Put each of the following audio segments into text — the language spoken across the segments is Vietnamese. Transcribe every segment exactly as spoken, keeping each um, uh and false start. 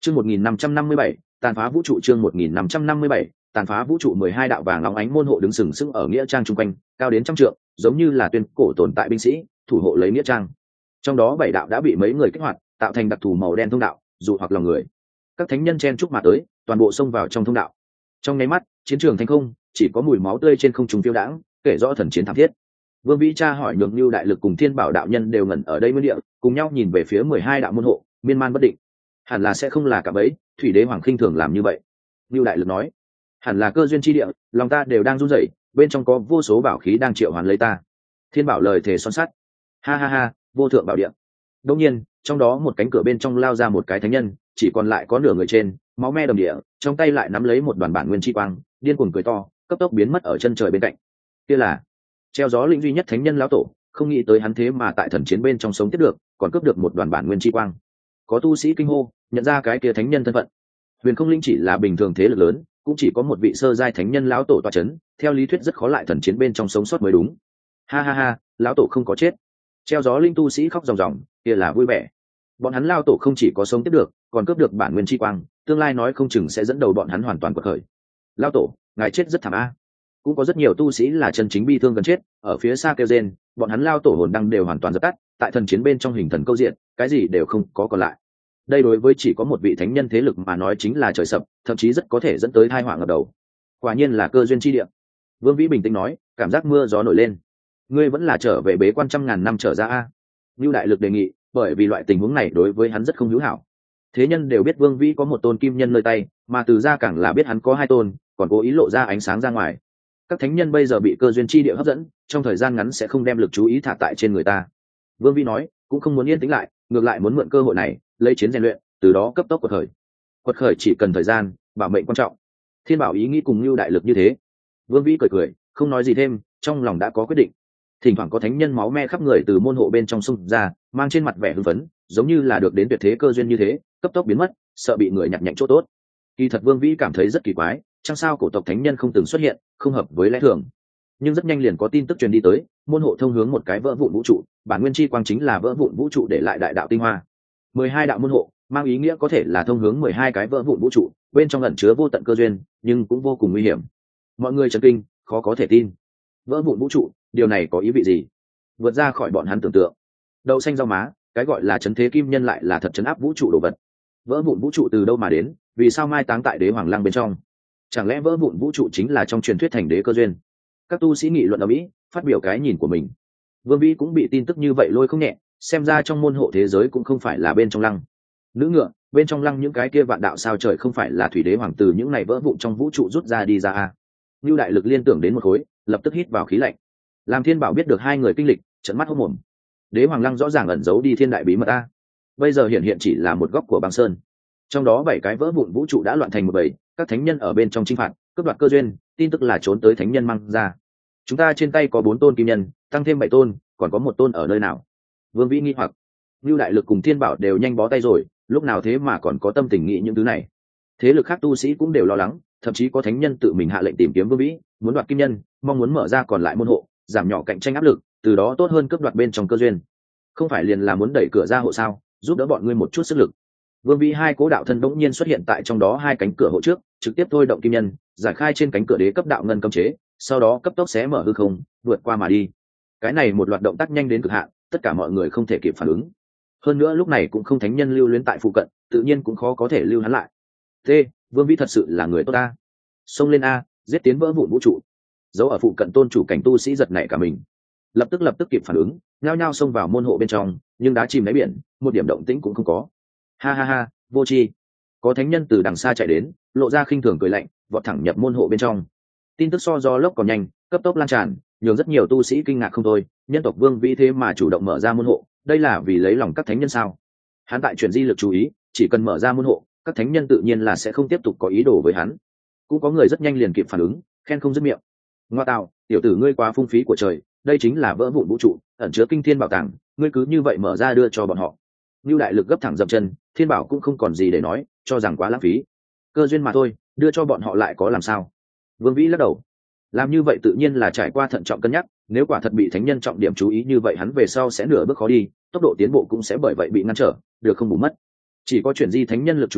Chương một nghìn năm trăm năm mươi bảy, tàn phá vũ trụ. Chương một nghìn năm trăm năm mươi bảy, tàn phá vũ trụ. Mười hai đạo vàng óng ánh môn hộ đứng sừng sững ở nghĩa trang chung quanh, cao đến trăm trượng, giống như là tuyên cổ tồn tại binh sĩ, thủ hộ lấy nghĩa trang. Trong đó bảy đạo đã bị mấy người kích hoạt, tạo thành đặc thù màu đen thông đạo, dụ hoặc lòng người. Các thánh nhân chen chúc mà tới, toàn bộ xông vào trong thông đạo. Trong nháy mắt, chiến trường thành không, chỉ có mùi máu tươi trên không trung phiêu đãng, kể rõ thần chiến thảm thiết. Vương Vĩ Cha hỏi Nhược Nưu đại lực cùng Thiên Bảo đạo nhân đều ngẩn ở đây nguyên địa, cùng nhau nhìn về phía mười hai đạo môn hộ, miên man bất định. Hẳn là sẽ không là cả bấy, Thủy Đế Hoàng khinh thường làm như vậy. Nưu đại lực nói, hẳn là cơ duyên chi địa, lòng ta đều đang run rẩy, bên trong có vô số bảo khí đang triệu hoán lấy ta. Thiên Bảo lời thề son sắt, ha ha ha, vô thượng bảo địa. Đương nhiên, trong đó một cánh cửa bên trong lao ra một cái thánh nhân, chỉ còn lại có nửa người trên, máu me đầm địa, trong tay lại nắm lấy một đoàn bản nguyên chi quang, điên cuồng cười to, cấp tốc biến mất ở chân trời bên cạnh. Kia là treo gió lĩnh duy nhất thánh nhân lão tổ, không nghĩ tới hắn thế mà tại thần chiến bên trong sống tiếp được, còn cướp được một đoàn bản nguyên chi quang. Có tu sĩ kinh hô, nhận ra cái kia thánh nhân thân phận. Huyền Không Linh chỉ là bình thường thế lực lớn, cũng chỉ có một vị sơ giai thánh nhân lão tổ tọa chấn, theo lý thuyết rất khó lại thần chiến bên trong sống sót mới đúng. Ha ha ha, lão tổ không có chết. Treo gió linh tu sĩ khóc ròng ròng, kia là vui vẻ. Bọn hắn lão tổ không chỉ có sống tiếp được, còn cướp được bản nguyên chi quang, tương lai nói không chừng sẽ dẫn đầu bọn hắn hoàn toàn quật khởi. Lão tổ, ngài chết rất thảm a. Cũng có rất nhiều tu sĩ là chân chính bi thương gần chết, ở phía xa kêu rên, bọn hắn lao tổ hồn đăng đều hoàn toàn dập tắt, tại thần chiến bên trong hình thần câu diện, cái gì đều không có còn lại. Đây đối với chỉ có một vị thánh nhân thế lực mà nói chính là trời sập, thậm chí rất có thể dẫn tới tai họa ngập đầu. Quả nhiên là cơ duyên chi địa. Vương Vĩ bình tĩnh nói, cảm giác mưa gió nổi lên. Ngươi vẫn là trở về bế quan trăm ngàn năm trở ra a. Nưu đại lực đề nghị, bởi vì loại tình huống này đối với hắn rất không hữu hảo. Thế nhân đều biết Vương Vĩ có một tôn kim nhân nơi tay, mà từ ra càng là biết hắn có hai tôn, còn cố ý lộ ra ánh sáng ra ngoài. Các thánh nhân bây giờ bị cơ duyên chi địa hấp dẫn, trong thời gian ngắn sẽ không đem lực chú ý thả tại trên người ta. Vương Vĩ nói, cũng không muốn yên tĩnh lại, ngược lại muốn mượn cơ hội này lấy chiến rèn luyện, từ đó cấp tốc quật khởi. Quật khởi chỉ cần thời gian, bảo mệnh quan trọng. Thiên Bảo ý nghĩ cùng Nưu đại lực như thế. Vương Vĩ cười cười, không nói gì thêm, trong lòng đã có quyết định. Thỉnh thoảng có thánh nhân máu me khắp người từ môn hộ bên trong xung ra, mang trên mặt vẻ hưng phấn, giống như là được đến tuyệt thế cơ duyên như thế, cấp tốc biến mất, sợ bị người nhặt nhạnh chỗ tốt. Kỳ thật Vương Vĩ cảm thấy rất kỳ quái, chẳng sao cổ tộc thánh nhân không từng xuất hiện, không hợp với lẽ thường. Nhưng rất nhanh liền có tin tức truyền đi tới, môn hộ thông hướng một cái vỡ vụn vũ trụ, bản nguyên chi quang chính là vỡ vụn vũ trụ để lại đại đạo tinh hoa. Mười hai đạo môn hộ, mang ý nghĩa có thể là thông hướng mười hai cái vỡ vụn vũ trụ, bên trong ẩn chứa vô tận cơ duyên, nhưng cũng vô cùng nguy hiểm. Mọi người chấn kinh, khó có thể tin. Vỡ vụn vũ trụ, điều này có ý vị gì? Vượt ra khỏi bọn hắn tưởng tượng. Đậu xanh rau má, cái gọi là chấn thế kim nhân lại là thật chấn áp vũ trụ đồ vật. Vỡ vụn vũ trụ từ đâu mà đến, vì sao mai táng tại đế hoàng lăng bên trong? Chẳng lẽ vỡ vụn vũ trụ chính là trong truyền thuyết thành đế cơ duyên? Các tu sĩ nghị luận ở mỹ, phát biểu cái nhìn của mình. Vương Vĩ cũng bị tin tức như vậy lôi không nhẹ, xem ra trong môn hộ thế giới cũng không phải là bên trong lăng. Nữ ngựa, bên trong lăng những cái kia vạn đạo sao trời không phải là thủy đế hoàng từ những này vỡ vụn trong vũ trụ rút ra đi ra à? Nưu đại lực liên tưởng đến một khối, lập tức hít vào khí lạnh. Làm Thiên Bảo biết được hai người kinh lịch, trợn mắt hốt mồm. Đế hoàng lăng rõ ràng ẩn giấu đi thiên đại bí mật a. Bây giờ hiện hiện chỉ là một góc của băng sơn. Trong đó bảy cái vỡ vụn vũ trụ đã loạn thành một bầy, các thánh nhân ở bên trong chinh phạt, cướp đoạt cơ duyên, tin tức là trốn tới thánh nhân mang ra. Chúng ta trên tay có bốn tôn kim nhân, tăng thêm bảy tôn, còn có một tôn ở nơi nào? Vương Vĩ nghi hoặc. Nưu đại lực cùng Thiên Bảo đều nhanh bó tay rồi, lúc nào thế mà còn có tâm tình nghĩ những thứ này? Thế lực khác tu sĩ cũng đều lo lắng, thậm chí có thánh nhân tự mình hạ lệnh tìm kiếm Vương Vĩ, muốn đoạt kim nhân, mong muốn mở ra còn lại môn hộ, giảm nhỏ cạnh tranh áp lực, từ đó tốt hơn cướp đoạt bên trong cơ duyên. Không phải liền là muốn đẩy cửa ra hộ sao, giúp đỡ bọn ngươi một chút sức lực. Vương Vĩ hai cố đạo thân đống nhiên xuất hiện tại trong đó hai cánh cửa hộ trước, trực tiếp thôi động kim nhân, giải khai trên cánh cửa đế cấp đạo ngân cấm chế, sau đó cấp tốc xé mở hư không, vượt qua mà đi. Cái này một loạt động tác nhanh đến cực hạn, tất cả mọi người không thể kịp phản ứng. Hơn nữa lúc này cũng không thánh nhân lưu luyến tại phụ cận, tự nhiên cũng khó có thể lưu hắn lại. T, Vương Vĩ thật sự là người tốt a. Xông lên a, giết tiến vỡ vụn vũ trụ. Dấu ở phụ cận tôn chủ cảnh tu sĩ giật nảy cả mình, lập tức lập tức kịp phản ứng, nhao nhao xông vào môn hộ bên trong, nhưng đá chìm đáy biển, một điểm động tĩnh cũng không có. Ha ha ha, vô tri. Có thánh nhân từ đằng xa chạy đến, lộ ra khinh thường cười lạnh, vọt thẳng nhập môn hộ bên trong. Tin tức so do lốc còn nhanh, cấp tốc lan tràn, nhường rất nhiều tu sĩ kinh ngạc không thôi. Nhân tộc Vương Vĩ thế mà chủ động mở ra môn hộ, đây là vì lấy lòng các thánh nhân sao? Hắn tại chuyển di lực chú ý, chỉ cần mở ra môn hộ, các thánh nhân tự nhiên là sẽ không tiếp tục có ý đồ với hắn. Cũng có người rất nhanh liền kịp phản ứng, khen không dứt miệng. Ngoa tạo, tiểu tử ngươi quá phung phí của trời, đây chính là vỡ vụn vũ trụ, ẩn chứa kinh thiên bảo tàng, ngươi cứ như vậy mở ra đưa cho bọn họ. Nưu đại lực gấp thẳng dậm chân, Thiên Bảo cũng không còn gì để nói, cho rằng quá lãng phí. Cơ duyên mà thôi, đưa cho bọn họ lại có làm sao? Vương Vĩ lắc đầu. Làm như vậy tự nhiên là trải qua thận trọng cân nhắc, nếu quả thật bị thánh nhân trọng điểm chú ý như vậy hắn về sau sẽ nửa bước khó đi, tốc độ tiến bộ cũng sẽ bởi vậy bị ngăn trở, được không bù mất. Chỉ có chuyển di thánh nhân lực chú ý,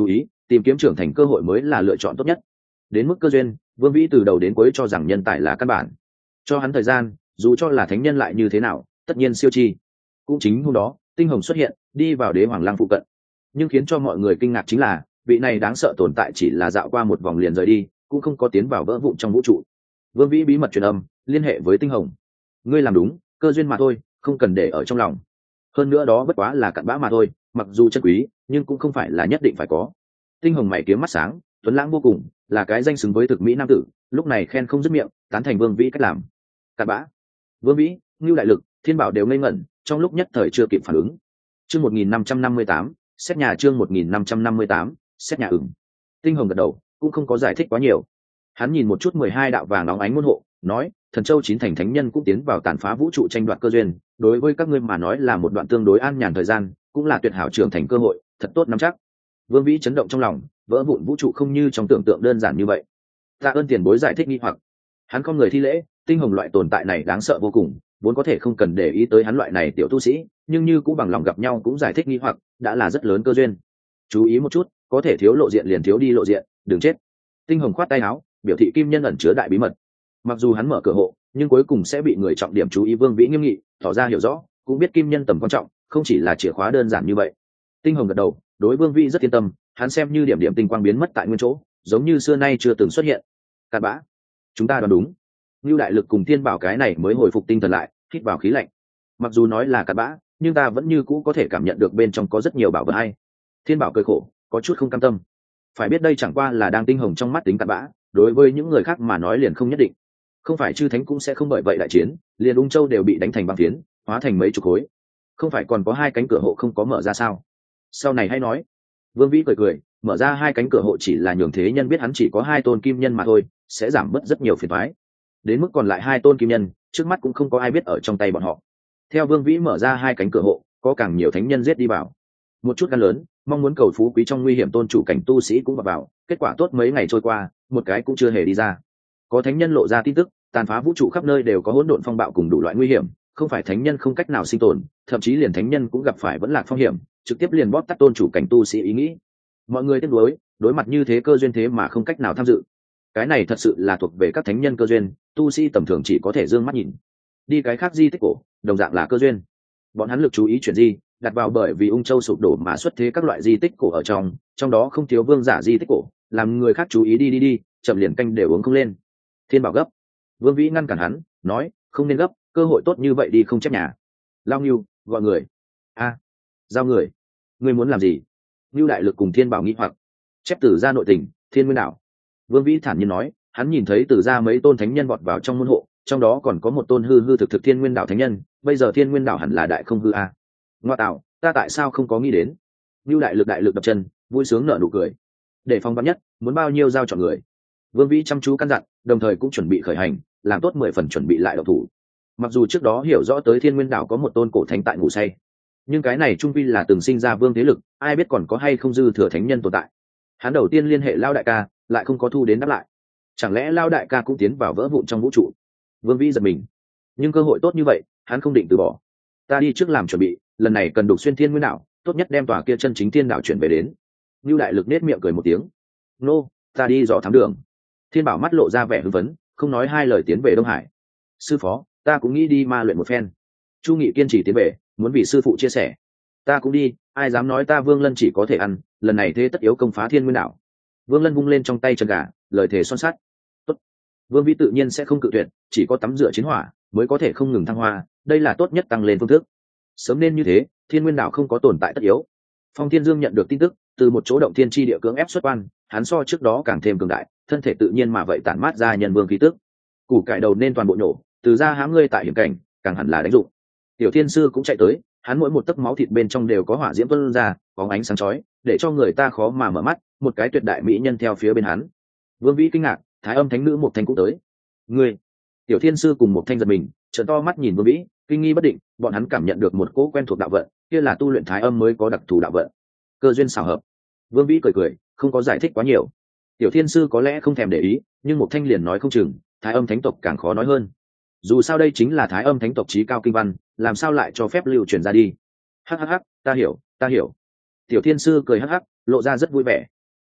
tìm kiếm trưởng thành cơ hội mới là lựa chọn tốt nhất. Đến mức cơ duyên, Vương Vĩ từ đầu đến cuối cho rằng nhân tài là căn bản. Cho hắn thời gian, dù cho là thánh nhân lại như thế nào, tất nhiên siêu chi. Cũng chính hôm đó, Tinh Hồng xuất hiện, đi vào Đế Hoàng Lăng phụ cận. Nhưng khiến cho mọi người kinh ngạc chính là, vị này đáng sợ tồn tại chỉ là dạo qua một vòng liền rời đi, cũng không có tiến vào vỡ vụn trong vũ trụ. Vương Vĩ bí mật truyền âm, liên hệ với Tinh Hồng. Ngươi làm đúng, cơ duyên mà thôi, không cần để ở trong lòng. Hơn nữa đó bất quá là cặn bã mà thôi, mặc dù chân quý, nhưng cũng không phải là nhất định phải có. Tinh Hồng mày kiếm mắt sáng, tuấn lãng vô cùng, là cái danh xứng với thực mỹ nam tử, lúc này khen không dứt miệng, tán thành Vương Vĩ cách làm. Cặn bã. Vương Vĩ, Ngưu Đại Lực, Thiên Bảo đều ngây ngẩn, trong lúc nhất thời chưa kịp phản ứng. Chương một nghìn năm trăm năm mươi tám, xét nhà chương một nghìn năm trăm năm mươi tám, xét nhà ửng. Tinh Hồng gật đầu, cũng không có giải thích quá nhiều. Hắn nhìn một chút mười hai đạo vàng óng ánh môn hộ, nói, Thần Châu chín thành thánh nhân cũng tiến vào tàn phá vũ trụ tranh đoạt cơ duyên, đối với các ngươi mà nói là một đoạn tương đối an nhàn thời gian, cũng là tuyệt hảo trưởng thành cơ hội, thật tốt nắm chắc. Vương Vĩ chấn động trong lòng, vỡ vụn vũ trụ không như trong tưởng tượng đơn giản như vậy. Tạ ơn tiền bối giải thích nghi hoặc. Hắn không người thi lễ, Tinh Hồng loại tồn tại này đáng sợ vô cùng, vốn có thể không cần để ý tới hắn loại này tiểu tu sĩ, nhưng như cũng bằng lòng gặp nhau cũng giải thích nghi hoặc, đã là rất lớn cơ duyên. Chú ý một chút, có thể thiếu lộ diện liền thiếu đi lộ diện, đừng chết. Tinh Hồng khoát tay áo, biểu thị kim nhân ẩn chứa đại bí mật. Mặc dù hắn mở cửa hộ, nhưng cuối cùng sẽ bị người trọng điểm chú ý. Vương Vĩ nghiêm nghị, tỏ ra hiểu rõ, cũng biết kim nhân tầm quan trọng, không chỉ là chìa khóa đơn giản như vậy. Tinh Hồng gật đầu, đối Vương Vĩ rất yên tâm, hắn xem như điểm điểm tinh quang biến mất tại nguyên chỗ, giống như xưa nay chưa từng xuất hiện. Cặn bã. Chúng ta đoán đúng. Ngưu Đại Lực cùng Thiên Bảo cái này mới hồi phục tinh thần lại, hít vào khí lạnh. Mặc dù nói là cặn bã, nhưng ta vẫn như cũ có thể cảm nhận được bên trong có rất nhiều bảo vật hay. Thiên Bảo cười khổ, có chút không cam tâm. Phải biết đây chẳng qua là đang Tinh Hồng trong mắt tính cặn bã, đối với những người khác mà nói liền không nhất định. Không phải chư thánh cũng sẽ không bởi vậy đại chiến, liền Ung Châu đều bị đánh thành băng phiến, hóa thành mấy chục khối. Không phải còn có hai cánh cửa hộ không có mở ra sao? Sau này hãy nói. Vương Vĩ cười cười, mở ra hai cánh cửa hộ chỉ là nhường thế nhân biết hắn chỉ có hai tôn kim nhân mà thôi, sẽ giảm bớt rất nhiều phiền toái. Đến mức còn lại hai tôn kim nhân, trước mắt cũng không có ai biết ở trong tay bọn họ. Theo Vương Vĩ mở ra hai cánh cửa hộ, có càng nhiều thánh nhân giết đi vào. Một chút gan lớn, mong muốn cầu phú quý trong nguy hiểm tôn chủ cảnh tu sĩ cũng vào vào, kết quả tốt mấy ngày trôi qua, một cái cũng chưa hề đi ra. Có thánh nhân lộ ra tin tức, tàn phá vũ trụ khắp nơi đều có hỗn độn phong bạo cùng đủ loại nguy hiểm, không phải thánh nhân không cách nào sinh tồn, thậm chí liền thánh nhân cũng gặp phải vẫn lạc phong hiểm, trực tiếp liền bóp tắt tôn chủ cảnh tu sĩ ý nghĩ. Mọi người tiếc nuối, đối mặt như thế cơ duyên thế mà không cách nào tham dự. Cái này thật sự là thuộc về các thánh nhân cơ duyên, tu sĩ tầm thường chỉ có thể dương mắt nhìn. Đi cái khác di tích cổ, đồng dạng là cơ duyên. Bọn hắn lực chú ý chuyển di, đặt vào bởi vì Ung Châu sụp đổ mà xuất thế các loại di tích cổ ở trong, trong đó không thiếu vương giả di tích cổ, làm người khác chú ý đi đi đi, chậm liền canh đều uống không lên. Thiên Bảo gấp. Vương Vĩ ngăn cản hắn, nói, không nên gấp, cơ hội tốt như vậy đi không chép nhà. Lao Ngưu, gọi người. A, giao người. Ngươi muốn làm gì? Ngưu Đại Lực cùng Thiên Bảo nghi hoặc. Chép Tử gia nội tình, Thiên Nguyên Đảo. Vương Vĩ thản nhiên nói, hắn nhìn thấy Tử gia mấy tôn thánh nhân vọt vào trong môn hộ, trong đó còn có một tôn hư hư thực thực Thiên Nguyên Đảo thánh nhân, bây giờ Thiên Nguyên Đảo hẳn là đại không hư a. Ngoa tạo, ta tại sao không có nghĩ đến? Ngưu Đại Lực đại lực đập chân, vui sướng nở nụ cười. Để phòng vắn nhất, muốn bao nhiêu giao chọn người. Vương Vĩ chăm chú căn dặn, đồng thời cũng chuẩn bị khởi hành, làm tốt mười phần chuẩn bị lại độc thủ. Mặc dù trước đó hiểu rõ tới Thiên Nguyên Đảo có một tôn cổ thánh tại ngủ say, nhưng cái này trung vi là từng sinh ra vương thế lực, ai biết còn có hay không dư thừa thánh nhân tồn tại. Hắn đầu tiên liên hệ Lao đại ca, lại không có thu đến đáp lại. Chẳng lẽ Lao đại ca cũng tiến vào vỡ vụn trong vũ trụ? Vương Vĩ giật mình, nhưng cơ hội tốt như vậy, hắn không định từ bỏ. Ta đi trước làm chuẩn bị, lần này cần đục xuyên Thiên Nguyên Đảo, tốt nhất đem tòa kia chân chính thiên đảo chuyển về đến. Lưu Đại Lực nết miệng cười một tiếng. Nô, ta đi dò thám đường. Thiên Bảo mắt lộ ra vẻ hưng phấn, không nói hai lời tiến về Đông Hải. Sư phó, ta cũng nghĩ đi ma luyện một phen. Chu Nghị kiên trì tiến về, muốn vì sư phụ chia sẻ. Ta cũng đi, ai dám nói ta Vương Lân chỉ có thể ăn, lần này thế tất yếu công phá Thiên Nguyên Đảo. Vương Lân vung lên trong tay chân gà, lời thề son sắt. Tốt. Vương Vĩ tự nhiên sẽ không cự tuyệt, chỉ có tắm rửa chiến hỏa mới có thể không ngừng thăng hoa, đây là tốt nhất tăng lên phương thức. Sớm nên như thế, Thiên Nguyên Đảo không có tồn tại tất yếu. Phong Thiên Dương nhận được tin tức, từ một chỗ động thiên chi địa cưỡng ép xuất quan, hắn so trước đó càng thêm cường đại, thân thể tự nhiên mà vậy tản mát ra nhân vương khí tức. Củ cải đầu nên toàn bộ nhổ, từ ra hãm ngươi tại hiểm cảnh, càng hẳn là đánh dụng. Tiểu Thiên Sư cũng chạy tới, hắn mỗi một tấc máu thịt bên trong đều có hỏa diễm tuôn ra, có ánh sáng chói, để cho người ta khó mà mở mắt. Một cái tuyệt đại mỹ nhân theo phía bên hắn. Vương Vĩ kinh ngạc, Thái Âm Thánh Nữ một thanh cũng tới. Ngươi, Tiểu Thiên Sư cùng một thanh giật mình, trợn to mắt nhìn Vương Vĩ, kinh nghi bất định. Bọn hắn cảm nhận được một cỗ quen thuộc đạo vận, kia là tu luyện Thái Âm mới có đặc thù đạo vận. Cơ duyên xảo hợp. Vương Vĩ cười cười, không có giải thích quá nhiều. Tiểu Thiên Sư có lẽ không thèm để ý, nhưng một thanh liền nói không chừng, Thái Âm Thánh tộc càng khó nói hơn. Dù sao đây chính là Thái Âm Thánh tộc chí cao kinh văn, làm sao lại cho phép lưu truyền ra đi? Hắc hắc hắc, ta hiểu, ta hiểu. Tiểu Thiên Sư cười hắc hắc, lộ ra rất vui vẻ.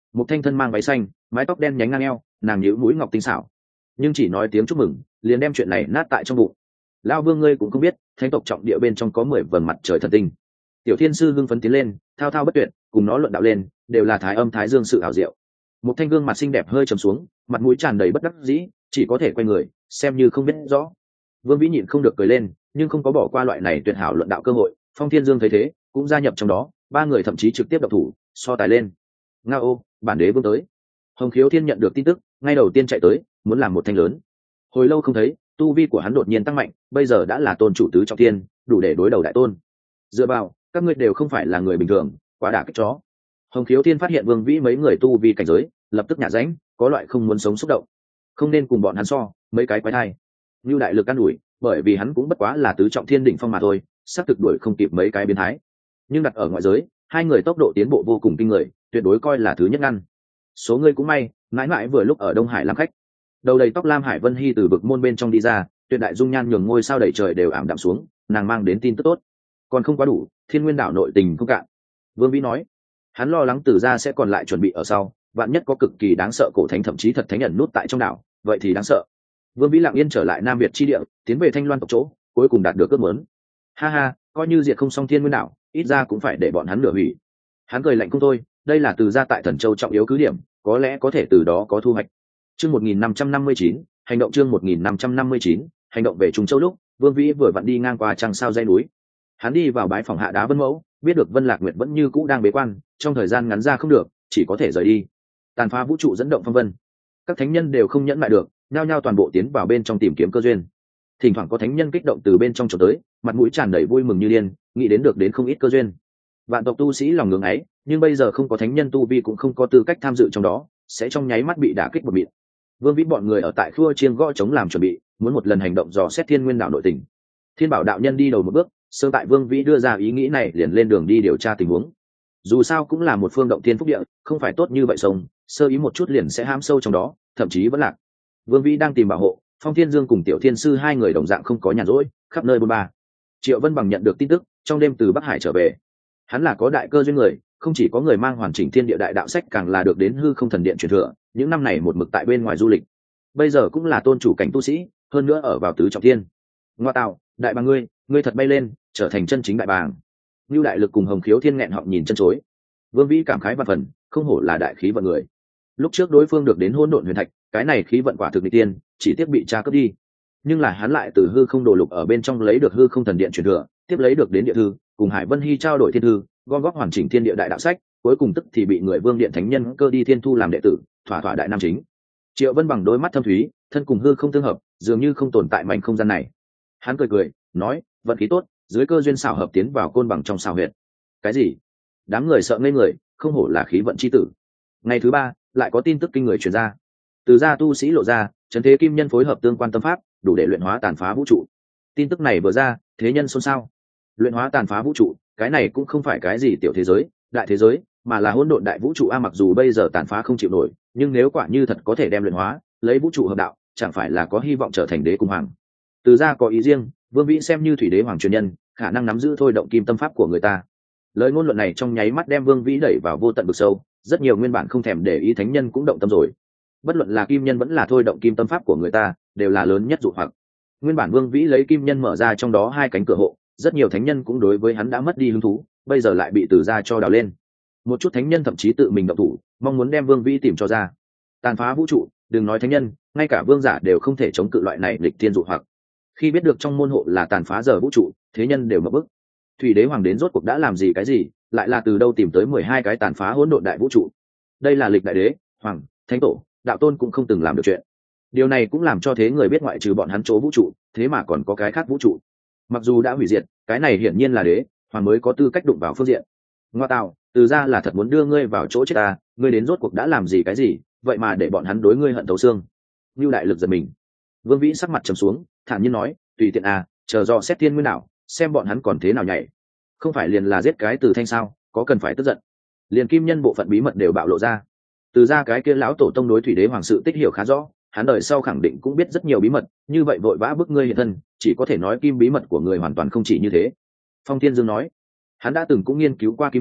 một thanh thân mang váy xanh, mái tóc đen nhánh ngang eo, nàng nhíu mũi ngọc tinh xảo, nhưng chỉ nói tiếng chúc mừng liền đem chuyện này nát tại trong bụng. Lão vương ngươi cũng không biết, thánh tộc trọng địa bên trong có mười vầng mặt trời thần tinh. Tiểu thiên sư hưng phấn tiến lên, thao thao bất tuyệt, cùng nó luận đạo lên, đều là thái âm thái dương sự ảo diệu. Một thanh gương mặt xinh đẹp hơi trầm xuống, mặt mũi tràn đầy bất đắc dĩ, chỉ có thể quay người, xem như không biết rõ. Vương Vĩ nhịn không được cười lên, nhưng không có bỏ qua loại này tuyệt hảo luận đạo cơ hội. Phong Thiên Dương thấy thế, cũng gia nhập trong đó, ba người thậm chí trực tiếp độc thủ, so tài lên. Ngao ô, bản đế vương tới. Hồng Khiếu Thiên nhận được tin tức, ngay đầu tiên chạy tới, muốn làm một thanh lớn. Hồi lâu không thấy, tu vi của hắn đột nhiên tăng mạnh, bây giờ đã là tôn chủ tứ trọng thiên, đủ để đối đầu đại tôn. Dựa vào, các ngươi đều không phải là người bình thường, quá đả kích chó. Hồng Khiếu Thiên phát hiện Vương Vĩ mấy người tu vi cảnh giới, lập tức nhả ránh, có loại không muốn sống xúc động. Không nên cùng bọn hắn so, mấy cái quái thai. Như đại lực can đuổi, bởi vì hắn cũng bất quá là tứ trọng thiên đỉnh phong mà thôi, sắp thực đuổi không kịp mấy cái biến thái. Nhưng đặt ở ngoại giới, hai người tốc độ tiến bộ vô cùng kinh người, tuyệt đối coi là thứ nhất ngăn. Số người cũng may, mãi mãi vừa lúc ở Đông Hải làm khách. Đầu đầy tóc lam Hải Vân Hy từ vực môn bên trong đi ra, tuyệt đại dung nhan nhường ngôi sao đầy trời đều ảm đạm xuống, nàng mang đến tin tức tốt. Còn không quá đủ, Thiên Nguyên đảo nội tình không cạn. Vương Vĩ nói, hắn lo lắng Từ gia sẽ còn lại chuẩn bị ở sau, vạn nhất có cực kỳ đáng sợ cổ thánh thậm chí thật thánh ẩn nút tại trong đảo, vậy thì đáng sợ. Vương Vĩ lặng yên trở lại Nam Việt chi địa, tiến về Thanh Loan tộc chỗ, cuối cùng đạt được ước muốn. Ha ha, coi như diệt không xong Thiên Nguyên đảo, ít ra cũng phải để bọn hắn nửa hủy. Hắn cười lạnh không thôi, đây là Từ gia tại Thần Châu trọng yếu cứ điểm, có lẽ có thể từ đó có thu hoạch. Chương một nghìn năm trăm năm mươi chín, hành động chương một nghìn năm trăm năm mươi chín, hành động về Trung Châu lúc, Vương Vĩ vừa vặn đi ngang qua trăng sao dãy núi. Hắn đi vào bái phòng Hạ Đá Vân Mẫu, biết được Vân Lạc Nguyệt vẫn như cũ đang bế quan, trong thời gian ngắn ra không được, chỉ có thể rời đi. Tàn phá vũ trụ dẫn động phong vân, các thánh nhân đều không nhẫn lại được, nhao nhao toàn bộ tiến vào bên trong tìm kiếm cơ duyên. Thỉnh thoảng có thánh nhân kích động từ bên trong trốn tới, mặt mũi tràn đầy vui mừng như điên, nghĩ đến được đến không ít cơ duyên. Vạn tộc tu sĩ lòng ngưỡng ấy, nhưng bây giờ không có thánh nhân tu vi cũng không có tư cách tham dự trong đó, sẽ trong nháy mắt bị đả kích một mịn. Vương Vĩ bọn người ở tại khua chiêng gõ chống làm chuẩn bị, muốn một lần hành động dò xét Thiên Nguyên đảo nội tình. Thiên Bảo đạo nhân đi đầu một bước, sơ tại Vương Vĩ đưa ra ý nghĩ này liền lên đường đi điều tra tình huống. Dù sao cũng là một phương động thiên phúc địa, không phải tốt như vậy sông, sơ ý một chút liền sẽ ham sâu trong đó, thậm chí vẫn lạc. Vương Vĩ đang tìm bảo hộ, Phong Thiên Dương cùng Tiểu Thiên Sư hai người đồng dạng không có nhàn rỗi, khắp nơi bôn ba. Triệu Vân Bằng nhận được tin tức, trong đêm từ Bắc Hải trở về. Hắn là có đại cơ duyên người, không chỉ có người mang hoàn chỉnh thiên địa đại đạo sách, càng là được đến hư không thần điện truyền thừa, những năm này một mực tại bên ngoài du lịch. Bây giờ cũng là tôn chủ cảnh tu sĩ, hơn nữa ở vào tứ trọng thiên. Ngoa tạo, đại bàng ngươi, ngươi thật bay lên, trở thành chân chính đại bàng. Như đại lực cùng Hồng Khiếu Thiên nghẹn họng nhìn chân chối. Vương Vĩ cảm khái và phần, không hổ là đại khí vận người. Lúc trước đối phương được đến hỗn độn huyền thạch, cái này khí vận quả thực nghịch tiên, chỉ tiếc bị tra cướp đi. Nhưng là hắn lại từ hư không đồ lục ở bên trong lấy được hư không thần điện truyền thừa, tiếp lấy được đến địa thư, cùng Hải Vân Hy trao đổi thiên thư, gom góp hoàn chỉnh thiên địa đại đạo sách, cuối cùng tức thì bị người Vương điện thánh nhân cơ đi thiên thu làm đệ tử, thỏa thỏa đại nam chính. Triệu Vân Bằng đôi mắt thâm thúy, thân cùng hư không tương hợp, dường như không tồn tại mảnh không gian này. Hắn cười cười, nói, vận khí tốt, dưới cơ duyên xảo hợp tiến vào côn bằng trong xảo huyệt. Cái gì? Đám người sợ ngây người, không hổ là khí vận chi tử. Ngày thứ ba, lại có tin tức kinh người truyền ra. Từ gia tu sĩ lộ ra, trấn thế kim nhân phối hợp tương quan tâm pháp, đủ để luyện hóa tàn phá vũ trụ. Tin tức này vừa ra, thế nhân xôn xao. Luyện hóa tàn phá vũ trụ, cái này cũng không phải cái gì tiểu thế giới, đại thế giới, mà là hỗn độn đại vũ trụ a. Mặc dù bây giờ tàn phá không chịu nổi, nhưng nếu quả như thật có thể đem luyện hóa, lấy vũ trụ hợp đạo, chẳng phải là có hy vọng trở thành đế cung hoàng. Từ gia có ý riêng, Vương Vĩ xem như thủy đế hoàng truyền nhân, khả năng nắm giữ thôi động kim tâm pháp của người ta. Lời ngôn luận này trong nháy mắt đem Vương Vĩ đẩy vào vô tận vực sâu, rất nhiều nguyên bản không thèm để ý thánh nhân cũng động tâm rồi. Bất luận là kim nhân vẫn là thôi động kim tâm pháp của người ta, đều là lớn nhất dụ hoặc. Nguyên bản Vương Vĩ lấy kim nhân mở ra trong đó hai cánh cửa hộ, rất nhiều thánh nhân cũng đối với hắn đã mất đi hứng thú, bây giờ lại bị Từ gia cho đào lên. Một chút thánh nhân thậm chí tự mình động thủ, mong muốn đem Vương Vĩ tìm cho ra. Tàn phá vũ trụ, đừng nói thánh nhân, ngay cả vương giả đều không thể chống cự loại này lịch thiên dụ hoặc. Khi biết được trong môn hộ là tàn phá giờ vũ trụ, thế nhân đều ngập bức. Thủy đế hoàng đến rốt cuộc đã làm gì cái gì, lại là từ đâu tìm tới mười hai cái tàn phá hỗn độn đại vũ trụ. Đây là lịch đại đế, hoàng, thánh tổ, đạo tôn cũng không từng làm được chuyện. Điều này cũng làm cho thế người biết ngoại trừ bọn hắn chỗ vũ trụ, thế mà còn có cái khác vũ trụ. Mặc dù đã hủy diệt, cái này hiển nhiên là đế, hoàng mới có tư cách đụng vào phương diện. Ngoa tạo, Từ gia là thật muốn đưa ngươi vào chỗ chết ta, ngươi đến rốt cuộc đã làm gì cái gì, vậy mà để bọn hắn đối ngươi hận thấu xương. Như đại lực giật mình. Vương Vĩ sắc mặt trầm xuống, thản nhiên nói, tùy tiện à, chờ do xét thiên nguyên nào, xem bọn hắn còn thế nào nhảy. Không phải liền là giết cái Từ Thanh sao, có cần phải tức giận. Liền kim nhân bộ phận bí mật đều bạo lộ ra. Từ ra cái kia lão tổ tông đối thủy đế hoàng sự tích hiểu khá rõ, hắn đời sau khẳng định cũng biết rất nhiều bí mật, như vậy vội vã bức ngươi hiện thân, chỉ có thể nói kim bí mật của người hoàn toàn không chỉ như thế. Phong Thiên Dương nói, hắn đã từng cũng nghiên cứu qua kim nhân,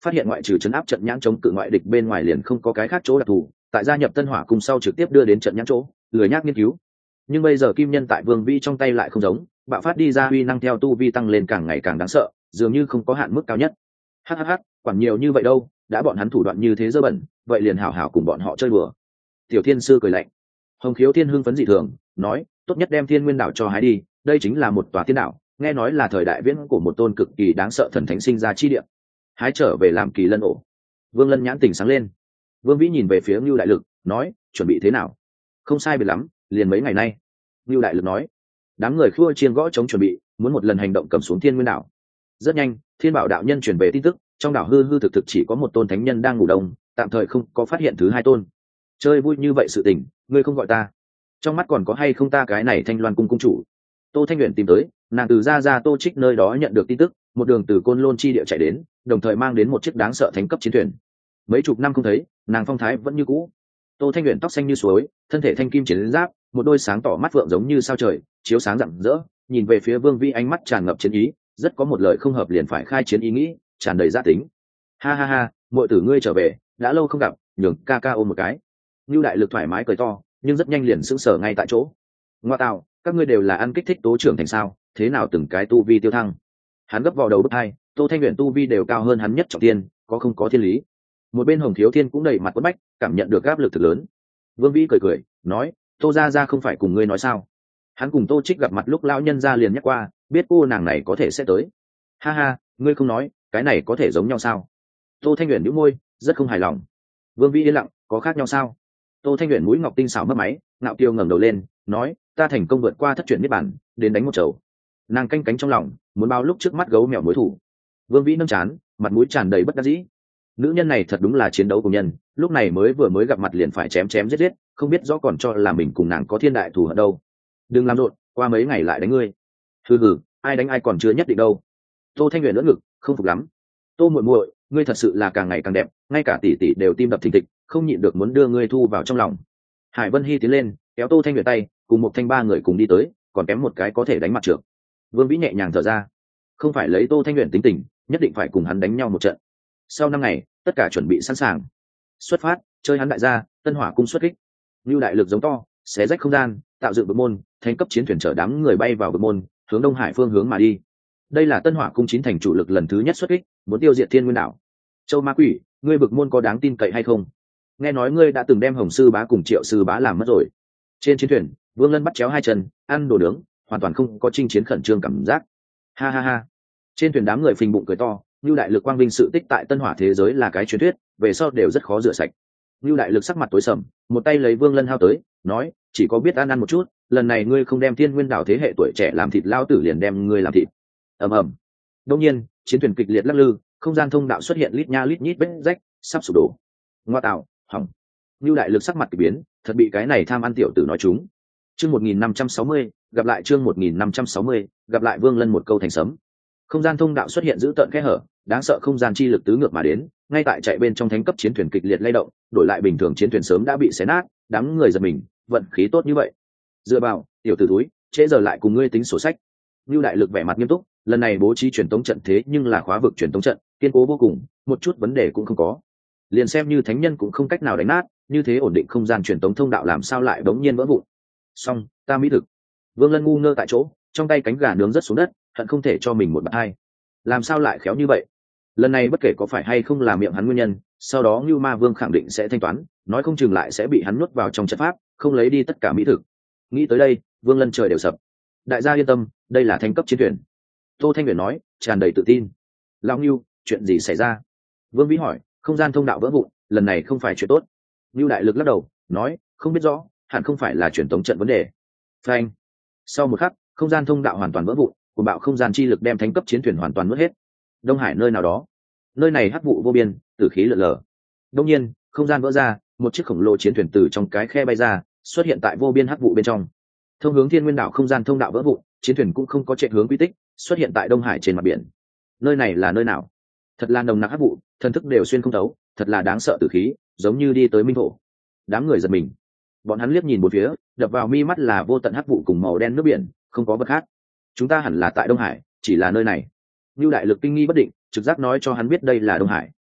phát hiện ngoại trừ chấn áp trận nhãn chống cự ngoại địch bên ngoài liền không có cái khác chỗ đặc thù, tại gia nhập Tân Hỏa Cung sau trực tiếp đưa đến trận nhãn chỗ, lười nhác nghiên cứu. Nhưng bây giờ kim nhân tại Vương Vĩ trong tay lại không giống, bạo phát đi ra uy năng theo tu vi tăng lên càng ngày càng đáng sợ, dường như không có hạn mức cao nhất. Hắc hắc hắc, quản nhiều như vậy đâu, đã bọn hắn thủ đoạn như thế dơ bẩn, vậy liền hảo hảo cùng bọn họ chơi đùa. Tiểu Thiên sư cười lạnh. Hồng Khiếu Thiên hưng phấn dị thường, nói, tốt nhất đem Thiên Nguyên đảo cho hái đi, đây chính là một tòa thiên đảo, nghe nói là thời đại viễn của một tôn cực kỳ đáng sợ thần thánh sinh ra chi địa. Hái trở về làm kỳ lân ổ. Vương Lân nhãn tỉnh sáng lên. Vương Vĩ nhìn về phía Ngưu Đại Lực, nói, chuẩn bị thế nào? Không sai biệt lắm, liền mấy ngày nay. Ngưu Đại Lực nói, đám người khua chiên gõ chống chuẩn bị, muốn một lần hành động cầm xuống Thiên Nguyên đảo. Rất nhanh, Thiên Bảo đạo nhân truyền về tin tức, trong đảo hư hư thực thực chỉ có một tôn thánh nhân đang ngủ đông, tạm thời không có phát hiện thứ hai tôn. Chơi vui như vậy sự tình, ngươi không gọi ta, trong mắt còn có hay không ta cái này Thanh Loan cung cung chủ? Tô Thanh Uyển tìm tới, nàng từ ra ra Tô Trích nơi đó nhận được tin tức, một đường từ Côn Lôn chi địa chạy đến, đồng thời mang đến một chiếc đáng sợ thánh cấp chiến thuyền. Mấy chục năm không thấy, nàng phong thái vẫn như cũ. Tô Thanh Uyển tóc xanh như suối, thân thể thanh kim chiến giáp, một đôi sáng tỏ mắt vượng giống như sao trời, chiếu sáng rạng rỡ, nhìn về phía Vương Vĩ ánh mắt tràn ngập chiến ý, rất có một lời không hợp liền phải khai chiến ý nghĩ, tràn đầy gia tính. Ha ha ha, muội tử ngươi trở về, đã lâu không gặp, nhường ca ca ôm một cái. Nưu Đại Lực thoải mái cười to, nhưng rất nhanh liền sững sờ ngay tại chỗ. Ngoa tạo, các ngươi đều là ăn kích thích tố trưởng thành sao? Thế nào từng cái tu vi tiêu thăng? Hắn gấp vào đầu bức hai, Tô Thanh Uyển tu vi đều cao hơn hắn nhất trọng thiên, có không có thiên lý? Một bên Hồng Thiếu Thiên cũng đầy mặt quất bách, cảm nhận được áp lực thực lớn. Vương Vĩ cười cười, nói, Tô gia gia không phải cùng ngươi nói sao? Hắn cùng Tô Trích gặp mặt lúc lão nhân gia liền nhắc qua, biết cô nàng này có thể sẽ tới. Ha ha, ngươi không nói, cái này có thể giống nhau sao? Tô Thanh Uyển nhíu môi, rất không hài lòng. Vương Vĩ yên lặng, có khác nhau sao? Tô Thanh Uyển mũi ngọc tinh xảo mấp máy, ngạo kiêu ngẩng đầu lên, nói, ta thành công vượt qua thất truyền niết bản, đến đánh một chầu. Nàng canh cánh trong lòng, muốn bao lúc trước mắt gấu mèo mối thủ. Vương Vĩ nâng chán, mặt mũi tràn đầy bất đắc dĩ. Nữ nhân này thật đúng là chiến đấu của nhân, lúc này mới vừa mới gặp mặt liền phải chém chém giết giết, không biết rõ còn cho là mình cùng nàng có thiên đại thù hận đâu. Đừng làm rộn, qua mấy ngày lại đánh ngươi. Hừ hừ, ai đánh ai còn chưa nhất định đâu. Tô Thanh Uyển lưỡng ngực, không phục lắm. Tô muội muội, ngươi thật sự là càng ngày càng đẹp, ngay cả tỷ tỷ đều tim đập thình thịch, không nhịn được muốn đưa ngươi thu vào trong lòng. Hải Vân Hy tiến lên, kéo Tô Thanh Uyển tay, cùng một thanh ba người cùng đi tới, còn kém một cái có thể đánh mặt trượng. Vương Vĩ nhẹ nhàng thở ra, không phải lấy Tô Thanh Uyển tính tình, nhất định phải cùng hắn đánh nhau một trận. Sau năm ngày, tất cả chuẩn bị sẵn sàng, xuất phát, chơi hắn đại gia, Tân Hỏa cung xuất kích. Nưu Đại Lực giống to, xé rách không gian, tạo dựng vực môn, thành cấp chiến thuyền chở đám người bay vào vực môn, hướng Đông Hải phương hướng mà đi. Đây là Tân Hỏa cung chín thành chủ lực lần thứ nhất xuất kích, muốn tiêu diệt Thiên Nguyên đảo. Châu Ma Quỷ, ngươi vực môn có đáng tin cậy hay không? Nghe nói ngươi đã từng đem Hồng sư bá cùng Triệu sư bá làm mất rồi. Trên chiến thuyền, Vương Lân bắt chéo hai chân, ăn đồ nướng, hoàn toàn không có chinh chiến khẩn trương cảm giác. Ha ha ha. Trên thuyền đám người phình bụng cười to, Nưu Đại Lực quang vinh sự tích tại Tân Hỏa thế giới là cái truyền thuyết, về sau đều rất khó rửa sạch. Nưu Đại Lực sắc mặt tối sầm, một tay lấy Vương Lân hao tới, nói, chỉ có biết ăn ăn một chút, lần này ngươi không đem Thiên Nguyên đảo thế hệ tuổi trẻ làm thịt lao tử liền đem ngươi làm thịt. Ầm ầm. Đương nhiên, chiến thuyền kịch liệt lắc lư, không gian thông đạo xuất hiện lít nha lít nhít vết rách, sắp sụp đổ. Ngoa tạo, hỏng. Nưu Đại Lực sắc mặt kỳ biến, thật bị cái này tham ăn tiểu tử nói trúng. Chương một nghìn năm trăm sáu mươi, gặp lại chương một nghìn năm trăm sáu mươi, gặp lại Vương Lân một câu thành sấm. Không gian thông đạo xuất hiện giữ tợn kẽ hở, đáng sợ không gian chi lực tứ ngược mà đến, ngay tại chạy bên trong thánh cấp chiến thuyền kịch liệt lay động, đổi lại bình thường chiến thuyền sớm đã bị xé nát, đám người giật mình, vận khí tốt như vậy. Dựa vào, tiểu tử túi, trễ giờ lại cùng ngươi tính sổ sách. Nưu Đại Lực vẻ mặt nghiêm túc, lần này bố trí truyền tống trận thế nhưng là khóa vực truyền tống trận, kiên cố vô cùng, một chút vấn đề cũng không có. Liền xem như thánh nhân cũng không cách nào đánh nát, như thế ổn định không gian truyền tống thông đạo làm sao lại đống nhiên vỡ vụn. Xong, ta mỹ thực. Vương Lân ngu ngơ tại chỗ, trong tay cánh gà nướng rất xuống đất, hận không thể cho mình một bạt hai. Làm sao lại khéo như vậy? Lần này bất kể có phải hay không là miệng hắn nguyên nhân, sau đó Nưu Ma Vương khẳng định sẽ thanh toán, nói không chừng lại sẽ bị hắn nuốt vào trong trận pháp, không lấy đi tất cả mỹ thực. Nghĩ tới đây, Vương Lân trời đều sập. Đại gia yên tâm, đây là thánh cấp chiến thuyền. Tô Thanh Uyển nói, tràn đầy tự tin. Lão Nưu, chuyện gì xảy ra? Vương Vĩ hỏi, không gian thông đạo vỡ vụn, lần này không phải chuyện tốt. Nưu Đại Lực lắc đầu, nói, không biết rõ, hẳn không phải là truyền tống trận vấn đề. Phanh. Sau một khắc, không gian thông đạo hoàn toàn vỡ vụn, cuồng bạo không gian chi lực đem thánh cấp chiến thuyền hoàn toàn nuốt hết. Đông Hải nơi nào đó, nơi này hắc vụ vô biên, tử khí lượn lờ. Đông nhiên, không gian vỡ ra, một chiếc khổng lồ chiến thuyền từ trong cái khe bay ra, xuất hiện tại vô biên hắc vụ bên trong. Thông hướng Thiên Nguyên đảo không gian thông đạo vỡ vụn, chiến thuyền cũng không có chạy hướng quy tích, xuất hiện tại Đông Hải trên mặt biển. Nơi này là nơi nào? Thật là nồng nặc hắc vụ, thần thức đều xuyên không thấu, thật là đáng sợ tử khí, giống như đi tới minh thổ. Đám người giật mình, bọn hắn liếc nhìn bốn phía, đập vào mi mắt là vô tận hắc vụ cùng màu đen nước biển, không có vật khác. Chúng ta hẳn là tại Đông Hải, chỉ là nơi này. Nưu Đại Lực kinh nghi bất định, trực giác nói cho hắn biết đây là Đông Hải.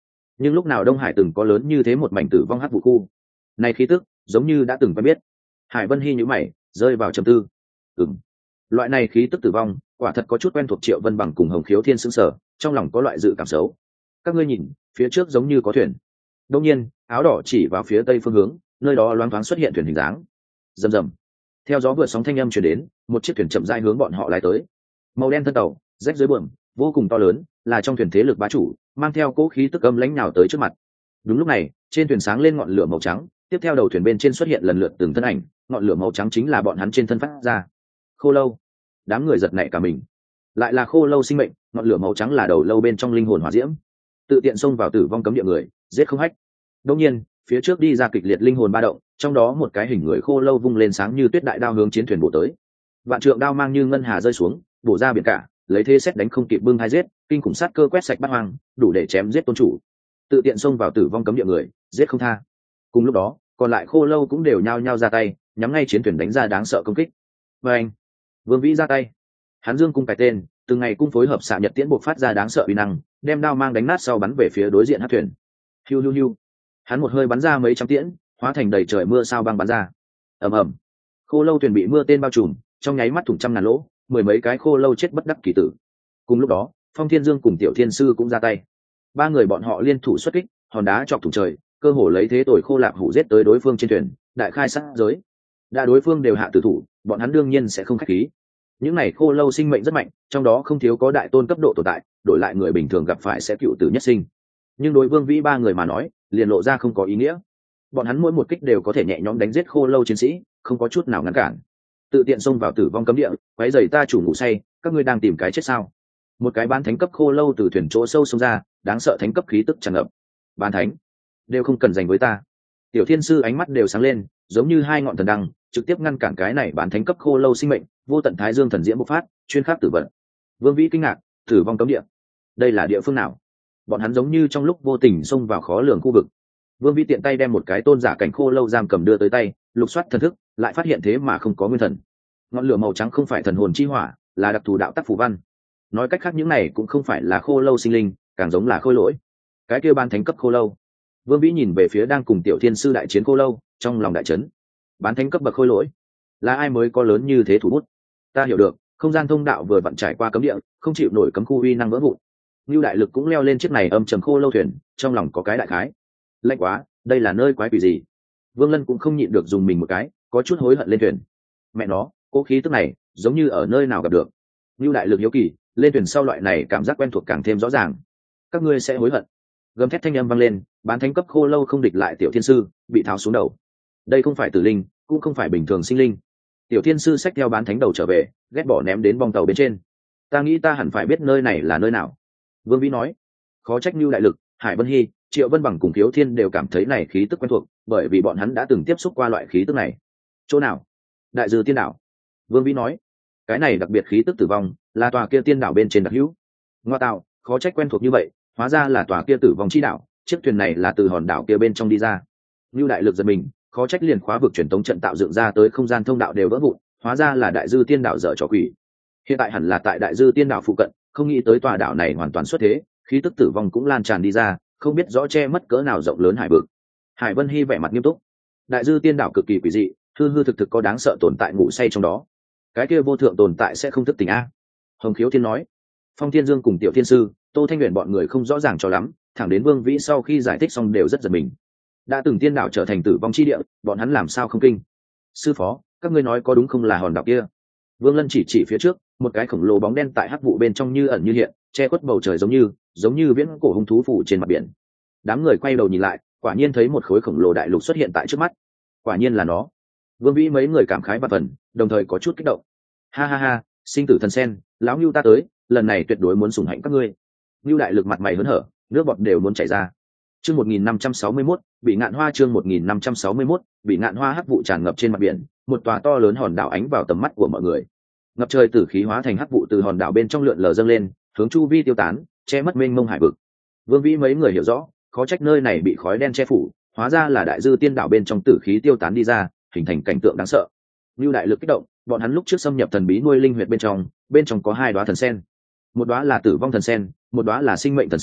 nhưng lúc nào Đông Hải từng có lớn như thế một mảnh tử vong hắc vụ khu? Này khí tức giống như đã từng quen biết. Hải Vân Hy nhíu mày, rơi vào trầm tư. Ừm, loại này khí tức tử vong quả thật có chút quen thuộc. Triệu Vân Bằng cùng Hồng Khiếu Thiên sững sờ, trong lòng có loại dự cảm xấu. Các ngươi nhìn, phía trước giống như có thuyền. Đương nhiên, áo đỏ chỉ vào phía tây phương hướng, nơi đó loáng thoáng xuất hiện thuyền hình dáng. Rầm rầm. Theo gió vượt sóng thanh âm truyền đến, một chiếc thuyền chậm rãi hướng bọn họ lái tới. Màu đen thân tàu, rách dưới buồm, vô cùng to lớn, là trong thuyền thế lực bá chủ, mang theo cỗ khí tức âm lãnh nào tới trước mặt. Đúng lúc này, trên thuyền sáng lên ngọn lửa màu trắng, tiếp theo đầu thuyền bên trên xuất hiện lần lượt từng thân ảnh, ngọn lửa màu trắng chính là bọn hắn trên thân phát ra. Khô lâu. Đám người giật nảy cả mình. Lại là khô lâu sinh mệnh, ngọn lửa màu trắng là đầu lâu bên trong linh hồn hỏa diễm. Tự tiện xông vào tử vong cấm địa người, giết không hách. Đương nhiên, phía trước đi ra kịch liệt linh hồn ba động, trong đó một cái hình người khô lâu vung lên sáng như tuyết đại đao hướng chiến thuyền bổ tới. Vạn trượng đao mang như ngân hà rơi xuống, bổ ra biển cả, lấy thế xét đánh không kịp bưng hai giết, kinh khủng sát cơ quét sạch bát hoang, đủ để chém giết tôn chủ. Tự tiện xông vào tử vong cấm địa người, giết không tha. Cùng lúc đó, còn lại khô lâu cũng đều nhao nhao ra tay, nhắm ngay chiến thuyền đánh ra đáng sợ công kích. Và anh, Vương Vĩ ra tay, hắn dương cung cái tên, từng ngày cung phối hợp xạ nhật tiễn buộc phát ra đáng sợ uy năng, đem đao mang đánh nát sau bắn về phía đối diện hắc thuyền. Hiu hiu hiu, hắn một hơi bắn ra mấy trăm tiễn, hóa thành đầy trời mưa sao băng bắn ra. Ầm ầm, khô lâu thuyền bị mưa tên bao trùm, trong nháy mắt thủng trăm ngàn lỗ, mười mấy cái khô lâu chết bất đắc kỳ tử. Cùng lúc đó, Phong Thiên Dương cùng Tiểu Thiên Sư cũng ra tay. Ba người bọn họ liên thủ xuất kích, hòn đá chọc thủng trời, cơ hồ lấy thế tội khô lạp hủ giết tới đối phương trên thuyền, đại khai sát giới. Đã đối phương đều hạ tử thủ, bọn hắn đương nhiên sẽ không khách khí. Những này khô lâu sinh mệnh rất mạnh, trong đó không thiếu có đại tôn cấp độ tồn tại, đổi lại người bình thường gặp phải sẽ cựu tử nhất sinh. Nhưng đối Vương Vĩ ba người mà nói, liền lộ ra không có ý nghĩa. Bọn hắn mỗi một kích đều có thể nhẹ nhõm đánh giết khô lâu chiến sĩ, không có chút nào ngăn cản. Tự tiện xông vào tử vong cấm địa, quấy rầy ta chủ ngủ say, các ngươi đang tìm cái chết sao? Một cái bán thánh cấp khô lâu từ thuyền chỗ sâu xông ra, đáng sợ thánh cấp khí tức tràn ngập. Bán thánh, đều không cần giành với ta. Tiểu Thiên Sư ánh mắt đều sáng lên, giống như hai ngọn thần đăng, trực tiếp ngăn cản cái này bán thánh cấp khô lâu sinh mệnh, vô tận thái dương thần diễm bộc phát, chuyên khắc tử vận. Vương Vĩ kinh ngạc, tử vong cấm địa, đây là địa phương nào? Bọn hắn giống như trong lúc vô tình xông vào khó lường khu vực. Vương Vĩ tiện tay đem một cái tôn giả cảnh khô lâu giam cầm đưa tới tay, lục soát thần thức, lại phát hiện thế mà không có nguyên thần. Ngọn lửa màu trắng không phải thần hồn chi hỏa, là đặc thù đạo tắc phù văn. Nói cách khác những này cũng không phải là khô lâu sinh linh, càng giống là khôi lỗi. Cái kia ban thánh cấp khô lâu. Vương Vĩ nhìn về phía đang cùng Tiểu Thiên Sư đại chiến khô lâu, trong lòng đại chấn. Bán thánh cấp bậc khôi lỗi, là ai mới có lớn như thế thủ bút? Ta hiểu được, không gian thông đạo vừa vặn trải qua cấm địa, không chịu nổi cấm khu uy năng vỡ vụn. Nưu đại lực cũng leo lên chiếc này âm trầm khô lâu thuyền, trong lòng có cái đại khái. Lạnh quá, đây là nơi quái quỷ gì? Vương Lân cũng không nhịn được dùng mình một cái, có chút hối hận lên thuyền. Mẹ nó, cố khí tức này, giống như ở nơi nào gặp được. Nưu đại lực hiếu kỳ, lên thuyền sau loại này cảm giác quen thuộc càng thêm rõ ràng. Các ngươi sẽ hối hận. Gầm thét thanh âm vang lên, bán thánh cấp khô lâu không địch lại Tiểu Thiên Sư, bị tháo xuống đầu. Đây không phải tử linh, cũng không phải bình thường sinh linh. Tiểu Thiên Sư xách theo bán thánh đầu trở về, ghét bỏ ném đến bong tàu bên trên. Ta nghĩ ta hẳn phải biết nơi này là nơi nào. Vương Vĩ nói. Khó trách Nưu đại lực, Hải Vân Hy, Triệu Vân Bằng cùng Thiếu Thiên đều cảm thấy này khí tức quen thuộc, bởi vì bọn hắn đã từng tiếp xúc qua loại khí tức này. Chỗ nào? Đại Dư Tiên Đảo. Vương Vĩ nói. Cái này đặc biệt khí tức tử vong, là tòa kia tiên đảo bên trên đặc hữu. Ngoa tạo, khó trách quen thuộc như vậy, hóa ra là tòa kia tử vong chi đảo, chiếc thuyền này là từ hòn đảo kia bên trong đi ra. Nưu đại lực giật mình, khó trách liền khóa vực truyền tống trận tạo dựng ra tới không gian thông đạo đều vỡ vụn, hóa ra là Đại Dư Tiên Đảo dở trò quỷ. Hiện tại hẳn là tại Đại Dư Tiên Đảo phụ cận, không nghĩ tới tòa đảo này hoàn toàn xuất thế, khí tức tử vong cũng lan tràn đi ra, không biết rõ che mất cỡ nào rộng lớn hải vực. Hải Vân Hy vẻ mặt nghiêm túc. Đại Dư Tiên Đảo cực kỳ quỷ dị, hư hư thực thực có đáng sợ tồn tại ngủ say trong đó. Cái kia vô thượng tồn tại sẽ không thức tỉnh a? Hồng Khiếu Thiên nói. Phong Thiên Dương cùng Tiểu Thiên Sư, Tô Thanh Huyền bọn người không rõ ràng cho lắm, thẳng đến Vương Vĩ sau khi giải thích xong đều rất giật mình. Đã từng tiên đảo trở thành tử vong chi địa, bọn hắn làm sao không kinh? Sư phó, các ngươi nói có đúng không là hòn đảo kia? Vương Lân chỉ chỉ phía trước, một cái khổng lồ bóng đen tại hắc vụ bên trong như ẩn như hiện, che khuất bầu trời giống như, giống như viễn cổ hung thú phủ trên mặt biển. Đám người quay đầu nhìn lại, quả nhiên thấy một khối khổng lồ đại lục xuất hiện tại trước mắt. Quả nhiên là nó. Vương Vĩ mấy người cảm khái và phần, đồng thời có chút kích động. Ha ha ha, sinh tử thần sen, lão Nưu ta tới, lần này tuyệt đối muốn sủng hạnh các ngươi. Nưu đại lực mặt mày hớn hở, nước bọt đều muốn chảy ra. Chương một nghìn năm trăm sáu mươi mốt, bị ngạn hoa chương một nghìn năm trăm sáu mươi mốt, bị ngạn hoa hắc vụ tràn ngập trên mặt biển, một tòa to lớn hòn đảo ánh vào tầm mắt của mọi người. Ngập trời tử khí hóa thành hắc vụ từ hòn đảo bên trong lượn lờ dâng lên, hướng chu vi tiêu tán, che mất mênh mông hải vực. Vương Vĩ mấy người hiểu rõ, khó trách nơi này bị khói đen che phủ, hóa ra là Đại Dư Tiên Đảo bên trong tử khí tiêu tán đi ra, hình thành cảnh tượng đáng sợ. Nưu đại lực kích động, bọn hắn lúc trước xâm nhập thần bí nuôi linh huyệt bên trong, bên trong có hai đóa thần sen. Một đóa là tử vong thần sen, một đóa là sinh mệnh thần sen,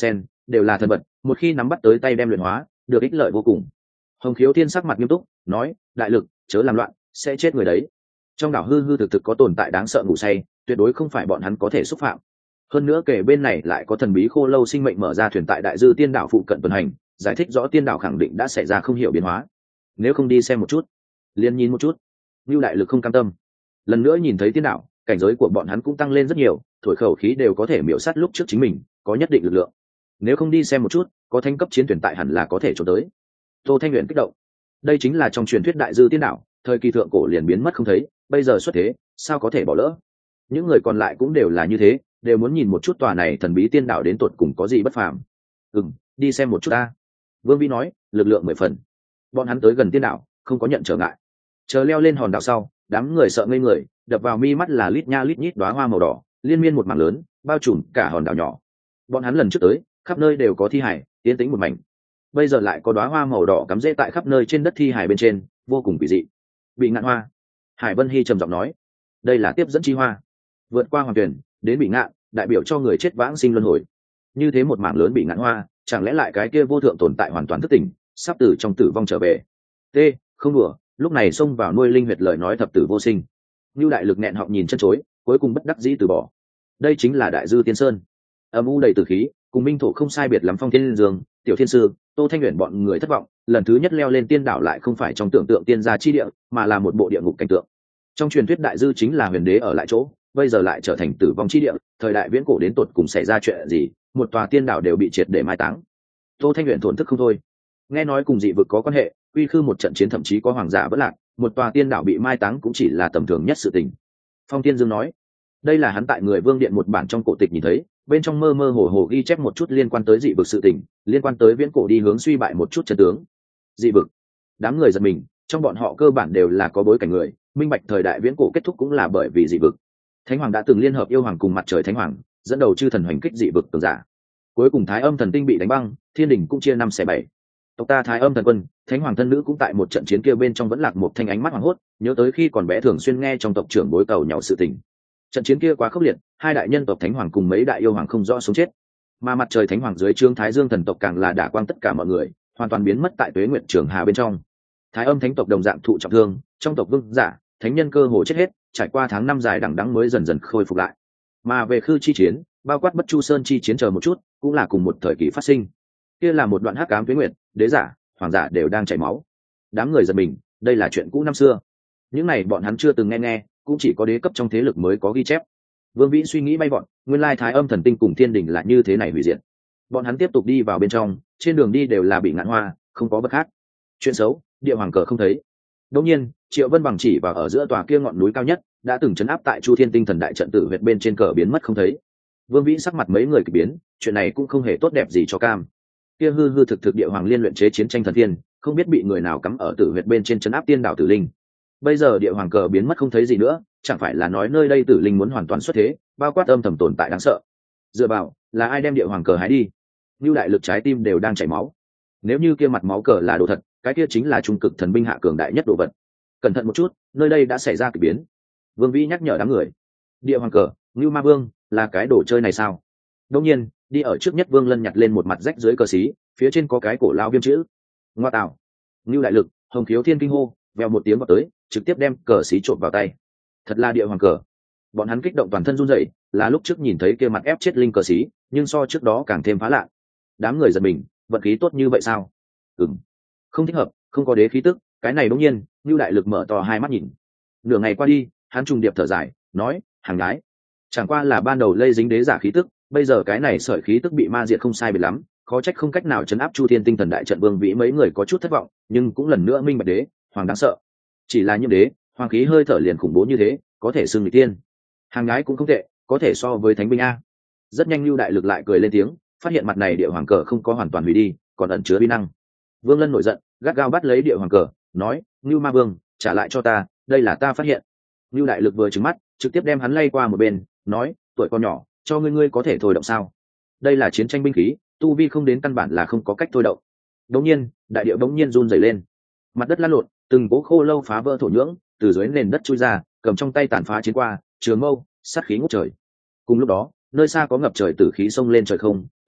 đều là thần vật, một khi nắm bắt tới tay đem luyện hóa được ích lợi vô cùng. Hồng Khiếu Thiên sắc mặt nghiêm túc nói, đại lực chớ làm loạn, sẽ chết người đấy. Trong đảo hư hư thực thực có tồn tại đáng sợ ngủ say, tuyệt đối không phải bọn hắn có thể xúc phạm. Hơn nữa kể bên này lại có thần bí khô lâu sinh mệnh mở ra thuyền tại đại dư tiên đảo phụ cận tuần hành, giải thích rõ tiên đảo khẳng định đã xảy ra không hiểu biến hóa. Nếu không đi xem một chút, liền nhìn một chút. Nưu đại lực không cam tâm, lần nữa nhìn thấy tiên đảo, cảnh giới của bọn hắn cũng tăng lên rất nhiều, thổi khẩu khí đều có thể miểu sát lúc trước chính mình, có nhất định lực lượng. Nếu không đi xem một chút, có thánh cấp chiến tuyển tại hẳn là có thể trốn tới. Tô Thanh Uyển kích động, đây chính là trong truyền thuyết đại dư tiên đảo, thời kỳ thượng cổ liền biến mất không thấy, bây giờ xuất thế, sao có thể bỏ lỡ. Những người còn lại cũng đều là như thế, đều muốn nhìn một chút tòa này thần bí tiên đảo đến tột cùng có gì bất phàm. Ừm, đi xem một chút ta. Vương Vĩ nói, lực lượng mười phần. Bọn hắn tới gần tiên đảo, không có nhận trở ngại. Chờ leo lên hòn đảo sau, đám người sợ ngây người, đập vào mi mắt là lít nha lít nhít đóa hoa màu đỏ, liên miên một mảng lớn, bao trùm cả hòn đảo nhỏ. Bọn hắn lần trước tới, khắp nơi đều có thi hải, tiến tĩnh một mảnh. Bây giờ lại có đóa hoa màu đỏ cắm rễ tại khắp nơi trên đất thi hải bên trên, vô cùng kỳ dị. Bị ngạn hoa. Hải Vân Hy trầm giọng nói, đây là tiếp dẫn chi hoa, vượt qua hoàng tuyển đến bị ngạn, đại biểu cho người chết vãng sinh luân hồi. Như thế một mảng lớn bị ngạn hoa, chẳng lẽ lại cái kia vô thượng tồn tại hoàn toàn thức tỉnh, sắp từ trong tử vong trở về. T, không đùa, lúc này xông vào nuôi linh huyệt lời nói thập tử vô sinh. Như đại lực nghẹn họng nhìn chân chối, cuối cùng bất đắc dĩ từ bỏ. Đây chính là đại dư tiên sơn, âm u đầy tử khí, cùng minh thổ không sai biệt lắm. Phong Thiên Dương, Tiểu Thiên Sư, Tô Thanh Uyển bọn người thất vọng, lần thứ nhất leo lên tiên đảo lại không phải trong tưởng tượng tiên gia chi địa, mà là một bộ địa ngục cảnh tượng. Trong truyền thuyết đại dư chính là huyền đế ở lại chỗ, bây giờ lại trở thành tử vong chi địa, thời đại viễn cổ đến tột cùng xảy ra chuyện gì, một tòa tiên đảo đều bị triệt để mai táng. Tô Thanh Uyển thổn thức không thôi. Nghe nói cùng dị vực có quan hệ, quy khư một trận chiến thậm chí có hoàng giả vỡ lạc, một tòa tiên đảo bị mai táng cũng chỉ là tầm thường nhất sự tình. Phong Thiên Dương nói, đây là hắn tại Người Vương Điện một bản trong cổ tịch nhìn thấy, bên trong mơ mơ hồ hồ ghi chép một chút liên quan tới dị vực sự tình, liên quan tới viễn cổ đi hướng suy bại một chút trận tướng. Dị vực, đám người giật mình, trong bọn họ cơ bản đều là có bối cảnh người, minh bạch thời đại viễn cổ kết thúc cũng là bởi vì dị vực. Thánh Hoàng đã từng liên hợp yêu hoàng cùng mặt trời Thánh Hoàng, dẫn đầu chư thần hoành kích dị vực cường giả. Cuối cùng Thái Âm thần tinh bị đánh băng, thiên đình cũng chia năm xẻ bảy. Tộc ta Thái Âm thần quân, Thánh Hoàng thân nữ cũng tại một trận chiến kia bên trong vẫn lạc một thanh ánh mắt hoàng hốt, nhớ tới khi còn bé thường xuyên nghe trong tộc trưởng bối cầu nhau sự tình. Trận chiến kia quá khốc liệt, hai đại nhân tộc Thánh Hoàng cùng mấy đại yêu hoàng không rõ sống chết, mà mặt trời Thánh Hoàng dưới trương Thái Dương thần tộc càng là đả quang tất cả mọi người, hoàn toàn biến mất tại Tuế Nguyệt Trường Hà bên trong. Thái Âm thánh tộc đồng dạng thụ trọng thương, trong tộc vương giả, thánh nhân cơ hồ chết hết, trải qua tháng năm dài đằng đẵng mới dần dần khôi phục lại. Mà về khư chi chiến, bao quát Bất Chu Sơn chi chiến chờ một chút, cũng là cùng một thời kỳ phát sinh. Kia là một đoạn hắc ám tuế nguyệt, đế giả, hoàng giả đều đang chảy máu. Đám người giật mình, đây là chuyện cũ năm xưa. Những này bọn hắn chưa từng nghe nghe, cũng chỉ có đế cấp trong thế lực mới có ghi chép. Vương Vĩ suy nghĩ bay bọn, nguyên lai Thái Âm thần tinh cùng thiên đình là như thế này hủy diệt. Bọn hắn tiếp tục đi vào bên trong, trên đường đi đều là bị ngạn hoa, không có bất khác. Chuyện xấu, địa hoàng cờ không thấy. Đương nhiên, Triệu Vân bằng chỉ vào ở giữa tòa kia ngọn núi cao nhất, đã từng chấn áp tại Chu Thiên Tinh Thần đại trận tử huyệt bên trên cờ biến mất không thấy. Vương Vĩ sắc mặt mấy người kỳ biến, chuyện này cũng không hề tốt đẹp gì cho cam. Kia hư hư thực thực địa hoàng liên luyện chế chiến tranh thần thiên, không biết bị người nào cắm ở tử huyệt bên trên chấn áp tiên đảo tử linh. Bây giờ địa hoàng cờ biến mất không thấy gì nữa, chẳng phải là nói nơi đây tử linh muốn hoàn toàn xuất thế, bao quát âm thầm tồn tại đáng sợ. Dựa vào, là ai đem địa hoàng cờ hái đi? Như đại lực trái tim đều đang chảy máu. Nếu như kia mặt máu cờ là đồ thật, cái kia chính là trung cực thần binh hạ cường đại nhất đồ vật. Cẩn thận một chút, nơi đây đã xảy ra kỳ biến. Vương Vĩ nhắc nhở đám người. Địa hoàng cờ, Ngưu Ma Vương, là cái đồ chơi này sao? Đương nhiên, đi ở trước nhất Vương Lân nhặt lên một mặt rách dưới cờ xí, phía trên có cái cổ lao viêm chữ. Ngoa tạo. Ngưu đại lực, Hồng Khiếu Thiên kinh hô, vèo một tiếng vào tới, trực tiếp đem cờ xí trộn vào tay. Thật là địa hoàng cờ. Bọn hắn kích động toàn thân run rẩy, là lúc trước nhìn thấy kia mặt ép chết linh cờ xí, nhưng so trước đó càng thêm phá lạ. Đám người giật mình, vận khí tốt như vậy sao? Ừm. Không thích hợp, không có đế khí tức, cái này đương nhiên. Ngưu đại lực mở to hai mắt nhìn. Nửa ngày qua đi, hắn trùng điệp thở dài, nói, hàng gái, chẳng qua là ban đầu lây dính đế giả khí tức, bây giờ cái này sợi khí tức bị ma diệt không sai biệt lắm, khó trách không cách nào chấn áp Chu Thiên Tinh Thần đại trận. Vương Vĩ mấy người có chút thất vọng, nhưng cũng lần nữa minh bạch đế hoàng đáng sợ. Chỉ là nhiễm đế, hoàng khí hơi thở liền khủng bố như thế, có thể xưng nghịch tiên. Hàng gái cũng không tệ, có thể so với thánh binh a. Rất nhanh Lưu đại lực lại cười lên tiếng, phát hiện mặt này địa hoàng cờ không có hoàn toàn hủy đi, còn ẩn chứa uy năng. Vương Lân nổi giận, gắt gao bắt lấy địa hoàng cờ, nói, Ngưu Ma Vương, trả lại cho ta, đây là ta phát hiện. Lưu đại lực vừa trừng mắt, trực tiếp đem hắn lay qua một bên, nói, tuổi con nhỏ, cho ngươi ngươi có thể thôi động sao? Đây là chiến tranh binh khí, tu vi không đến căn bản là không có cách thôi động. Đống nhiên, đại địa bỗng nhiên run rẩy lên, mặt đất lăn lộn, từng cố khô lâu phá vỡ thổ nhưỡng, từ dưới nền đất chui ra, cầm trong tay tàn phá chiến qua, trường mâu, sát khí ngút trời. Cùng lúc đó, nơi xa có ngập trời tử khí xông lên trời không,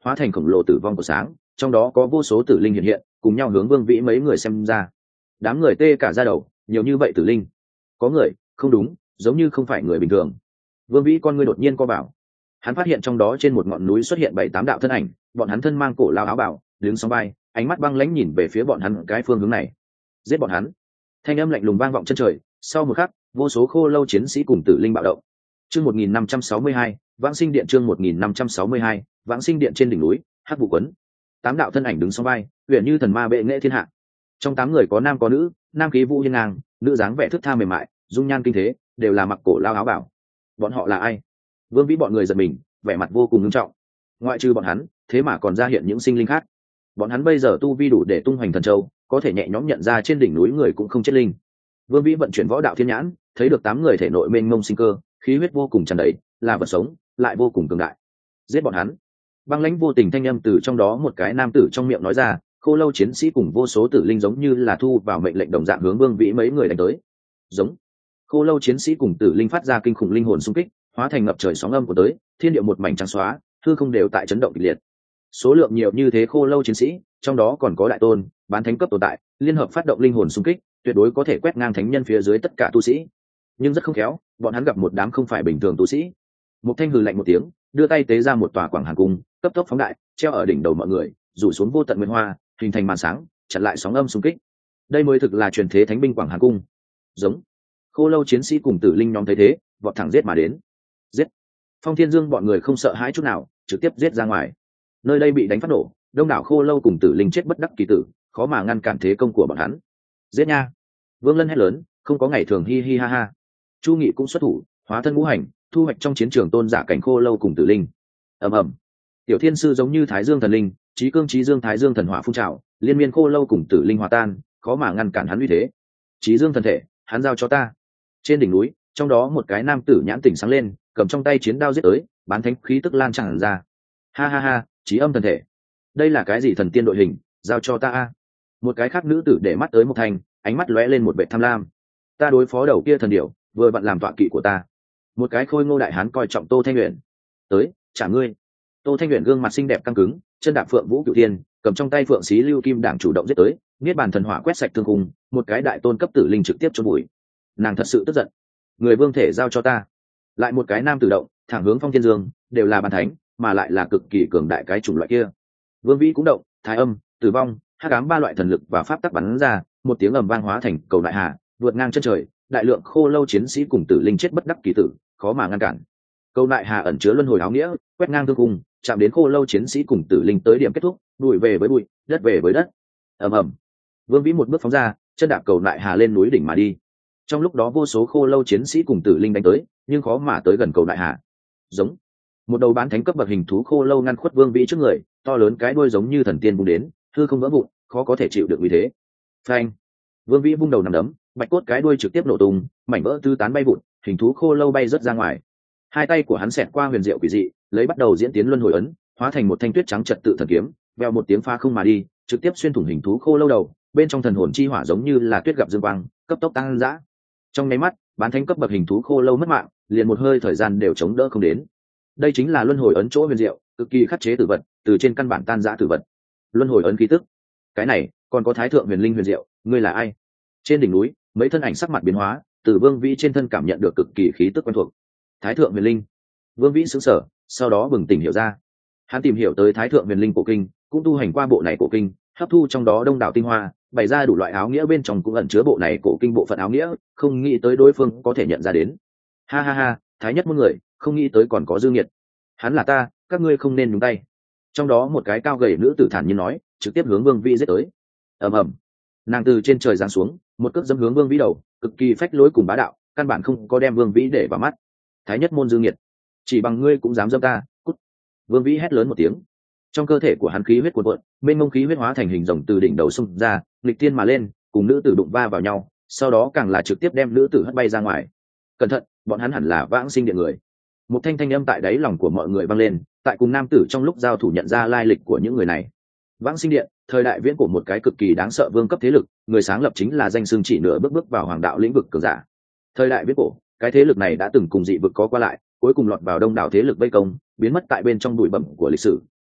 hóa thành khổng lồ tử vong của sáng, trong đó có vô số tử linh hiện hiện, cùng nhau hướng Vương Vĩ mấy người xem ra. Đám người tê cả da đầu, nhiều như vậy tử linh. Có người, không đúng, giống như không phải người bình thường. Vương Vĩ con ngươi đột nhiên co bảo. Hắn phát hiện trong đó trên một ngọn núi xuất hiện bảy tám đạo thân ảnh, bọn hắn thân mang cổ lao áo bào, đứng song vai, ánh mắt băng lãnh nhìn về phía bọn hắn cái phương hướng này. Giết bọn hắn! Thanh âm lạnh lùng vang vọng chân trời, sau một khắc, vô số khô lâu chiến sĩ cùng tử linh bạo động. Chương một nghìn năm trăm sáu mươi hai, Vãng Sinh Điện chương một nghìn năm trăm sáu mươi hai, Vãng Sinh Điện trên đỉnh núi, hắc vụ quấn. Tám đạo thân ảnh đứng song vai, huyền như thần ma bệ nghệ thiên hạ. Trong tám người có nam có nữ, nam khí vũ hiên ngang, nữ dáng vẻ thướt tha mềm mại, dung nhan kinh thế, đều là mặc cổ lao áo bào. Bọn họ là ai? Vương Vĩ bọn người giật mình, vẻ mặt vô cùng nghiêm trọng. Ngoại trừ bọn hắn, thế mà còn ra hiện những sinh linh khác. Bọn hắn bây giờ tu vi đủ để tung hoành thần châu, có thể nhẹ nhõm nhận ra trên đỉnh núi người cũng không chết linh. Vương Vĩ vận chuyển võ đạo thiên nhãn, thấy được tám người thể nội mênh mông sinh cơ, khí huyết vô cùng tràn đầy, là vật sống, lại vô cùng cường đại. Giết bọn hắn! Băng lãnh vô tình thanh âm từ trong đó một cái nam tử trong miệng nói ra, khô lâu chiến sĩ cùng vô số tử linh giống như là thu vào mệnh lệnh đồng dạng hướng Vương Vĩ mấy người đánh tới. Giống! Khô lâu chiến sĩ cùng tử linh phát ra kinh khủng linh hồn xung kích, hóa thành ngập trời sóng âm của tới, thiên địa một mảnh trắng xóa, hư không đều tại chấn động kịch liệt. Số lượng nhiều như thế khô lâu chiến sĩ, trong đó còn có đại tôn, bán thánh cấp tồn tại, liên hợp phát động linh hồn xung kích, tuyệt đối có thể quét ngang thánh nhân phía dưới tất cả tu sĩ. Nhưng rất không khéo, bọn hắn gặp một đám không phải bình thường tu sĩ. Một thanh hừ lạnh một tiếng, đưa tay tế ra một tòa quảng hàn cung, cấp tốc phóng đại, treo ở đỉnh đầu mọi người, rủ xuống vô tận nguyên hoa, hình thành màn sáng, chặn lại sóng âm xung kích. Đây mới thực là truyền thế thánh binh quảng hàn cung. Giống. Khô lâu chiến sĩ cùng tử linh nhóm thấy thế, vọt thẳng giết mà đến. Giết! Phong Thiên Dương bọn người không sợ hãi chút nào, trực tiếp giết ra ngoài. Nơi đây bị đánh phát nổ, đông đảo khô lâu cùng tử linh chết bất đắc kỳ tử, khó mà ngăn cản thế công của bọn hắn. Giết nha! Vương Lân hét lớn, không có ngày thường hi hi ha ha. Chu Nghị cũng xuất thủ, hóa thân ngũ hành, thu hoạch trong chiến trường tôn giả cảnh khô lâu cùng tử linh. Ầm ầm! Tiểu Thiên sư giống như Thái Dương thần linh, chí cương chí dương Thái Dương thần hỏa phun trào, liên miên khô lâu cùng tử linh hòa tan, khó mà ngăn cản hắn uy thế. Chí Dương thần thể, hắn giao cho ta. Trên đỉnh núi, trong đó một cái nam tử nhãn tỉnh sáng lên, cầm trong tay chiến đao giết tới, bán thánh khí tức lan tràn ra. Ha ha ha, Chí Âm thần thể, đây là cái gì thần tiên đội hình, giao cho ta a. Một cái khác nữ tử để mắt tới một thành, ánh mắt lóe lên một vẻ tham lam. Ta đối phó đầu kia thần điểu, vừa vặn làm tọa kỵ của ta. Một cái khôi ngô đại hán coi trọng Tô Thanh Uyển, tới, trả ngươi. Tô Thanh Uyển gương mặt xinh đẹp căng cứng, chân đạp phượng vũ cửu thiên, cầm trong tay phượng xí lưu kim đảng chủ động giết tới, niết bàn thần hỏa quét sạch thương khung, một cái đại tôn cấp tử linh trực tiếp chôn bụi. Nàng thật sự tức giận. Người vương thể giao cho ta. Lại một cái nam tử động, thẳng hướng Phong Thiên Dương, đều là bàn thánh, mà lại là cực kỳ cường đại cái chủng loại kia. Vương Vĩ cũng động, thái âm, tử vong, hắc ám ba loại thần lực và pháp tắc bắn ra, một tiếng ầm vang hóa thành cầu đại hà, vượt ngang chân trời, đại lượng khô lâu chiến sĩ cùng tử linh chết bất đắc kỳ tử, khó mà ngăn cản. Cầu đại hà ẩn chứa luân hồi áo nghĩa, quét ngang thương cung, chạm đến khô lâu chiến sĩ cùng tử linh tới điểm kết thúc, bụi về với bụi, đất về với đất. Ầm ầm. Vương Vĩ một bước phóng ra, chân đạp cầu đại hà lên núi đỉnh mà đi. Trong lúc đó vô số khô lâu chiến sĩ cùng tử linh đánh tới, nhưng khó mà tới gần cầu đại hà. Giống. Một đầu bán thánh cấp bậc hình thú khô lâu ngăn khuất Vương Vĩ trước người, to lớn cái đuôi giống như thần tiên bung đến, hư không vỡ vụn, khó có thể chịu được uy thế. Phanh. Vương Vĩ vung đầu nằm đấm, bạch cốt cái đuôi trực tiếp nổ tung, mảnh vỡ tứ tán bay vụn, hình thú khô lâu bay rớt ra ngoài. Hai tay của hắn xẹt qua huyền diệu quỷ dị, lấy bắt đầu diễn tiến luân hồi ấn, hóa thành một thanh tuyết trắng trật tự thần kiếm, vèo một tiếng pha không mà đi, trực tiếp xuyên thủng hình thú khô lâu đầu, bên trong thần hồn chi hỏa giống như là tuyết gặp dương quang, cấp tốc tăng dã. Trong nháy mắt, bán thánh cấp bậc hình thú khô lâu mất mạng, liền một hơi thời gian đều chống đỡ không đến. Đây chính là luân hồi ấn chỗ huyền diệu, cực kỳ khắc chế tử vật, từ trên căn bản tan rã tử vật. Luân hồi ấn khí tức. Cái này, còn có thái thượng huyền linh huyền diệu, ngươi là ai? Trên đỉnh núi, mấy thân ảnh sắc mặt biến hóa, từ Vương Vĩ trên thân cảm nhận được cực kỳ khí tức quen thuộc. Thái thượng huyền linh. Vương Vĩ sững sờ, sau đó bừng tỉnh hiểu ra. Hắn tìm hiểu tới thái thượng huyền linh cổ kinh, cũng tu hành qua bộ này cổ kinh, hấp thu trong đó đông đảo tinh hoa, bày ra đủ loại áo nghĩa bên trong cũng ẩn chứa bộ này cổ kinh bộ phận áo nghĩa, không nghĩ tới đối phương có thể nhận ra đến. Ha ha ha, thái nhất muôn người, không nghĩ tới còn có dư nghiệt. Hắn là ta, các ngươi không nên nhúng tay. Trong đó một cái cao gầy nữ tử thản nhiên nói, trực tiếp hướng Vương Vĩ giết tới. Ầm ầm. Nàng từ trên trời giáng xuống, một cước dẫm hướng Vương Vĩ đầu, cực kỳ phách lối cùng bá đạo, căn bản không có đem Vương Vĩ để vào mắt. Thái nhất môn dư nghiệt, chỉ bằng ngươi cũng dám dâm ta, cút. Vương Vĩ hét lớn một tiếng. Trong cơ thể của hắn khí huyết cuồn cuộn, mênh mông khí huyết hóa thành hình rồng từ đỉnh đầu xung ra, nghịch thiên mà lên, cùng nữ tử đụng va vào nhau, sau đó càng là trực tiếp đem nữ tử hất bay ra ngoài. Cẩn thận, bọn hắn hẳn là Vãng Sinh Điện người. Một thanh thanh âm tại đáy lòng của mọi người vang lên, tại cùng nam tử trong lúc giao thủ nhận ra lai lịch của những người này. Vãng Sinh Điện, thời đại viễn cổ một cái cực kỳ đáng sợ vương cấp thế lực, người sáng lập chính là danh xưng chỉ nửa bước bước vào hoàng đạo lĩnh vực cường giả. Thời đại viễn cổ, cái thế lực này đã từng cùng dị vực có qua lại, cuối cùng lọt vào đông đảo thế lực vây công, biến mất tại bên trong bụi bặm của lịch sử,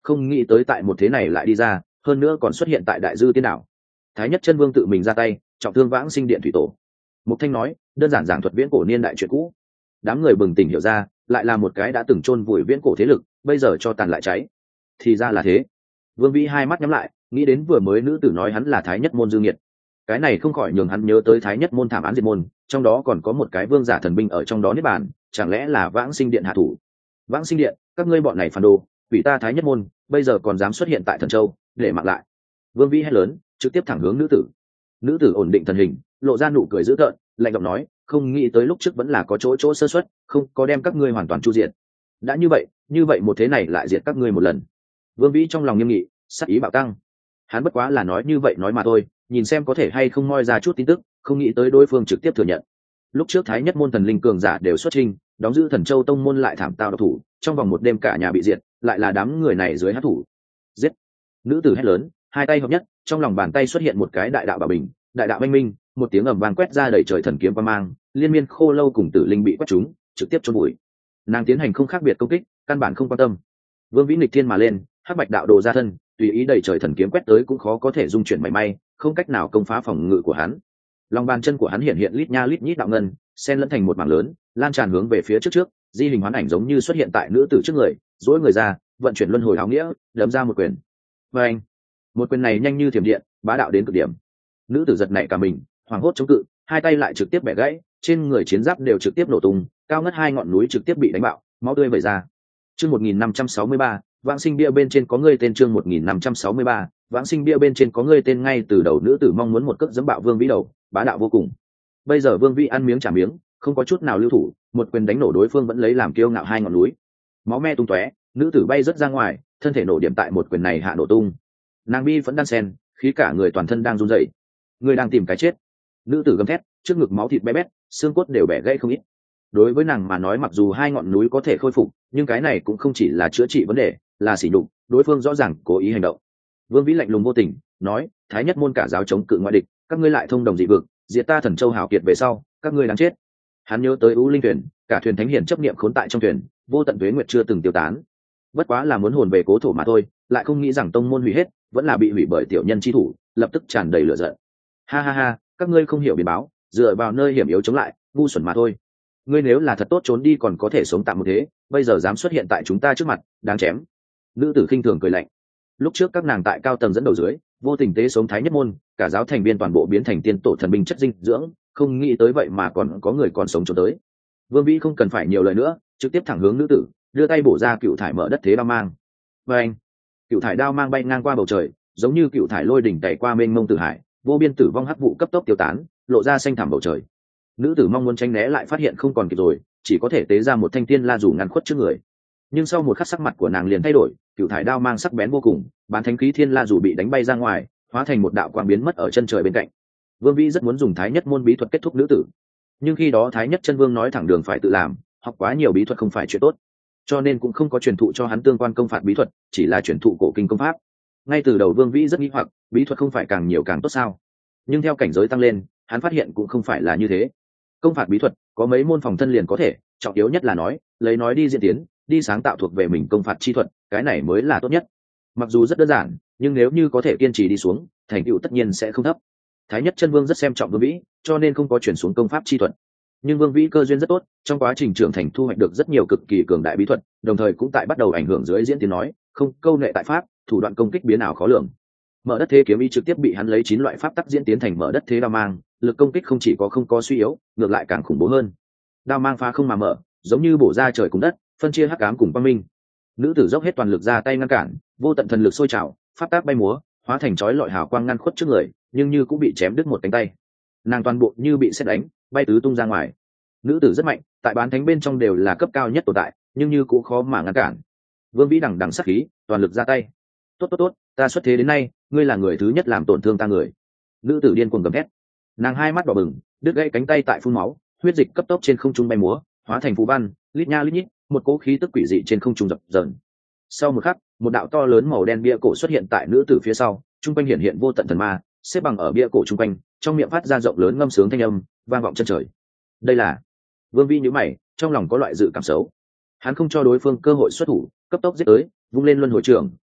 không nghĩ tới tại một thế này lại đi ra, hơn nữa còn xuất hiện tại đại dư tiên đảo. Thái nhất chân vương tự mình ra tay trọng thương vãng sinh điện thủy tổ. Mục Thanh nói, đơn giản giảng thuật viễn cổ niên đại chuyện cũ. Đám người bừng tỉnh hiểu ra, lại là một cái đã từng chôn vùi viễn cổ thế lực, bây giờ cho tàn lại cháy. Thì ra là thế. Vương Vĩ hai mắt nhắm lại, nghĩ đến vừa mới nữ tử nói hắn là Thái nhất môn dương nghiệt. Cái này không khỏi nhường hắn nhớ tới Thái nhất môn thảm án diệt môn, trong đó còn có một cái vương giả thần binh ở trong đó niết bàn, chẳng lẽ là vãng sinh điện hạ thủ? Vãng sinh điện, các ngươi bọn này phản đồ, quỷ ta Thái nhất môn, bây giờ còn dám xuất hiện tại Thần Châu, để mặc lại. Vương Vĩ hét lớn, trực tiếp thẳng hướng nữ tử. Nữ tử ổn định thân hình, lộ ra nụ cười dữ tợn, lạnh giọng nói, không nghĩ tới lúc trước vẫn là có chỗ chỗ sơ suất, không có đem các ngươi hoàn toàn chu diệt. Đã như vậy, như vậy một thế này lại diệt các ngươi một lần. Vương Vĩ trong lòng nghiêm nghị, sát ý bạo tăng. Hắn bất quá là nói như vậy nói mà thôi, nhìn xem có thể hay không moi ra chút tin tức, không nghĩ tới đối phương trực tiếp thừa nhận. Lúc trước Thái nhất môn thần linh cường giả đều xuất trình, đóng giữ Thần Châu tông môn lại thảm tao độc thủ, trong vòng một đêm cả nhà bị diệt, lại là đám người này dưới hắc thủ. Giết! Nữ tử hét lớn, hai tay hợp nhất, trong lòng bàn tay xuất hiện một cái đại đạo bảo bình, đại đạo minh minh, một tiếng ầm vang quét ra đầy trời thần kiếm qua mang, liên miên khô lâu cùng tử linh bị quét trúng, trực tiếp chôn bụi. Nàng tiến hành không khác biệt công kích, căn bản không quan tâm. Vương Vĩ nghịch thiên mà lên, hắc bạch đạo đồ ra thân, tùy ý đầy trời thần kiếm quét tới cũng khó có thể dung chuyển mảy may, không cách nào công phá phòng ngự của hắn. Lòng bàn chân của hắn hiện hiện lít nha lít nhít đạo ngân, xen lẫn thành một mảng lớn, lan tràn hướng về phía trước trước, di hình hoán ảnh giống như xuất hiện tại nữ tử trước người, duỗi người ra, vận chuyển luân hồi áo nghĩa, đấm ra một quyền. Và anh, một quyền này nhanh như thiểm điện, bá đạo đến cực điểm. Nữ tử giật nảy cả mình, hoảng hốt chống cự, hai tay lại trực tiếp bẻ gãy, trên người chiến giáp đều trực tiếp nổ tung, cao ngất hai ngọn núi trực tiếp bị đánh bạo, máu tươi vẩy ra. Chương một nghìn năm trăm sáu mươi ba, Vãng sinh bia bên trên có ngươi tên. Chương một nghìn năm trăm sáu mươi ba, Vãng sinh bia bên trên có ngươi tên. Ngay từ đầu nữ tử mong muốn một cước giẫm bạo Vương Vĩ đầu, bá đạo vô cùng. Bây giờ Vương Vĩ ăn miếng trả miếng, không có chút nào lưu thủ, một quyền đánh nổ đối phương vẫn lấy làm kiêu ngạo hai ngọn núi. Máu me tung tóe, nữ tử bay rất ra ngoài, thân thể nổ điểm tại một quyền này hạ nổ tung. Nàng bi vẫn đan sen, khí cả người toàn thân đang run rẩy. Người đang tìm cái chết. Nữ tử gầm thét, trước ngực máu thịt bé bét, xương cốt đều bẻ gãy không ít. Đối với nàng mà nói mặc dù hai ngọn núi có thể khôi phục, nhưng cái này cũng không chỉ là chữa trị vấn đề, là sỉ nhục, đối phương rõ ràng cố ý hành động. Vương Vĩ lạnh lùng vô tình nói, Thái nhất môn cả giáo chống cự ngoại địch, các ngươi lại thông đồng dị vực, diệt ta Thần Châu hảo kiệt về sau, các ngươi đáng chết. Hắn nhớ tới U Linh thuyền, cả thuyền thánh hiển chấp niệm khốn tại trong thuyền, vô tận tuế nguyệt chưa từng tiêu tán. Bất quá là muốn hồn về cố thổ mà thôi, lại không nghĩ rằng tông môn hủy hết, vẫn là bị hủy bởi tiểu nhân chi thủ, lập tức tràn đầy lửa giận. Ha ha ha, các ngươi không hiểu biến báo, dựa vào nơi hiểm yếu chống lại, ngu xuẩn mà thôi. Ngươi nếu là thật tốt trốn đi còn có thể sống tạm một thế, bây giờ dám xuất hiện tại chúng ta trước mặt, đáng chém. Nữ tử khinh thường cười lạnh. Lúc trước các nàng tại cao tầng dẫn đầu dưới, vô tình tế sống Thái nhất môn, cả giáo thành viên toàn bộ biến thành tiên tổ thần binh chất dinh dưỡng, không nghĩ tới vậy mà còn có người còn sống trốn tới. Vương Vĩ không cần phải nhiều lời nữa, trực tiếp thẳng hướng nữ tử, đưa tay bổ ra cựu thải mở đất thế đao mang. Và anh, cựu thải đao mang bay ngang qua bầu trời, giống như cựu thải lôi đỉnh tẩy qua mênh mông tử hải, vô biên tử vong hắc vụ cấp tốc tiêu tán, lộ ra xanh thẳm bầu trời. Nữ tử mong muốn tránh né lại phát hiện không còn kịp rồi, chỉ có thể tế ra một thanh tiên la dù ngăn khuất trước người. Nhưng sau một khắc sắc mặt của nàng liền thay đổi, cựu thải đao mang sắc bén vô cùng, bán thánh khí thiên la dù bị đánh bay ra ngoài, hóa thành một đạo quang biến mất ở chân trời bên cạnh. Vương Vĩ rất muốn dùng Thái nhất môn bí thuật kết thúc nữ tử, nhưng khi đó Thái nhất chân vương nói thẳng đường phải tự làm, học quá nhiều bí thuật không phải chuyện tốt, cho nên cũng không có truyền thụ cho hắn tương quan công phạt bí thuật, chỉ là truyền thụ cổ kinh công pháp. Ngay từ đầu Vương Vĩ rất nghi hoặc, bí thuật không phải càng nhiều càng tốt sao? Nhưng theo cảnh giới tăng lên, hắn phát hiện cũng không phải là như thế. Công phạt bí thuật có mấy môn phòng thân liền có thể, trọng yếu nhất là nói, lấy nói đi diễn tiến, đi sáng tạo thuộc về mình công phạt chi thuật, cái này mới là tốt nhất. Mặc dù rất đơn giản, nhưng nếu như có thể kiên trì đi xuống, thành tựu tất nhiên sẽ không thấp. Thái nhất chân vương rất xem trọng Vương Vĩ, cho nên không có chuyển xuống công pháp chi thuật. Nhưng Vương Vĩ cơ duyên rất tốt, trong quá trình trưởng thành thu hoạch được rất nhiều cực kỳ cường đại bí thuật, đồng thời cũng tại bắt đầu ảnh hưởng dưới diễn tiến nói, không câu nệ tại pháp, thủ đoạn công kích biến ảo khó lường. Mở đất thế kiếm ý trực tiếp bị hắn lấy chín loại pháp tắc diễn tiến thành mở đất thế đao mang, lực công kích không chỉ có không có suy yếu, ngược lại càng khủng bố hơn. Đao mang phá không mà mở, giống như bổ ra trời cùng đất, phân chia hắc ám cùng quang minh. Nữ tử dốc hết toàn lực ra tay ngăn cản, vô tận thần lực sôi trào, pháp tác bay múa, hóa thành chói lọi hào quang ngăn khuất trước người, nhưng như cũng bị chém đứt một cánh tay. Nàng toàn bộ như bị sét đánh, bay tứ tung ra ngoài. Nữ tử rất mạnh, tại bán thánh bên trong đều là cấp cao nhất tồn tại, nhưng như cũng khó mà ngăn cản. Vương Vĩ đằng đằng sát khí, toàn lực ra tay. Tốt tốt tốt, ta xuất thế đến nay, ngươi là người thứ nhất làm tổn thương ta người. Nữ tử điên cuồng gầm thét. Nàng hai mắt đỏ bừng, đứt gãy cánh tay tại phun máu, huyết dịch cấp tốc trên không trung bay múa, hóa thành phù văn, lít nha lít nhít, một cỗ khí tức quỷ dị trên không trung dập dờn. Sau một khắc, một đạo to lớn màu đen bia cổ xuất hiện tại nữ tử phía sau, trung quanh hiện hiện vô tận thần ma, xếp bằng ở bia cổ trung quanh, trong miệng phát ra rộng lớn ngâm sướng thanh âm, vang vọng chân trời. Đây là Vương Vĩ nhíu mày, trong lòng có loại dự cảm xấu. Hắn không cho đối phương cơ hội xuất thủ, cấp tốc giết tới, vung lên luân hồi trường,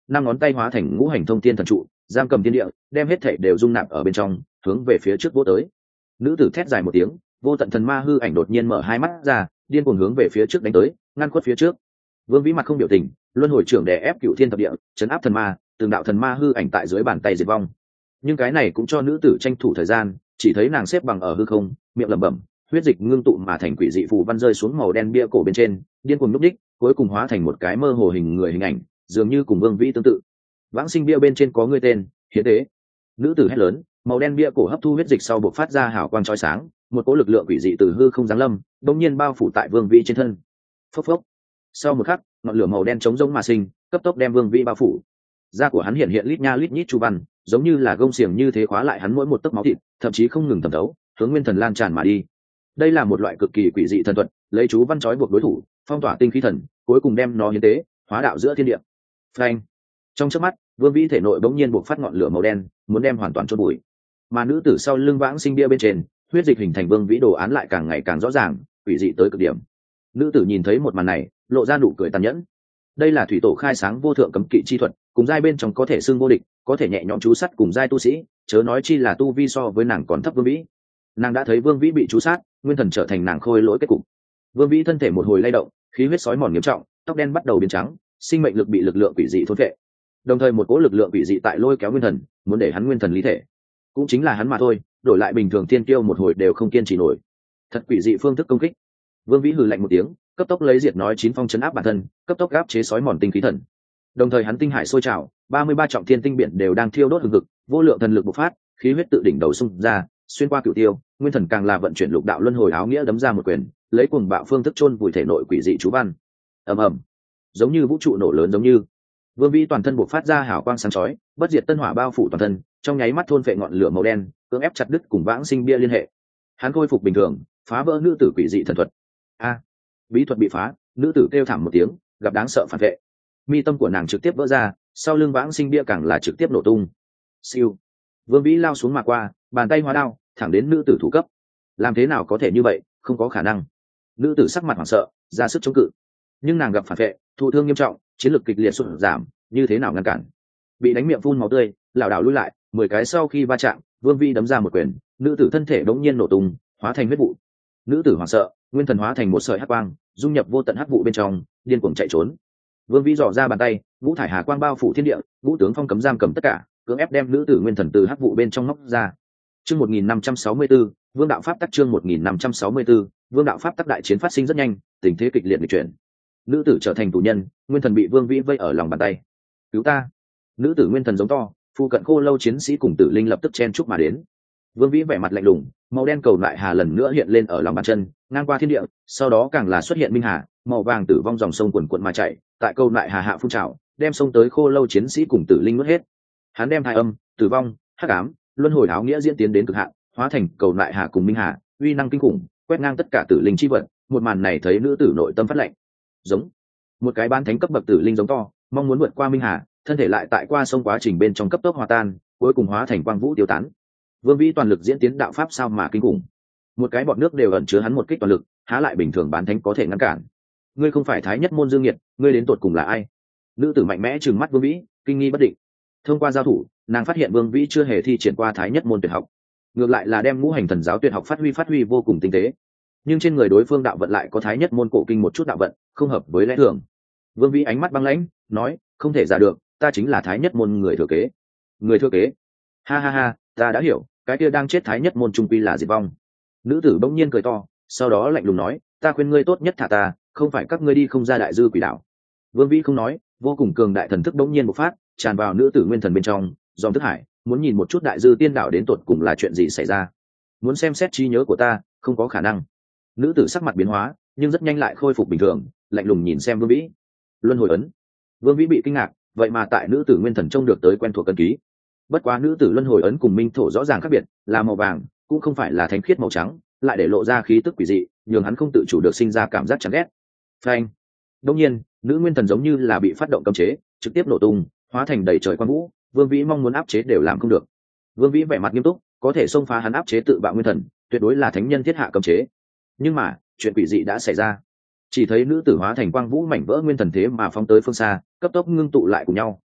năm ngón tay hóa thành ngũ hành thông thiên thần trụ, giam cầm thiên địa, đem hết thảy đều dung nạp ở bên trong, hướng về phía trước vỗ tới. Nữ tử thét dài một tiếng, vô tận thần ma hư ảnh đột nhiên mở hai mắt ra, điên cuồng hướng về phía trước đánh tới, ngăn khuất phía trước. Vương Vĩ mặt không biểu tình, luân hồi trưởng đè ép cựu thiên thập địa, chấn áp thần ma, từng đạo thần ma hư ảnh tại dưới bàn tay diệt vong. Nhưng cái này cũng cho nữ tử tranh thủ thời gian, chỉ thấy nàng xếp bằng ở hư không, miệng lẩm bẩm, huyết dịch ngưng tụ mà thành quỷ dị phù văn rơi xuống màu đen bia cổ bên trên, điên cuồng nhúc nhích, cuối cùng hóa thành một cái mơ hồ hình người hình ảnh, dường như cùng Vương Vĩ tương tự. Vãng sinh bia bên trên có người tên, Hiến Tế. Nữ tử hét lớn, màu đen bia cổ hấp thu huyết dịch sau bộc phát ra hào quang chói sáng, một cỗ lực lượng quỷ dị từ hư không giáng lâm, đột nhiên bao phủ tại Vương Vĩ trên thân. Phốc phốc. Sau một khắc, ngọn lửa màu đen chống rỗng mà sinh, cấp tốc đem Vương Vĩ bao phủ. Da của hắn hiện hiện lít nha lít nhít chu văn, giống như là gông xiềng như thế khóa lại hắn mỗi một tấc máu thịt, thậm chí không ngừng thẩm thấu, hướng nguyên thần lan tràn mà đi. Đây là một loại cực kỳ quỷ dị thần thuật, lấy chú văn trói buộc đối thủ, phong tỏa tinh khí thần, cuối cùng đem nó hiến tế, hóa đạo giữa thiên địa. Phanh! Trong chớp mắt, Vương Vĩ thể nội bỗng nhiên bộc phát ngọn lửa màu đen, muốn đem hoàn toàn chôn bụi. Mà nữ tử sau lưng vãng sinh bia bên trên, huyết dịch hình thành Vương Vĩ đồ án lại càng ngày càng rõ ràng, quỷ dị tới cực điểm. Nữ tử nhìn thấy một màn này, lộ ra nụ cười tàn nhẫn. Đây là thủy tổ khai sáng vô thượng cấm kỵ chi thuật, cùng giai bên trong có thể xưng vô địch, có thể nhẹ nhõm chú sát cùng giai tu sĩ, chớ nói chi là tu vi so với nàng còn thấp Vương Vĩ. Nàng đã thấy Vương Vĩ bị chú sát, nguyên thần trở thành nàng khôi lỗi kết cục. Vương Vĩ thân thể một hồi lay động, khí huyết sói mòn nghiêm trọng, tóc đen bắt đầu biến trắng, sinh mệnh lực bị lực lượng quỷ dị thôn phệ. Đồng thời một cỗ lực lượng quỷ dị tại lôi kéo nguyên thần, muốn để hắn nguyên thần lý thể. Cũng chính là hắn mà thôi, đổi lại bình thường tiên tiêu một hồi đều không kiên trì nổi. Thật quỷ dị phương thức công kích. Vương Vĩ hừ lạnh một tiếng, cấp tốc lấy diệt nói chín phong chấn áp bản thân, cấp tốc áp chế sói mòn tinh khí thần. Đồng thời hắn tinh hải sôi trào, ba mươi ba trọng thiên tinh biển đều đang thiêu đốt hừng hực, vô lượng thần lực bộc phát, khí huyết tự đỉnh đầu xung ra, xuyên qua cửu tiêu, nguyên thần càng là vận chuyển lục đạo luân hồi áo nghĩa đấm ra một quyền, lấy cuồng bạo phương thức chôn vùi thể nội quỷ dị chú văn. Ầm ầm, giống như vũ trụ nổ lớn giống như. Vương Vĩ toàn thân bộc phát ra hào quang sáng chói, bất diệt tân hỏa bao phủ toàn thân, trong nháy mắt thôn phệ ngọn lửa màu đen, cưỡng ép chặt đứt cùng vãng sinh bia liên hệ. Hắn khôi phục bình thường, phá vỡ nữ tử quỷ dị thần thuật. A, bí thuật bị phá, nữ tử kêu thảm một tiếng, gặp đáng sợ phản vệ. Mi tâm của nàng trực tiếp vỡ ra, sau lưng vãng sinh bia càng là trực tiếp nổ tung. Siêu. Vương Vĩ lao xuống mà qua, bàn tay hóa đao, thẳng đến nữ tử thủ cấp. Làm thế nào có thể như vậy, không có khả năng. Nữ tử sắc mặt hoảng sợ, ra sức chống cự. Nhưng nàng gặp phản vệ, thụ thương nghiêm trọng, chiến lực kịch liệt sụt giảm, như thế nào ngăn cản? Bị đánh miệng phun máu tươi, lảo đảo lùi lại, mười cái sau khi va chạm, Vương Vĩ đấm ra một quyền, nữ tử thân thể đống nhiên nổ tung, hóa thành huyết vụ. Nữ tử hoảng sợ, nguyên thần hóa thành một sợi hắc quang, dung nhập vô tận hắc vụ bên trong, điên cuồng chạy trốn. Vương Vĩ dò ra bàn tay, ngũ thải hà quang bao phủ thiên địa, ngũ tướng phong cấm giam cầm tất cả, cưỡng ép đem nữ tử nguyên thần từ hắc vụ bên trong móc ra. Chương một nghìn năm trăm sáu mươi 14, Vương đạo pháp tắc chương một nghìn năm trăm sáu mươi 14, Vương đạo pháp tắc đại chiến phát sinh rất nhanh, tình thế kịch liệt nghịch chuyển. Nữ tử trở thành tù nhân, nguyên thần bị Vương Vĩ vây ở lòng bàn tay. Cứu ta! Nữ tử nguyên thần giống to, phu cận khô lâu chiến sĩ cùng tử linh lập tức chen chúc mà đến. Vương Vĩ vẻ mặt lạnh lùng, màu đen cầu lại hà lần nữa hiện lên ở lòng bàn chân, ngang qua thiên địa, sau đó càng là xuất hiện minh hà, màu vàng tử vong dòng sông quần quận mà chảy, tại cầu lại hà hạ phun trào, đem sông tới khô lâu chiến sĩ cùng tử linh nuốt hết. Hắn đem hai âm, tử vong, hắc ám, luân hồi áo nghĩa diễn tiến đến cực hạn, hóa thành cầu lại hà cùng minh hà, uy năng kinh khủng, quét ngang tất cả tử linh chi vật. Một màn này thấy nữ tử nội tâm phát lạnh. Giống một cái bán thánh cấp bậc tử linh giống to, mong muốn vượt qua minh hà, thân thể lại tại qua sông quá trình bên trong cấp tốc hòa tan, cuối cùng hóa thành quang vũ tiêu tán. Vương Vĩ toàn lực diễn tiến đạo pháp sao mà kinh khủng, một cái bọt nước đều ẩn chứa hắn một kích toàn lực, há lại bình thường bán thánh có thể ngăn cản. Ngươi không phải thái nhất môn Dương Nghiệt, ngươi đến tột cùng là ai? Nữ tử mạnh mẽ trừng mắt Vương Vĩ, kinh nghi bất định. Thông qua giao thủ, nàng phát hiện Vương Vĩ chưa hề thi triển qua thái nhất môn tuyệt học, ngược lại là đem ngũ hành thần giáo tuyệt học phát huy phát huy vô cùng tinh tế. Nhưng trên người đối phương đạo vận lại có thái nhất môn cổ kinh một chút đạo vận, không hợp với lẽ thường. Vương Vĩ ánh mắt băng lãnh, nói, không thể giả được, ta chính là thái nhất môn người thừa kế. Người thừa kế? Ha ha ha, ta đã hiểu, cái kia đang chết thái nhất môn trung quy là diệt vong. Nữ tử bỗng nhiên cười to, sau đó lạnh lùng nói, ta khuyên ngươi tốt nhất thả ta, không phải các ngươi đi không ra đại dư quỷ đạo. Vương Vĩ không nói, vô cùng cường đại thần thức bỗng nhiên bộc phát, tràn vào nữ tử nguyên thần bên trong, dòng thức hải, muốn nhìn một chút đại dư tiên đạo đến tột cùng là chuyện gì xảy ra. Muốn xem xét trí nhớ của ta, không có khả năng. Nữ tử sắc mặt biến hóa, nhưng rất nhanh lại khôi phục bình thường, lạnh lùng nhìn xem Vương Vĩ. Luân hồi ấn. Vương Vĩ bị kinh ngạc, vậy mà tại nữ tử nguyên thần trông được tới quen thuộc cân ký. Bất quá nữ tử luân hồi ấn cùng minh thổ rõ ràng khác biệt, là màu vàng, cũng không phải là thánh khiết màu trắng, lại để lộ ra khí tức quỷ dị, nhường hắn không tự chủ được sinh ra cảm giác chán ghét. Phanh. Đương nhiên, nữ nguyên thần giống như là bị phát động cấm chế, trực tiếp nổ tung, hóa thành đầy trời quang vũ. Vương Vĩ mong muốn áp chế đều làm không được. Vương Vĩ vẻ mặt nghiêm túc, có thể xông phá hắn áp chế tự bạo nguyên thần, tuyệt đối là thánh nhân thiết hạ cấm chế. Nhưng mà, chuyện quỷ dị đã xảy ra. Chỉ thấy nữ tử hóa thành quang vũ mảnh vỡ nguyên thần thế mà phóng tới phương xa, cấp tốc ngưng tụ lại cùng nhau,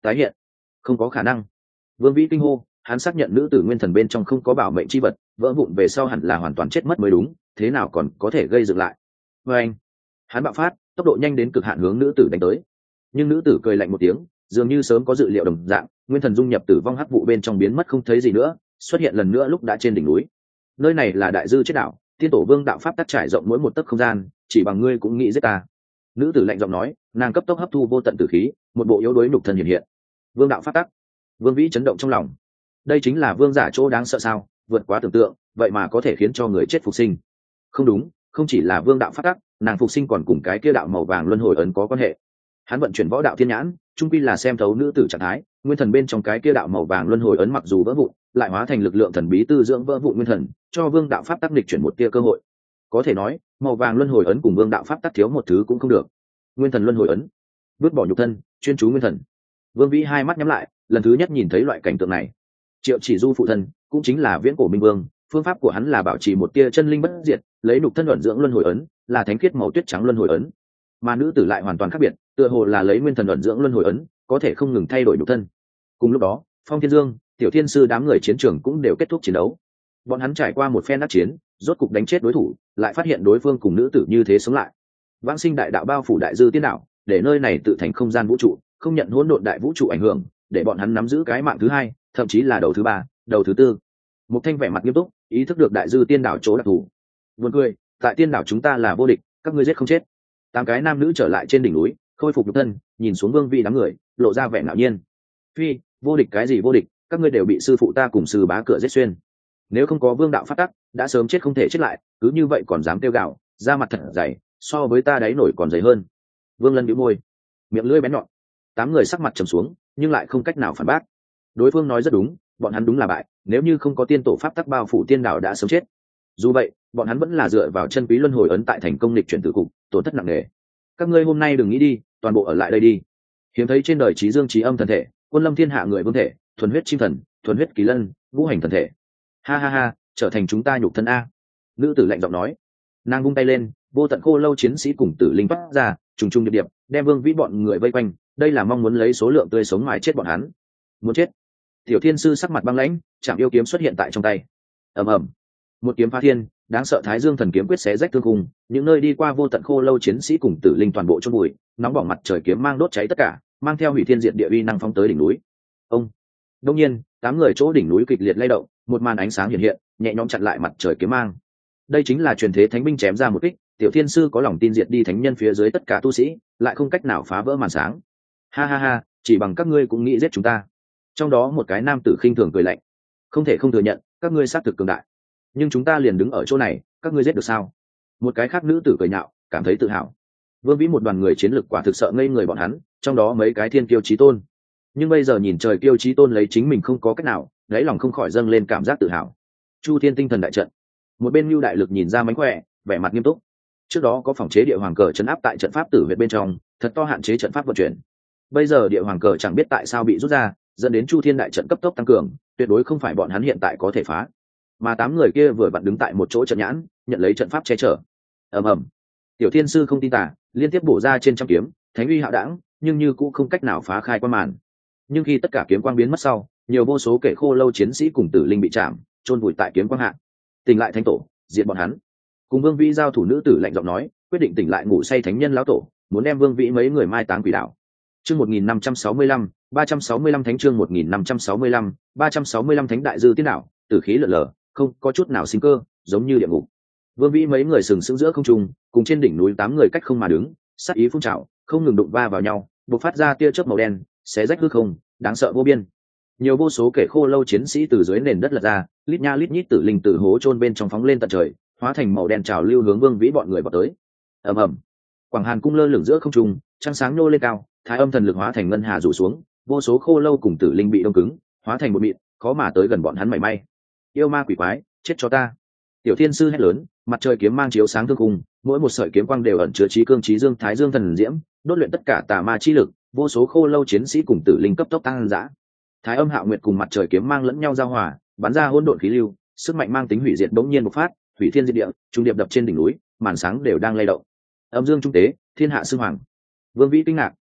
tái hiện không có khả năng. Vương Vĩ kinh hô, hắn xác nhận nữ tử nguyên thần bên trong không có bảo mệnh chi vật, vỡ vụn về sau hẳn là hoàn toàn chết mất mới đúng, thế nào còn có thể gây dựng lại. Và anh, hắn bạo phát, tốc độ nhanh đến cực hạn hướng nữ tử đánh tới. Nhưng nữ tử cười lạnh một tiếng, dường như sớm có dự liệu đồng dạng, nguyên thần dung nhập tử vong hắc vụ bên trong biến mất không thấy gì nữa, xuất hiện lần nữa lúc đã trên đỉnh núi. Nơi này là đại dư chết đảo, tiên tổ vương đạo pháp tắc trải rộng mỗi một tấc không gian, chỉ bằng ngươi cũng nghĩ giết ta. Nữ tử lạnh giọng nói, nàng cấp tốc hấp thu vô tận tử khí, một bộ yếu đuối nhục thân hiện hiện. Vương đạo pháp tắc. Vương Vĩ chấn động trong lòng. Đây chính là vương giả chỗ đáng sợ sao, vượt quá tưởng tượng, vậy mà có thể khiến cho người chết phục sinh. Không đúng, không chỉ là vương đạo pháp tắc, nàng phục sinh còn cùng cái kia đạo màu vàng luân hồi ấn có quan hệ. Hắn vận chuyển võ đạo thiên nhãn, trung quy là xem thấu nữ tử trạng thái, nguyên thần bên trong cái kia đạo màu vàng luân hồi ấn mặc dù vỡ vụn, lại hóa thành lực lượng thần bí tư dưỡng vỡ vụn nguyên thần, cho vương đạo pháp tắc nghịch chuyển một tia cơ hội. Có thể nói, màu vàng luân hồi ấn cùng vương đạo pháp tắc thiếu một thứ cũng không được. Nguyên thần luân hồi ấn, vứt bỏ nhục thân, chuyên chú nguyên thần. Vương Vĩ hai mắt nhắm lại, lần thứ nhất nhìn thấy loại cảnh tượng này. Triệu Chỉ Du phụ thân, cũng chính là viễn cổ minh vương, phương pháp của hắn là bảo trì một tia chân linh bất diệt, lấy nhục thân luận dưỡng luân hồi ấn, là thánh khiết màu tuyết trắng luân hồi ấn. Mà nữ tử lại hoàn toàn khác biệt, tựa hồ là lấy nguyên thần luận dưỡng luân hồi ấn, có thể không ngừng thay đổi nhục thân. Cùng lúc đó, Phong Thiên Dương, Tiểu Thiên Sư đám người chiến trường cũng đều kết thúc chiến đấu. Bọn hắn trải qua một phen đắc chiến, rốt cục đánh chết đối thủ, lại phát hiện đối phương cùng nữ tử như thế sống lại. Vãng sinh đại đạo bao phủ đại dư tiên đạo, để nơi này tự thành không gian vũ trụ, không nhận hỗn độn đại vũ trụ ảnh hưởng, để bọn hắn nắm giữ cái mạng thứ hai, thậm chí là đầu thứ ba, đầu thứ tư. Một Thanh vẻ mặt nghiêm túc, ý thức được đại dư tiên đảo chỗ đặc thù. Buồn cười, tại tiên đảo chúng ta là vô địch, các ngươi giết không chết. Tám cái nam nữ trở lại trên đỉnh núi, khôi phục nhục thân, nhìn xuống Vương Vĩ đám người, lộ ra vẻ ngạo nhiên. Phi, vô địch cái gì vô địch, các ngươi đều bị sư phụ ta cùng sư bá cửa giết xuyên. Nếu không có vương đạo phát tắc, đã sớm chết không thể chết lại, cứ như vậy còn dám kêu gào, da mặt thật dày, so với ta đáy nổi còn dày hơn. Vương Lân bĩu môi, miệng lưỡi bén nhọn. Tám người sắc mặt trầm xuống, nhưng lại không cách nào phản bác. Đối phương nói rất đúng, bọn hắn đúng là bại, nếu như không có tiên tổ pháp tắc bao phủ tiên đảo đã sớm chết. Dù vậy, bọn hắn vẫn là dựa vào chân quý luân hồi ấn tại thành công lịch chuyển tử cục, tổn thất nặng nề. Các ngươi hôm nay đừng nghĩ đi, toàn bộ ở lại đây đi. Hiếm thấy trên đời trí dương trí âm thần thể, quân lâm thiên hạ người vương thể, thuần huyết chim thần, thuần huyết kỳ lân, vũ hành thần thể. Ha ha ha, trở thành chúng ta nhục thân a. Nữ tử lạnh giọng nói. Nàng vung tay lên, vô tận khô lâu chiến sĩ cùng tử linh phát ra, trùng trùng điệp điệp, đem Vương Vĩ bọn người vây quanh, đây là mong muốn lấy số lượng tươi sống mài chết bọn hắn. Muốn chết. Tiểu Thiên Sư sắc mặt băng lãnh, chạm yêu kiếm xuất hiện tại trong tay. Ầm ầm. Một kiếm phá thiên, đáng sợ Thái Dương thần kiếm quyết xé rách thương khung, những nơi đi qua vô tận khô lâu chiến sĩ cùng tử linh toàn bộ chôn bụi, nóng bỏng mặt trời kiếm mang đốt cháy tất cả, mang theo hủy thiên diệt địa uy năng phóng tới đỉnh núi. Ông. Đương nhiên, tám người chỗ đỉnh núi kịch liệt lay động, một màn ánh sáng hiện hiện, nhẹ nhõm chặn lại mặt trời kiếm mang. Đây chính là truyền thế thánh binh chém ra một kích, Tiểu Thiên Sư có lòng tin diệt đi thánh nhân phía dưới tất cả tu sĩ, lại không cách nào phá vỡ màn sáng. Ha ha ha, chỉ bằng các ngươi cũng nghĩ giết chúng ta. Trong đó một cái nam tử khinh thường cười lạnh, không thể không thừa nhận, các ngươi xác thực cường đại, nhưng chúng ta liền đứng ở chỗ này, các ngươi giết được sao? Một cái khác nữ tử cười nhạo, cảm thấy tự hào. Vương Vĩ một đoàn người chiến lực quả thực sợ ngây người bọn hắn, trong đó mấy cái thiên kiêu chí tôn. Nhưng bây giờ nhìn trời kiêu chí tôn lấy chính mình không có cách nào, đáy lòng không khỏi dâng lên cảm giác tự hào. Chu Thiên tinh thần đại trận, một bên Nưu đại lực nhìn ra mánh khỏe, vẻ mặt nghiêm túc. Trước đó có phòng chế địa hoàng cờ trấn áp tại trận pháp tử huyệt bên trong, thật to hạn chế trận pháp vận chuyển. Bây giờ địa hoàng cờ chẳng biết tại sao bị rút ra, dẫn đến Chu Thiên đại trận cấp tốc tăng cường, tuyệt đối không phải bọn hắn hiện tại có thể phá. Mà tám người kia vừa vặn đứng tại một chỗ trận nhãn, nhận lấy trận pháp che chở. Ầm ầm. Tiểu Thiên Sư không tin tả, liên tiếp bổ ra trên trăm kiếm, thánh uy hạo đẳng, nhưng như cũng không cách nào phá khai quan màn. Nhưng khi tất cả kiếm quang biến mất sau, nhiều vô số kẻ khô lâu chiến sĩ cùng tử linh bị chạm, chôn vùi tại kiếm quang hạ. Tỉnh lại thánh tổ, diệt bọn hắn. Cùng Vương Vĩ giao thủ nữ tử lạnh giọng nói, quyết định tỉnh lại ngủ say thánh nhân lão tổ, muốn đem Vương Vĩ mấy người mai táng quỷ đạo. Chương một nghìn năm trăm sáu mươi lăm, ba trăm sáu mươi lăm thánh chương một nghìn năm trăm sáu mươi lăm, ba trăm sáu mươi lăm thánh đại dư tiên đạo, tử khí lở lở, không có chút nào sinh cơ, giống như địa ngục. Vương Vĩ mấy người sừng sững giữa không trung, cùng trên đỉnh núi tám người cách không mà đứng, sát ý phun trào, không ngừng đụng va vào nhau, bộc phát ra tia chớp màu đen, xé rách hư không, đáng sợ vô biên. Nhiều vô số kẻ khô lâu chiến sĩ từ dưới nền đất lật ra, lít nha lít nhít tử linh tử hố chôn bên trong phóng lên tận trời, hóa thành màu đen trào lưu hướng Vương Vĩ bọn người vào tới. Ầm ầm. Quảng Hàn cung lơ lửng giữa không trung, trăng sáng nhô lên cao, thái âm thần lực hóa thành ngân hà rủ xuống, vô số khô lâu cùng tử linh bị đông cứng, hóa thành một mịn, khó mà tới gần bọn hắn mảy may. Yêu ma quỷ quái, chết cho ta! Tiểu Thiên Sư hét lớn, mặt trời kiếm mang chiếu sáng thương khung, mỗi một sợi kiếm quang đều ẩn chứa trí cương trí dương thái dương thần diễm, đốt luyện tất cả tà ma chi lực, vô số khô lâu chiến sĩ cùng tử linh cấp tốc tăng dã. Thái âm hạo nguyệt cùng mặt trời kiếm mang lẫn nhau giao hòa, bắn ra hỗn độn khí lưu, sức mạnh mang tính hủy diệt bỗng nhiên bộc phát, hủy thiên diệt địa, trung điệp đập trên đỉnh núi, màn sáng đều đang lay động. Âm dương trung tế, thiên hạ xưng hoàng. Vương Vĩ kinh ngạc,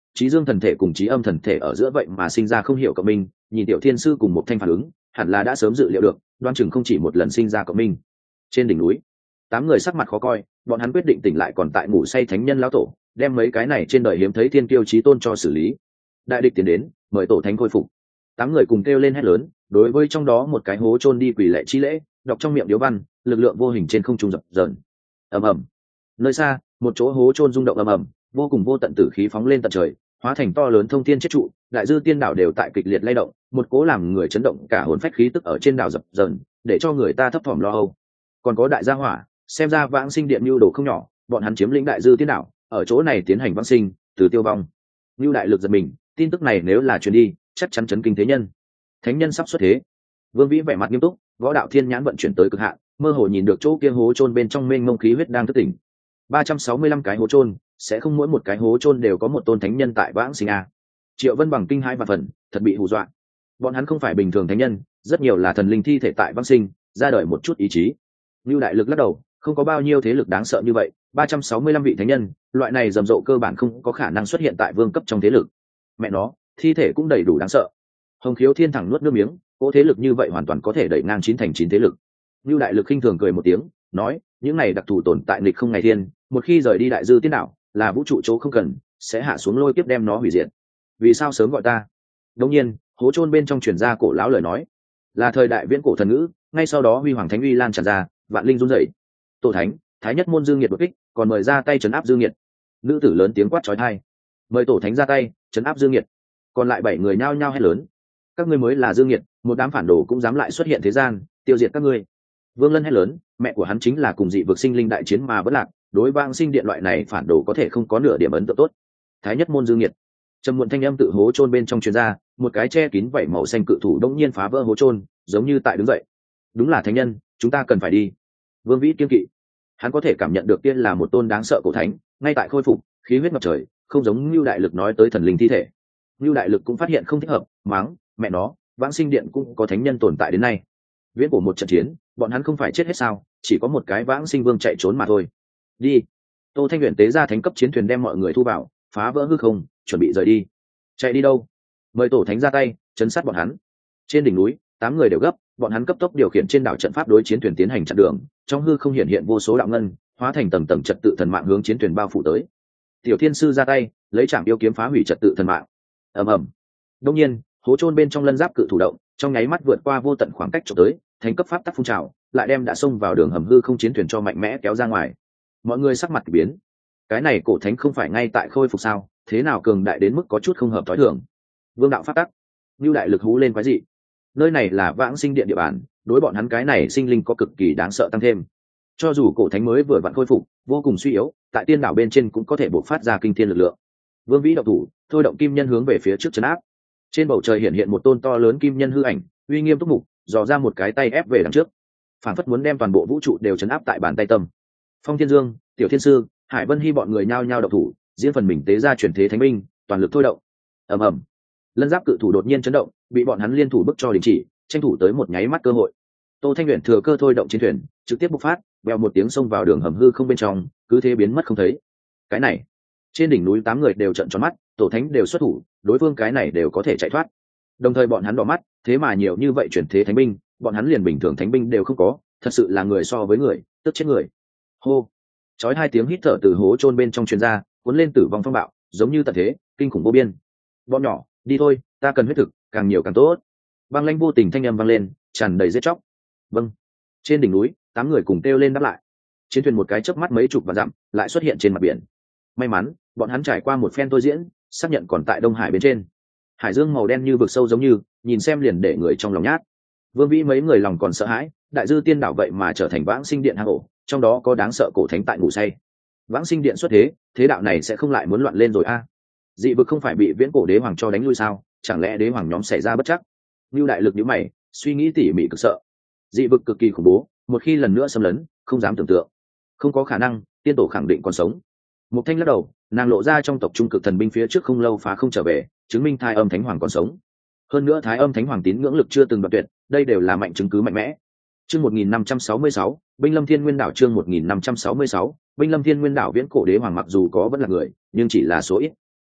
trí dương thần thể cùng trí âm thần thể ở giữa vậy mà sinh ra không hiểu cộng minh, nhìn tiểu thiên sư cùng một thanh phản ứng hẳn là đã sớm dự liệu được, đoan chừng không chỉ một lần sinh ra cộng minh. Trên đỉnh núi tám người sắc mặt khó coi, bọn hắn quyết định tỉnh lại còn tại ngủ say thánh nhân lão tổ, đem mấy cái này trên đời hiếm thấy thiên kiêu chí tôn cho xử lý. Đại địch tiến đến, mời tổ thánh khôi phục. Tám người cùng kêu lên hét lớn, đối với trong đó một cái hố chôn đi quỳ lệ chi lễ, đọc trong miệng điếu văn, lực lượng vô hình trên không trung dập dờn. Ầm ầm. Nơi xa, một chỗ hố chôn rung động ầm ầm, vô cùng vô tận tử khí phóng lên tận trời, hóa thành to lớn thông thiên chết trụ, đại dư tiên đảo đều tại kịch liệt lay động, một cố làm người chấn động cả hồn phách khí tức ở trên đảo dập dờn, để cho người ta thấp thỏm lo âu. Còn có đại gia hỏa, xem ra vãng sinh điện nhu đồ không nhỏ, bọn hắn chiếm lĩnh đại dư tiên đảo, ở chỗ này tiến hành vãng sinh, từ tiêu vong. Nhu đại lực giật mình, tin tức này nếu là truyền đi, chắc chắn chấn kinh thế nhân. Thánh nhân sắp xuất thế. Vương Vĩ vẻ mặt nghiêm túc, võ đạo thiên nhãn vận chuyển tới cực hạn, mơ hồ nhìn được chỗ kia hố chôn bên trong mênh mông khí huyết đang thức tỉnh. ba trăm sáu mươi lăm cái hố chôn, sẽ không mỗi một cái hố chôn đều có một tôn thánh nhân tại vãng sinh a. Triệu Vân bằng kinh hãi và phần, thật bị hù dọa. Bọn hắn không phải bình thường thánh nhân, rất nhiều là thần linh thi thể tại vãng sinh, ra đời một chút ý chí. Nưu đại lực lắc đầu, không có bao nhiêu thế lực đáng sợ như vậy, ba trăm sáu mươi lăm vị thánh nhân, loại này rầm rộ cơ bản không có khả năng xuất hiện tại vương cấp trong thế lực. Mẹ nó, thi thể cũng đầy đủ đáng sợ. Hồng Khiếu Thiên thẳng nuốt nước miếng, cỗ thế lực như vậy hoàn toàn có thể đẩy ngang chín thành chín thế lực. Nưu đại lực khinh thường cười một tiếng, nói, những này đặc thù tồn tại nghịch không ngày thiên, một khi rời đi đại dư tiên đảo, là vũ trụ chỗ không cần, sẽ hạ xuống lôi kiếp đem nó hủy diệt. Vì sao sớm gọi ta? Đương nhiên, hố chôn bên trong truyền ra cổ lão lời nói, là thời đại viễn cổ thần ngữ, ngay sau đó huy hoàng thánh uy lan tràn ra, vạn linh run rẩy. Tổ thánh, thái nhất môn dương nhiệt đột kích, còn mời ra tay trấn áp dương nhiệt. Nữ tử lớn tiếng quát chói tai, mời tổ thánh ra tay trấn áp dương nhiệt. Còn lại bảy người nhao nhao hét lớn, các ngươi mới là dương nhiệt, một đám phản đồ cũng dám lại xuất hiện thế gian, tiêu diệt các ngươi. Vương Lân hét lớn, mẹ của hắn chính là cùng dị vực sinh linh đại chiến mà bất lạc, đối vang sinh điện loại này phản đồ có thể không có nửa điểm ấn tượng tốt. Thái nhất môn dương nhiệt. Trầm muộn thanh âm tự hố chôn bên trong truyền ra, một cái che kín vảy màu xanh cự thủ đống nhiên phá vỡ hố chôn, giống như tại đứng dậy. Đúng là thánh nhân, chúng ta cần phải đi. Vương Vĩ kiên kỵ, hắn có thể cảm nhận được tiên là một tôn đáng sợ cổ thánh, ngay tại khôi phục, khí huyết ngập trời, không giống Nưu đại lực nói tới thần linh thi thể. Nưu đại lực cũng phát hiện không thích hợp, mắng, mẹ nó, vãng sinh điện cũng có thánh nhân tồn tại đến nay. Viễn của một trận chiến, bọn hắn không phải chết hết sao, chỉ có một cái vãng sinh vương chạy trốn mà thôi. Đi. Tô Thanh Uyển tế ra thánh cấp chiến thuyền đem mọi người thu vào, phá vỡ hư không, chuẩn bị rời đi. Chạy đi đâu? Mời tổ thánh ra tay chấn sát bọn hắn. Trên đỉnh núi, tám người đều gấp, bọn hắn cấp tốc điều khiển trên đảo trận pháp đối chiến thuyền tiến hành chặn đường, trong hư không hiện hiện vô số đạo ngân, hóa thành tầng tầng trật tự thần mạng hướng chiến thuyền bao phủ tới. Tiểu Thiên sư ra tay, lấy trảm yêu kiếm phá hủy trật tự thần mạng. Ầm ầm. Đương nhiên, hố chôn bên trong lân giáp cự thủ động, trong nháy mắt vượt qua vô tận khoảng cách chụp tới, thành cấp pháp tắc phun trào, lại đem đã xông vào đường hầm hư không chiến thuyền cho mạnh mẽ kéo ra ngoài. Mọi người sắc mặt kỳ biến. Cái này cổ thánh không phải ngay tại khôi phục sao, thế nào cường đại đến mức có chút không hợp thói thường. Vương đạo pháp tắc, Nưu đại lực hú lên quái dị. Nơi này là vãng sinh điện địa bàn, đối bọn hắn cái này sinh linh có cực kỳ đáng sợ tăng thêm. Cho dù cổ thánh mới vừa vặn khôi phục, vô cùng suy yếu, tại tiên đảo bên trên cũng có thể bộc phát ra kinh thiên lực lượng. Vương Vĩ động thủ, thôi động kim nhân hướng về phía trước trấn áp. Trên bầu trời hiện hiện một tôn to lớn kim nhân hư ảnh, uy nghiêm túc mục, dò ra một cái tay ép về đằng trước, phản phất muốn đem toàn bộ vũ trụ đều trấn áp tại bàn tay tâm. Phong Thiên Dương, Tiểu Thiên sư, Hải Vân Hy bọn người nhao nhao động thủ, riêng phần mình tế ra chuyển thế thánh binh, toàn lực thôi động. Ầm ầm. Lân giáp cự thủ đột nhiên chấn động, bị bọn hắn liên thủ bức cho đình chỉ, tranh thủ tới một nháy mắt cơ hội. Tô Thanh Uyển thừa cơ thôi động chiến thuyền, trực tiếp bộc phát, vèo một tiếng xông vào đường hầm hư không bên trong, cứ thế biến mất không thấy. Cái này, trên đỉnh núi tám người đều trợn tròn mắt, tổ thánh đều xuất thủ, đối phương cái này đều có thể chạy thoát. Đồng thời bọn hắn đỏ mắt, thế mà nhiều như vậy chuyển thế thánh binh, bọn hắn liền bình thường thánh binh đều không có, thật sự là người so với người, tức chết người. Hô. Chói hai tiếng hít thở từ hố chôn bên trong truyền ra, cuốn lên tử vong phong bạo, giống như tận thế, kinh khủng vô biên. Bọn nhỏ, đi thôi, ta cần huyết thực, càng nhiều càng tốt. Băng Lãnh vô tình thanh âm vang lên, tràn đầy giết chóc. Vâng. Trên đỉnh núi, tám người cùng kêu lên đáp lại. Chiến thuyền một cái chớp mắt mấy chục vạn dặm, lại xuất hiện trên mặt biển. May mắn, bọn hắn trải qua một phen tôi diễn, xác nhận còn tại Đông Hải bên trên. Hải dương màu đen như vực sâu giống như, nhìn xem liền để người trong lòng nhát. Vương Vĩ mấy người lòng còn sợ hãi, đại dư tiên đảo vậy mà trở thành vãng sinh điện hang ổ, trong đó có đáng sợ cổ thánh tại ngủ say. Vãng sinh điện xuất thế, thế đạo này sẽ không lại muốn loạn lên rồi a? À? Dị vực không phải bị viễn cổ đế hoàng cho đánh lui sao? Chẳng lẽ đế hoàng nhóm xảy ra bất chắc? Nưu đại lực nhíu mày, suy nghĩ tỉ mỉ cực sợ. Dị vực cực kỳ khủng bố, một khi lần nữa xâm lấn, không dám tưởng tượng. Không có khả năng, tiên tổ khẳng định còn sống. Mục Thanh lắc đầu, nàng lộ ra trong tộc trung cực thần binh phía trước không lâu phá không trở về, chứng minh Thái Âm Thánh Hoàng còn sống. Hơn nữa Thái Âm Thánh Hoàng tín ngưỡng lực chưa từng đoạn tuyệt, đây đều là mạnh chứng cứ mạnh mẽ. Chương một nghìn năm trăm sáu mươi sáu, Binh Lâm Thiên Nguyên Đảo chương một nghìn năm trăm sáu mươi sáu, Binh Lâm Thiên Nguyên Đảo viễn cổ đế hoàng mặc dù có vẫn là người, nhưng chỉ là số ít.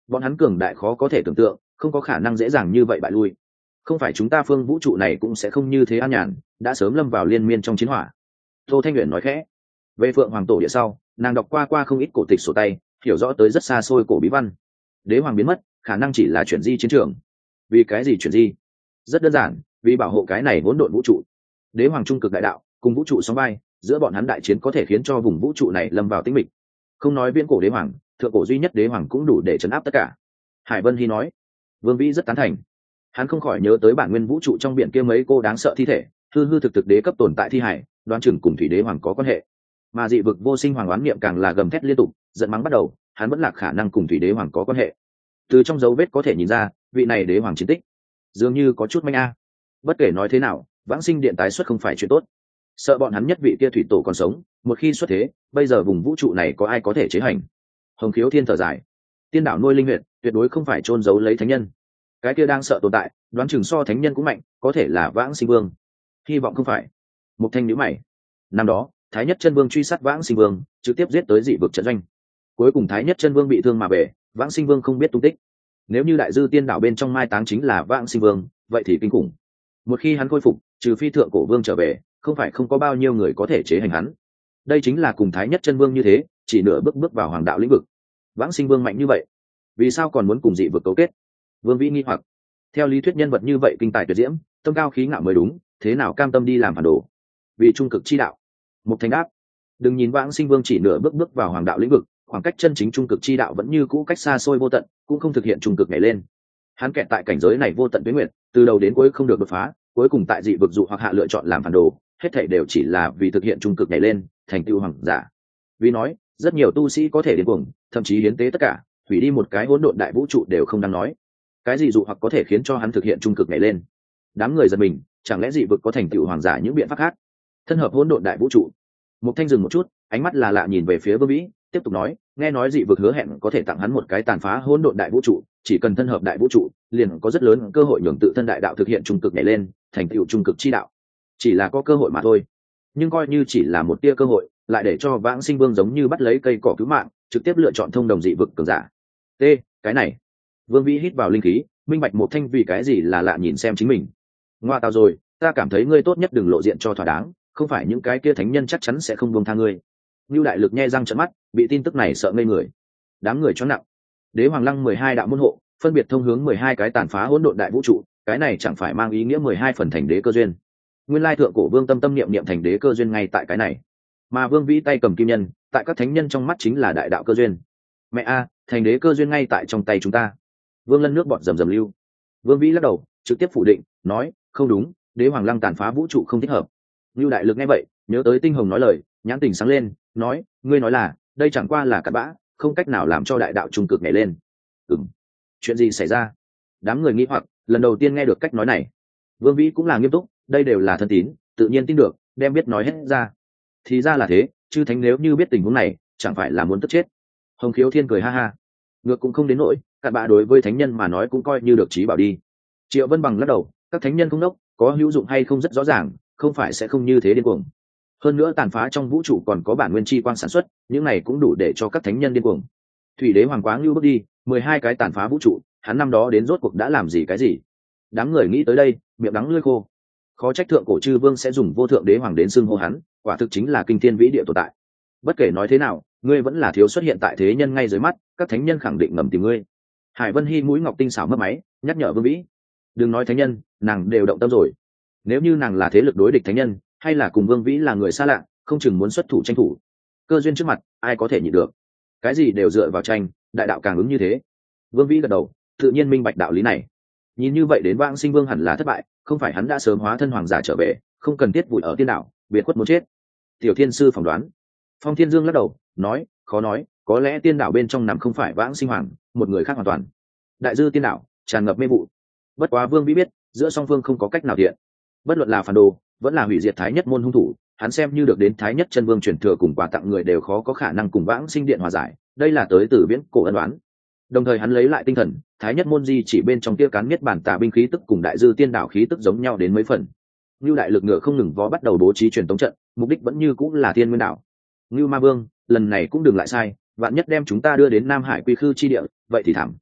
bọn hắn cường đại khó có thể tưởng tượng, không có khả năng dễ dàng như vậy bại lui. Không phải chúng ta phương vũ trụ này cũng sẽ không như thế an nhàn, đã sớm lâm vào liên miên trong chiến hỏa. Tô Thanh Uyển nói khẽ. Về Phượng Hoàng tổ địa sau, nàng đọc qua qua không ít cổ tịch sổ tay, hiểu rõ tới rất xa xôi cổ bí văn. Đế hoàng biến mất, khả năng chỉ là chuyển di chiến trường. Vì cái gì chuyển di? Rất đơn giản, vì bảo hộ cái này hỗn độn vũ trụ. Đế hoàng trung cực đại đạo, cùng vũ trụ sóng vai, giữa bọn hắn đại chiến có thể khiến cho vùng vũ trụ này lâm vào tĩnh mịch. Không nói viễn cổ đế hoàng, thượng cổ duy nhất đế hoàng cũng đủ để chấn áp tất cả. Hải Vân Hy nói. Vương Vĩ rất tán thành. Hắn không khỏi nhớ tới bản nguyên vũ trụ trong biển kia mấy cô đáng sợ thi thể, hư hư thực thực đế cấp tồn tại thi hải, đoán chừng cùng thủy đế hoàng có quan hệ. Mà dị vực vô sinh hoàng oán niệm càng là gầm thét liên tục, giận mắng bắt đầu, hắn vẫn là khả năng cùng thủy đế hoàng có quan hệ. Từ trong dấu vết có thể nhìn ra, vị này đế hoàng chiến tích dường như có chút manh a. Bất kể nói thế nào, vãng sinh điện tái xuất không phải chuyện tốt. Sợ bọn hắn nhất vị kia thủy tổ còn sống, một khi xuất thế, bây giờ vùng vũ trụ này có ai có thể chế hành? Hồng Khiếu Thiên thở dài. Tiên đảo nuôi linh huyệt, tuyệt đối không phải chôn giấu lấy thánh nhân. Cái kia đang sợ tồn tại, đoán chừng so thánh nhân cũng mạnh, có thể là vãng sinh vương. Hy vọng không phải. Mục Thanh nhíu mày. Năm đó, Thái Nhất Chân Vương truy sát vãng sinh vương, trực tiếp giết tới dị vực trận doanh. Cuối cùng Thái Nhất Chân Vương bị thương mà về, vãng sinh vương không biết tung tích. Nếu như đại dư tiên đảo bên trong mai táng chính là vãng sinh vương, vậy thì kinh khủng. Một khi hắn khôi phục, trừ phi thượng cổ vương trở về, không phải không có bao nhiêu người có thể chế hành hắn. Đây chính là cùng Thái Nhất Chân Vương như thế, chỉ nửa bước bước vào hoàng đạo lĩnh vực. Vãng sinh vương mạnh như vậy, vì sao còn muốn cùng dị vực cấu kết? Vương Vĩ nghi hoặc. Theo lý thuyết nhân vật như vậy kinh tài tuyệt diễm, tâm cao khí ngạo mới đúng, thế nào cam tâm đi làm phản đồ? Vì trung cực chi đạo. Mục Thanh đáp. Đừng nhìn vãng sinh vương chỉ nửa bước bước vào hoàng đạo lĩnh vực, khoảng cách chân chính trung cực chi đạo vẫn như cũ cách xa xôi vô tận, cũng không thực hiện trung cực nhảy lên. Hắn kẹt tại cảnh giới này vô tận tuyến nguyện, từ đầu đến cuối không được đột phá, cuối cùng tại dị vực dụ hoặc hạ lựa chọn làm phản đồ, hết thảy đều chỉ là vì thực hiện trung cực nhảy lên, thành tựu hoàng giả. Vì nói, rất nhiều tu sĩ có thể điên cuồng, thậm chí hiến tế tất cả, hủy đi một cái hỗn độn đại vũ trụ đều không đáng nói. Cái gì dụ hoặc có thể khiến cho hắn thực hiện trung cực nhảy lên? Đám người giật mình, chẳng lẽ dị vực có thành tựu hoàng giả những biện pháp khác? Thân hợp hỗn độn đại vũ trụ. Mục Thanh dừng một chút, ánh mắt là lạ nhìn về phía Vương Vĩ, tiếp tục nói, nghe nói dị vực hứa hẹn có thể tặng hắn một cái tàn phá hỗn độn đại vũ trụ, chỉ cần thân hợp đại vũ trụ, liền có rất lớn cơ hội nhường tự thân đại đạo thực hiện trung cực nhảy lên, thành tựu trung cực chi đạo. Chỉ là có cơ hội mà thôi. Nhưng coi như chỉ là một tia cơ hội, lại để cho vãng sinh vương giống như bắt lấy cây cỏ cứu mạng, trực tiếp lựa chọn thông đồng dị vực cường giả. T, cái này. Vương Vĩ hít vào linh khí, minh bạch Mục Thanh vì cái gì là lạ nhìn xem chính mình. Ngoa tào rồi, ta cảm thấy ngươi tốt nhất đừng lộ diện cho thỏa đáng, không phải những cái kia thánh nhân chắc chắn sẽ không buông tha ngươi. Nưu Đại Lực nhe răng trợn mắt, bị tin tức này sợ ngây người. Đám người chó nặng. Đế Hoàng Lăng mười hai đạo môn hộ, phân biệt thông hướng mười hai cái tàn phá hỗn độn đại vũ trụ, cái này chẳng phải mang ý nghĩa mười hai phần thành đế cơ duyên. Nguyên lai thượng cổ vương tâm tâm niệm niệm thành đế cơ duyên ngay tại cái này. Mà Vương Vĩ tay cầm kim nhân, tại các thánh nhân trong mắt chính là đại đạo cơ duyên. Mẹ a, thành đế cơ duyên ngay tại trong tay chúng ta. Vương Lân nước bọt rầm rầm lưu. Vương Vĩ lắc đầu, trực tiếp phủ định, nói, không đúng, Đế Hoàng Lăng tàn phá vũ trụ không thích hợp. Nưu Đại Lực nghe vậy, nhớ tới Tinh Hồng nói lời, nhãn tình sáng lên, nói, ngươi nói là, đây chẳng qua là cặn bã, không cách nào làm cho đại đạo trung cực nhảy lên. Ừm, chuyện gì xảy ra? Đám người nghi hoặc, lần đầu tiên nghe được cách nói này. Vương Vĩ cũng là nghiêm túc, đây đều là thân tín, tự nhiên tin được, đem biết nói hết ra. Thì ra là thế, chư thánh nếu như biết tình huống này, chẳng phải là muốn tức chết. Hồng Khiếu Thiên cười ha ha, ngược cũng không đến nỗi, cặn bã đối với thánh nhân mà nói cũng coi như được trí bảo đi. Triệu Vân Bằng lắc đầu, các thánh nhân không đốc, có hữu dụng hay không rất rõ ràng, không phải sẽ không như thế điên cuồng. Hơn nữa tàn phá trong vũ trụ còn có bản nguyên chi quang sản xuất, những này cũng đủ để cho các thánh nhân điên cuồng. Thủy Đế Hoàng Quáng lưu bước đi, mười hai cái tàn phá vũ trụ, hắn năm đó đến rốt cuộc đã làm gì cái gì? Đám người nghĩ tới đây, miệng đắng lưỡi khô. Khó trách thượng cổ chư vương sẽ dùng vô thượng đế hoàng đến xưng hô hắn, quả thực chính là kinh thiên vĩ địa tồn tại. Bất kể nói thế nào, ngươi vẫn là thiếu xuất hiện tại thế nhân ngay dưới mắt, các thánh nhân khẳng định ngầm tìm ngươi. Hải Vân Hi mũi ngọc tinh xảo mất máy, nhắc nhở Vương Vĩ, đừng nói thánh nhân, nàng đều động tâm rồi. Nếu như nàng là thế lực đối địch thánh nhân, hay là cùng Vương Vĩ là người xa lạ, không chừng muốn xuất thủ tranh thủ. Cơ duyên trước mặt, ai có thể nhịn được? Cái gì đều dựa vào tranh, đại đạo càng ứng như thế. Vương Vĩ gật đầu, tự nhiên minh bạch đạo lý này. Nhìn như vậy đến vãng sinh vương hẳn là thất bại, không phải hắn đã sớm hóa thân hoàng giả trở về, không cần thiết vùi ở tiên đảo, biệt khuất muốn chết. Tiểu Thiên sư phỏng đoán. Phong Thiên Dương lắc đầu, nói, khó nói, có lẽ tiên đảo bên trong nằm không phải vãng sinh hoàng, một người khác hoàn toàn. Đại dư tiên đảo tràn ngập mê vụ. Bất quá Vương Vĩ biết, giữa song phương không có cách nào thiện. Bất luận là phản đồ, vẫn là hủy diệt Thái Nhất môn hung thủ, hắn xem như được đến Thái Nhất chân vương truyền thừa cùng quà tặng người đều khó có khả năng cùng vãng sinh điện hòa giải, đây là tới từ viễn cổ ân đoán. Đồng thời hắn lấy lại tinh thần, Thái Nhất môn di chỉ bên trong kia cán nhất bản tà binh khí tức cùng đại dư tiên đảo khí tức giống nhau đến mấy phần. Nưu Đại Lực ngựa không ngừng vó bắt đầu bố trí truyền tống trận, mục đích vẫn như cũng là Thiên Nguyên đảo. Nưu Ma Vương, lần này cũng đừng lại sai, vạn nhất đem chúng ta đưa đến Nam Hải quy khư chi địa, vậy thì thảm.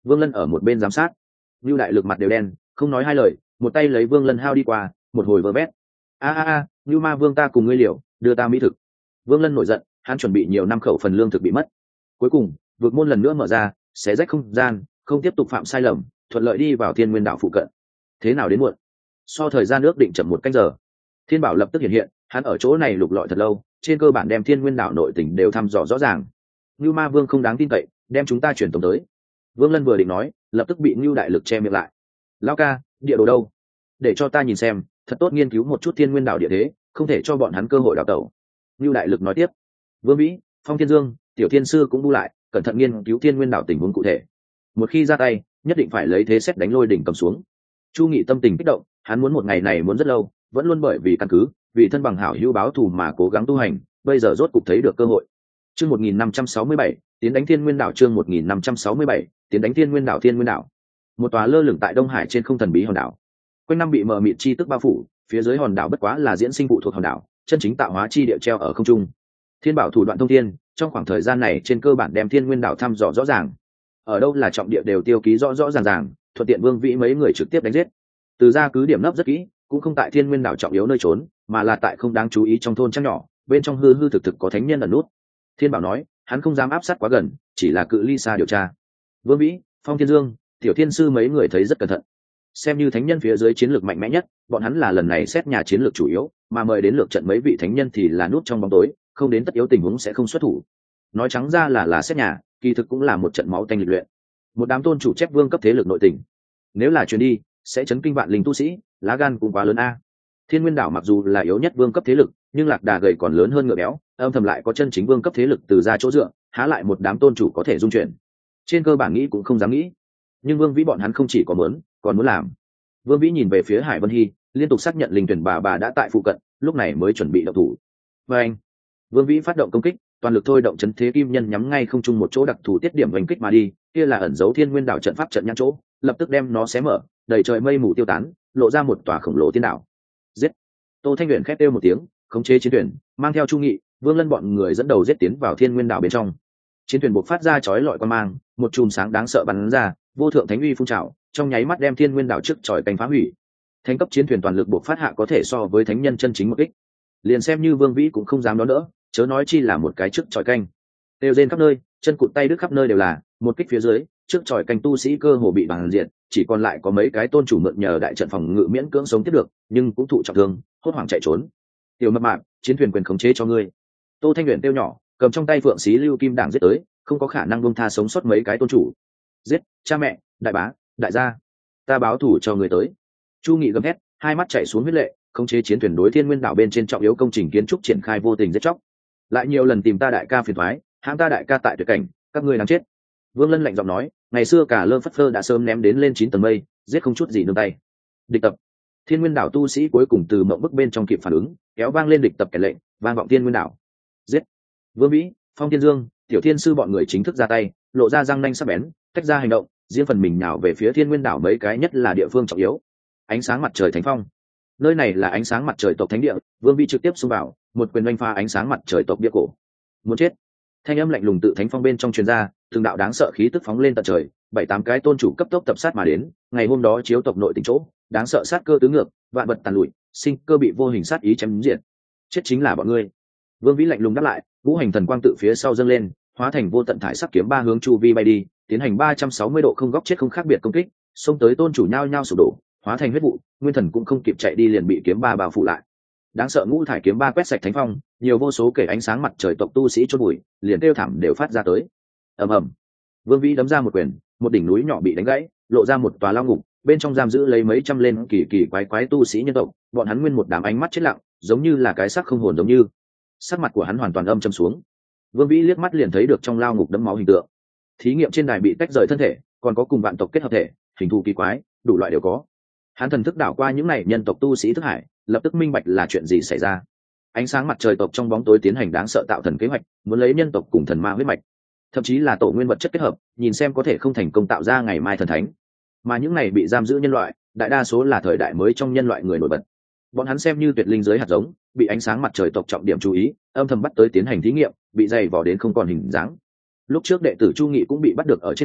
Vương Lân ở một bên giám sát. Lưu đại lực mặt đều đen, không nói hai lời, một tay lấy Vương Lân hao đi qua, một hồi vơ vét. A a a, Lưu Ma Vương ta cùng ngươi liều, đưa ta mỹ thực. Vương Lân nổi giận, hắn chuẩn bị nhiều năm khẩu phần lương thực bị mất. Cuối cùng, vực môn lần nữa mở ra, xé rách không gian, không tiếp tục phạm sai lầm, thuận lợi đi vào Thiên Nguyên đảo phụ cận. Thế nào đến muộn? So thời gian ước định chậm một canh giờ. Thiên Bảo lập tức hiện hiện, hắn ở chỗ này lục lọi thật lâu, trên cơ bản đem Thiên Nguyên đảo nội tình đều thăm dò rõ ràng. Lưu Ma Vương không đáng tin cậy, đem chúng ta chuyển tống tới. Vương Lân vừa định nói, lập tức bị Lưu đại lực che miệng lại. Lão ca, địa đồ đâu? Để cho ta nhìn xem, thật tốt nghiên cứu một chút Thiên Nguyên đảo địa thế, không thể cho bọn hắn cơ hội đào tẩu. Lưu đại lực nói tiếp. Vương Vĩ, Phong Thiên Dương, Tiểu Thiên sư cũng bu lại, cẩn thận nghiên cứu Thiên Nguyên đảo tình huống cụ thể. Một khi ra tay, nhất định phải lấy thế xét đánh lôi đỉnh cầm xuống. Chu Nghị tâm tình kích động, hắn muốn một ngày này muốn rất lâu, vẫn luôn bởi vì căn cứ, vì thân bằng hảo hữu báo thù mà cố gắng tu hành, bây giờ rốt cục thấy được cơ hội. Chương một nghìn năm trăm sáu mươi bảy, tiến đánh Thiên Nguyên đảo. Chương một nghìn năm trăm sáu mươi bảy, tiến đánh Thiên Nguyên đảo. Thiên Nguyên đảo, một tòa lơ lửng tại Đông Hải trên không thần bí hòn đảo. Quanh năm bị mờ mịt chi tức bao phủ, phía dưới hòn đảo bất quá là diễn sinh phụ thuộc hòn đảo, chân chính tạo hóa chi địa treo ở không trung. Thiên Bảo thủ đoạn thông thiên, trong khoảng thời gian này trên cơ bản đem Thiên Nguyên đảo thăm dò rõ ràng. Ở đâu là trọng địa đều tiêu ký rõ rõ ràng ràng, thuận tiện Vương Vĩ mấy người trực tiếp đánh giết. Từ ra cứ điểm nấp rất kỹ, cũng không tại Thiên Nguyên đảo trọng yếu nơi trốn, mà là tại không đáng chú ý trong thôn trăng nhỏ, bên trong hư hư thực thực có thánh nhân ẩn nút. Thiên Bảo nói, hắn không dám áp sát quá gần, chỉ là cự ly xa điều tra. Vương Vĩ, Phong Thiên Dương, Tiểu Thiên sư mấy người thấy rất cẩn thận. Xem như thánh nhân phía dưới chiến lược mạnh mẽ nhất, bọn hắn là lần này xét nhà chiến lược chủ yếu, mà mời đến lượt trận mấy vị thánh nhân thì là nút trong bóng tối, không đến tất yếu tình huống sẽ không xuất thủ. Nói trắng ra là là xét nhà, kỳ thực cũng là một trận máu tanh lịch luyện. Một đám tôn chủ chép vương cấp thế lực nội tình, nếu là truyền đi, sẽ chấn kinh vạn linh tu sĩ, lá gan cũng quá lớn a. Thiên Nguyên đảo mặc dù là yếu nhất vương cấp thế lực, nhưng lạc đà gầy còn lớn hơn ngựa béo, âm thầm lại có chân chính vương cấp thế lực từ ra chỗ dựa, há lại một đám tôn chủ có thể dung chuyển. Trên cơ bản nghĩ cũng không dám nghĩ, nhưng Vương Vĩ bọn hắn không chỉ có muốn, còn muốn làm. Vương Vĩ nhìn về phía Hải Vân Hy, liên tục xác nhận linh tuyển bà bà đã tại phụ cận, lúc này mới chuẩn bị động thủ. Và anh, Vương Vĩ phát động công kích, toàn lực thôi động chấn thế kim nhân nhắm ngay không trung một chỗ đặc thù tiết điểm đánh kích mà đi, kia là ẩn dấu Thiên Nguyên đảo trận pháp trận nhãn chỗ, lập tức đem nó xé mở, đầy trời mây mù tiêu tán, lộ ra một tòa khổng lồ thiên đảo. Giết! Tô Thanh Uyển khét kêu một tiếng, khống chế chiến thuyền, mang theo Chu Nghị, Vương Lân bọn người dẫn đầu giết tiến vào Thiên Nguyên đảo bên trong. Chiến thuyền bộc phát ra chói lọi quang mang, một chùm sáng đáng sợ bắn ra, vô thượng thánh uy phun trào, trong nháy mắt đem Thiên Nguyên đảo trước chòi cánh phá hủy. Thánh cấp chiến thuyền toàn lực bộc phát hạ có thể so với thánh nhân chân chính một kích. Liền xem như Vương Vĩ cũng không dám đón đỡ, chớ nói chi là một cái trước chòi canh. Đều rên khắp nơi, chân cụt tay đứt khắp nơi đều là, một kích phía dưới, trước chòi canh tu sĩ cơ hồ bị bằng diện, chỉ còn lại có mấy cái tôn chủ mượn nhờ đại trận phòng ngự miễn cưỡng sống tiếp được, nhưng cũng thụ trọng thương, hốt hoảng chạy trốn. Tiểu Mập Mạp, chiến thuyền quyền khống chế cho ngươi. Tô Thanh Uyển tiêu nhỏ, cầm trong tay phượng xí lưu kim đảng giết tới, không có khả năng buông tha sống sót mấy cái tôn chủ. Giết, cha mẹ, đại bá, đại gia, ta báo thủ cho người tới. Chu Nghị gầm hét, hai mắt chảy xuống huyết lệ, khống chế chiến thuyền đối Thiên Nguyên đảo bên trên trọng yếu công trình kiến trúc triển khai vô tình giết chóc. Lại nhiều lần tìm ta đại ca phiền toái, hãm ta đại ca tại tuyệt cảnh, các ngươi đáng chết. Vương Lân lạnh giọng nói, ngày xưa cả lơ phất phơ đã sớm ném đến lên chín tầng mây, giết không chút gì nương tay. Địch tập. Thiên Nguyên đảo tu sĩ cuối cùng từ mộng bức bên trong kịp phản ứng, kéo vang lên địch tập kẻ lệnh, vang vọng Thiên Nguyên đảo. Giết. Vương Vĩ, Phong Thiên Dương, Tiểu Thiên sư bọn người chính thức ra tay, lộ ra răng nanh sắc bén, tách ra hành động, riêng phần mình nào về phía Thiên Nguyên đảo mấy cái nhất là địa phương trọng yếu. Ánh sáng mặt trời thánh phong. Nơi này là ánh sáng mặt trời tộc thánh địa, Vương Vĩ trực tiếp xung vào, một quyền oanh phá ánh sáng mặt trời tộc bia cổ. Muốn chết. Thanh âm lạnh lùng tự thánh phong bên trong truyền ra, từng đạo đáng sợ khí tức phóng lên tận trời, bảy tám cái tôn chủ cấp tốc tập sát mà đến. Ngày hôm đó chiếu tộc nội tình chỗ, đáng sợ sát cơ tứ ngược, vạn vật tàn lụi, sinh cơ bị vô hình sát ý chém diệt. Chết chính là bọn ngươi. Vương Vĩ lạnh lùng đáp lại, ngũ hành thần quang tự phía sau dâng lên, hóa thành vô tận thải sắc kiếm ba hướng chu vi bay đi, tiến hành ba trăm sáu mươi độ không góc chết không khác biệt công kích, xông tới tôn chủ nhao nhao sụp đổ, hóa thành huyết vụ, nguyên thần cũng không kịp chạy đi liền bị kiếm ba bao phủ lại. Đáng sợ ngũ thải kiếm ba quét sạch thánh phong, nhiều vô số kể ánh sáng mặt trời tộc tu sĩ chôn bụi, liền kêu thảm đều phát ra tới. Ầm ầm. Vương Vĩ đấm ra một quyền, một đỉnh núi nhỏ bị đánh gãy, lộ ra một tòa lao ngục, bên trong giam giữ lấy mấy trăm lên kỳ kỳ quái quái tu sĩ nhân tộc, bọn hắn nguyên một đám ánh mắt chết lặng, giống như là cái xác không hồn giống như. Sắc mặt của hắn hoàn toàn âm trầm xuống. Vương Vĩ liếc mắt liền thấy được trong lao ngục đẫm máu hình tượng. Thí nghiệm trên đài bị tách rời thân thể, còn có cùng vạn tộc kết hợp thể, hình thù kỳ quái, đủ loại đều có. Hắn thần thức đảo qua những này nhân tộc tu sĩ thức hải, lập tức minh bạch là chuyện gì xảy ra. Ánh sáng mặt trời tộc trong bóng tối tiến hành đáng sợ tạo thần kế hoạch, muốn lấy nhân tộc cùng thần ma huyết mạch, thậm chí là tổ nguyên vật chất kết hợp, nhìn xem có thể không thành công tạo ra ngày mai thần thánh. Mà những này bị giam giữ nhân loại, đại đa số là thời đại mới trong nhân loại người nổi bật. Bọn hắn xem như tuyệt linh giới hạt giống, bị ánh sáng mặt trời tộc trọng điểm chú ý, âm thầm bắt tới tiến hành thí nghiệm, bị dày vò đến không còn hình dáng. Lúc trước đệ tử Chu Nghị cũng bị bắt được ở trên đảo,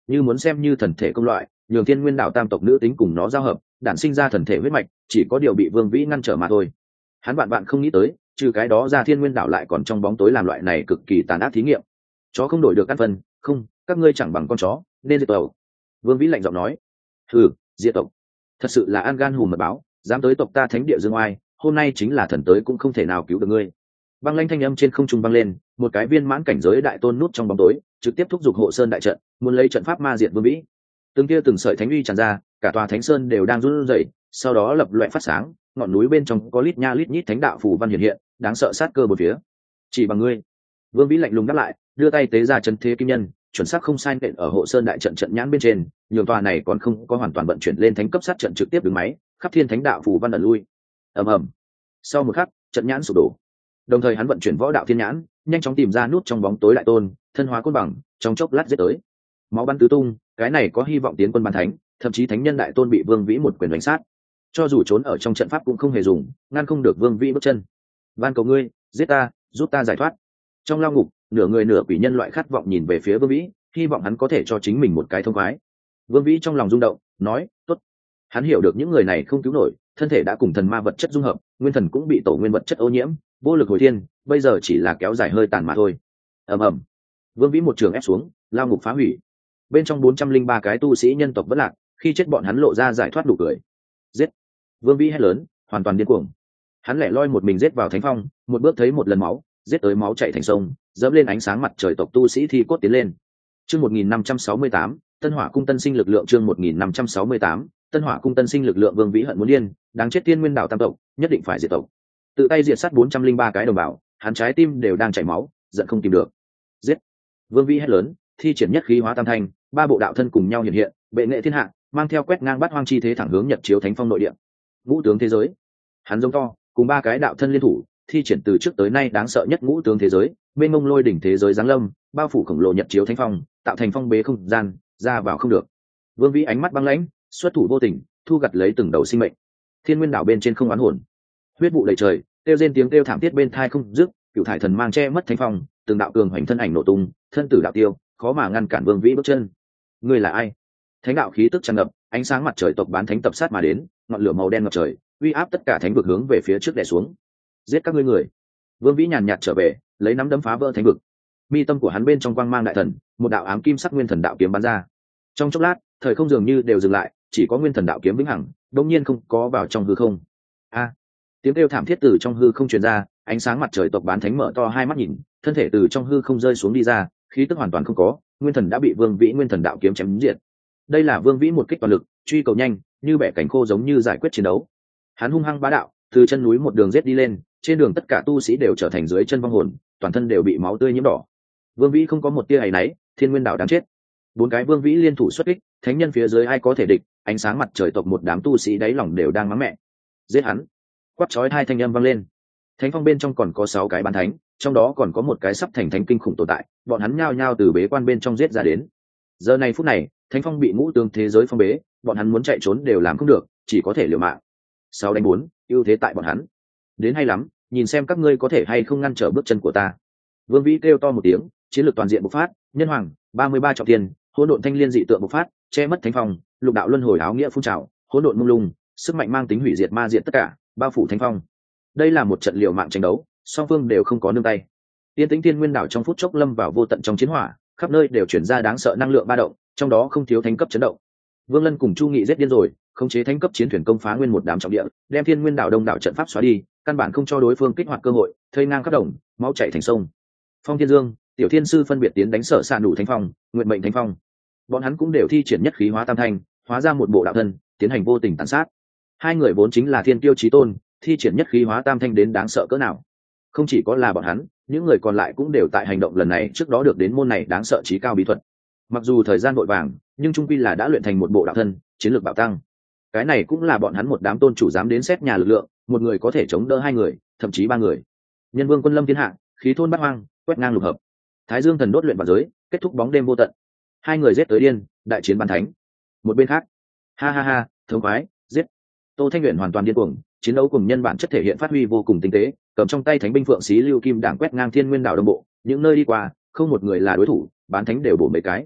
như muốn xem như thần thể công loại, nhường thiên nguyên đảo tam tộc nữ tính cùng nó giao hợp, đản sinh ra thần thể huyết mạch, chỉ có điều bị Vương Vĩ ngăn trở mà thôi. Hắn bạn bạn không nghĩ tới, trừ cái đó ra thiên nguyên đảo lại còn trong bóng tối làm loại này cực kỳ tàn ác thí nghiệm. Chó không đổi được căn phần, không, các ngươi chẳng bằng con chó, nên diệt tộc. Vương Vĩ lạnh giọng nói. Ừ, diệt tộc. Thật sự là an gan hùm mật báo, dám tới tộc ta thánh địa dương oai, hôm nay chính là thần tới cũng không thể nào cứu được ngươi. Băng lanh thanh âm trên không trung vang lên, một cái viên mãn cảnh giới đại tôn nút trong bóng tối, trực tiếp thúc giục hộ sơn đại trận, muốn lấy trận pháp ma diệt Vương Vĩ. Từng kia từng sợi thánh uy tràn ra, cả tòa thánh sơn đều đang run rẩy, sau đó lập loè phát sáng, ngọn núi bên trong có lít nha lít nhít thánh đạo phù văn hiện hiện, đáng sợ sát cơ bốn phía. Chỉ bằng ngươi. Vương Vĩ lạnh lùng đáp lại, đưa tay tế ra chân thế kim nhân, chuẩn xác không sai nện ở hộ sơn đại trận trận nhãn bên trên, nhường tòa này còn không có hoàn toàn vận chuyển lên thánh cấp sát trận trực tiếp đứng máy, khắp thiên thánh đạo phù văn ẩn lui. Ầm ầm. Sau một khắc, trận nhãn sụp đổ. Đồng thời hắn vận chuyển võ đạo thiên nhãn, nhanh chóng tìm ra nút trong bóng tối đại tôn, thân hóa côn bằng, trong chốc lát giết tới. Máu bắn tứ tung, cái này có hy vọng tiến quân ban thánh, thậm chí thánh nhân đại tôn bị Vương Vĩ một quyền đánh sát. Cho dù trốn ở trong trận pháp cũng không hề dùng, ngăn không được Vương Vĩ bước chân. Van cầu ngươi, giết ta, giúp ta giải thoát. Trong lao ngục, nửa người nửa quỷ nhân loại khát vọng nhìn về phía Vương Vĩ, hy vọng hắn có thể cho chính mình một cái thông khoái. Vương Vĩ trong lòng rung động, nói, tốt. Hắn hiểu được những người này không cứu nổi, thân thể đã cùng thần ma vật chất dung hợp, nguyên thần cũng bị tổ nguyên vật chất ô nhiễm, vô lực hồi thiên, bây giờ chỉ là kéo dài hơi tàn mà thôi. Ầm ầm. Vương Vĩ một trường ép xuống, lao ngục phá hủy. Bên trong bốn trăm linh ba cái tu sĩ nhân tộc vẫn lạc, khi chết bọn hắn lộ ra giải thoát đủ cười. Giết. Vương Vĩ hét lớn, hoàn toàn điên cuồng. Hắn lẻ loi một mình giết vào thánh phong, một bước thấy một lần máu, giết tới máu chảy thành sông, dẫm lên ánh sáng mặt trời tộc tu sĩ thi cốt tiến lên. Chương một nghìn năm trăm sáu mươi tám, Tân Hỏa cung tân sinh lực lượng. Chương một nghìn năm trăm sáu mươi tám, Tân Hỏa cung tân sinh lực lượng. Vương Vĩ hận muốn điên, đáng chết tiên nguyên đảo tam tộc, nhất định phải diệt tộc. Tự tay diệt sát bốn trăm linh ba cái đồng bào, hắn trái tim đều đang chảy máu, giận không tìm được. Giết. Vương Vĩ hét lớn, thi triển nhất khí hóa tam thanh, ba bộ đạo thân cùng nhau hiện hiện, bệ nghệ thiên hạ, mang theo quét ngang bát hoang chi thế thẳng hướng nhật chiếu thánh phong nội địa. Ngũ tướng thế giới. Hắn giống to, cùng ba cái đạo thân liên thủ, thi triển từ trước tới nay đáng sợ nhất ngũ tướng thế giới, bên ngông lôi đỉnh thế giới giáng lâm, bao phủ khổng lồ nhật chiếu thánh phong, tạo thành phong bế không gian, ra vào không được. Vương Vĩ ánh mắt băng lãnh, xuất thủ vô tình, thu gặt lấy từng đầu sinh mệnh. Thiên nguyên đảo bên trên không oán hồn, huyết vụ đầy trời, kêu rên tiếng kêu thảm thiết bên thai không dứt, cựu thải thần mang che mất thánh phong, từng đạo cường hoành thân ảnh nổ tung, thân tử đạo tiêu, khó mà ngăn cản Vương Vĩ bước chân. Ngươi là ai? Thánh đạo khí tức tràn ngập, ánh sáng mặt trời tộc bán thánh tập sát mà đến, ngọn lửa màu đen ngập trời, uy áp tất cả thánh vực hướng về phía trước đè xuống. Giết các ngươi người. Vương Vĩ nhàn nhạt trở về, lấy nắm đấm phá vỡ thánh vực. Mi tâm của hắn bên trong quang mang đại thần, một đạo ám kim sắc nguyên thần đạo kiếm bắn ra. Trong chốc lát, thời không dường như đều dừng lại, chỉ có nguyên thần đạo kiếm vĩnh hằng, đột nhiên không có vào trong hư không. A! Tiếng kêu thảm thiết từ trong hư không truyền ra, ánh sáng mặt trời tộc bán thánh mở to hai mắt nhìn, thân thể từ trong hư không rơi xuống đi ra, khí tức hoàn toàn không có, nguyên thần đã bị Vương Vĩ nguyên thần đạo kiếm chém diệt. Đây là Vương Vĩ một kích toàn lực, truy cầu nhanh, như bẻ cánh khô giống như giải quyết chiến đấu. Hắn hung hăng bá đạo, từ chân núi một đường giết đi lên, trên đường tất cả tu sĩ đều trở thành dưới chân vong hồn, toàn thân đều bị máu tươi nhiễm đỏ. Vương Vĩ không có một tia áy náy, thiên nguyên đảo đáng chết. Bốn cái Vương Vĩ liên thủ xuất kích, thánh nhân phía dưới ai có thể địch, ánh sáng mặt trời tộc một đám tu sĩ đáy lòng đều đang mắng mẹ. Giết hắn. Quát chói hai thanh âm vang lên. Thánh phong bên trong còn có sáu cái bán thánh, trong đó còn có một cái sắp thành thánh kinh khủng tồn tại, bọn hắn nhao nhao từ bế quan bên trong giết ra đến. Giờ này phút này, thánh phong bị ngũ tướng thế giới phong bế, bọn hắn muốn chạy trốn đều làm không được, chỉ có thể liều mạng. Sáu đánh bốn, ưu thế tại bọn hắn. Đến hay lắm, nhìn xem các ngươi có thể hay không ngăn trở bước chân của ta. Vương Vĩ kêu to một tiếng, chiến lược toàn diện bộc phát, nhân hoàng, ba mươi ba trọng tiền, hỗn độn thanh liên dị tượng bộc phát, che mất thánh phong, lục đạo luân hồi áo nghĩa phun trào, hỗn độn mông lung, sức mạnh mang tính hủy diệt ma diệt tất cả, bao phủ thánh phong. Đây là một trận liều mạng tranh đấu, song phương đều không có nương tay. Tiên Tĩnh Thiên Nguyên đảo trong phút chốc lâm vào vô tận trong chiến hỏa, khắp nơi đều chuyển ra đáng sợ năng lượng ba động, trong đó không thiếu thánh cấp chấn động. Vương Lân cùng Chu Nghị giết điên rồi, khống chế thánh cấp chiến thuyền công phá nguyên một đám trọng địa, đem Thiên Nguyên đảo đông đảo trận pháp xóa đi, căn bản không cho đối phương kích hoạt cơ hội, thây ngang khắp đồng, máu chảy thành sông. Phong Thiên Dương, Tiểu Thiên Sư phân biệt tiến đánh Sở Sạn Đủ Thánh Phong, Nguyện Mệnh Thánh Phong. Bọn hắn cũng đều thi triển nhất khí hóa tam thanh, hóa ra một bộ đạo thân, tiến hành vô tình tàn sát. Hai người vốn chính là thiên tiêu chí tôn, thi triển nhất khí hóa tam thanh đến đáng sợ cỡ nào. Không chỉ có là bọn hắn, những người còn lại cũng đều tại hành động lần này trước đó được đến môn này đáng sợ trí cao bí thuật. Mặc dù thời gian vội vàng, nhưng trung quy là đã luyện thành một bộ đạo thân, chiến lược bạo tăng. Cái này cũng là bọn hắn một đám tôn chủ dám đến xét nhà lực lượng, một người có thể chống đỡ hai người, thậm chí ba người. Nhân vương quân lâm thiên hạ, khí thôn bát hoang, quét ngang lục hợp. Thái Dương thần đốt luyện vào giới, kết thúc bóng đêm vô tận. Hai người giết tới điên, đại chiến ban thánh. Một bên khác, ha ha ha, thống khoái, giết. Tô Thanh Uyển hoàn toàn điên cuồng, chiến đấu cùng nhân bản chất thể hiện phát huy vô cùng tinh tế, cầm trong tay thánh binh phượng xí lưu kim đảng quét ngang thiên nguyên đảo đông bộ, những nơi đi qua, không một người là đối thủ, bán thánh đều bổ mấy cái.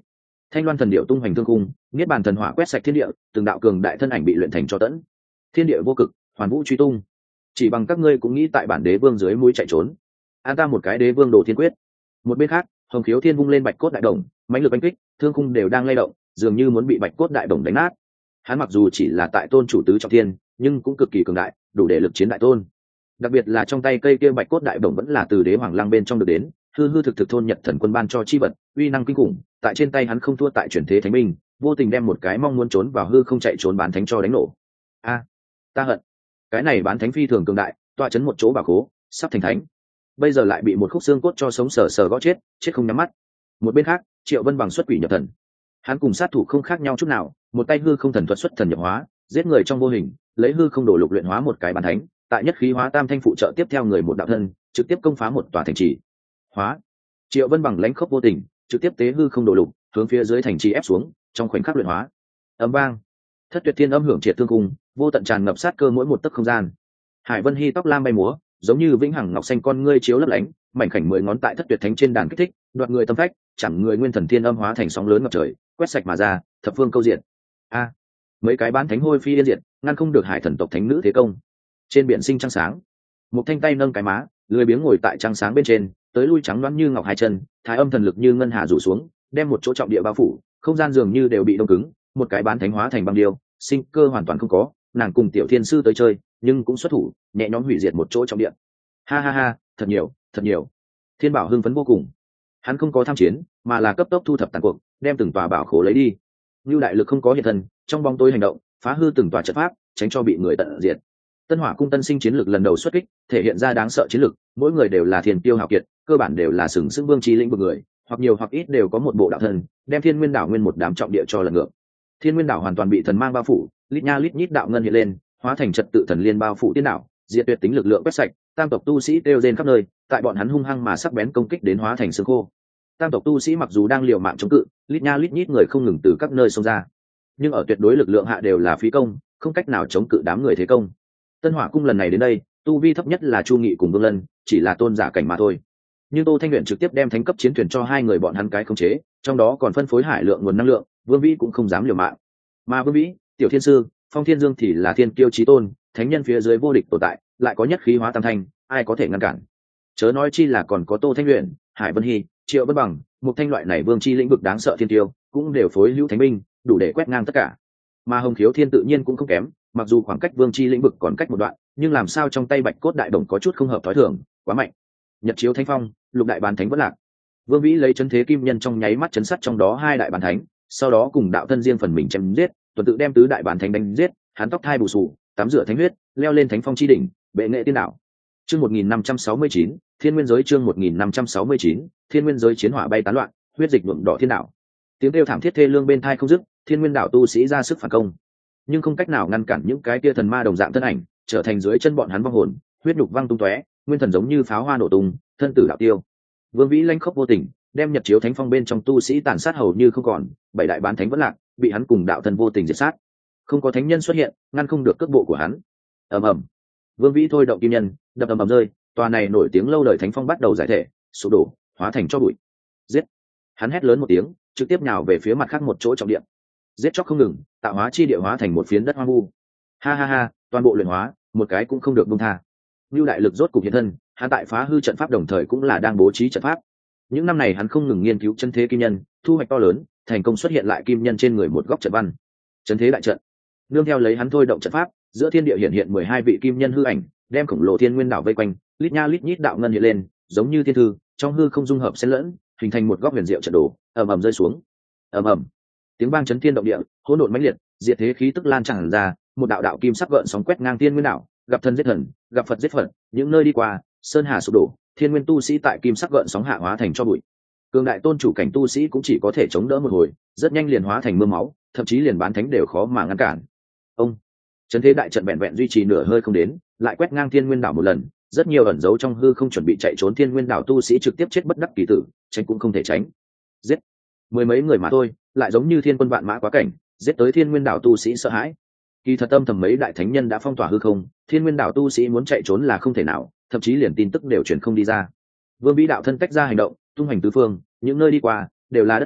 Thanh loan thần điệu tung hoành thương cung, niết bàn thần hỏa quét sạch thiên địa, từng đạo cường đại thân ảnh bị luyện thành cho tẫn. Thiên địa vô cực, hoàn vũ truy tung. Chỉ bằng các ngươi cũng nghĩ tại bản đế vương dưới mũi chạy trốn. An ta một cái đế vương đồ thiên quyết. Một bên khác, Hồng Khiếu Thiên vung lên bạch cốt đại đồng, mãnh lực đánh kích, thương khung đều đang lay động, dường như muốn bị bạch cốt đại đồng đánh nát. Hắn mặc dù chỉ là tại tôn chủ tứ trọng thiên, nhưng cũng cực kỳ cường đại, đủ để lực chiến đại tôn. Đặc biệt là trong tay cây kia bạch cốt đại đồng vẫn là từ đế hoàng lăng bên trong được đến, hư hư thực thực thôn nhật thần quân ban cho chi vật, uy năng kinh khủng, tại trên tay hắn không thua tại chuyển thế thánh minh, vô tình đem một cái mong muốn trốn vào hư không chạy trốn bán thánh cho đánh nổ. A, ta hận, cái này bán thánh phi thường cường đại, tọa chấn một chỗ bảo khố, sắp thành thánh, bây giờ lại bị một khúc xương cốt cho sống sờ sờ gõ chết, chết không nhắm mắt. Một bên khác, Triệu Vân bằng xuất quỷ nhập thần, hắn cùng sát thủ không khác nhau chút nào, một tay hư không thần thuật xuất thần nhập hóa, giết người trong vô hình, lấy hư không đổ lục luyện hóa một cái bán thánh, tại nhất khí hóa tam thanh phụ trợ tiếp theo người một đạo thân, trực tiếp công phá một tòa thành trì. Hóa. Triệu Vân bằng lãnh khốc vô tình, trực tiếp tế hư không đổ lục, hướng phía dưới thành trì ép xuống, trong khoảnh khắc luyện hóa. Âm vang, thất tuyệt thiên âm hưởng triệt thương cung, vô tận tràn ngập sát cơ mỗi một tấc không gian. Hải Vân Hy tóc lam bay múa, giống như vĩnh hằng ngọc xanh con ngươi chiếu lấp lánh, mảnh khảnh mười ngón tại thất tuyệt thánh trên đàn kích thích, đoạt người tâm phách, chẳng người nguyên thần thiên âm hóa thành sóng lớn ngập trời, quét sạch mà ra, thập phương câu diện. A, mấy cái bán thánh hôi phi yên diệt, ngăn không được hải thần tộc thánh nữ thế công. Trên biển sinh trăng sáng, một thanh tay nâng cái má, lười biếng ngồi tại trăng sáng bên trên, tới lui trắng loáng như ngọc hai chân, thái âm thần lực như ngân hà rủ xuống, đem một chỗ trọng địa bao phủ, không gian dường như đều bị đông cứng, một cái bán thánh hóa thành băng điêu, sinh cơ hoàn toàn không có. Nàng cùng tiểu thiên sư tới chơi, nhưng cũng xuất thủ, nhẹ nhõm hủy diệt một chỗ trọng địa. Ha ha ha, thật nhiều, thật nhiều. Thiên Bảo hưng phấn vô cùng. Hắn không có tham chiến, mà là cấp tốc thu thập tàn cuộc, đem từng tòa bảo khố lấy đi. Như đại lực không có hiện thân, trong bóng tối hành động, phá hư từng tòa trận pháp, tránh cho bị người tận diệt. Tân Hỏa cung tân sinh chiến lược lần đầu xuất kích, thể hiện ra đáng sợ chiến lược, mỗi người đều là thiên tiêu hào kiệt, cơ bản đều là sừng sững vương trí lĩnh vực người, hoặc nhiều hoặc ít đều có một bộ đạo thần, đem Thiên Nguyên đảo nguyên một đám trọng địa cho lần ngược. Thiên Nguyên đảo hoàn toàn bị thần mang bao phủ, lít nha lít nhít đạo ngân hiện lên, hóa thành trật tự thần liên bao phủ tiên đảo, diệt tuyệt tính lực lượng quét sạch, tam tộc tu sĩ kêu rên khắp nơi, tại bọn hắn hung hăng mà sắc bén công kích đến hóa thành xương khô. Tam tộc tu sĩ mặc dù đang liều mạng chống cự, lít nha lít nhít người không ngừng từ các nơi xông ra, nhưng ở tuyệt đối lực lượng hạ đều là phí công, không cách nào chống cự đám người thế công. Tân Hỏa cung lần này đến đây, tu vi thấp nhất là Chu Nghị cùng Vương Lân, chỉ là tôn giả cảnh mà thôi. Nhưng Tô Thanh Luyện trực tiếp đem thánh cấp chiến thuyền cho hai người bọn hắn cái khống chế, trong đó còn phân phối hải lượng nguồn năng lượng, Vương Vĩ cũng không dám liều mạng. Mà Vương Vĩ, Tiểu Thiên Sư, Phong Thiên Dương thì là thiên kiêu chí tôn, thánh nhân phía dưới vô địch tồn tại, lại có nhất khí hóa tam thanh, ai có thể ngăn cản? Chớ nói chi là còn có Tô Thanh Luyện, Hải Vân Hy, Triệu Vân Bằng, một thanh loại này vương chi lĩnh vực đáng sợ thiên tiêu, cũng đều phối hữu thánh binh, đủ để quét ngang tất cả. Mà Hồng Khiếu Thiên tự nhiên cũng không kém, mặc dù khoảng cách vương chi lĩnh vực còn cách một đoạn, nhưng làm sao trong tay bạch cốt đại đồng có chút không hợp thói thường, quá mạnh. Nhật chiếu thánh phong, lục đại bán thánh vẫn lạc. Vương Vĩ lấy chấn thế kim nhân trong nháy mắt chấn sát trong đó hai đại bán thánh, sau đó cùng đạo thân riêng phần mình chém giết, tuần tự đem tứ đại bán thánh đánh giết, hắn tóc thai bù sù, tắm rửa thánh huyết, leo lên thánh phong chi đỉnh, bệ nghệ tiên đạo. Chương một nghìn năm trăm sáu mươi chín, Thiên Nguyên giới chương một nghìn năm trăm sáu mươi chín, Thiên Nguyên giới chiến hỏa bay tán loạn, huyết dịch nhuộm đỏ thiên đạo. Tiếng kêu thảm thiết thê lương bên tai không dứt, Thiên Nguyên đảo tu sĩ ra sức phản công, nhưng không cách nào ngăn cản những cái kia thần ma đồng dạng thân ảnh, trở thành dưới chân bọn hắn vong hồn, huyết nhục văng tung tóe, nguyên thần giống như pháo hoa nổ tung, thân tử đạo tiêu. Vương Vĩ lanh khốc vô tình, đem Nhật chiếu thánh phong bên trong tu sĩ tàn sát hầu như không còn, bảy đại bán thánh vẫn lạc, bị hắn cùng đạo thần vô tình diệt sát. Không có thánh nhân xuất hiện, ngăn không được cước bộ của hắn. Ầm ầm. Vương Vĩ thôi động kim nhân, đập ầm ầm rơi, tòa này nổi tiếng lâu đời thánh phong bắt đầu giải thể, sụp đổ, hóa thành tro bụi. Giết! Hắn hét lớn một tiếng, trực tiếp nhào về phía mặt khác một chỗ trọng địa. Giết chóc không ngừng, tạo hóa chi địa hóa thành một phiến đất hoang vu. Ha ha ha, toàn bộ luyện hóa, một cái cũng không được buông tha. Nưu đại lực rốt cục hiện thân, hắn tại phá hư trận pháp đồng thời cũng là đang bố trí trận pháp. Những năm này hắn không ngừng nghiên cứu chân thế kim nhân, thu hoạch to lớn, thành công xuất hiện lại kim nhân trên người một góc trận văn. Chân thế đại trận. Nương theo lấy hắn thôi động trận pháp, giữa thiên địa hiện hiện mười hai vị kim nhân hư ảnh, đem khổng lồ thiên nguyên đảo vây quanh, lít nha lít nhít đạo ngân hiện lên, giống như thiên thư, trong hư không dung hợp xen lẫn, hình thành một góc huyền diệu trận đồ, ầm ầm rơi xuống. Ầm ầm. Tiếng vang chấn thiên động địa, hỗn độn mãnh liệt, diệt thế khí tức lan tràn ra, một đạo đạo kim sắc gợn sóng quét ngang thiên nguyên đảo, gặp thần giết thần, gặp Phật giết Phật, những nơi đi qua, sơn hà sụp đổ, thiên nguyên tu sĩ tại kim sắc gợn sóng hạ hóa thành cho bụi. Cường đại tôn chủ cảnh tu sĩ cũng chỉ có thể chống đỡ một hồi, rất nhanh liền hóa thành mưa máu, thậm chí liền bán thánh đều khó mà ngăn cản. Ông, chấn thế đại trận vẹn vẹn duy trì nửa hơi không đến, lại quét ngang thiên nguyên đảo một lần, rất nhiều ẩn giấu trong hư không chuẩn bị chạy trốn thiên nguyên đảo tu sĩ trực tiếp chết bất đắc kỳ tử, tránh cũng không thể tránh. Giết mười mấy người mà thôi, lại giống như thiên quân vạn mã quá cảnh, giết tới thiên nguyên đảo tu sĩ sợ hãi. Kỳ thật âm thầm mấy đại thánh nhân đã phong tỏa hư không, thiên nguyên đảo tu sĩ muốn chạy trốn là không thể nào, thậm chí liền tin tức đều truyền không đi ra. Vương Vĩ đạo thân tách ra hành động, tung hành tứ phương, những nơi đi qua đều là đất chết,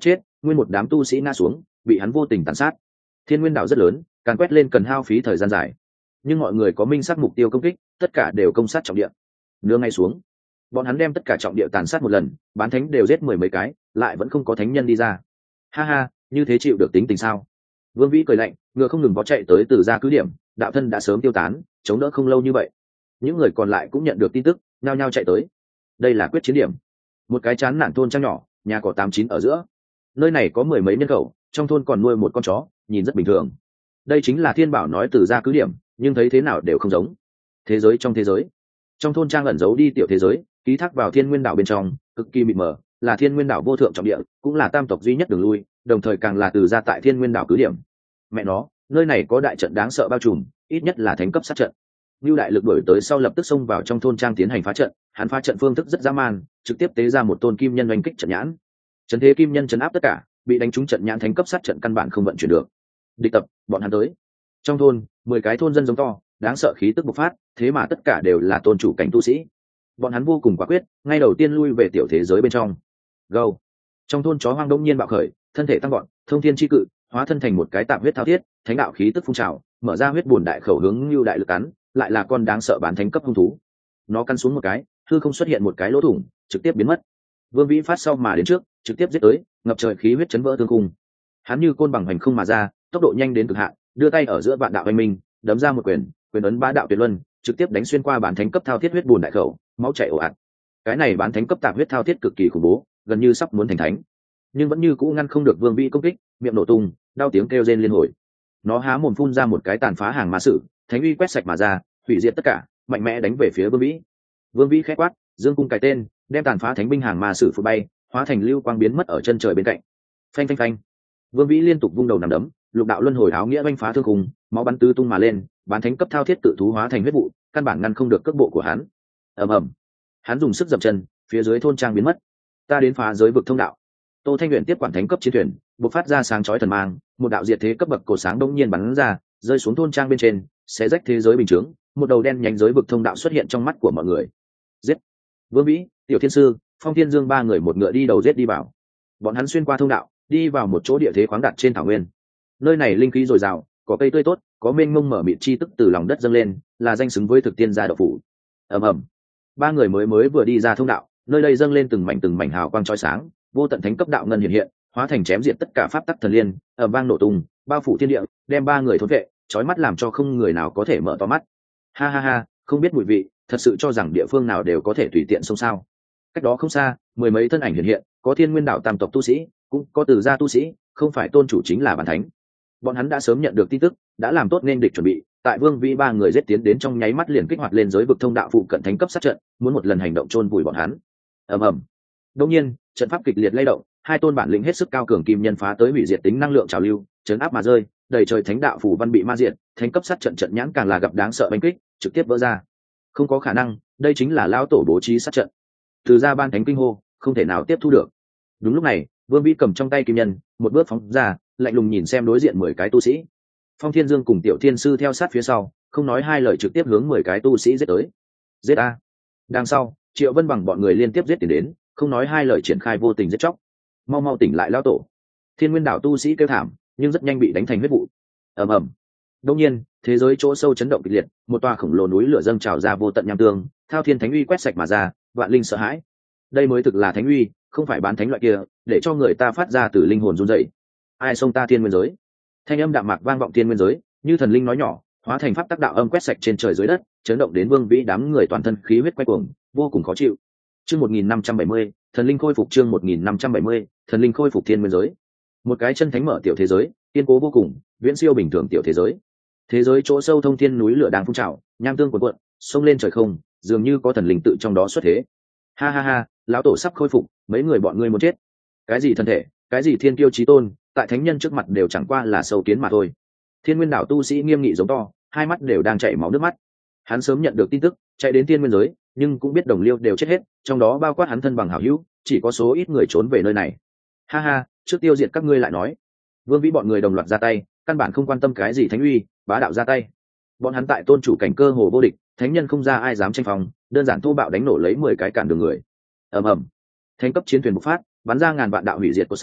nguyên một đám tu sĩ ngã xuống, bị hắn vô tình tàn sát. Thiên Nguyên Đạo rất lớn, càng quét lên cần hao phí thời gian dài, nhưng mọi người có minh xác mục tiêu công kích, tất cả đều công sát trọng địa. Nương ngay xuống, bọn hắn đem tất cả trọng địa tàn sát một lần, bán thánh đều giết mười mấy cái, lại vẫn không có thánh nhân đi ra. Ha ha, như thế chịu được tính tình sao? Vương Vĩ cười lạnh, ngựa không ngừng vó chạy tới từ ra cứ điểm, đạo thân đã sớm tiêu tán, chống đỡ không lâu như vậy. Những người còn lại cũng nhận được tin tức, nhao nhao chạy tới. Đây là quyết chiến điểm, một cái chán nản thôn trang nhỏ, nhà có tám chín ở giữa. Nơi này có mười mấy nhân khẩu, trong thôn còn nuôi một con chó, nhìn rất bình thường. Đây chính là Thiên Bảo nói từ ra cứ điểm, nhưng thấy thế nào đều không giống. Thế giới trong thế giới, trong thôn trang ẩn giấu đi tiểu thế giới, ký thác vào Thiên Nguyên Đảo bên trong, cực kỳ mịt mờ, là Thiên Nguyên Đảo vô thượng trọng địa, cũng là tam tộc duy nhất đường lui, đồng thời càng là từ ra tại Thiên Nguyên Đảo cứ điểm. Mẹ nó, nơi này có đại trận đáng sợ bao trùm, ít nhất là thánh cấp sát trận. Lưu đại lực đuổi tới sau lập tức xông vào trong thôn trang tiến hành phá trận, hắn phá trận phương thức rất dã man, trực tiếp tế ra một tôn kim nhân oanh kích trận nhãn. Trấn thế kim nhân trấn áp tất cả, bị đánh trúng trận nhãn thánh cấp sát trận căn bản không vận chuyển được. Địch tập, bọn hắn tới. Trong thôn, mười cái thôn dân giống to, đáng sợ khí tức bộc phát, thế mà tất cả đều là tôn chủ cảnh tu sĩ. Bọn hắn vô cùng quả quyết, ngay đầu tiên lui về tiểu thế giới bên trong. Go. Trong thôn chó hoang đông nhiên bạo khởi, thân thể tăng gọn, thông thiên chi cự, hóa thân thành một cái tạm huyết thao thiết, thánh đạo khí tức phun trào, mở ra huyết buồn đại khẩu hướng Lưu đại lực cắn, lại là con đáng sợ bán thánh cấp hung thú. Nó căn xuống một cái, hư không xuất hiện một cái lỗ thủng, trực tiếp biến mất. Vương Vĩ phát sau mà đến trước, trực tiếp giết tới, ngập trời khí huyết chấn vỡ thương khung. Hắn như côn bằng hành không mà ra, tốc độ nhanh đến cực hạn, đưa tay ở giữa vạn đạo anh minh, đấm ra một quyền, quyền ấn bá đạo tuyệt luân, trực tiếp đánh xuyên qua bán thánh cấp thao thiết huyết buồn đại khẩu, máu chảy ồ ạt. Cái này bán thánh cấp tạp huyết thao thiết cực kỳ khủng bố, gần như sắp muốn thành thánh, nhưng vẫn như cũ ngăn không được Vương Vĩ công kích, miệng nổ tung, đau tiếng kêu rên liên hồi. Nó há mồm phun ra một cái tàn phá hàng ma sử, thánh uy quét sạch mà ra, hủy diệt tất cả, mạnh mẽ đánh về phía Vương Vĩ. Vương Vĩ khẽ quát, dương cung cài tên, đem tàn phá thánh binh hàng ma sử phụt bay, hóa thành lưu quang biến mất ở chân trời bên cạnh. Phanh phanh phanh. Vương Vĩ liên tục vung đầu nằm đấm, lục đạo luân hồi áo nghĩa oanh phá thương khung, máu bắn tứ tung mà lên, bán thánh cấp thao thiết tự thú hóa thành huyết vụ, căn bản ngăn không được cước bộ của hắn. Ầm ầm. Hắn dùng sức dậm chân, phía dưới thôn trang biến mất. Ta đến phá giới vực thông đạo. Tô Thanh Uyển tiếp quản thánh cấp chiến thuyền, bộc phát ra sáng chói thần mang, một đạo diệt thế cấp bậc cổ sáng đông nhiên bắn ra, rơi xuống thôn trang bên trên, xé rách thế giới bình thường, một đầu đen nhánh giới vực thông đạo xuất hiện trong mắt của mọi người. Giết! Vương Vĩ, Tiểu Thiên Sư, Phong Thiên Dương ba người một ngựa đi đầu giết đi vào. Bọn hắn xuyên qua thông đạo, đi vào một chỗ địa thế khoáng đạt trên thảo nguyên. Nơi này linh khí dồi dào, có cây tươi tốt, có mênh mông mở mịt chi tức từ lòng đất dâng lên, là danh xứng với thực tiên gia đậu phủ. Ầm ầm. Ba người mới mới vừa đi ra thông đạo, nơi đây dâng lên từng mảnh từng mảnh hào quang chói sáng, vô tận thánh cấp đạo ngân hiện hiện, hóa thành chém diệt tất cả pháp tắc thần liên, ầm vang nổ tung, bao phủ thiên địa, đem ba người thốn vệ, chói mắt làm cho không người nào có thể mở to mắt. Ha ha ha, không biết mùi vị, thật sự cho rằng địa phương nào đều có thể tùy tiện xông sao? Cách đó không xa, mười mấy thân ảnh hiện hiện, có Thiên Nguyên Đạo tam tộc tu sĩ, cũng có từ gia tu sĩ, không phải tôn chủ chính là bản thánh. Bọn hắn đã sớm nhận được tin tức, đã làm tốt nên địch chuẩn bị, tại Vương Vĩ ba người giết tiến đến trong nháy mắt liền kích hoạt lên giới vực thông đạo phụ cận thánh cấp sát trận, muốn một lần hành động chôn vùi bọn hắn. Ầm ầm. Đột nhiên, trận pháp kịch liệt lay động, hai tôn bản lĩnh hết sức cao cường kim nhân phá tới hủy diệt tính năng lượng trào lưu, chấn áp mà rơi, đầy trời thánh đạo phù văn bị ma diệt, thánh cấp sát trận trận nhãn càng là gặp đáng sợ đánh kích, trực tiếp vỡ ra. Không có khả năng, đây chính là lão tổ bố trí sát trận. Từ ra ban thánh kinh hô, không thể nào tiếp thu được. Đúng lúc này, Vương Vĩ cầm trong tay kim nhân, một bước phóng ra, lạnh lùng nhìn xem đối diện mười cái tu sĩ. Phong Thiên Dương cùng Tiểu Thiên Sư theo sát phía sau, không nói hai lời trực tiếp hướng mười cái tu sĩ giết tới. Giết a! Đằng sau, Triệu Vân bằng bọn người liên tiếp giết tiền đến, không nói hai lời triển khai vô tình giết chóc. Mau mau tỉnh lại lão tổ! Thiên Nguyên Đảo tu sĩ kêu thảm, nhưng rất nhanh bị đánh thành huyết vụ. Ầm ầm. Đột nhiên, thế giới chỗ sâu chấn động kịch liệt, một tòa khổng lồ núi lửa dâng trào ra vô tận nham tương, thao thiên thánh uy quét sạch mà ra, vạn linh sợ hãi. Đây mới thực là thánh uy, không phải bán thánh loại kia, để cho người ta phát ra từ linh hồn run rẩy. Ai xông ta thiên nguyên giới? Thanh âm đạm mạc vang vọng thiên nguyên giới, như thần linh nói nhỏ, hóa thành pháp tắc đạo âm quét sạch trên trời dưới đất, chấn động đến Vương Vĩ đám người toàn thân khí huyết quay cuồng, vô cùng khó chịu. Chương một nghìn năm trăm bảy mươi, thần linh khôi phục chương một nghìn năm trăm bảy mươi, thần linh khôi phục thiên nguyên giới. Một cái chân thánh mở tiểu thế giới, kiên cố vô cùng, viễn siêu bình thường tiểu thế giới. Thế giới chỗ sâu thông thiên núi lửa đang phun trào, nham tương cuộn cuộn, xông lên trời không, dường như có thần linh tự trong đó xuất thế. Ha ha ha, lão tổ sắp khôi phục, mấy người bọn ngươi muốn chết. Cái gì thân thể, cái gì thiên kiêu chí tôn, tại thánh nhân trước mặt đều chẳng qua là sâu kiến mà thôi. Thiên Nguyên Đảo tu sĩ nghiêm nghị giống to, hai mắt đều đang chảy máu nước mắt. Hắn sớm nhận được tin tức, chạy đến thiên nguyên giới, nhưng cũng biết đồng liêu đều chết hết, trong đó bao quát hắn thân bằng hảo hữu, chỉ có số ít người trốn về nơi này. Ha ha, trước tiêu diệt các ngươi lại nói. Vương Vĩ bọn người đồng loạt ra tay, căn bản không quan tâm cái gì thánh uy, bá đạo ra tay. Bọn hắn tại tôn chủ cảnh cơ hồ vô địch, thánh nhân không ra ai dám tranh phòng, đơn giản thô bạo đánh nổ lấy mười cái cản đường người. Ầm ầm. Thánh cấp chiến thuyền bộc phát, bắn ra ngàn vạn đạo hủy diệt của sáng,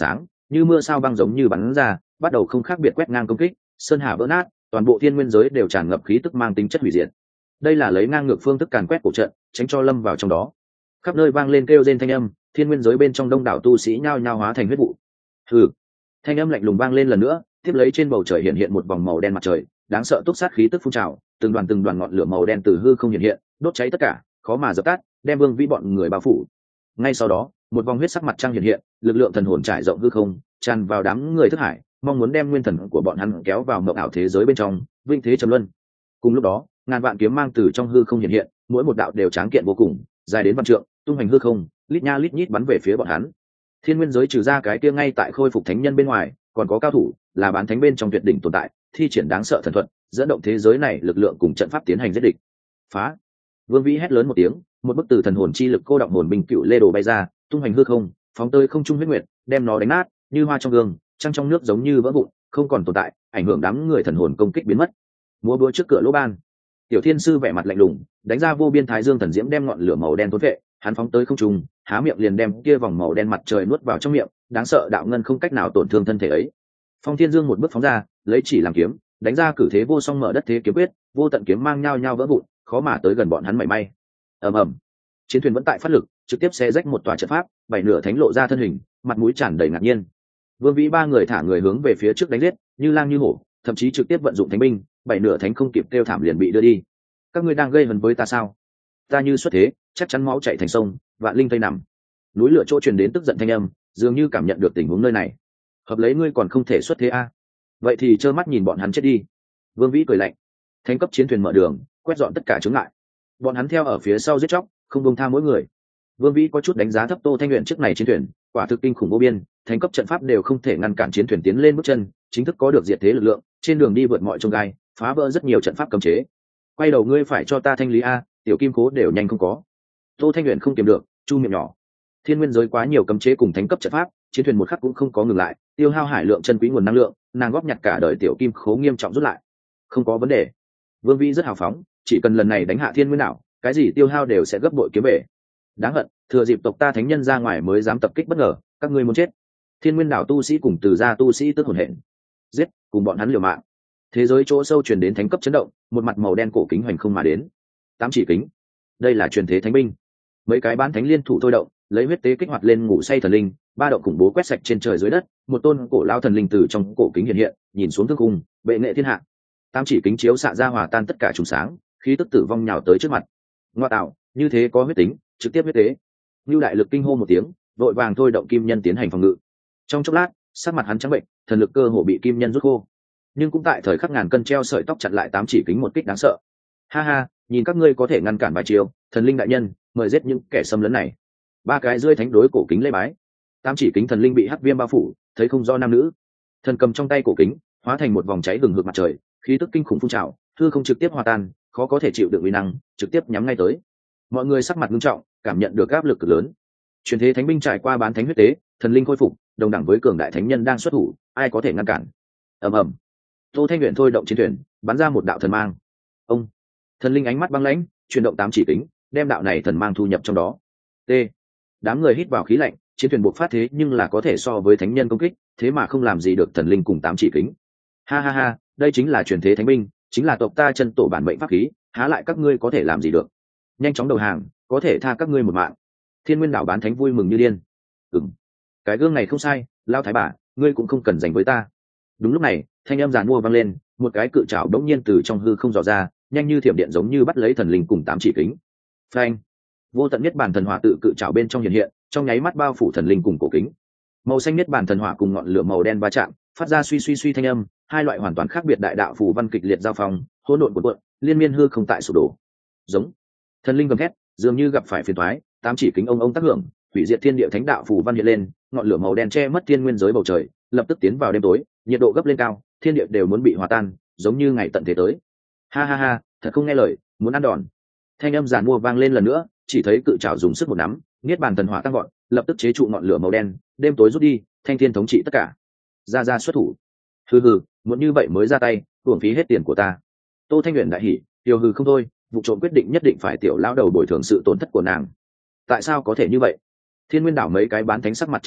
như mưa sao băng giống như bắn ra, bắt đầu không khác biệt quét ngang công kích, sơn hà vỡ nát, toàn bộ thiên nguyên giới đều tràn ngập khí tức mang tính chất hủy diệt. Đây là lấy ngang ngược phương thức càn quét cổ trận, tránh cho lâm vào trong đó. Khắp nơi vang lên kêu rên thanh âm, thiên nguyên giới bên trong đông đảo tu sĩ nhao nhao hóa thành huyết vụ. Hừ. Thanh âm lạnh lùng vang lên lần nữa, tiếp lấy trên bầu trời hiện hiện một vòng màu đen mặt trời, đáng sợ túc sát khí tức phun trào, từng đoàn từng đoàn ngọn lửa màu đen từ hư không hiện hiện, đốt cháy tất cả, khó mà dập tắt, đem Vương Vĩ bọn người bao phủ. Ngay sau đó, một vòng huyết sắc mặt trăng hiện hiện, lực lượng thần hồn trải rộng hư không, tràn vào đám người thức hải, mong muốn đem nguyên thần của bọn hắn kéo vào mộng ảo thế giới bên trong, vinh thế trầm luân. Cùng lúc đó, ngàn vạn kiếm mang từ trong hư không hiện hiện, mỗi một đạo đều tráng kiện vô cùng, dài đến vạn trượng, tung hành hư không, lít nha lít nhít bắn về phía bọn hắn. Thiên nguyên giới trừ ra cái kia ngay tại khôi phục thánh nhân bên ngoài, còn có cao thủ, là bán thánh bên trong tuyệt đỉnh tồn tại, thi triển đáng sợ thần thuật, dẫn động thế giới này lực lượng cùng trận pháp tiến hành giết địch. Phá! Vương Vĩ hét lớn một tiếng, một bức từ thần hồn chi lực cô động hồn binh cựu lê đồ bay ra, tung hành hư không, phóng tới không trung huyết nguyệt, đem nó đánh nát, như hoa trong gương, trăng trong nước giống như vỡ vụn, không còn tồn tại, ảnh hưởng đám người thần hồn công kích biến mất. Múa búa trước cửa lỗ ban, tiểu thiên sư vẻ mặt lạnh lùng, đánh ra vô biên thái dương thần diễm đem ngọn lửa màu đen thôn vệ, hắn phóng tới không trung, há miệng liền đem kia vòng màu đen mặt trời nuốt vào trong miệng, đáng sợ đạo ngân không cách nào tổn thương thân thể ấy. Phong Thiên Dương một bước phóng ra, lấy chỉ làm kiếm, đánh ra cử thế vô song mở đất thế kiếm quyết, vô tận kiếm mang nhau nhau vỡ vụn, khó mà tới gần bọn hắn mảy may. Ầm ầm, chiến thuyền vẫn tại phát lực, trực tiếp xé rách một tòa trận pháp, bảy nửa thánh lộ ra thân hình, mặt mũi tràn đầy ngạc nhiên. Vương Vĩ ba người thả người hướng về phía trước đánh giết, như lang như hổ, thậm chí trực tiếp vận dụng thánh binh, bảy nửa thánh không kịp kêu thảm liền bị đưa đi. Các ngươi đang gây hấn với ta sao? Ta như xuất thế, chắc chắn máu chảy thành sông, vạn linh vây nằm. Núi lửa chỗ truyền đến tức giận thanh âm, dường như cảm nhận được tình huống nơi này. Hợp lấy ngươi còn không thể xuất thế a? À? Vậy thì trơ mắt nhìn bọn hắn chết đi. Vương Vĩ cười lạnh. Thánh cấp chiến thuyền mở đường, quét dọn tất cả chướng ngại. Bọn hắn theo ở phía sau giết chóc, không buông tha mỗi người. Vương Vĩ có chút đánh giá thấp Tô Thanh Uyển trước này chiến thuyền, quả thực kinh khủng vô biên, thánh cấp trận pháp đều không thể ngăn cản chiến thuyền tiến lên bước chân, chính thức có được diệt thế lực lượng, trên đường đi vượt mọi chông gai, phá vỡ rất nhiều trận pháp cấm chế. Quay đầu ngươi phải cho ta thanh lý a, tiểu kim cố đều nhanh không có. Tô Thanh Uyển không kiềm được, chu miệng nhỏ. Thiên nguyên giới quá nhiều cấm chế cùng thánh cấp trận pháp, chiến thuyền một khắc cũng không có ngừng lại, tiêu hao hải lượng chân quý nguồn năng lượng, nàng góp nhặt cả đời tiểu kim khố nghiêm trọng rút lại. Không có vấn đề. Vương Vĩ rất hào phóng, chỉ cần lần này đánh hạ thiên nguyên đảo, cái gì tiêu hao đều sẽ gấp bội kiếm về. Đáng hận, thừa dịp tộc ta thánh nhân ra ngoài mới dám tập kích bất ngờ, các ngươi muốn chết. Thiên nguyên đảo tu sĩ cùng từ gia tu sĩ tức hồn hển. Giết, cùng bọn hắn liều mạng. Thế giới chỗ sâu truyền đến thánh cấp chấn động, một mặt màu đen cổ kính hoành không mà đến. Tám chỉ kính. Đây là truyền thế thánh binh. Mấy cái bán thánh liên thủ thôi động, lấy huyết tế kích hoạt lên ngủ say thần linh, ba động khủng bố quét sạch trên trời dưới đất, một tôn cổ lao thần linh từ trong cổ kính hiện hiện, nhìn xuống thương khung, bệ nghệ thiên hạ. Tám chỉ kính chiếu xạ ra hòa tan tất cả trùng sáng, khí tức tử vong nhào tới trước mặt. Ngoa tạo, như thế có huyết tính, trực tiếp huyết tế. Lưu đại lực kinh hô một tiếng, vội vàng thôi động kim nhân tiến hành phòng ngự. Trong chốc lát, sắc mặt hắn trắng bệnh, thần lực cơ hồ bị kim nhân rút khô. Nhưng cũng tại thời khắc ngàn cân treo sợi tóc chặn lại tám chỉ kính một kích đáng sợ. Ha ha, nhìn các ngươi có thể ngăn cản vài chiều, thần linh đại nhân, mời giết những kẻ xâm lấn này. Ba cái rơi thánh đối cổ kính lê bái. Tám chỉ kính thần linh bị hắc viêm bao phủ, thấy không do nam nữ. Thần cầm trong tay cổ kính, hóa thành một vòng cháy hừng hực mặt trời, khí tức kinh khủng phun trào, thư không trực tiếp hòa tan, khó có thể chịu được uy năng, trực tiếp nhắm ngay tới. Mọi người sắc mặt nghiêm trọng, cảm nhận được áp lực cực lớn. Truyền thế thánh binh trải qua bán thánh huyết tế, thần linh khôi phục, đồng đẳng với cường đại thánh nhân đang xuất thủ, ai có thể ngăn cản? Ầm ầm. Tô Thanh Uyển thôi động chiến thuyền, bắn ra một đạo thần mang. Ông, thần linh ánh mắt băng lãnh, chuyển động tám chỉ kính, đem đạo này thần mang thu nhập trong đó. T. Đám người hít vào khí lạnh, chiến thuyền buộc phát thế nhưng là có thể so với thánh nhân công kích, thế mà không làm gì được thần linh cùng tám chỉ kính. Ha ha ha, đây chính là truyền thế thánh binh, chính là tộc ta chân tổ bản mệnh pháp khí, há lại các ngươi có thể làm gì được? Nhanh chóng đầu hàng, có thể tha các ngươi một mạng. Thiên Nguyên đảo bán thánh vui mừng như điên. Ừm, cái gương này không sai, lao thái bà, ngươi cũng không cần giành với ta. Đúng lúc này, thanh âm giàn mua vang lên, một cái cự trảo đống nhiên từ trong hư không dò ra, nhanh như thiểm điện giống như bắt lấy thần linh cùng tám chỉ kính. Phanh! Vô tận niết bàn thần hỏa tự cự trảo bên trong hiện hiện, trong nháy mắt bao phủ thần linh cùng cổ kính. Màu xanh niết bàn thần hỏa cùng ngọn lửa màu đen va chạm, phát ra suy suy suy thanh âm, hai loại hoàn toàn khác biệt đại đạo phù văn kịch liệt giao phong, hỗn độn cuộn cuộn, liên miên hư không tại sụp đổ. Giống. Thần linh gầm thét, dường như gặp phải phiền toái, tám chỉ kính ông ông tác hưởng, hủy diệt thiên địa thánh đạo phù văn hiện lên, ngọn lửa màu đen che mất thiên nguyên giới bầu trời, lập tức tiến vào đêm tối, nhiệt độ gấp lên cao, thiên địa đều muốn bị hòa tan, giống như ngày tận thế tới. Ha ha ha, thật không nghe lời, muốn ăn đòn. Thanh âm giàn mua vang lên lần nữa, chỉ thấy cự trảo dùng sức một nắm, niết bàn thần hỏa tăng gọn, lập tức chế trụ ngọn lửa màu đen, đêm tối rút đi, thanh thiên thống trị tất cả. Ra ra xuất thủ. Hừ hừ, muốn như vậy mới ra tay, uổng phí hết tiền của ta. Tô Thanh Uyển đại hỉ, tiêu hừ không thôi, vụ trộm quyết định nhất định phải tiểu lão đầu bồi thường sự tổn thất của nàng. Tại sao có thể như vậy? Thiên Nguyên đảo mấy cái bán thánh sắc mặt trắng bệnh,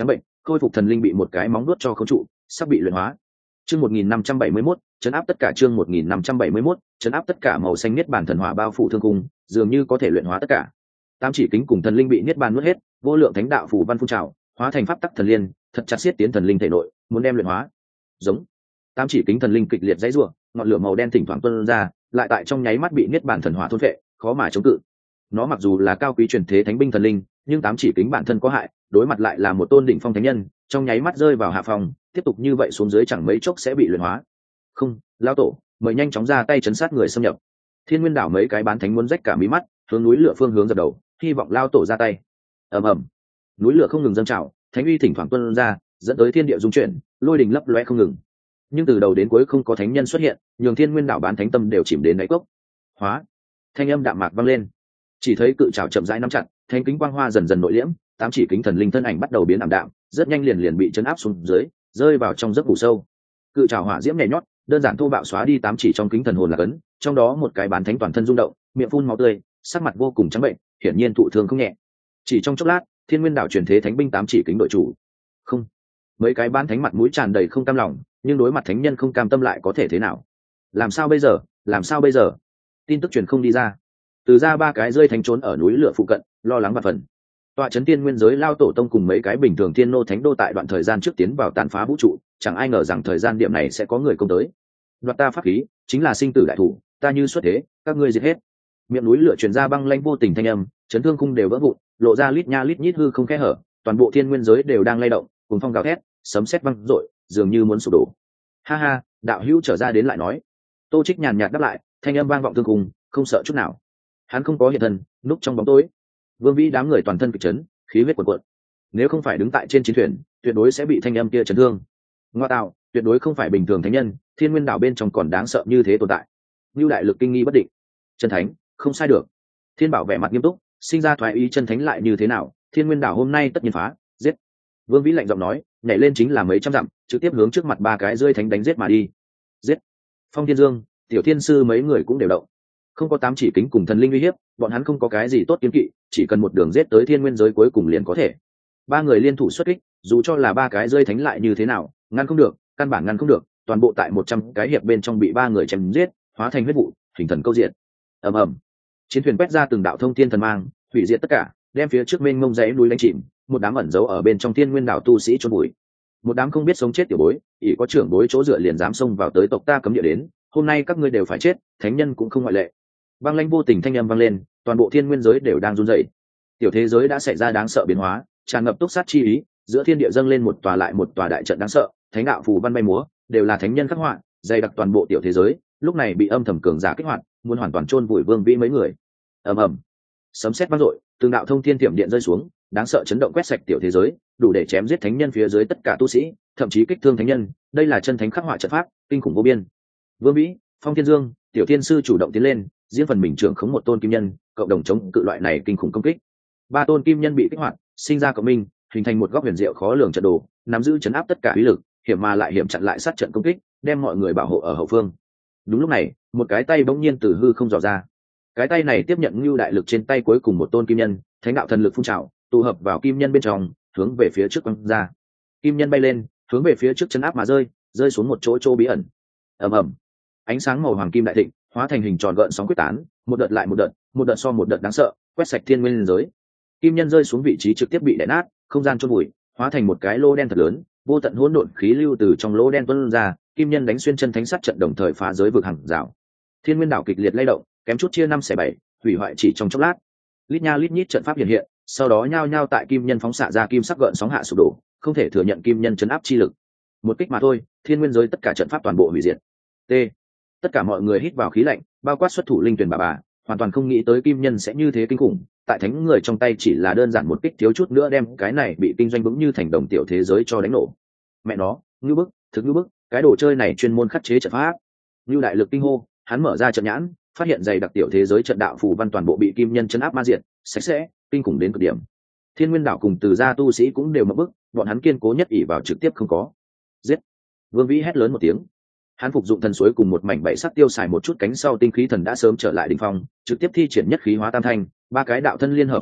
khôi phục thần linh bị một cái móng nuốt cho khống trụ, sắp bị luyện hóa. Chương một nghìn năm trăm bảy mươi mốt, trấn áp tất cả. Chương một nghìn năm trăm bảy mươi mốt, trấn áp tất cả. Màu xanh niết bàn thần hỏa bao phủ thương cung, dường như có thể luyện hóa tất cả. Tám chỉ kính cùng thần linh bị niết bàn nuốt hết, vô lượng thánh đạo phủ văn phun trào, hóa thành pháp tắc thần liên, thật chặt xiết tiến thần linh thể nội, muốn đem luyện hóa. Giống. Tám chỉ kính thần linh kịch liệt dãy rủa, ngọn lửa màu đen thỉnh thoảng tuôn ra, lại tại trong nháy mắt bị niết bàn thần hỏa thôn phệ, khó mà chống cự. Nó mặc dù là cao quý truyền thế thánh binh thần linh, nhưng tám chỉ kính bản thân có hại, đối mặt lại là một tôn đỉnh phong thánh nhân, trong nháy mắt rơi vào hạ phòng, tiếp tục như vậy xuống dưới chẳng mấy chốc sẽ bị luyện hóa. Không, lão tổ, mời nhanh chóng ra tay chấn sát người xâm nhập. Thiên Nguyên đảo mấy cái bán thánh muốn rách cả mí mắt, hướng núi lửa phương hướng dập đầu, hy vọng lão tổ ra tay. Ầm ầm, núi lửa không ngừng dâng trào, thánh uy thỉnh thoảng tuôn ra, dẫn tới thiên địa rung chuyển, lôi đình lấp loé không ngừng. Nhưng từ đầu đến cuối không có thánh nhân xuất hiện, nhường Thiên Nguyên đảo bán thánh tâm đều chìm đến đáy cốc. Hóa, thanh âm đạm mạc vang lên. Chỉ thấy cự trảo chậm rãi nắm chặt, thánh kính quang hoa dần dần nội liễm, tám chỉ kính thần linh thân ảnh bắt đầu biến ảm đạm, rất nhanh liền liền bị chấn áp xuống dưới, rơi vào trong giấc ngủ sâu. Cự trảo hỏa diễm nhẹ nhót, đơn giản thô bạo xóa đi tám chỉ trong kính thần hồn là cấn, trong đó một cái bán thánh toàn thân rung động, miệng phun máu tươi, sắc mặt vô cùng trắng bệnh, hiển nhiên thụ thương không nhẹ. Chỉ trong chốc lát, Thiên Nguyên đảo truyền thế thánh binh tám chỉ kính đội chủ. Không, mấy cái bán thánh mặt mũi tràn đầy không cam lòng, nhưng đối mặt thánh nhân không cam tâm lại có thể thế nào? Làm sao bây giờ? Làm sao bây giờ? Tin tức truyền không đi ra. Từ ra ba cái rơi thánh trốn ở núi lửa phụ cận, lo lắng và phần. Tọa chấn tiên nguyên giới lao tổ tông cùng mấy cái bình thường thiên nô thánh đô tại đoạn thời gian trước tiến vào tàn phá vũ trụ, chẳng ai ngờ rằng thời gian điểm này sẽ có người công tới. Đoạt ta pháp khí, chính là sinh tử đại thủ, ta như xuất thế, các ngươi diệt hết. Miệng núi lửa truyền ra băng lanh vô tình thanh âm, chấn thương khung đều vỡ vụn, lộ ra lít nha lít nhít hư không khe hở, toàn bộ thiên nguyên giới đều đang lay động, cùng phong gào thét, sấm sét vang rội, dường như muốn sụp đổ. Ha ha, đạo hữu trở ra đến lại nói. Tô Trích nhàn nhạt đáp lại, thanh âm vang vọng thương khung, không sợ chút nào. Hắn không có hiện thân, núp trong bóng tối. Vương Vĩ đám người toàn thân kịch chấn, khí huyết cuồn cuộn. Nếu không phải đứng tại trên chiến thuyền, tuyệt đối sẽ bị thanh âm kia chấn thương. Ngoa tạo, tuyệt đối không phải bình thường thánh nhân, Thiên Nguyên đảo bên trong còn đáng sợ như thế tồn tại. Nưu đại lực kinh nghi bất định. Chân thánh, không sai được. Thiên Bảo vẻ mặt nghiêm túc, sinh ra thoái ý chân thánh lại như thế nào, Thiên Nguyên đảo hôm nay tất nhiên phá, giết. Vương Vĩ lạnh giọng nói, nhảy lên chính là mấy trăm dặm, trực tiếp hướng trước mặt ba cái rơi thánh đánh giết mà đi. Giết. Phong Thiên Dương, Tiểu Thiên sư mấy người cũng đều động. Không có tám chỉ kính cùng thần linh uy hiếp, bọn hắn không có cái gì tốt kiếm kỵ, chỉ cần một đường giết tới thiên nguyên giới cuối cùng liền có thể. Ba người liên thủ xuất kích, dù cho là ba cái rơi thánh lại như thế nào, ngăn không được, căn bản ngăn không được, toàn bộ tại một trăm cái hiệp bên trong bị ba người chém giết, hóa thành huyết vụ, hình thần câu diện. Ầm ầm, chiến thuyền quét ra từng đạo thông thiên thần mang, hủy diệt tất cả, đem phía trước mênh mông dãy núi đánh chìm, một đám ẩn giấu ở bên trong thiên nguyên đảo tu sĩ chôn bụi. Một đám không biết sống chết tiểu bối, ỷ có trưởng bối chỗ dựa liền dám xông vào tới tộc ta cấm địa đến, hôm nay các ngươi đều phải chết, thánh nhân cũng không ngoại lệ. Băng lãnh vô tình thanh âm vang lên, toàn bộ thiên nguyên giới đều đang run rẩy. Tiểu thế giới đã xảy ra đáng sợ biến hóa, tràn ngập túc sát chi ý, giữa thiên địa dâng lên một tòa lại một tòa đại trận đáng sợ, thánh đạo phù văn bay múa, đều là thánh nhân khắc họa, dày đặc toàn bộ tiểu thế giới, lúc này bị âm thầm cường giả kích hoạt, muốn hoàn toàn chôn vùi Vương Vĩ mấy người. Ầm ầm, sấm sét vang dội, từng đạo thông thiên tiệm điện rơi xuống, đáng sợ chấn động quét sạch tiểu thế giới, đủ để chém giết thánh nhân phía dưới tất cả tu sĩ, thậm chí kích thương thánh nhân, đây là chân thánh khắc họa trận pháp, kinh khủng vô biên. Vương Vĩ, Phong Thiên Dương, Tiểu Thiên sư chủ động tiến lên, riêng phần mình trưởng khống một tôn kim nhân, cộng đồng chống cự loại này kinh khủng công kích. Ba tôn kim nhân bị kích hoạt, sinh ra cộng minh, hình thành một góc huyền diệu khó lường trận đồ, nắm giữ chấn áp tất cả uy lực, hiểm mà lại hiểm chặn lại sát trận công kích, đem mọi người bảo hộ ở hậu phương. Đúng lúc này, một cái tay bỗng nhiên từ hư không dò ra. Cái tay này tiếp nhận lưu đại lực trên tay cuối cùng một tôn kim nhân, thánh đạo thần lực phun trào, tụ hợp vào kim nhân bên trong, hướng về phía trước quăng ra. Kim nhân bay lên, hướng về phía trước chấn áp mà rơi, rơi xuống một chỗ chỗ bí ẩn. Ầm ầm, ánh sáng màu hoàng kim đại thịnh, hóa thành hình tròn gợn sóng quyết tán, một đợt lại một đợt, một đợt so một đợt đáng sợ, quét sạch thiên nguyên giới. Kim nhân rơi xuống vị trí trực tiếp bị đè nát, không gian chôn bụi, hóa thành một cái lô đen thật lớn, vô tận hỗn độn khí lưu từ trong lỗ đen tuôn ra, kim nhân đánh xuyên chân thánh sát trận đồng thời phá giới vực hàng rào. Thiên nguyên đảo kịch liệt lay động, kém chút chia năm xẻ bảy, hủy hoại chỉ trong chốc lát. Lít nha lít nhít trận pháp hiện hiện, sau đó nhao nhao tại kim nhân phóng xạ ra kim sắc gợn sóng hạ sụp đổ, không thể thừa nhận kim nhân chấn áp chi lực. Một kích mà thôi, thiên nguyên giới tất cả trận pháp toàn bộ hủy diệt. T. Tất cả mọi người hít vào khí lạnh, bao quát xuất thủ linh tuyển bà bà, hoàn toàn không nghĩ tới kim nhân sẽ như thế kinh khủng, tại thánh người trong tay chỉ là đơn giản một kích thiếu chút nữa đem cái này bị kinh doanh vững như thành đồng tiểu thế giới cho đánh nổ. Mẹ nó, ngưu bức, thực ngưu bức, cái đồ chơi này chuyên môn khắc chế trận pháp. Ngưu đại lực kinh hô, hắn mở ra trận nhãn, phát hiện dày đặc tiểu thế giới trận đạo phù văn toàn bộ bị kim nhân chấn áp ma diệt, sạch sẽ, kinh khủng đến cực điểm. Thiên nguyên đảo cùng từ gia tu sĩ cũng đều mất bức, bọn hắn kiên cố nhất ỷ vào trực tiếp không có. Giết! Vương Vĩ hét lớn một tiếng. Hắn phục dụng thần suối cùng một mảnh bảy sắc tiêu xài một chút cánh sau tinh khí thần đã sớm trở lại đỉnh phong, trực tiếp thi triển nhất khí hóa tam thanh, ba cái đạo thân liên hợp xuất kích,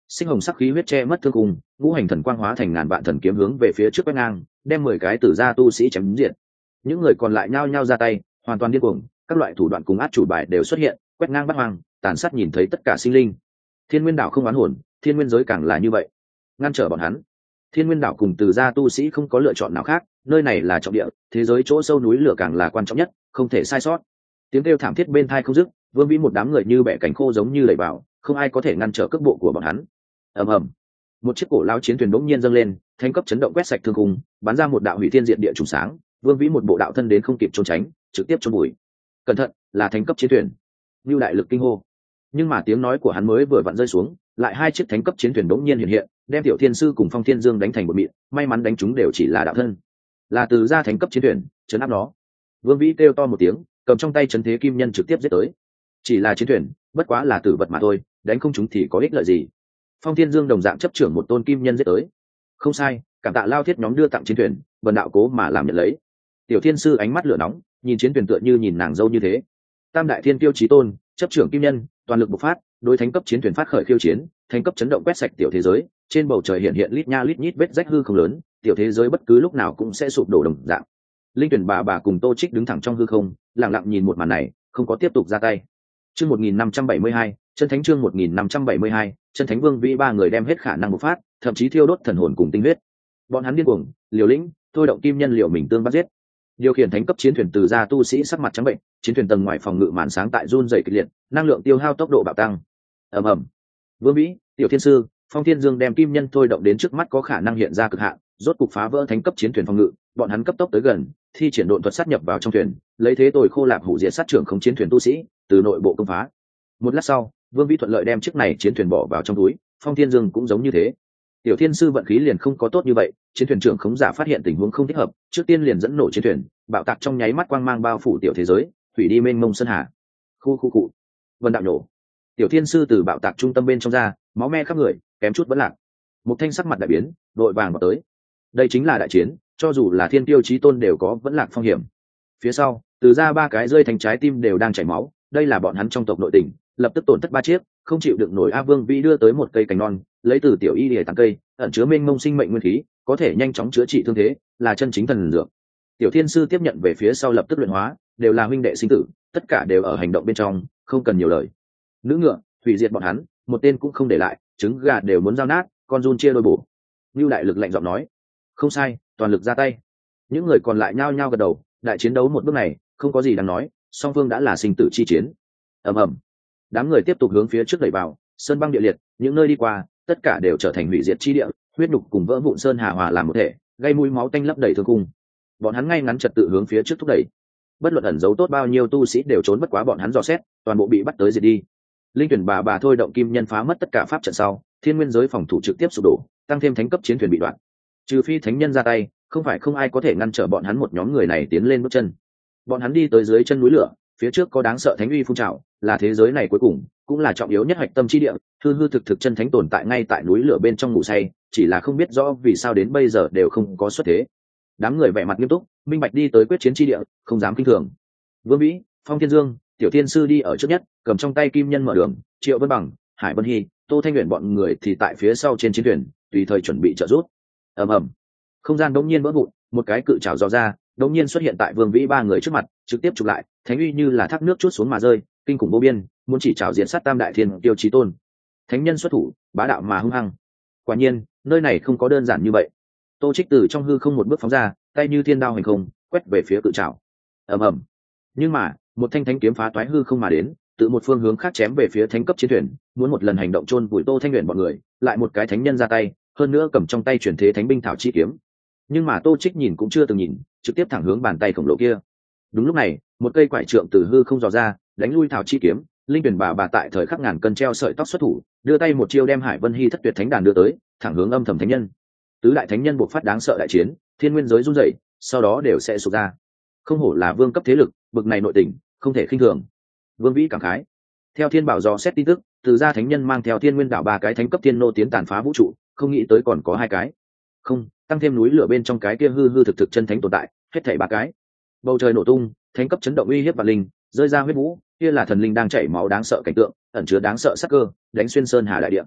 sinh hồng sắc khí huyết che mất thương cung, ngũ hành thần quang hóa thành ngàn vạn thần kiếm hướng về phía trước quét ngang, đem mười cái tử gia tu sĩ chém diệt. Những người còn lại nhao nhao ra tay, hoàn toàn điên cuồng, các loại thủ đoạn cùng át chủ bài đều xuất hiện, quét ngang bắt hoang, tàn sát nhìn thấy tất cả sinh linh. Thiên Nguyên đảo không oán hồn, thiên nguyên giới càng là như vậy, ngăn trở bọn hắn. Thiên Nguyên đảo cùng tử gia tu sĩ không có lựa chọn nào khác, nơi này là trọng địa, thế giới chỗ sâu núi lửa càng là quan trọng nhất, không thể sai sót. Tiếng kêu thảm thiết bên tai không dứt, Vương Vĩ một đám người như bẻ cánh khô giống như lầy vào, không ai có thể ngăn trở cước bộ của bọn hắn. Ầm ầm, một chiếc cổ lao chiến thuyền đống nhiên dâng lên, thánh cấp chấn động quét sạch thương khung, bắn ra một đạo hủy thiên diệt địa trùng sáng. Vương Vĩ một bộ đạo thân đến không kịp trốn tránh, trực tiếp chôn bụi. Cẩn thận, là thánh cấp chiến thuyền. Lưu đại lực kinh hô. Nhưng mà tiếng nói của hắn mới vừa vặn rơi xuống, lại hai chiếc thánh cấp chiến thuyền đống nhiên hiện hiện, đem Tiểu Thiên sư cùng Phong Thiên Dương đánh thành một mịn, may mắn đánh chúng đều chỉ là đạo thân. Là từ gia thánh cấp chiến thuyền, trấn áp nó. Vương Vĩ kêu to một tiếng, cầm trong tay chấn thế kim nhân trực tiếp giết tới. Chỉ là chiến thuyền, bất quá là tử vật mà thôi, đánh không chúng thì có ích lợi gì. Phong Thiên Dương đồng dạng chấp trưởng một tôn kim nhân giết tới. Không sai, cảm tạ Lao Thiết nhóm đưa tặng chiến thuyền, vần đạo cố mà làm nhận lấy. Tiểu Thiên sư ánh mắt lửa nóng, nhìn chiến thuyền tựa như nhìn nàng dâu như thế. Tam đại thiên tiêu chí tôn, chấp trưởng kim nhân, toàn lực bộc phát, đối thánh cấp chiến thuyền phát khởi khiêu chiến, thánh cấp chấn động quét sạch tiểu thế giới, trên bầu trời hiện hiện lít nha lít nhít vết rách hư không lớn, tiểu thế giới bất cứ lúc nào cũng sẽ sụp đổ đồng dạng. Linh Tuyển bà bà cùng Tô Trích đứng thẳng trong hư không, lặng lặng nhìn một màn này, không có tiếp tục ra tay. Chương một nghìn năm trăm bảy mươi hai, chân thánh chương một nghìn năm trăm bảy mươi hai, chân thánh Vương Vĩ ba người đem hết khả năng bộc phát, thậm chí thiêu đốt thần hồn cùng tinh huyết. Bọn hắn điên cuồng, liều lĩnh, thôi động kim nhân liều mình tương bắt giết. Điều khiển thánh cấp chiến thuyền từ gia tu sĩ sắc mặt trắng bệnh, chiến thuyền tầng ngoài phòng ngự màn sáng tại run rẩy kịch liệt, năng lượng tiêu hao tốc độ bạo tăng. Ầm ầm. Vương Vĩ, Tiểu Thiên sư, Phong Thiên Dương đem kim nhân thôi động đến trước mắt có khả năng hiện ra cực hạn, rốt cục phá vỡ thánh cấp chiến thuyền phòng ngự, bọn hắn cấp tốc tới gần, thi triển độn thuật sát nhập vào trong thuyền, lấy thế tồi khô lạp hủ diệt sát trưởng không chiến thuyền tu sĩ, từ nội bộ công phá. Một lát sau, Vương Vĩ thuận lợi đem chiếc này chiến thuyền bỏ vào trong túi, Phong Thiên Dương cũng giống như thế. Tiểu Thiên sư vận khí liền không có tốt như vậy, chiến thuyền trưởng khống giả phát hiện tình huống không thích hợp, trước tiên liền dẫn nổ chiến thuyền, bạo tạc trong nháy mắt quang mang bao phủ tiểu thế giới, hủy đi mênh mông sơn hà. Khu khu cụ. Vân đạo nổ. Tiểu Thiên sư từ bạo tạc trung tâm bên trong ra, máu me khắp người, kém chút vẫn lạc. Một thanh sắc mặt đại biến, đội vàng vào tới. Đây chính là đại chiến, cho dù là thiên tiêu chí tôn đều có vẫn lạc phong hiểm. Phía sau, từ ra ba cái rơi thành trái tim đều đang chảy máu, đây là bọn hắn trong tộc nội tình, lập tức tổn thất ba chiếc, không chịu được nổi. A Vương Vĩ đưa tới một cây cành non, lấy từ tiểu y lìa tán cây, ẩn chứa mênh mông sinh mệnh nguyên khí, có thể nhanh chóng chữa trị thương thế, là chân chính thần dược. Tiểu Thiên sư tiếp nhận về phía sau lập tức luyện hóa, đều là huynh đệ sinh tử, tất cả đều ở hành động bên trong, không cần nhiều lời. Nữ ngựa, hủy diệt bọn hắn, một tên cũng không để lại, trứng gà đều muốn giao nát, con run chia đôi bổ. Lưu đại lực lạnh giọng nói, không sai, toàn lực ra tay. Những người còn lại nhao nhao gật đầu, đại chiến đấu một bước này, không có gì đáng nói, song phương đã là sinh tử chi chiến. Ầm ầm. Đám người tiếp tục hướng phía trước đẩy vào, sơn băng địa liệt, những nơi đi qua, tất cả đều trở thành hủy diệt chi địa, huyết nhục cùng vỡ vụn sơn hà hòa làm một thể, gây mũi máu tanh lấp đầy thương cung. Bọn hắn ngay ngắn trật tự hướng phía trước thúc đẩy. Bất luận ẩn giấu tốt bao nhiêu tu sĩ đều trốn bất quá bọn hắn dò xét, toàn bộ bị bắt tới diệt đi. Linh Tuyển bà bà thôi động kim nhân phá mất tất cả pháp trận sau, thiên nguyên giới phòng thủ trực tiếp sụp đổ, tăng thêm thánh cấp chiến thuyền bị đoạn. Trừ phi thánh nhân ra tay, không phải không ai có thể ngăn trở bọn hắn một nhóm người này tiến lên bước chân. Bọn hắn đi tới dưới chân núi lửa, phía trước có đáng sợ thánh uy phun trào, là thế giới này cuối cùng, cũng là trọng yếu nhất hạch tâm chi địa, hư hư thực thực chân thánh tồn tại ngay tại núi lửa bên trong ngủ say, chỉ là không biết rõ vì sao đến bây giờ đều không có xuất thế. Đám người vẻ mặt nghiêm túc, minh bạch đi tới quyết chiến chi địa, không dám kinh thường. Vương Vĩ, Phong Thiên Dương, Tiểu Thiên sư đi ở trước nhất, cầm trong tay kim nhân mở đường, Triệu Vân Bằng, Hải Vân Hy, Tô Thanh Uyển bọn người thì tại phía sau trên chiến thuyền, tùy thời chuẩn bị trợ giúp. Ầm ầm, không gian đống nhiên vỡ vụn, một cái cự trảo dò ra, đống nhiên xuất hiện tại Vương Vĩ ba người trước mặt, trực tiếp chụp lại, thánh uy như là thác nước chút xuống mà rơi, kinh khủng vô biên, muốn chỉ trảo diện sát tam đại thiên tiêu chí tôn. Thánh nhân xuất thủ, bá đạo mà hung hăng. Quả nhiên, nơi này không có đơn giản như vậy. Tô Trích từ trong hư không một bước phóng ra, tay như thiên đao hành không, quét về phía cự trảo. Ầm ầm. Nhưng mà, một thanh thánh kiếm phá toái hư không mà đến, từ một phương hướng khác chém về phía thánh cấp chiến thuyền, muốn một lần hành động chôn vùi Tô Thanh Uyển bọn người, lại một cái thánh nhân ra tay, hơn nữa cầm trong tay chuyển thế thánh binh thảo chi kiếm. Nhưng mà Tô Trích nhìn cũng chưa từng nhìn, trực tiếp thẳng hướng bàn tay khổng lồ kia. Đúng lúc này, một cây quải trượng từ hư không dò ra, đánh lui thảo chi kiếm. Linh Tuyển bà bà tại thời khắc ngàn cân treo sợi tóc xuất thủ, đưa tay một chiêu đem Hải Vân Hy thất tuyệt thánh đàn đưa tới, thẳng hướng âm thầm thánh nhân. Tứ đại thánh nhân buộc phát đáng sợ đại chiến, thiên nguyên giới run rẩy, sau đó đều sẽ sụp ra. Không hổ là vương cấp thế lực, bực này nội tình, không thể khinh thường. Vương Vĩ cảm khái. Theo Thiên Bảo dò xét tin tức, từ gia thánh nhân mang theo Thiên Nguyên đảo ba cái thánh cấp thiên nô tiến tàn phá vũ trụ, không nghĩ tới còn có hai cái. Không, tăng thêm núi lửa bên trong cái kia hư hư thực thực chân thánh tồn tại, hết thảy ba cái. Bầu trời nổ tung, thánh cấp chấn động uy hiếp vạn linh, rơi ra huyết vũ, kia là thần linh đang chảy máu đáng sợ cảnh tượng, ẩn chứa đáng sợ sắc cơ, đánh xuyên sơn hà đại địa.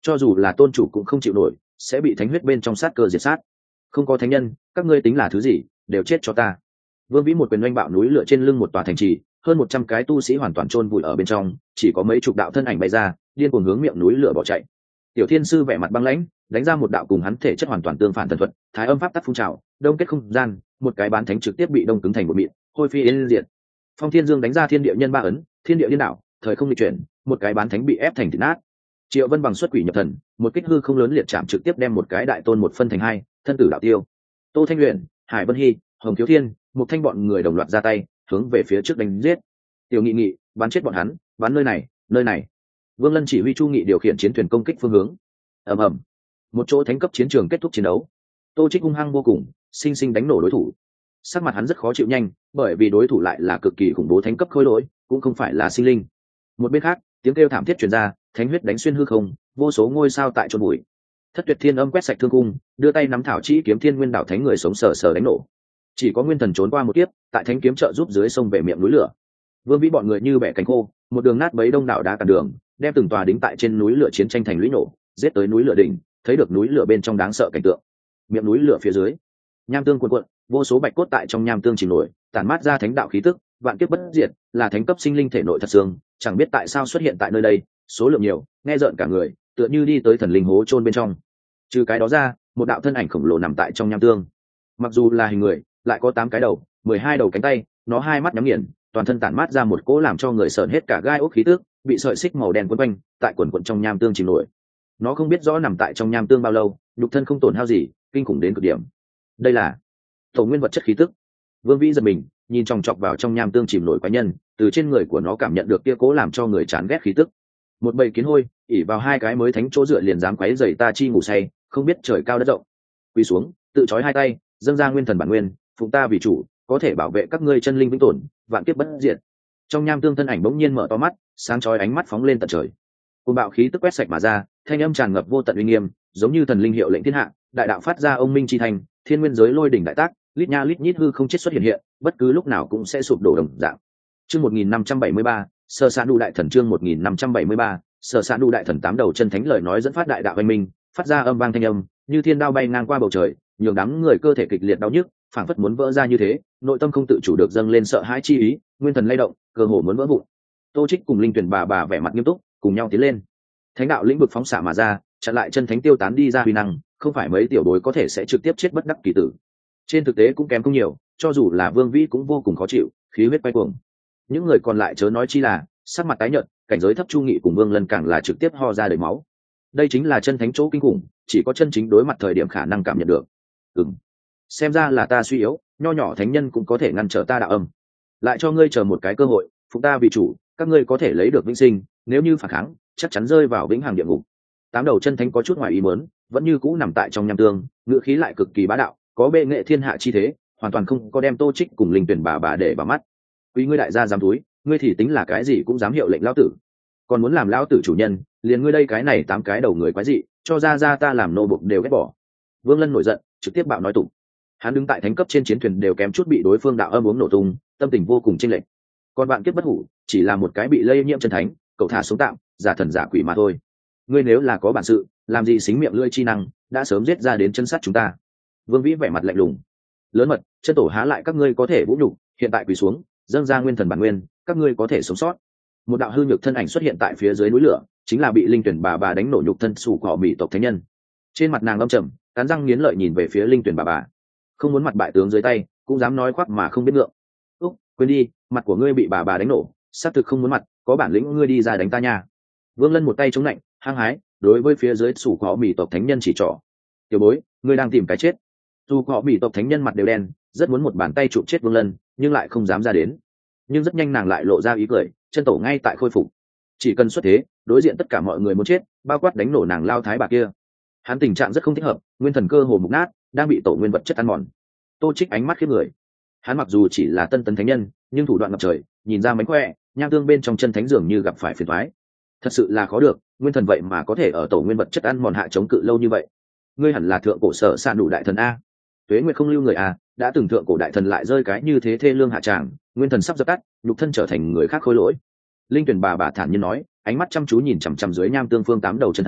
cho dù là tôn chủ cũng không chịu nổi, sẽ bị thánh huyết bên trong sát cơ diệt sát. Không có thánh nhân, các ngươi tính là thứ gì, đều chết cho ta. Vương Vĩ một quyền oanh bạo núi lửa trên lưng một tòa thành trì, hơn một trăm cái tu sĩ hoàn toàn chôn vùi ở bên trong, chỉ có mấy chục đạo thân ảnh bay ra, điên cuồng hướng miệng núi lửa bỏ chạy. Tiểu Thiên sư vẻ mặt băng lãnh, đánh ra một đạo cùng hắn thể chất hoàn toàn tương phản thần thuật, thái âm pháp tắc phun trào, đông kết không gian, một cái bán thánh trực tiếp bị đông cứng thành một mịn, hôi phi yên diệt. Phong Thiên Dương đánh ra thiên địa nhân ba ấn, thiên địa liên đảo, thời không lịch chuyển, một cái bán thánh bị ép thành thịt nát. Triệu Vân bằng xuất quỷ nhập thần, một kích hư không lớn liệt chạm trực tiếp đem một cái đại tôn một phân thành hai, thân tử đạo tiêu. Tô Thanh Luyện, Hải Vân Hy, Hồng Thiếu Thiên, một thanh bọn người đồng loạt ra tay, hướng về phía trước đánh giết. Tiểu Nghị Nghị, bắn chết bọn hắn, bắn nơi này, nơi này. Vương Lân chỉ huy Chu Nghị điều khiển chiến thuyền công kích phương hướng. Ầm ầm, một chỗ thánh cấp chiến trường kết thúc chiến đấu. Tô Trích hung hăng vô cùng, sinh sinh đánh nổ đối thủ. Sắc mặt hắn rất khó chịu nhanh, bởi vì đối thủ lại là cực kỳ khủng bố thánh cấp khôi lỗi, cũng không phải là sinh linh. Một bên khác, tiếng kêu thảm thiết truyền ra, thánh huyết đánh xuyên hư không, vô số ngôi sao tại chôn bụi. Thất Tuyệt Thiên Âm quét sạch thương cung, đưa tay nắm thảo chỉ kiếm thiên nguyên đảo thánh người sống sờ sờ đánh nổ. Chỉ có nguyên thần trốn qua một kiếp, tại thánh kiếm trợ giúp dưới sông về miệng núi lửa. Vương Vĩ bọn người như bẻ cánh khô, một đường nát bấy đông đảo đá cản đường, đem từng tòa đính tại trên núi lửa chiến tranh thành lũy nổ, giết tới núi lửa đỉnh, thấy được núi lửa bên trong đáng sợ cảnh tượng. Miệng núi lửa phía dưới, nham tương cuộn cuộn, vô số bạch cốt tại trong nham tương chìm nổi, tản mát ra thánh đạo khí tức, vạn kiếp bất diệt, là thánh cấp sinh linh thể nội thật xương, chẳng biết tại sao xuất hiện tại nơi đây, số lượng nhiều, nghe rợn cả người, tựa như đi tới thần linh hố chôn bên trong. Trừ cái đó ra, một đạo thân ảnh khổng lồ nằm tại trong nham tương. Mặc dù là hình người, lại có tám cái đầu, mười hai đầu cánh tay, nó hai mắt nhắm nghiền, toàn thân tản mát ra một cỗ làm cho người sởn hết cả gai ốc khí tức, bị sợi xích màu đen quấn quanh, tại quần quần trong nham tương chìm nổi. Nó không biết rõ nằm tại trong nham tương bao lâu, nhục thân không tổn hao gì, kinh khủng đến cực điểm. Đây là tổ nguyên vật chất khí tức. Vương Vĩ giật mình, nhìn chòng chọc vào trong nham tương chìm nổi quái nhân, từ trên người của nó cảm nhận được kia cố làm cho người chán ghét khí tức. Một bầy kiến hôi, ỉ vào hai cái mới thánh chỗ dựa liền dám quấy rầy ta chi ngủ say, không biết trời cao đất rộng. Quỳ xuống, tự trói hai tay, dâng ra nguyên thần bản nguyên, phụng ta vì chủ, có thể bảo vệ các ngươi chân linh vĩnh tồn, vạn kiếp bất diệt. Trong nham tương thân ảnh bỗng nhiên mở to mắt, sáng chói ánh mắt phóng lên tận trời. Cùng bạo khí tức quét sạch mà ra, thanh âm tràn ngập vô tận uy nghiêm, giống như thần linh hiệu lệnh thiên hạ, đại đạo phát ra ông minh chi thành, thiên nguyên giới lôi đỉnh đại tác, lít nha lít nhít hư không chết xuất hiện hiện, bất cứ lúc nào cũng sẽ sụp đổ đồng dạng. Chương một nghìn năm trăm bảy mươi ba, Sở Sạn Đu đại thần chương một nghìn năm trăm bảy mươi ba, Sở Sạn Đu đại thần tám đầu chân thánh lời nói dẫn phát đại đạo anh minh, phát ra âm vang thanh âm, như thiên đao bay ngang qua bầu trời, nhường đám người cơ thể kịch liệt đau nhức, phảng phất muốn vỡ ra như thế, nội tâm không tự chủ được dâng lên sợ hãi chi ý, nguyên thần lay động, cơ hồ muốn vỡ vụn. Tô Trích cùng Linh Tuyển bà bà vẻ mặt nghiêm túc, cùng nhau tiến lên. Thánh đạo lĩnh vực phóng xạ mà ra, chặn lại chân thánh tiêu tán đi ra huy năng, không phải mấy tiểu bối có thể sẽ trực tiếp chết bất đắc kỳ tử. Trên thực tế cũng kém không nhiều, cho dù là Vương Vĩ cũng vô cùng khó chịu, khí huyết quay cuồng. Những người còn lại chớ nói chi là, sắc mặt tái nhợt, cảnh giới thấp Chu Nghị cùng Vương Lân càng là trực tiếp ho ra đầy máu. Đây chính là chân thánh chỗ kinh khủng, chỉ có chân chính đối mặt thời điểm khả năng cảm nhận được. Ừm, xem ra là ta suy yếu, nho nhỏ thánh nhân cũng có thể ngăn trở ta đạo âm. Lại cho ngươi chờ một cái cơ hội, phụng ta vì chủ, các ngươi có thể lấy được vĩnh sinh, nếu như phản kháng, chắc chắn rơi vào vĩnh hằng địa ngục. Tám đầu chân thánh có chút ngoài ý muốn, vẫn như cũ nằm tại trong nham tương, ngữ khí lại cực kỳ bá đạo, có bệ nghệ thiên hạ chi thế, hoàn toàn không có đem Tô Trích cùng Linh Tuyển bà bà để vào mắt. Quý ngươi đại gia dám túi, ngươi thì tính là cái gì cũng dám hiệu lệnh lão tử, còn muốn làm lão tử chủ nhân, liền ngươi đây cái này tám cái đầu người quái dị, cho ra ra ta làm nô bộc đều ghét bỏ. Vương Lân nổi giận, trực tiếp bạo nói tụng. Hắn đứng tại thánh cấp trên chiến thuyền đều kém chút bị đối phương đạo âm uống nổ tung, tâm tình vô cùng chênh lệch. Còn bạn kiếp bất hủ, chỉ là một cái bị lây nhiễm chân thánh, cậu thả xuống tạm, giả thần giả quỷ mà thôi. Ngươi nếu là có bản sự, làm gì xính miệng lưỡi chi năng, đã sớm giết ra đến chân sát chúng ta. Vương Vĩ vẻ mặt lạnh lùng. Lớn mật, chân tổ há lại các ngươi có thể vũ nhục, hiện tại quỳ xuống, dâng ra nguyên thần bản nguyên, các ngươi có thể sống sót. Một đạo hư nhược thân ảnh xuất hiện tại phía dưới núi lửa, chính là bị Linh Tuyển bà bà đánh nổ nhục thân sủ cỏ mỹ tộc thánh nhân. Trên mặt nàng âm trầm, cắn răng nghiến lợi nhìn về phía Linh Tuyển bà bà. Không muốn mặt bại tướng dưới tay, cũng dám nói khoác mà không biết ngượng. Úc, quên đi, mặt của ngươi bị bà bà đánh nổ, xác thực không muốn mặt, có bản lĩnh ngươi đi ra đánh ta nha. Vương Lân một tay chống lạnh, hăng hái, đối với phía dưới sủ cỏ mỹ tộc thánh nhân chỉ trỏ. Tiểu bối, ngươi đang tìm cái chết. Dù họ bị tộc thánh nhân mặt đều đen, rất muốn một bàn tay chụp chết Vương Lân, nhưng lại không dám ra đến. Nhưng rất nhanh nàng lại lộ ra ý cười, chân tổ ngay tại khôi phục, chỉ cần xuất thế, đối diện tất cả mọi người muốn chết, bao quát đánh nổ nàng lao thái bà kia. Hắn tình trạng rất không thích hợp, nguyên thần cơ hồ mục nát, đang bị tổ nguyên vật chất ăn mòn. Tô Trích ánh mắt khiếp người. Hắn mặc dù chỉ là tân tấn thánh nhân, nhưng thủ đoạn ngập trời, nhìn ra mánh khỏe, nham tương bên trong chân thánh dường như gặp phải phiền toái. Thật sự là khó được, nguyên thần vậy mà có thể ở tổ nguyên vật chất ăn mòn hạ chống cự lâu như vậy. Ngươi hẳn là thượng cổ Sở Sạn Đủ đại thần a. Tuế Nguyệt không lưu người a, đã từng thượng cổ đại thần lại rơi cái như thế thê lương hạ tràng, nguyên thần sắp dập tắt, nhục thân trở thành người khác khôi lỗi. Linh Tuyển bà bà thản nhiên nói, ánh mắt chăm chú nhìn chằm chằm dưới nham tương phương tám đầu chân thánh,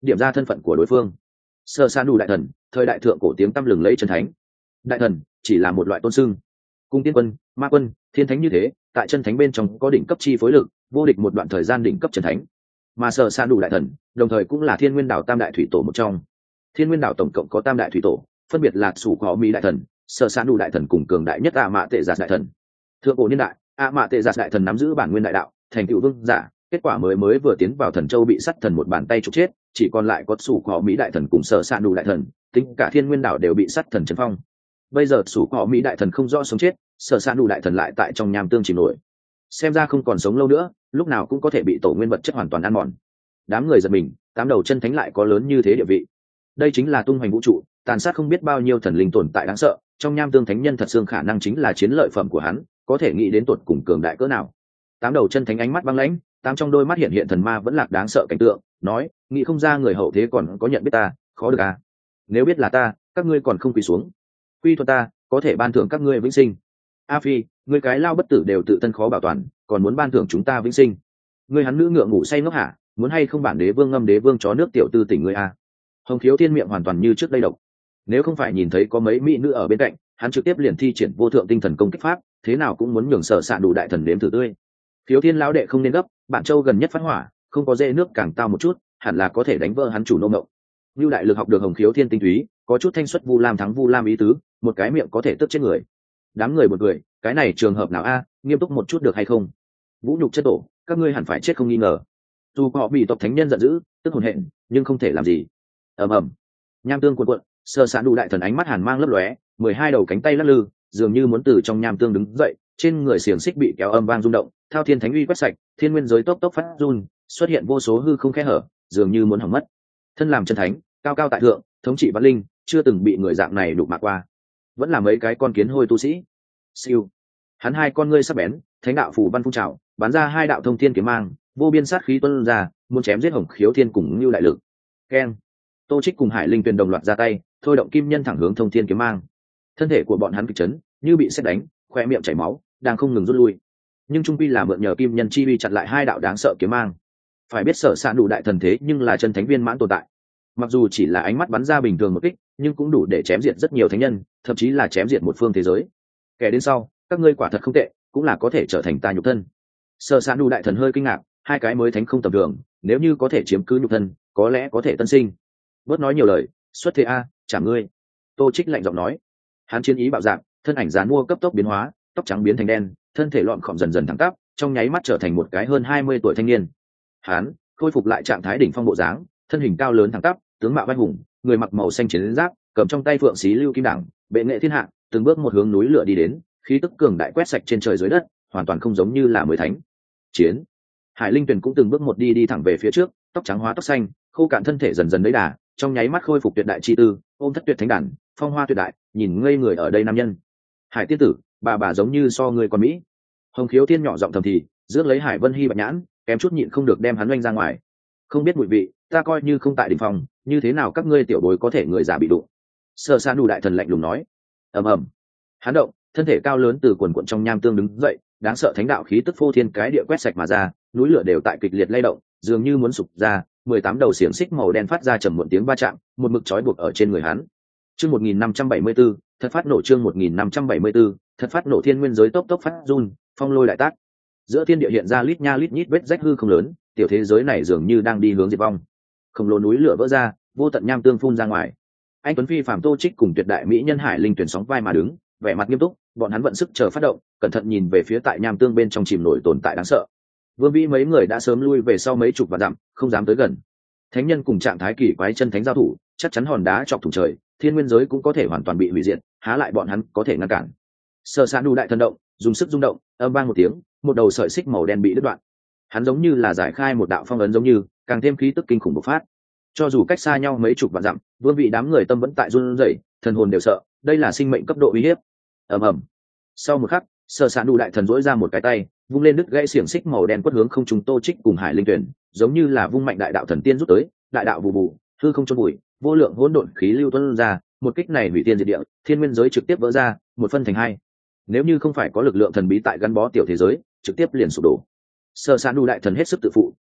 điểm ra thân phận của đối phương. Sơ san đủ đại thần, thời đại thượng cổ tiếng tăm lừng lẫy chân thánh. Đại thần chỉ là một loại tôn xưng, cung tiên quân, ma quân, thiên thánh như thế, tại chân thánh bên trong có đỉnh cấp chi phối lực, vô địch một đoạn thời gian đỉnh cấp chân thánh. Mà Sơ san đủ đại thần đồng thời cũng là thiên nguyên đảo tam đại thủy tổ một trong. Thiên nguyên đảo tổng cộng có tam đại thủy tổ, phân biệt là sủ có mỹ đại thần, Sơ san đủ đại thần cùng cường đại nhất ạ mạ tệ giả đại thần. Thượng cổ niên đại, ạ mạ tệ giả đại thần nắm giữ bản nguyên đại đạo, thành tựu vương giả, kết quả mới mới vừa tiến vào thần châu bị sắt thần một bàn tay trục chết, chỉ còn lại có sủ có mỹ đại thần cùng Sơ san đủ đại thần, tính cả thiên nguyên đảo đều bị sắt thần chấn phong. Bây giờ sủ có mỹ đại thần không rõ sống chết, Sơ san đủ đại thần lại tại trong nham tương chìm nổi, xem ra không còn sống lâu nữa, lúc nào cũng có thể bị tổ nguyên vật chất hoàn toàn ăn mòn. Đám người giật mình, tám đầu chân thánh lại có lớn như thế địa vị. Đây chính là tung hoành vũ trụ, tàn sát không biết bao nhiêu thần linh tồn tại đáng sợ, trong nham tương thánh nhân thật xương khả năng chính là chiến lợi phẩm của hắn, có thể nghĩ đến tột cùng cường đại cỡ nào. Tám đầu chân thánh ánh mắt băng lãnh, tám trong đôi mắt hiện hiện thần ma vẫn lạc đáng sợ cảnh tượng, nói, nghĩ không ra người hậu thế còn có nhận biết ta, khó được à. Nếu biết là ta, các ngươi còn không quỳ xuống. Quy thuận ta, có thể ban thưởng các ngươi vĩnh sinh. A Phi, ngươi cái lao bất tử đều tự thân khó bảo toàn, còn muốn ban thưởng chúng ta vĩnh sinh. Ngươi hắn nữ ngựa ngủ say ngốc hả, muốn hay không bản đế vương ngâm đế vương chó nước tiểu tư tỉnh ngươi a. Hồng Khiếu Thiên miệng hoàn toàn như trước đây độc. Nếu không phải nhìn thấy có mấy mỹ nữ ở bên cạnh, hắn trực tiếp liền thi triển vô thượng tinh thần công kích pháp, thế nào cũng muốn nhường Sở Sạn đủ đại thần đếm thử tươi. Khiếu Thiên lão đệ không nên gấp, bản châu gần nhất phát hỏa, không có dễ nước càng tao một chút, hẳn là có thể đánh vỡ hắn chủ nô ngộng. Lưu đại lực học được Hồng Khiếu Thiên tinh túy, có chút thanh xuất vu lam thắng vu lam ý tứ, một cái miệng có thể tức chết người. Đám người một người, cái này trường hợp nào a, nghiêm túc một chút được hay không? Vũ nhục chất tổ, các ngươi hẳn phải chết không nghi ngờ. Dù họ bị tộc thánh nhân giận dữ, tức hồn hện, nhưng không thể làm gì. ầm ầm, nham tương cuộn cuộn, Sơ Sạn đủ đại thần ánh mắt hàn mang lấp lóe, mười hai đầu cánh tay lắc lư, dường như muốn từ trong nham tương đứng dậy, trên người xiềng xích bị kéo âm vang rung động, thao thiên thánh uy quét sạch, thiên nguyên giới tốc tốc phát run, xuất hiện vô số hư không khe hở, dường như muốn hỏng mất. Thân làm chân thánh, cao cao tại thượng, thống trị vạn linh, chưa từng bị người dạng này đụng mạ qua. Vẫn là mấy cái con kiến hôi tu sĩ. Siêu, hắn hai con ngươi sắc bén, thánh đạo phủ văn phun trào, bắn ra hai đạo thông thiên kiếm mang, vô biên sát khí tuôn ra, muốn chém giết Hồng Khiếu Thiên cùng Nưu đại lực. Keng, Tô Trích cùng Hải Linh Tuyền đồng loạt ra tay, thôi động kim nhân thẳng hướng thông thiên kiếm mang. Thân thể của bọn hắn kịch chấn, như bị sét đánh, khoe miệng chảy máu, đang không ngừng rút lui. Nhưng trung quy là mượn nhờ kim nhân chi uy chặn lại hai đạo đáng sợ kiếm mang. Phải biết Sở Sạn đủ đại thần thế nhưng là chân thánh viên mãn tồn tại. Mặc dù chỉ là ánh mắt bắn ra bình thường một kích, nhưng cũng đủ để chém diệt rất nhiều thánh nhân, thậm chí là chém diệt một phương thế giới. Kẻ đến sau, các ngươi quả thật không tệ, cũng là có thể trở thành ta nhục thân. Sở Sạn đủ đại thần hơi kinh ngạc, hai cái mới thánh không tầm thường, nếu như có thể chiếm cứ nhục thân, có lẽ có thể tân sinh. Bớt nói nhiều lời, xuất thế a, trả ngươi. Tô Trích lạnh giọng nói. Hắn chiến ý bạo dạng, thân ảnh giàn mua cấp tốc biến hóa, tóc trắng biến thành đen, thân thể lọn khọm dần dần thẳng tắp, trong nháy mắt trở thành một cái hơn hai mươi tuổi thanh niên. Hắn khôi phục lại trạng thái đỉnh phong bộ dáng, thân hình cao lớn thẳng tắp, tướng mạo vai hùng, người mặc màu xanh chiến giáp, cầm trong tay phượng xí lưu kim đẳng, bệ nghệ thiên hạ, từng bước một hướng núi lửa đi đến, khí tức cường đại quét sạch trên trời dưới đất, hoàn toàn không giống như là mới thánh. Chiến. Hải Linh Tuyền cũng từng bước một đi đi thẳng về phía trước, tóc trắng hóa tóc xanh, khô cạn thân thể dần dần lấy đà, trong nháy mắt khôi phục tuyệt đại chi tư, ôm thất tuyệt thánh đản, phong hoa tuyệt đại, nhìn ngây người ở đây nam nhân. Hải tiên tử, bà bà giống như so người còn mỹ. Hồng Khiếu Thiên nhỏ giọng thầm thì, rước lấy Hải Vân Hy bạch nhãn, kém chút nhịn không được đem hắn oanh ra ngoài. Không biết mùi vị, ta coi như không tại đỉnh phòng, như thế nào các ngươi tiểu bối có thể người giả bị đụng? Sở Sạn đủ đại thần lạnh lùng nói. Ầm ầm, hắn động, thân thể cao lớn từ quần quần trong nham tương đứng dậy, đáng sợ thánh đạo khí tức phô thiên cái địa quét sạch mà ra, núi lửa đều tại kịch liệt lay động, dường như muốn sụp ra. Mười tám đầu xiềng xích màu đen phát ra trầm muộn tiếng va chạm, một mực trói buộc ở trên người hắn. Chương một nghìn năm trăm bảy mươi tư, thật phát nổ chương một nghìn năm trăm bảy mươi tư, thật phát nổ thiên nguyên giới tốc tốc phát run, phong lôi đại tác. Giữa thiên địa hiện ra lít nha lít nhít vết rách hư không lớn, tiểu thế giới này dường như đang đi hướng diệt vong. Khổng lồ núi lửa vỡ ra, vô tận nham tương phun ra ngoài. Anh Tuấn Phi phàm Tô Trích cùng tuyệt đại mỹ nhân Hải Linh Tuyền sóng vai mà đứng, vẻ mặt nghiêm túc, bọn hắn vận sức chờ phát động, cẩn thận nhìn về phía tại nham tương bên trong chìm nổi tồn tại đáng sợ. Vương Vĩ mấy người đã sớm lui về sau mấy chục vạn dặm, không dám tới gần. Thánh nhân cùng trạng thái kỳ quái chân thánh giao thủ, chắc chắn hòn đá chọc thủng trời, thiên nguyên giới cũng có thể hoàn toàn bị hủy diệt, há lại bọn hắn có thể ngăn cản. Sở Sạn đủ đại thần động, dùng sức rung động, âm vang một tiếng, một đầu sợi xích màu đen bị đứt đoạn. Hắn giống như là giải khai một đạo phong ấn giống như, càng thêm khí tức kinh khủng bộc phát. Cho dù cách xa nhau mấy chục vạn dặm, Vương Vị đám người tâm vẫn tại run rẩy, thần hồn đều sợ, đây là sinh mệnh cấp độ uy hiếp. Ầm ầm. Sau một khắc, Sở Sạn đủ đại thần duỗi ra một cái tay, vung lên đứt gãy xiềng xích màu đen quất hướng không trung Tô Trích cùng Hải Linh Tuyền, giống như là vung mạnh đại đạo thần tiên rút tới, đại đạo vù vù, hư không chôn bụi, vô lượng hỗn độn khí lưu tuôn ra, một kích này hủy tiên diệt địa, thiên nguyên giới trực tiếp vỡ ra, một phân thành hai. Nếu như không phải có lực lượng thần bí tại gắn bó tiểu thế giới, trực tiếp liền sụp đổ. Sở Sạn đủ đại thần hết sức tự phụ,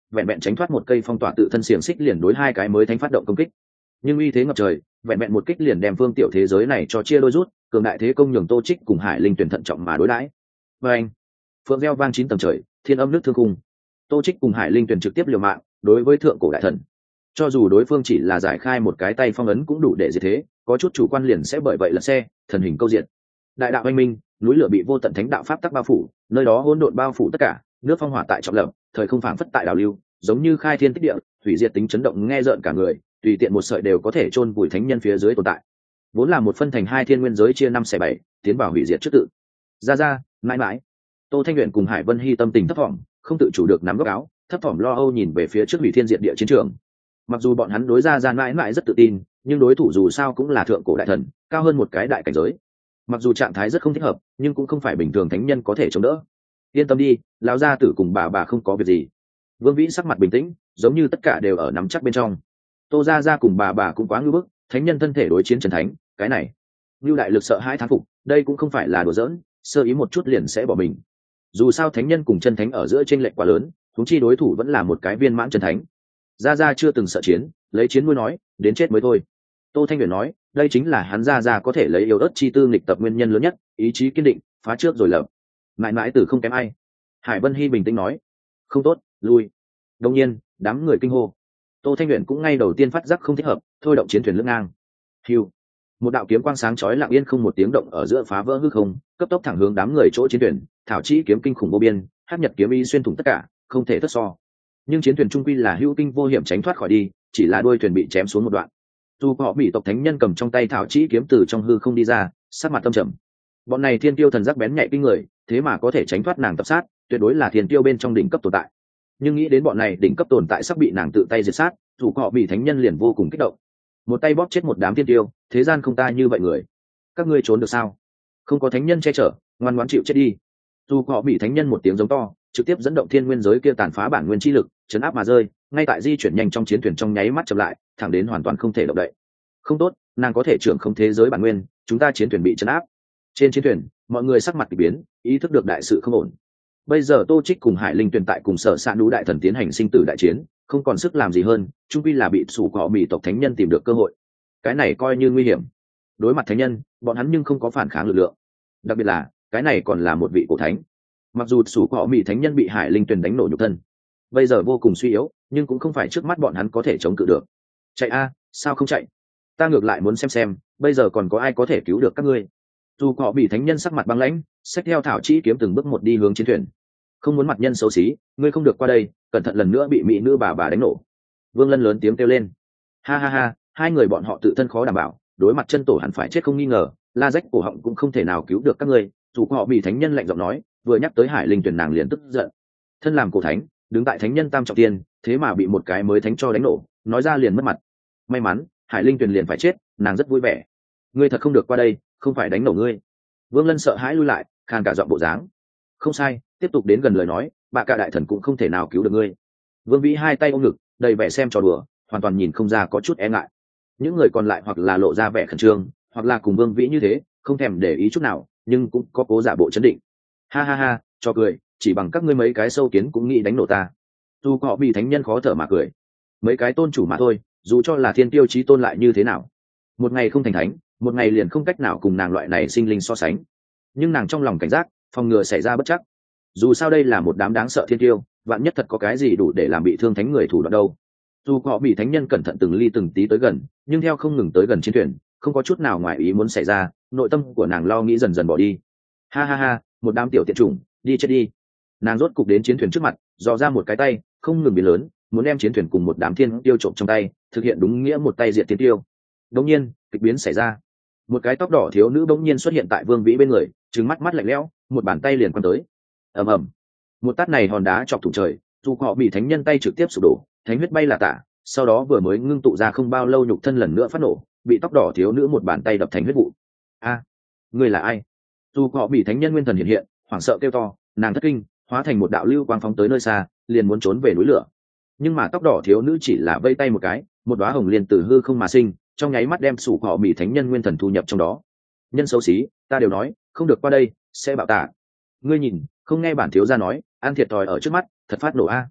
vẹn vẹn tránh thoát một cây phong tỏa tự thân xiềng xích liền đối hai cái mới thánh phát động công kích. Nhưng uy thế ngập trời, vẹn vẹn một kích liền đem phương tiểu thế giới này cho chia đôi rút, cường đại thế công nhường Tô Trích cùng Hải Linh tuyển thận trọng mà đối đãi. Và anh, phượng reo vang chín tầng trời, thiên âm nước thương khung. Tô Trích cùng Hải Linh tuyển trực tiếp liều mạng, đối với thượng cổ đại thần. Cho dù đối phương chỉ là giải khai một cái tay phong ấn cũng đủ để diệt thế, có chút chủ quan liền sẽ bởi vậy lật xe, thần hình câu diện. Đại đạo anh minh, núi lửa bị vô tận thánh đạo pháp tắc bao phủ, nơi đó hỗn độn bao phủ tất cả, nước phong hỏa tại trọng lập, thời không phảng phất tại đảo lưu, giống như khai thiên tích địa, hủy diệt tính chấn động nghe rợn cả người, tùy tiện một sợi đều có thể chôn vùi thánh nhân phía dưới tồn tại. Vốn là một phân thành hai thiên nguyên giới chia năm xẻ bảy, tiến vào hủy diệt trước tự. Ra ra, mãi mãi. Tô Thanh Uyển cùng Hải Vân Hy tâm tình thấp thỏm, không tự chủ được nắm góc áo, thấp thỏm lo âu nhìn về phía trước hủy thiên diệt địa chiến trường. Mặc dù bọn hắn đối ra ra mãi mãi rất tự tin, nhưng đối thủ dù sao cũng là thượng cổ đại thần, cao hơn một cái đại cảnh giới. Mặc dù trạng thái rất không thích hợp, nhưng cũng không phải bình thường thánh nhân có thể chống đỡ. Yên tâm đi, lão gia tử cùng bà bà không có việc gì. Vương Vĩ sắc mặt bình tĩnh, giống như tất cả đều ở nắm chắc bên trong. Tô gia gia cùng bà bà cũng quá ngưu bức, thánh nhân thân thể đối chiến trần thánh, cái này, Nưu đại lực sợ hãi thán phục, đây cũng không phải là đùa giỡn, sơ ý một chút liền sẽ bỏ mình. Dù sao thánh nhân cùng chân thánh ở giữa chênh lệch quá lớn, huống chi đối thủ vẫn là một cái viên mãn chân thánh. Gia gia chưa từng sợ chiến, lấy chiến nuôi nói, đến chết mới thôi. Tô Thanh Uyển nói, đây chính là hắn gia gia có thể lấy yêu ớt chi tư nghịch tập nguyên nhân lớn nhất, ý chí kiên định, phá trước rồi lập. Mãi mãi tử không kém ai. Hải Vân Hy bình tĩnh nói, không tốt, lui. Đương nhiên, đám người kinh hô. Tô Thanh Uyển cũng ngay đầu tiên phát giác không thích hợp, thôi động chiến thuyền lướt ngang. Hưu, một đạo kiếm quang sáng chói lặng yên không một tiếng động ở giữa phá vỡ hư không, cấp tốc thẳng hướng đám người chỗ chiến thuyền. Thảo chi kiếm kinh khủng vô biên, hắc nhật kiếm ý xuyên thủng tất cả, không thể thất so. Nhưng chiến thuyền trung quy là hữu kinh vô hiểm tránh thoát khỏi đi, chỉ là đuôi thuyền bị chém xuống một đoạn. Dù họ bị tộc thánh nhân cầm trong tay thảo chi kiếm từ trong hư không đi ra, sắc mặt tâm trầm. Bọn này thiên tiêu thần giác bén nhạy kinh người, thế mà có thể tránh thoát nàng tập sát, tuyệt đối là thiên tiêu bên trong đỉnh cấp tồn tại. Nhưng nghĩ đến bọn này đỉnh cấp tồn tại sắp bị nàng tự tay diệt sát, dù họ bị thánh nhân liền vô cùng kích động. Một tay bóp chết một đám thiên tiêu, thế gian không ta như vậy người. Các ngươi trốn được sao? Không có thánh nhân che chở, ngoan ngoãn chịu chết đi. Dù họ bị thánh nhân một tiếng giống to, trực tiếp dẫn động thiên nguyên giới kia tàn phá bản nguyên chi lực, chấn áp mà rơi, ngay tại di chuyển nhanh trong chiến thuyền trong nháy mắt chậm lại, thẳng đến hoàn toàn không thể động đậy. Không tốt, nàng có thể trưởng không thế giới bản nguyên, chúng ta chiến thuyền bị chấn áp. Trên chiến thuyền, mọi người sắc mặt kỳ biến, ý thức được đại sự không ổn. Bây giờ Tô Trích cùng Hải Linh tuyển tại cùng sở xã núi đại thần tiến hành sinh tử đại chiến, không còn sức làm gì hơn, chung quy là bị sủ cỏ mì tộc thánh nhân tìm được cơ hội. Cái này coi như nguy hiểm. Đối mặt thánh nhân, bọn hắn nhưng không có phản kháng lực lượng. Đặc biệt là, cái này còn là một vị cổ thánh. Mặc dù sủ cỏ mì thánh nhân bị Hải Linh tuyển đánh nổ nhục thân, bây giờ vô cùng suy yếu, nhưng cũng không phải trước mắt bọn hắn có thể chống cự được. Chạy a, sao không chạy? Ta ngược lại muốn xem xem, bây giờ còn có ai có thể cứu được các ngươi. Dù họ bị thánh nhân sắc mặt băng lãnh, xách theo thảo chi kiếm từng bước một đi hướng chiến thuyền. Không muốn mặt nhân xấu xí, ngươi không được qua đây, cẩn thận lần nữa bị mỹ nữ bà bà đánh nổ. Vương Lân lớn tiếng kêu lên. Ha ha ha, hai người bọn họ tự thân khó đảm bảo, đối mặt chân tổ hẳn phải chết không nghi ngờ, la rách cổ họng cũng không thể nào cứu được các ngươi. Dù họ bị thánh nhân lạnh giọng nói, vừa nhắc tới Hải Linh tuyển nàng liền tức giận. Thân làm cổ thánh, đứng tại thánh nhân tam trọng tiên, thế mà bị một cái mới thánh cho đánh nổ, nói ra liền mất mặt. May mắn, Hải Linh tuyển liền phải chết, nàng rất vui vẻ. Ngươi thật không được qua đây, không phải đánh nổ ngươi. Vương Lân sợ hãi lui lại, khàn cả giọng bộ dáng. Không sai, tiếp tục đến gần lời nói, bà cả đại thần cũng không thể nào cứu được ngươi. Vương Vĩ hai tay ôm ngực, đầy vẻ xem trò đùa, hoàn toàn nhìn không ra có chút e ngại. Những người còn lại hoặc là lộ ra vẻ khẩn trương, hoặc là cùng Vương Vĩ như thế, không thèm để ý chút nào, nhưng cũng có cố giả bộ chấn định. Ha ha ha, cho cười, chỉ bằng các ngươi mấy cái sâu kiến cũng nghĩ đánh nổ ta. Dù họ bị thánh nhân khó thở mà cười. Mấy cái tôn chủ mà thôi, dù cho là thiên tiêu chí tôn lại như thế nào, một ngày không thành thánh, một ngày liền không cách nào cùng nàng loại này sinh linh so sánh. Nhưng nàng trong lòng cảnh giác, phòng ngừa xảy ra bất chắc. Dù sao đây là một đám đáng sợ thiên tiêu, vạn nhất thật có cái gì đủ để làm bị thương thánh người thủ đoạn đâu. Dù họ bị thánh nhân cẩn thận từng ly từng tí tới gần, nhưng theo không ngừng tới gần chiến thuyền, không có chút nào ngoài ý muốn xảy ra, nội tâm của nàng lo nghĩ dần dần bỏ đi. Ha ha ha, một đám tiểu tiện chủng, đi chết đi. Nàng rốt cục đến chiến thuyền trước mặt, dò ra một cái tay, không ngừng biến lớn, muốn đem chiến thuyền cùng một đám thiên tiêu trộm trong tay, thực hiện đúng nghĩa một tay diệt thiên tiêu. Đống nhiên, kịch biến xảy ra. Một cái tóc đỏ thiếu nữ bỗng nhiên xuất hiện tại Vương Vĩ bên người, trừng mắt mắt lạnh lẽo, một bàn tay liền quăng tới. Ầm ầm, một tát này hòn đá chọc thủng trời, dù họ bị thánh nhân tay trực tiếp sụp đổ, thánh huyết bay là tả. Sau đó vừa mới ngưng tụ ra không bao lâu nhục thân lần nữa phát nổ, bị tóc đỏ thiếu nữ một bàn tay đập thành huyết vụ. A, ngươi là ai? Dù họ bị thánh nhân nguyên thần hiện hiện, hoảng sợ kêu to, nàng thất kinh, hóa thành một đạo lưu quang phóng tới nơi xa, liền muốn trốn về núi lửa. Nhưng mà tóc đỏ thiếu nữ chỉ là vây tay một cái, một đóa hồng liên từ hư không mà sinh, trong nháy mắt đem sủ họ bị thánh nhân nguyên thần thu nhập trong đó. Nhân xấu xí, ta đều nói không được qua đây, sẽ bạo tả. Ngươi nhìn, không nghe bản thiếu gia nói, ăn thiệt thòi ở trước mắt, thật phát nổ a.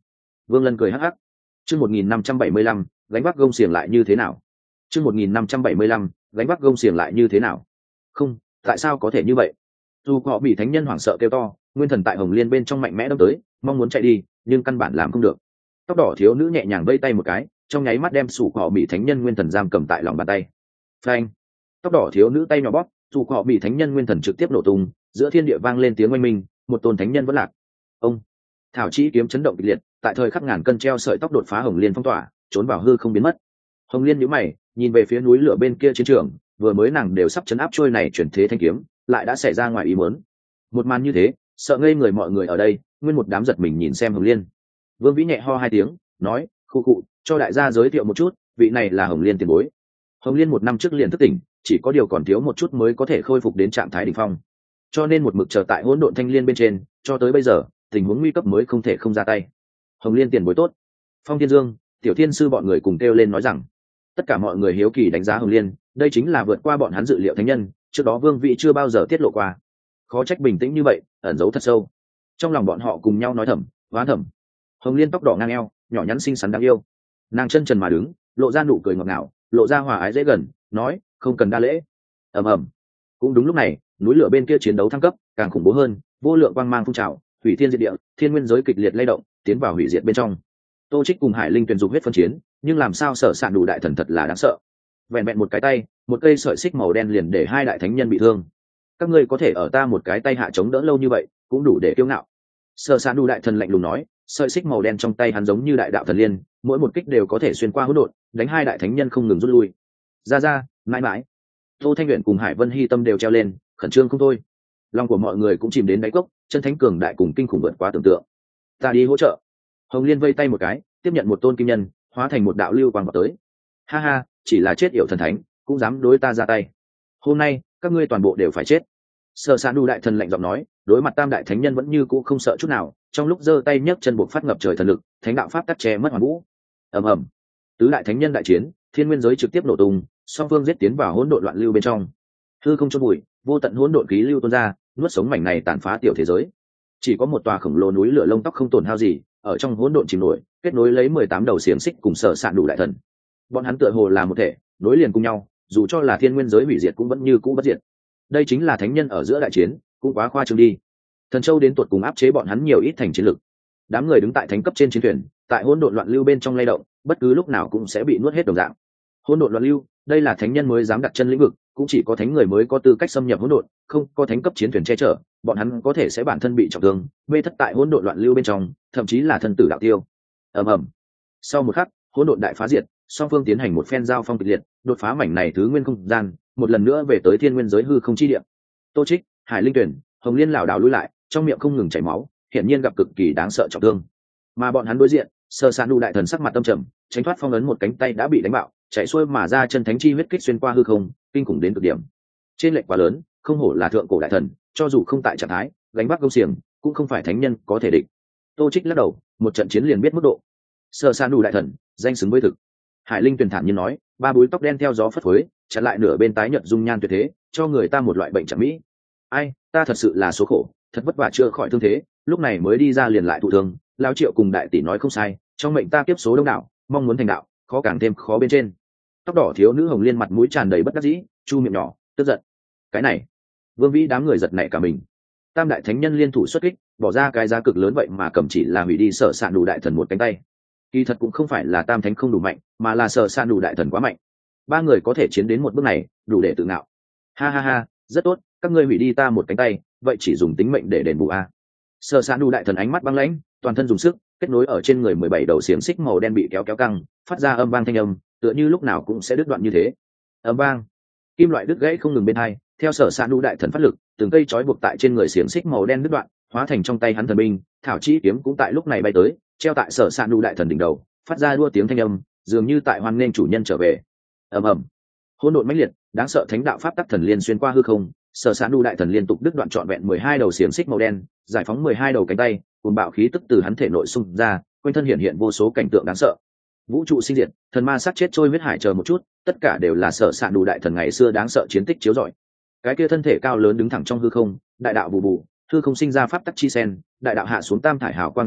Vương Lân cười hắc hắc. Chương một nghìn năm trăm bảy mươi lăm, gánh vác gông xiềng lại như thế nào? Chương một nghìn năm trăm bảy mươi lăm, gánh vác gông xiềng lại như thế nào? Không, tại sao có thể như vậy? Dù họ bị thánh nhân hoảng sợ kêu to, nguyên thần tại Hồng Liên bên trong mạnh mẽ đâm tới, mong muốn chạy đi, nhưng căn bản làm không được. Tóc đỏ thiếu nữ nhẹ nhàng vây tay một cái, trong nháy mắt đem sủ họ bị thánh nhân nguyên thần giam cầm tại lòng bàn tay. Phanh! Tóc đỏ thiếu nữ tay nhỏ bóp, dù họ bị thánh nhân nguyên thần trực tiếp nổ tung, giữa thiên địa vang lên tiếng oanh minh, một tôn thánh nhân vẫn lạc. Ông! Thảo chỉ kiếm chấn động kịch liệt, tại thời khắc ngàn cân treo sợi tóc đột phá Hồng Liên phong tỏa, trốn vào hư không biến mất. Hồng Liên nhíu mày, nhìn về phía núi lửa bên kia chiến trường, vừa mới nàng đều sắp chấn áp trôi này chuyển thế thanh kiếm, lại đã xảy ra ngoài ý muốn. Một màn như thế, sợ ngây người mọi người ở đây, nguyên một đám giật mình nhìn xem Hồng Liên. Vương Vĩ nhẹ ho hai tiếng, nói: "Khu cụ, cho đại gia giới thiệu một chút, vị này là Hồng Liên tiền bối." Hồng Liên một năm trước liền thức tỉnh, chỉ có điều còn thiếu một chút mới có thể khôi phục đến trạng thái đỉnh phong, cho nên một mực chờ tại hỗn độn thanh liên bên trên, cho tới bây giờ, tình huống nguy cấp mới không thể không ra tay. Hồng Liên tiền bối tốt. Phong Thiên Dương, Tiểu Thiên sư bọn người cùng kêu lên nói rằng, tất cả mọi người hiếu kỳ đánh giá Hồng Liên, đây chính là vượt qua bọn hắn dự liệu thánh nhân, trước đó Vương Vĩ chưa bao giờ tiết lộ qua. Khó trách bình tĩnh như vậy, ẩn giấu thật sâu. Trong lòng bọn họ cùng nhau nói thầm, oán thầm. Hồng Liên tóc đỏ ngang eo, nhỏ nhắn xinh xắn đáng yêu, nàng chân trần mà đứng, lộ ra nụ cười ngọt ngào, lộ ra hòa ái dễ gần, nói: "Không cần đa lễ." Ầm ầm. Cũng đúng lúc này, núi lửa bên kia chiến đấu thăng cấp, càng khủng bố hơn, vô lượng quang mang phun trào, hủy thiên diệt địa, thiên nguyên giới kịch liệt lay động, tiến vào hủy diệt bên trong. Tô Trích cùng Hải Linh tuyển dục huyết phân chiến, nhưng làm sao Sở Sạn Đủ đại thần thật là đáng sợ. Vẹn vẹn một cái tay, một cây sợi xích màu đen liền để hai đại thánh nhân bị thương. Các ngươi có thể ở ta một cái tay hạ chống đỡ lâu như vậy, cũng đủ để kiêu ngạo. Sở Sạn Đủ đại thần lạnh lùng nói, sợi xích màu đen trong tay hắn giống như đại đạo thần liên, mỗi một kích đều có thể xuyên qua hỗn độn, đánh hai đại thánh nhân không ngừng rút lui. Ra ra, mãi mãi. Tô Thanh Uyển cùng Hải Vân Hy tâm đều treo lên, khẩn trương không thôi. Lòng của mọi người cũng chìm đến đáy cốc, chân thánh cường đại cùng kinh khủng vượt quá tưởng tượng. Ta đi hỗ trợ. Hồng Liên vây tay một cái, tiếp nhận một tôn kim nhân, hóa thành một đạo lưu quang vào tới. Ha ha, chỉ là chết yểu thần thánh, cũng dám đối ta ra tay. Hôm nay, các ngươi toàn bộ đều phải chết. Sở Sạn Đủ đại thần lạnh giọng nói, đối mặt tam đại thánh nhân vẫn như cũ không sợ chút nào, trong lúc giơ tay nhấc chân buộc phát ngập trời thần lực, thánh đạo pháp tắc che mất hoàn vũ. Ầm ầm. Tứ đại thánh nhân đại chiến, thiên nguyên giới trực tiếp nổ tung, song phương giết tiến vào hỗn độn loạn lưu bên trong. Hư không chôn bụi, vô tận hỗn độn khí lưu tuôn ra, nuốt sống mảnh này tàn phá tiểu thế giới. Chỉ có một tòa khổng lồ núi lửa lông tóc không tổn hao gì, ở trong hỗn độn chìm nổi, kết nối lấy mười tám đầu xiềng xích cùng Sở Sạn Đủ đại thần. Bọn hắn tựa hồ là một thể, nối liền cùng nhau, dù cho là thiên nguyên giới hủy diệt cũng vẫn như cũ bất diệt. Đây chính là thánh nhân ở giữa đại chiến, cũng quá khoa trương đi. Thần Châu đến tuột cùng áp chế bọn hắn nhiều ít thành chiến lực. Đám người đứng tại thánh cấp trên chiến thuyền, tại hỗn độn loạn lưu bên trong lay động, bất cứ lúc nào cũng sẽ bị nuốt hết đồng dạng. Hỗn độn loạn lưu, đây là thánh nhân mới dám đặt chân lĩnh vực, cũng chỉ có thánh người mới có tư cách xâm nhập hỗn độn, không có thánh cấp chiến thuyền che chở, bọn hắn có thể sẽ bản thân bị trọng thương, mê thất tại hỗn độn loạn lưu bên trong, thậm chí là thân tử đạo tiêu. Ầm ầm. Sau một khắc, hỗn độn đại phá diệt, song phương tiến hành một phen giao phong kịch liệt, đột phá mảnh này thứ nguyên không gian, một lần nữa về tới thiên nguyên giới hư không chi địa. Tô Trích, Hải Linh tuyển, Hồng Liên lảo đảo lùi lại, trong miệng không ngừng chảy máu, hiển nhiên gặp cực kỳ đáng sợ trọng thương. Mà bọn hắn đối diện, Sở Sạn Đủ đại thần sắc mặt tâm trầm, tránh thoát phong ấn một cánh tay đã bị đánh bạo, chạy xuôi mà ra chân thánh chi huyết kích xuyên qua hư không, kinh khủng đến cực điểm. Trên lệch quá lớn, không hổ là thượng cổ đại thần, cho dù không tại trạng thái, gánh vác công xiềng, cũng không phải thánh nhân có thể địch. Tô Trích lắc đầu, một trận chiến liền biết mức độ. Sở Sạn Đủ đại thần, danh xứng với thực. Hải Linh tuyển thản nhiên nói, ba búi tóc đen theo gió phất phới, chặn lại nửa bên tái nhợt dung nhan tuyệt thế, cho người ta một loại bệnh chẳng mỹ. Ai, ta thật sự là số khổ, thật vất vả chữa khỏi thương thế, lúc này mới đi ra liền lại thụ thương. Lão Triệu cùng đại tỷ nói không sai, trong mệnh ta kiếp số đông đảo, mong muốn thành đạo, khó càng thêm khó bên trên. Tóc đỏ thiếu nữ Hồng Liên mặt mũi tràn đầy bất đắc dĩ, chu miệng nhỏ, tức giận. Cái này, Vương Vĩ đám người giật nảy cả mình. Tam đại thánh nhân liên thủ xuất kích, bỏ ra cái giá cực lớn vậy mà cầm chỉ là hủy đi Sở Sạn Đủ đại thần một cánh tay. Kỳ thật cũng không phải là tam thánh không đủ mạnh, mà là Sở Sạn Đủ đại thần quá mạnh. Ba người có thể chiến đến một bước này, đủ để tự ngạo. Ha ha ha, rất tốt, các ngươi hủy đi ta một cánh tay, vậy chỉ dùng tính mệnh để đền bù a. Sở Sạn Đủ đại thần ánh mắt băng lãnh, toàn thân dùng sức, kết nối ở trên người mười bảy đầu xiềng xích màu đen bị kéo kéo căng, phát ra âm vang thanh âm, tựa như lúc nào cũng sẽ đứt đoạn như thế. Âm vang, kim loại đứt gãy không ngừng bên hai, theo Sở Sạn Đủ đại thần phát lực, từng cây trói buộc tại trên người xiềng xích màu đen đứt đoạn, hóa thành trong tay hắn thần binh, thảo chi kiếm cũng tại lúc này bay tới, treo tại Sở Sạn Đủ đại thần đỉnh đầu, phát ra đua tiếng thanh âm, dường như tại hoan nghênh chủ nhân trở về. Ầm ầm, hỗn độn mãnh liệt, đáng sợ thánh đạo pháp tắc thần liên xuyên qua hư không, Sở Sạn Đủ đại thần liên tục đứt đoạn trọn vẹn mười hai đầu xiềng xích màu đen, giải phóng mười hai đầu cánh tay, cuồng bạo khí tức từ hắn thể nội xung ra, quanh thân hiện hiện vô số cảnh tượng đáng sợ. Vũ trụ sinh diệt, thần ma sát chết trôi huyết hải chờ một chút, tất cả đều là Sở Sạn Đủ đại thần ngày xưa đáng sợ chiến tích chiếu rọi. Cái kia thân thể cao lớn đứng thẳng trong hư không, đại đạo bù bù, hư không sinh ra pháp tắc chi sen, đại đạo hạ xuống tam thải hào quang dị tượng,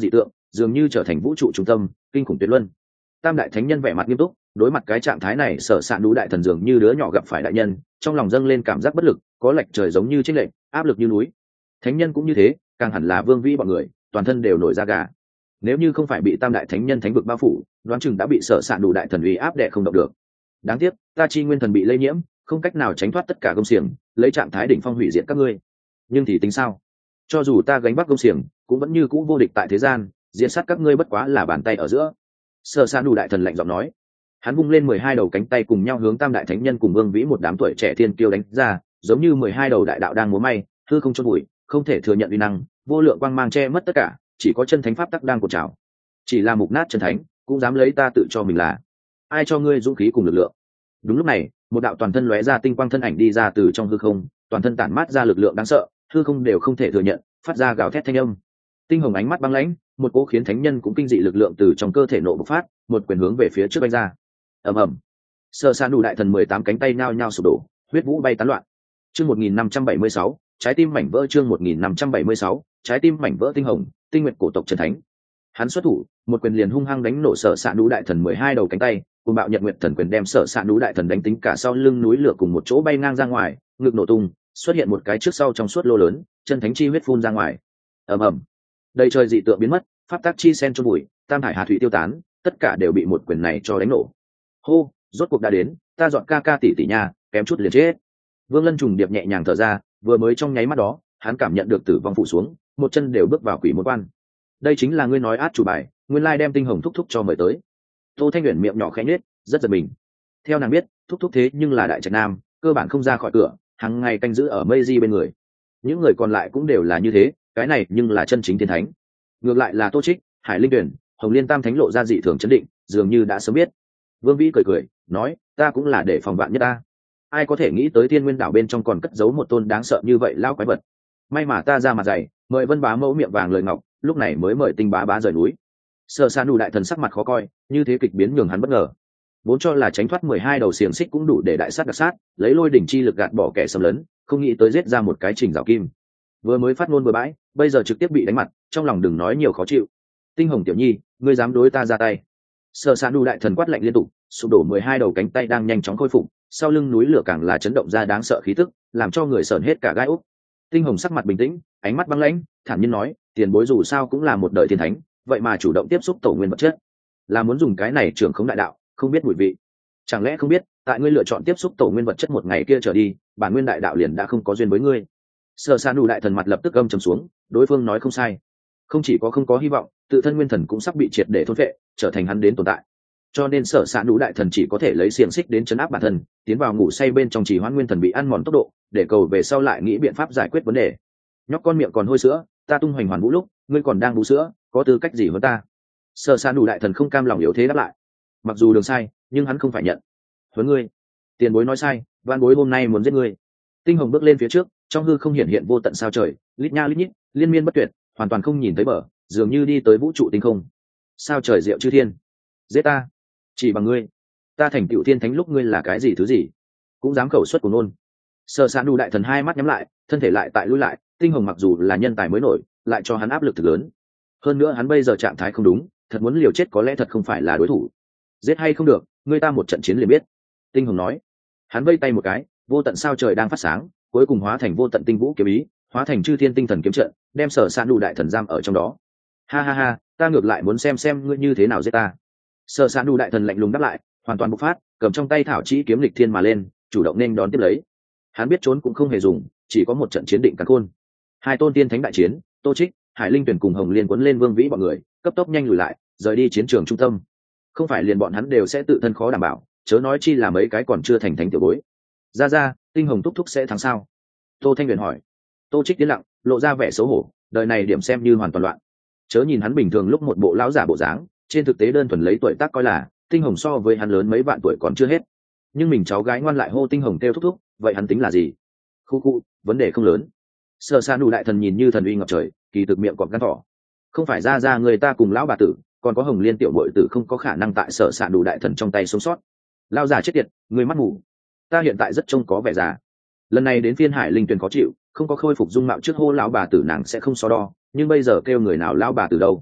dường như trở thành vũ trụ trung tâm, kinh khủng tuyệt luân. Tam đại thánh nhân vẻ mặt nghiêm túc, đối mặt cái trạng thái này, sở sạn đủ đại thần dường như đứa nhỏ gặp phải đại nhân, trong lòng dâng lên cảm giác bất lực, có lệch trời giống như chiến lệnh, áp lực như núi. Thánh nhân cũng như thế, càng hẳn là vương vĩ bọn người, toàn thân đều nổi da gà. Nếu như không phải bị tam đại thánh nhân thánh vực bao phủ, đoán chừng đã bị sở sạn đủ đại thần uy áp đè không động được. Đáng tiếc, ta chi nguyên thần bị lây nhiễm, không cách nào tránh thoát tất cả công xiềng, lấy trạng thái đỉnh phong hủy diệt các ngươi. Nhưng thì tính sao? Cho dù ta gánh vác công xiềng, cũng vẫn như cũ vô địch tại thế gian, diệt sát các ngươi bất quá là bàn tay ở giữa. Sở sạn đủ đại thần lạnh giọng nói. Hắn vung lên mười hai đầu cánh tay cùng nhau hướng tam đại thánh nhân cùng vương vĩ một đám tuổi trẻ thiên kiêu đánh ra, giống như mười hai đầu đại đạo đang múa may, hư không chôn bụi, không thể thừa nhận uy năng, vô lượng quang mang che mất tất cả, chỉ có chân thánh pháp tắc đang cột trào. Chỉ là mục nát chân thánh, cũng dám lấy ta tự cho mình là ai, cho ngươi dũng khí cùng lực lượng. Đúng lúc này, một đạo toàn thân lóe ra tinh quang thân ảnh đi ra từ trong hư không, toàn thân tản mát ra lực lượng đáng sợ, hư không đều không thể thừa nhận, phát ra gào thét thanh âm. Tinh hồng ánh mắt băng lãnh, một cỗ khiến thánh nhân cũng kinh dị lực lượng từ trong cơ thể nộ bộc phát, một quyền hướng về phía trước đánh ra. Ầm ầm. Sở Sa Nụ đại thần mười tám cánh tay nhao nhao sụp đổ, huyết vũ bay tán loạn. Chương một nghìn năm trăm bảy mươi sáu, trái tim mảnh vỡ. Chương một nghìn năm trăm bảy mươi sáu, trái tim mảnh vỡ. Tinh hồng, tinh nguyệt cổ tộc trần thánh. Hắn xuất thủ, một quyền liền hung hăng đánh nổ Sở Sa Nụ đại thần mười hai đầu cánh tay, cùng bạo nhật nguyệt thần quyền đem Sở Sa Nụ đại thần đánh tính cả sau lưng núi lửa cùng một chỗ bay ngang ra ngoài, ngực nổ tung, xuất hiện một cái trước sau trong suốt lô lớn, chân thánh chi huyết phun ra ngoài. Ầm ầm. Đầy trời dị tượng biến mất, pháp tắc chi sen cho bụi, tam hải hà thủy tiêu tán, tất cả đều bị một quyền này cho đánh nổ. Hô, rốt cuộc đã đến, ta dọn ca ca tỷ tỷ nhà, kém chút liền chết. Vương Lân trùng điệp nhẹ nhàng thở ra, vừa mới trong nháy mắt đó, hắn cảm nhận được tử vong phủ xuống, một chân đều bước vào quỷ môn quan. Đây chính là ngươi nói át chủ bài, nguyên lai đem tinh hồng thúc thúc cho mời tới. Tô Thanh Uyển miệng nhỏ khẽ nhếch, rất giật mình. Theo nàng biết, thúc thúc thế nhưng là đại trạch nam, cơ bản không ra khỏi cửa, hàng ngày canh giữ ở mây di bên người. Những người còn lại cũng đều là như thế, cái này nhưng là chân chính thiên thánh. Ngược lại là Tô Trích, Hải Linh Tuyển, Hồng Liên Tam thánh lộ ra dị thường chấn định, dường như đã sớm biết. Vương Vĩ cười cười, nói, ta cũng là để phòng vạn nhất ta. Ai có thể nghĩ tới Thiên Nguyên đảo bên trong còn cất giấu một tôn đáng sợ như vậy lão quái vật. May mà ta ra mặt dày, mời Vân Bá mẫu miệng vàng lời ngọc, lúc này mới mời Tinh Bá bá rời núi. Sở Sa Nụ đại thần sắc mặt khó coi, như thế kịch biến nhường hắn bất ngờ. Vốn cho là tránh thoát mười hai đầu xiềng xích cũng đủ để đại sát đặc sát, lấy lôi đỉnh chi lực gạt bỏ kẻ xâm lấn, không nghĩ tới giết ra một cái trình rào kim. Vừa mới phát ngôn vừa bãi, bây giờ trực tiếp bị đánh mặt, trong lòng đừng nói nhiều khó chịu. Tinh Hồng tiểu nhi, ngươi dám đối ta ra tay? Sở Sa Nụ đại thần quát lạnh liên tục, sụp đổ mười hai đầu cánh tay đang nhanh chóng khôi phục, sau lưng núi lửa càng là chấn động ra đáng sợ khí tức, làm cho người sởn hết cả gai ốc. Tinh Hồng sắc mặt bình tĩnh, ánh mắt băng lãnh, thản nhiên nói, tiền bối dù sao cũng là một đời thiên thánh, vậy mà chủ động tiếp xúc tổ nguyên vật chất, là muốn dùng cái này trưởng khống đại đạo, không biết mùi vị. Chẳng lẽ không biết, tại ngươi lựa chọn tiếp xúc tổ nguyên vật chất một ngày kia trở đi, bản nguyên đại đạo liền đã không có duyên với ngươi. Sở Sa Nụ đại thần mặt lập tức âm trầm xuống, đối phương nói không sai, không chỉ có không có hy vọng, tự thân nguyên thần cũng sắp bị triệt để thôn phệ, trở thành hắn đến tồn tại. Cho nên Sở Sa Nụ đại thần chỉ có thể lấy xiềng xích đến chấn áp bản thân, tiến vào ngủ say bên trong trì hoãn nguyên thần bị ăn mòn tốc độ, để cầu về sau lại nghĩ biện pháp giải quyết vấn đề. Nhóc con miệng còn hôi sữa, ta tung hoành hoàn vũ lúc, ngươi còn đang bú sữa, có tư cách gì hơn ta? Sở Sa Nụ đại thần không cam lòng yếu thế đáp lại. Mặc dù đường sai, nhưng hắn không phải nhận. Huấn ngươi, tiền bối nói sai, van bối hôm nay muốn giết ngươi. Tinh Hồng bước lên phía trước, trong hư không hiện hiện vô tận sao trời, lít nha lít nhít, liên miên bất tuyệt, hoàn toàn không nhìn thấy bờ, dường như đi tới vũ trụ tinh không. Sao trời diệu chư thiên, giết ta, chỉ bằng ngươi, ta thành tựu thiên thánh lúc ngươi là cái gì thứ gì, cũng dám khẩu xuất của nôn. Sở Sa Nụ đại thần hai mắt nhắm lại, thân thể lại tại lui lại. Tinh Hồng mặc dù là nhân tài mới nổi, lại cho hắn áp lực thực lớn. Hơn nữa hắn bây giờ trạng thái không đúng, thật muốn liều chết có lẽ thật không phải là đối thủ. Giết hay không được, ngươi ta một trận chiến liền biết. Tinh Hồng nói. Hắn vây tay một cái, vô tận sao trời đang phát sáng, cuối cùng hóa thành vô tận tinh vũ kiếm ý, hóa thành chư thiên tinh thần kiếm trận, đem Sở Sa Nụ đại thần giam ở trong đó. Ha ha ha, ta ngược lại muốn xem xem ngươi như thế nào giết ta. Sở Sa Nụ đại thần lạnh lùng đáp lại, hoàn toàn bộc phát, cầm trong tay thảo chỉ kiếm lịch thiên mà lên, chủ động nên đón tiếp lấy. Hắn biết trốn cũng không hề dùng, chỉ có một trận chiến định cắn khôn. Hai tôn tiên thánh đại chiến, Tô Trích, Hải Linh Tuyển cùng Hồng Liên cuốn lên Vương Vĩ bọn người, cấp tốc nhanh lùi lại, rời đi chiến trường trung tâm. Không phải liền bọn hắn đều sẽ tự thân khó đảm bảo, chớ nói chi là mấy cái còn chưa thành thánh tiểu bối. Ra ra, Tinh Hồng thúc thúc sẽ thắng sao? Tô Thanh Huyền hỏi. Tô Trích tiến lặng, lộ ra vẻ xấu hổ, đời này điểm xem như hoàn toàn loạn. Chớ nhìn hắn bình thường lúc một bộ lão giả bộ dáng, trên thực tế đơn thuần lấy tuổi tác coi là Tinh Hồng so với hắn lớn mấy vạn tuổi còn chưa hết. Nhưng mình cháu gái ngoan lại hô Tinh Hồng kêu thúc thúc, vậy hắn tính là gì? Khu khu, vấn đề không lớn. Sở Sa Nụ đại thần nhìn như thần uy ngập trời, kỳ thực miệng cọp gan thỏ. Không phải ra ra người ta cùng lão bà tử, còn có Hồng Liên tiểu bội tử không có khả năng tại Sở Sa Nụ đại thần trong tay sống sót. Lão già chết tiệt, người mắt mù. Ta hiện tại rất trông có vẻ già. Lần này đến phiên Hải Linh Tuyền khó chịu, không có khôi phục dung mạo trước hô lão bà tử nàng sẽ không so đo, nhưng bây giờ kêu người nào lão bà tử đâu?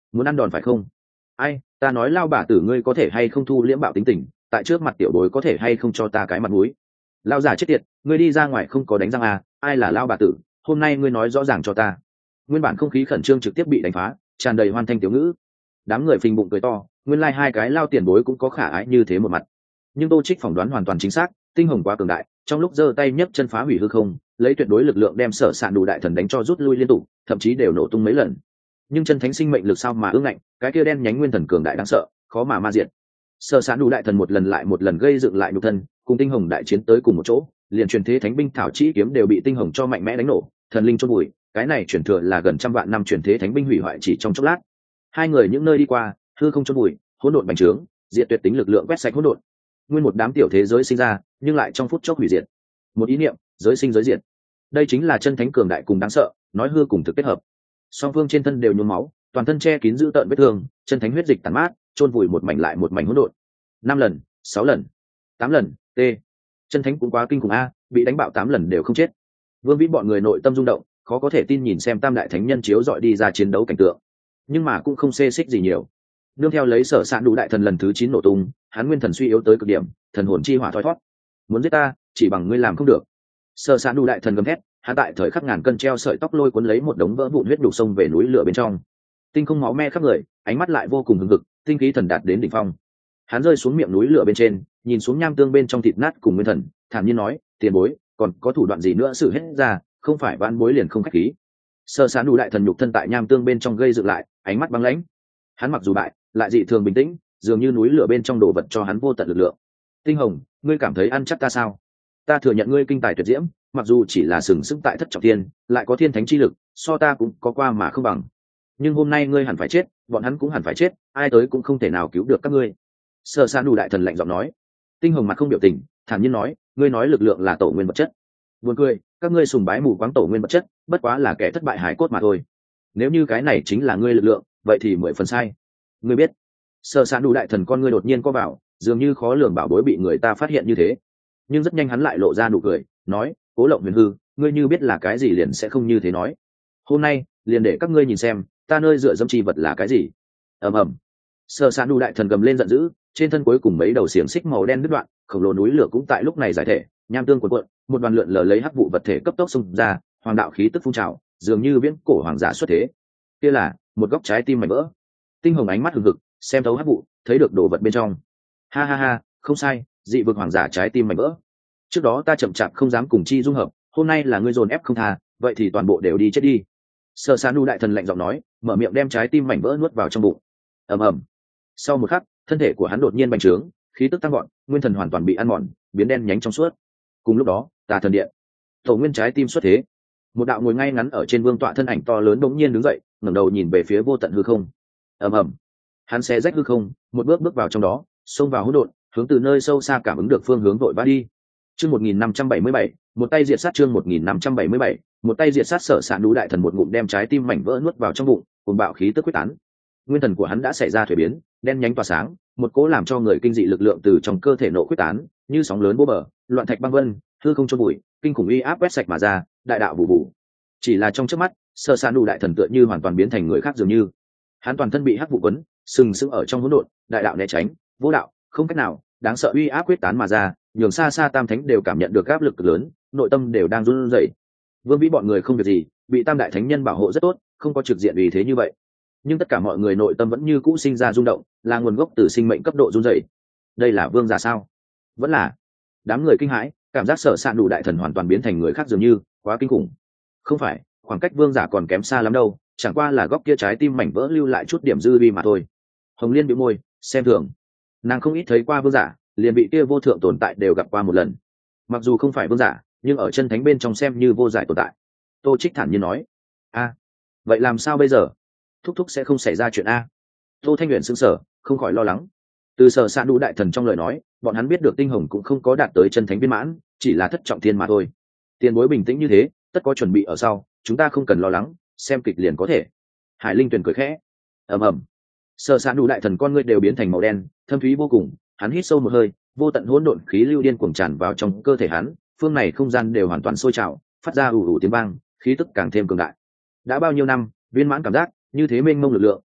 muốn ăn đòn phải không? Ai, ta nói lao bà tử ngươi có thể hay không thu liễm bạo tính tình, tại trước mặt tiểu bối có thể hay không cho ta cái mặt mũi? Lao giả chết tiệt, ngươi đi ra ngoài không có đánh răng à? Ai là lao bà tử? Hôm nay ngươi nói rõ ràng cho ta. Nguyên bản không khí khẩn trương trực tiếp bị đánh phá, tràn đầy hoan thanh tiểu ngữ. Đám người phình bụng cười to, nguyên lai like hai cái lao tiền bối cũng có khả ái như thế một mặt. Nhưng Tô Trích phỏng đoán hoàn toàn chính xác, tinh hồng quá cường đại, trong lúc giơ tay nhấc chân phá hủy hư không, lấy tuyệt đối lực lượng đem Sở Sạn Đủ đại thần đánh cho rút lui liên tục, thậm chí đều nổ tung mấy lần. Nhưng chân thánh sinh mệnh lực sao mà ương ngạnh, cái kia đen nhánh nguyên thần cường đại đáng sợ, khó mà ma diệt. Sở Sạn Đủ đại thần một lần lại một lần gây dựng lại nhục thân, cùng tinh hồng đại chiến tới cùng một chỗ, liền truyền thế thánh binh thảo chỉ kiếm đều bị tinh hồng cho mạnh mẽ đánh nổ, thần linh chôn bụi, cái này truyền thừa là gần trăm vạn năm truyền thế thánh binh hủy hoại chỉ trong chốc lát. Hai người những nơi đi qua, hư không chôn bụi, hỗn độn bành trướng, diệt tuyệt tính lực lượng quét sạch hỗn độn. Nguyên một đám tiểu thế giới sinh ra, nhưng lại trong phút chốc hủy diệt. Một ý niệm, giới sinh giới diệt. Đây chính là chân thánh cường đại cùng đáng sợ, nói hư cùng thực kết hợp. Song phương trên thân đều nhuốm máu, toàn thân che kín dữ tợn vết thương, chân thánh huyết dịch tàn mát, chôn vùi một mảnh lại một mảnh hỗn độn. Năm lần, sáu lần, tám lần, t. Chân thánh cũng quá kinh khủng a, bị đánh bạo tám lần đều không chết. Vương Vĩ bọn người nội tâm rung động, khó có thể tin nhìn xem tam đại thánh nhân chiếu dọi đi ra chiến đấu cảnh tượng, nhưng mà cũng không xê xích gì nhiều. Nương theo lấy Sở Sạn Đủ đại thần lần thứ chín nổ tung, hắn nguyên thần suy yếu tới cực điểm, thần hồn chi hỏa thoi thoát. Muốn giết ta, chỉ bằng ngươi làm không được. Sở Sạn Đủ đại thần gầm thét, hắn tại thời khắc ngàn cân treo sợi tóc lôi cuốn lấy một đống vỡ vụn huyết đục sông về núi lửa bên trong. Tinh không máu me khắp người, ánh mắt lại vô cùng hừng hực, tinh khí thần đạt đến đỉnh phong. Hắn rơi xuống miệng núi lửa bên trên, nhìn xuống nham tương bên trong thịt nát cùng nguyên thần, thản nhiên nói, tiền bối, còn có thủ đoạn gì nữa xử hết ra, không phải vãn bối liền không khách khí. Sở Sạn Đủ đại thần nhục thân tại nham tương bên trong gây dựng lại, ánh mắt băng lãnh. Hắn mặc dù bại, lại dị thường bình tĩnh, dường như núi lửa bên trong đổ vật cho hắn vô tận lực lượng. Tinh hồng, ngươi cảm thấy ăn chắc ta sao? Ta thừa nhận ngươi kinh tài tuyệt diễm, mặc dù chỉ là sừng sững tại thất trọng thiên, lại có thiên thánh chi lực, so ta cũng có qua mà không bằng. Nhưng hôm nay ngươi hẳn phải chết, bọn hắn cũng hẳn phải chết, ai tới cũng không thể nào cứu được các ngươi. Sở Sạn Đủ đại thần lạnh giọng nói. Tinh hồng mặt không biểu tình, thản nhiên nói, ngươi nói lực lượng là tổ nguyên vật chất. Buồn cười, các ngươi sùng bái mù quáng tổ nguyên vật chất, bất quá là kẻ thất bại hải cốt mà thôi. Nếu như cái này chính là ngươi lực lượng, vậy thì mười phần sai. Ngươi biết? Sở Sạn Đủ đại thần con ngươi đột nhiên co vào, dường như khó lường bảo bối bị người ta phát hiện như thế. Nhưng rất nhanh hắn lại lộ ra nụ cười, nói, Cố Lộng Huyền Hư, ngươi như biết là cái gì liền sẽ không như thế nói. Hôm nay, liền để các ngươi nhìn xem, ta nơi dựa dẫm chi vật là cái gì. Ầm ầm. Sở Sạn Đủ đại thần gầm lên giận dữ, trên thân cuối cùng mấy đầu xiềng xích màu đen đứt đoạn, khổng lồ núi lửa cũng tại lúc này giải thể, nham tương cuộn cuộn, một đoàn lượn lờ lấy hắc vụ vật thể cấp tốc xung ra, hoàng đạo khí tức phun trào, dường như viễn cổ hoàng giả xuất thế. Kia là một góc trái tim mảnh vỡ. Tinh hồng ánh mắt hừng hực, xem thấu hắc vụ, thấy được đồ vật bên trong. Ha ha ha, không sai, dị vực hoàng giả trái tim mảnh vỡ. Trước đó ta chậm chạp không dám cùng chi dung hợp, hôm nay là ngươi dồn ép không tha, vậy thì toàn bộ đều đi chết đi. Sở Sạn Đủ đại thần lạnh giọng nói, mở miệng đem trái tim mảnh vỡ nuốt vào trong bụng. Ầm ầm. Sau một khắc, thân thể của hắn đột nhiên bành trướng, khí tức tăng gọn, nguyên thần hoàn toàn bị ăn mòn, biến đen nhánh trong suốt. Cùng lúc đó, Tà Thần Điện, tổ nguyên trái tim xuất thế. Một đạo ngồi ngay ngắn ở trên vương tọa thân ảnh to lớn bỗng nhiên đứng dậy, ngẩng đầu nhìn về phía vô tận hư không. Ầm ầm. Hắn xé rách hư không, một bước bước vào trong đó, xông vào hỗn độn, hướng từ nơi sâu xa cảm ứng được phương hướng vội vã đi. Chương một nghìn năm trăm bảy mươi bảy, một tay diệt sát chương một nghìn năm trăm bảy mươi bảy, một tay diệt sát Sở Sạn Đủ đại thần một ngụm đem trái tim mảnh vỡ nuốt vào trong bụng, cuồng bạo khí tức quyết tán. Nguyên thần của hắn đã xảy ra thủy biến, đen nhánh tỏa sáng, một cỗ làm cho người kinh dị lực lượng từ trong cơ thể nộ quyết tán, như sóng lớn bố bờ, loạn thạch băng vân, hư không chôn bụi, kinh khủng uy áp quét sạch mà ra, đại đạo vụ vụ. Chỉ là trong chớp mắt, Sở Sạn Đủ đại thần tựa như hoàn toàn biến thành người khác dường như. Hắn toàn thân bị hắc vụ quấn, sừng sững ở trong hỗn độn, đại đạo né tránh, vô đạo, không cách nào, đáng sợ uy áp quyết tán mà ra, nhường xa xa tam thánh đều cảm nhận được áp lực cực lớn, nội tâm đều đang run rẩy. Vương Vĩ bọn người không việc gì, bị tam đại thánh nhân bảo hộ rất tốt, không có trực diện vì thế như vậy. Nhưng tất cả mọi người nội tâm vẫn như cũ sinh ra rung động, là nguồn gốc từ sinh mệnh cấp độ run rẩy. Đây là vương giả sao? Vẫn là. Đám người kinh hãi, cảm giác Sở Sạn Đủ đại thần hoàn toàn biến thành người khác dường như, quá kinh khủng. Không phải, khoảng cách vương giả còn kém xa lắm đâu, chẳng qua là góc kia trái tim mảnh vỡ lưu lại chút điểm dư vi mà thôi. Hồng Liên bĩu môi, xem thường. Nàng không ít thấy qua vương giả, liền bị kia vô thượng tồn tại đều gặp qua một lần. Mặc dù không phải vương giả, nhưng ở chân thánh bên trong xem như vô giải tồn tại. Tô Trích thản nhiên nói, a, vậy làm sao bây giờ? Thúc thúc sẽ không xảy ra chuyện a? Tô Thanh Uyển sững sờ, không khỏi lo lắng. Từ Sở Sạn Đủ đại thần trong lời nói, bọn hắn biết được tinh hồng cũng không có đạt tới chân thánh viên mãn, chỉ là thất trọng thiên mà thôi. Tiền bối bình tĩnh như thế, tất có chuẩn bị ở sau, chúng ta không cần lo lắng, xem kịch liền có thể. Hải Linh Tuyền cười khẽ. Ầm ầm. Sở Sạn Đủ đại thần con ngươi đều biến thành màu đen, thâm thúy vô cùng, hắn hít sâu một hơi, vô tận hỗn độn khí lưu điên cuồng tràn vào trong cơ thể hắn, phương này không gian đều hoàn toàn sôi trào, phát ra ù ù tiếng vang, khí tức càng thêm cường đại. Đã bao nhiêu năm, viên mãn cảm giác, như thế mênh mông lực lượng,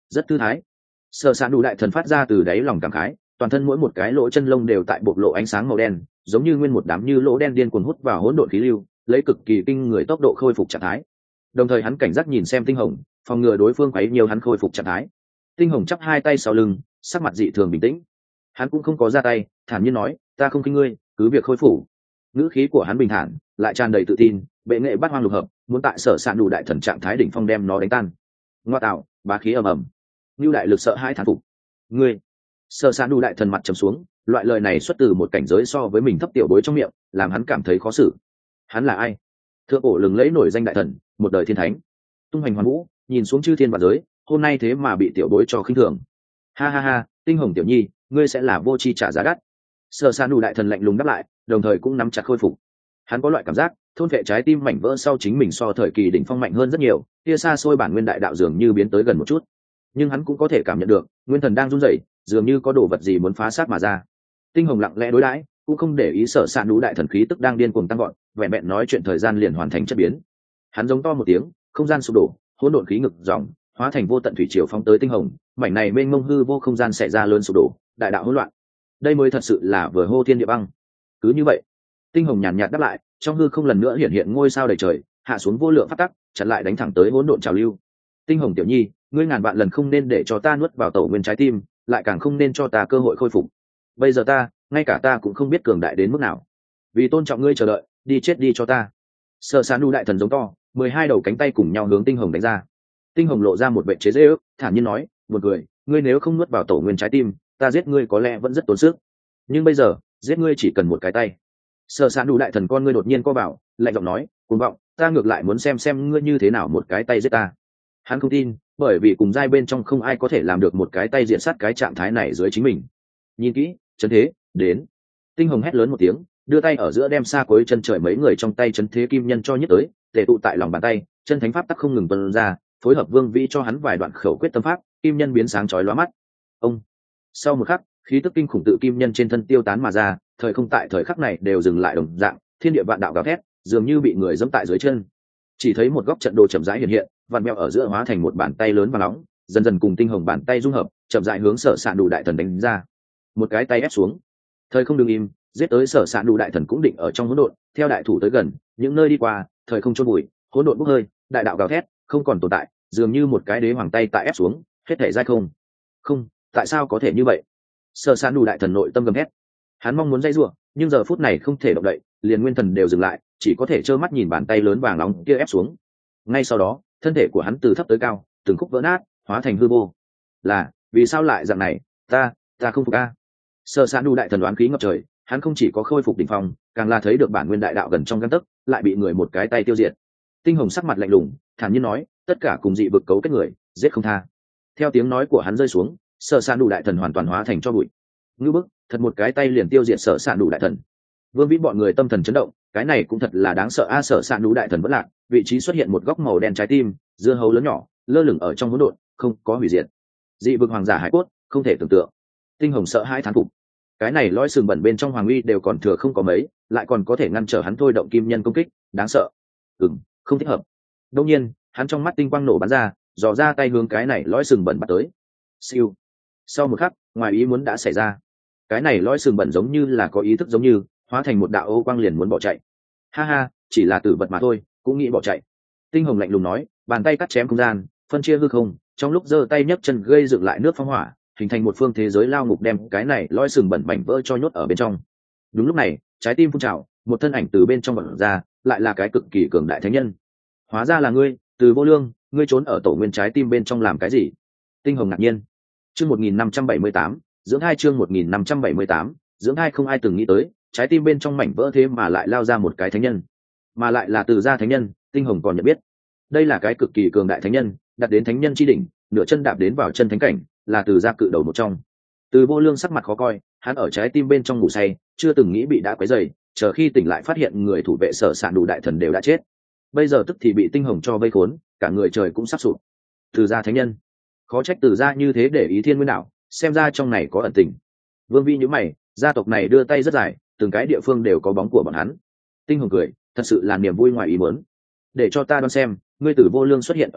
rất thư thái. Sở s ạ nụ đại thần phát ra từ đáy lòng cảm khái, toàn thân mỗi một cái lỗ chân lông đều tại bộc lộ ánh sáng màu đen, giống như nguyên một đám như lỗ đen điên cuồng hút vào hỗn độn khí lưu, lấy cực kỳ kinh người tốc độ khôi phục trạng thái. Đồng thời hắn cảnh giác nhìn xem Tinh Hồng, phòng ngừa đối phương quấy nhiều hắn khôi phục trạng thái. Tinh Hồng chắp hai tay sau lưng, sắc mặt dị thường bình tĩnh. Hắn cũng không có ra tay, thản nhiên nói, ta không khinh ngươi, cứ việc khôi phục. Ngữ khí của hắn bình thản, lại tràn đầy tự tin, bệ nghệ bát hoang lục hợp, muốn tại Sở s ạ nụ đại thần trạng thái đỉnh phong đem nó đánh tan. Ngoa tạo, bá khí ầm ầm. Nưu đại lực sợ hai thán phục. Ngươi, Sở s ạ nụ đại thần mặt trầm xuống, loại lời này xuất từ một cảnh giới so với mình thấp tiểu bối trong miệng, làm hắn cảm thấy khó xử. Hắn là ai? Thượng cổ lừng lẫy nổi danh đại thần, một đời thiên thánh, tung hoành hoàn vũ, nhìn xuống chư thiên và giới, hôm nay thế mà bị tiểu bối cho khinh thường. Ha ha ha, Tinh Hồng tiểu nhi, ngươi sẽ là vô tri trả giá đắt. Sở s ạ nụ đại thần lạnh lùng đáp lại, đồng thời cũng nắm chặt khôi phục. Hắn có loại cảm giác thôn vệ trái tim mảnh vỡ sau chính mình so thời kỳ đỉnh phong mạnh hơn rất nhiều, kia xa xôi bản nguyên đại đạo dường như biến tới gần một chút, nhưng hắn cũng có thể cảm nhận được nguyên thần đang run rẩy, dường như có đồ vật gì muốn phá xác mà ra. Tinh Hồng lặng lẽ đối đãi, cũng không để ý Sở s ạ nụ đại thần khí tức đang điên cuồng tăng gọn, vẹn vẹn nói chuyện thời gian liền hoàn thành chất biến. Hắn giống to một tiếng, không gian sụp đổ, hỗn độn khí ngực dòng hóa thành vô tận thủy triều phóng tới Tinh Hồng, mảnh này mênh mông hư vô không gian xảy ra lớn sụp đổ, đại đạo hỗn loạn. Đây mới thật sự là vừa hô thiên địa băng. Cứ như vậy, Tinh Hồng nhàn nhạt đáp lại, trong hư không lần nữa hiện hiện ngôi sao đầy trời, hạ xuống vô lượng phát tắc, chặn lại đánh thẳng tới hỗn độn trào lưu. Tinh Hồng tiểu nhi, ngươi ngàn vạn lần không nên để cho ta nuốt vào tổ nguyên trái tim, lại càng không nên cho ta cơ hội khôi phục. Bây giờ ta, ngay cả ta cũng không biết cường đại đến mức nào. Vì tôn trọng ngươi chờ đợi, đi chết đi cho ta. Sở s ạ nụ đại thần giống to, mười hai đầu cánh tay cùng nhau hướng Tinh Hồng đánh ra. Tinh Hồng lộ ra một vẻ chế giễu, thản nhiên nói, buồn cười, ngươi nếu không nuốt vào tổ nguyên trái tim, ta giết ngươi có lẽ vẫn rất tốn sức, nhưng bây giờ giết ngươi chỉ cần một cái tay. Sở s ạ nụ đại thần con ngươi đột nhiên co vào, lạnh giọng nói, cuồng vọng, ta ngược lại muốn xem xem ngươi như thế nào một cái tay giết ta. Hắn không tin, bởi vì cùng giai bên trong không ai có thể làm được một cái tay diện sát cái trạng thái này dưới chính mình. Nhìn kỹ, chấn thế, đến. Tinh Hồng hét lớn một tiếng, đưa tay ở giữa đem xa cuối chân trời mấy người trong tay chấn thế kim nhân cho nhất tới, tề tụ tại lòng bàn tay, chân thánh pháp tắc không ngừng tuôn ra, phối hợp vương vĩ cho hắn vài đoạn khẩu quyết tâm pháp, kim nhân biến sáng chói lóa mắt. Ông. Sau một khắc, khí tức kinh khủng tự kim nhân trên thân tiêu tán mà ra, thời không tại thời khắc này đều dừng lại đồng dạng, thiên địa vạn đạo gào thét, dường như bị người giẫm tại dưới chân. Chỉ thấy một góc trận đồ chậm rãi hiện hiện, vạn mèo ở giữa hóa thành một bàn tay lớn và nóng, dần dần cùng Tinh Hồng bàn tay dung hợp, chậm rãi hướng Sở s ạ nụ đại thần đánh ra. Một cái tay ép xuống, thời không đứng im, giết tới Sở s ạ nụ đại thần cũng định ở trong hỗn độn, theo đại thủ tới gần, những nơi đi qua, thời không chôn bụi, hỗn độn bốc hơi, đại đạo gào thét, không còn tồn tại, dường như một cái đế hoàng tay tại ép xuống, hết thể giai không. Không, tại sao có thể như vậy? Sở s ạ nụ đại thần nội tâm gầm hét. Hắn mong muốn dây rủa, nhưng giờ phút này không thể động đậy, liền nguyên thần đều dừng lại, chỉ có thể trơ mắt nhìn bàn tay lớn vàng nóng kia ép xuống. Ngay sau đó, thân thể của hắn từ thấp tới cao, từng khúc vỡ nát, hóa thành hư vô. Là, vì sao lại dạng này? Ta, ta không phục a. Sở s ạ nụ đại thần đoán khí ngập trời, hắn không chỉ có khôi phục đỉnh phong, càng là thấy được bản nguyên đại đạo gần trong gang tấc, lại bị người một cái tay tiêu diệt. Tinh Hồng sắc mặt lạnh lùng, thản nhiên nói, tất cả cùng dị vực cấu kết người, giết không tha. Theo tiếng nói của hắn rơi xuống, Sở s ạ nụ đại thần hoàn toàn hóa thành cho bụi. Ngưu bức, thật một cái tay liền tiêu diệt Sở s ạ nụ đại thần. Vương vĩ bọn người tâm thần chấn động, cái này cũng thật là đáng sợ a. Sở s ạ nụ đại thần vẫn lạc, vị trí xuất hiện một góc màu đen trái tim, dưa hấu lớn nhỏ, lơ lửng ở trong hỗn độn, không có hủy diệt. Dị vực hoàng giả hải cốt, không thể tưởng tượng. Tinh Hồng sợ hai thán phục. Cái này lõi sừng bẩn bên trong hoàng uy đều còn thừa không có mấy, lại còn có thể ngăn trở hắn thôi động kim nhân công kích, đáng sợ. Ừm, không thích hợp. Đương nhiên, hắn trong mắt tinh quang nổ bắn ra, dò ra tay hướng cái này lõi sừng bẩn bắt tới. Siêu. Sau một khắc, ngoài ý muốn đã xảy ra. Cái này lõi sừng bẩn giống như là có ý thức giống như, hóa thành một đạo ô quang liền muốn bỏ chạy. Ha ha, chỉ là tử vật mà thôi, cũng nghĩ bỏ chạy. Tinh Hồng lạnh lùng nói, bàn tay cắt chém không gian, phân chia hư không, trong lúc giơ tay nhấc chân gây dựng lại nước phong hỏa, hình thành một phương thế giới lao ngục, đem cái này lõi sừng bẩn mảnh vỡ cho nhốt ở bên trong. Đúng lúc này, trái tim phun trào, một thân ảnh từ bên trong bật ra, lại là cái cực kỳ cường đại thánh nhân. Hóa ra là ngươi, Từ Vô Lương, ngươi trốn ở tổ nguyên trái tim bên trong làm cái gì? Tinh Hồng ngạc nhiên. Chương một nghìn năm trăm bảy mươi tám, dưỡng hai chương một nghìn năm trăm bảy mươi tám, dưỡng hai không ai từng nghĩ tới, trái tim bên trong mảnh vỡ thế mà lại lao ra một cái thánh nhân, mà lại là Từ gia thánh nhân. Tinh Hồng còn nhận biết, đây là cái cực kỳ cường đại thánh nhân, đặt đến thánh nhân chi đỉnh, nửa chân đạp đến vào chân thánh cảnh, là Từ gia cự đầu một trong. Từ Vô Lương sắc mặt khó coi, hắn ở trái tim bên trong ngủ say, chưa từng nghĩ bị đã quấy rầy, chờ khi tỉnh lại phát hiện người thủ vệ Sở s ạ nụ đại thần đều đã chết, bây giờ tức thì bị Tinh Hồng cho vây khốn, cả người trời cũng sắp sụp. Từ gia thánh nhân, khó trách Từ gia như thế để ý thiên nguyên đạo, xem ra trong này có ẩn tình. Vương Vi nhíu mày, gia tộc này đưa tay rất dài, từng cái địa phương đều có bóng của bọn hắn. Tinh Hồng cười, thật sự là niềm vui ngoài ý muốn. Để cho ta đoán xem, ngươi Từ Vô Lương xuất hiện ở đây,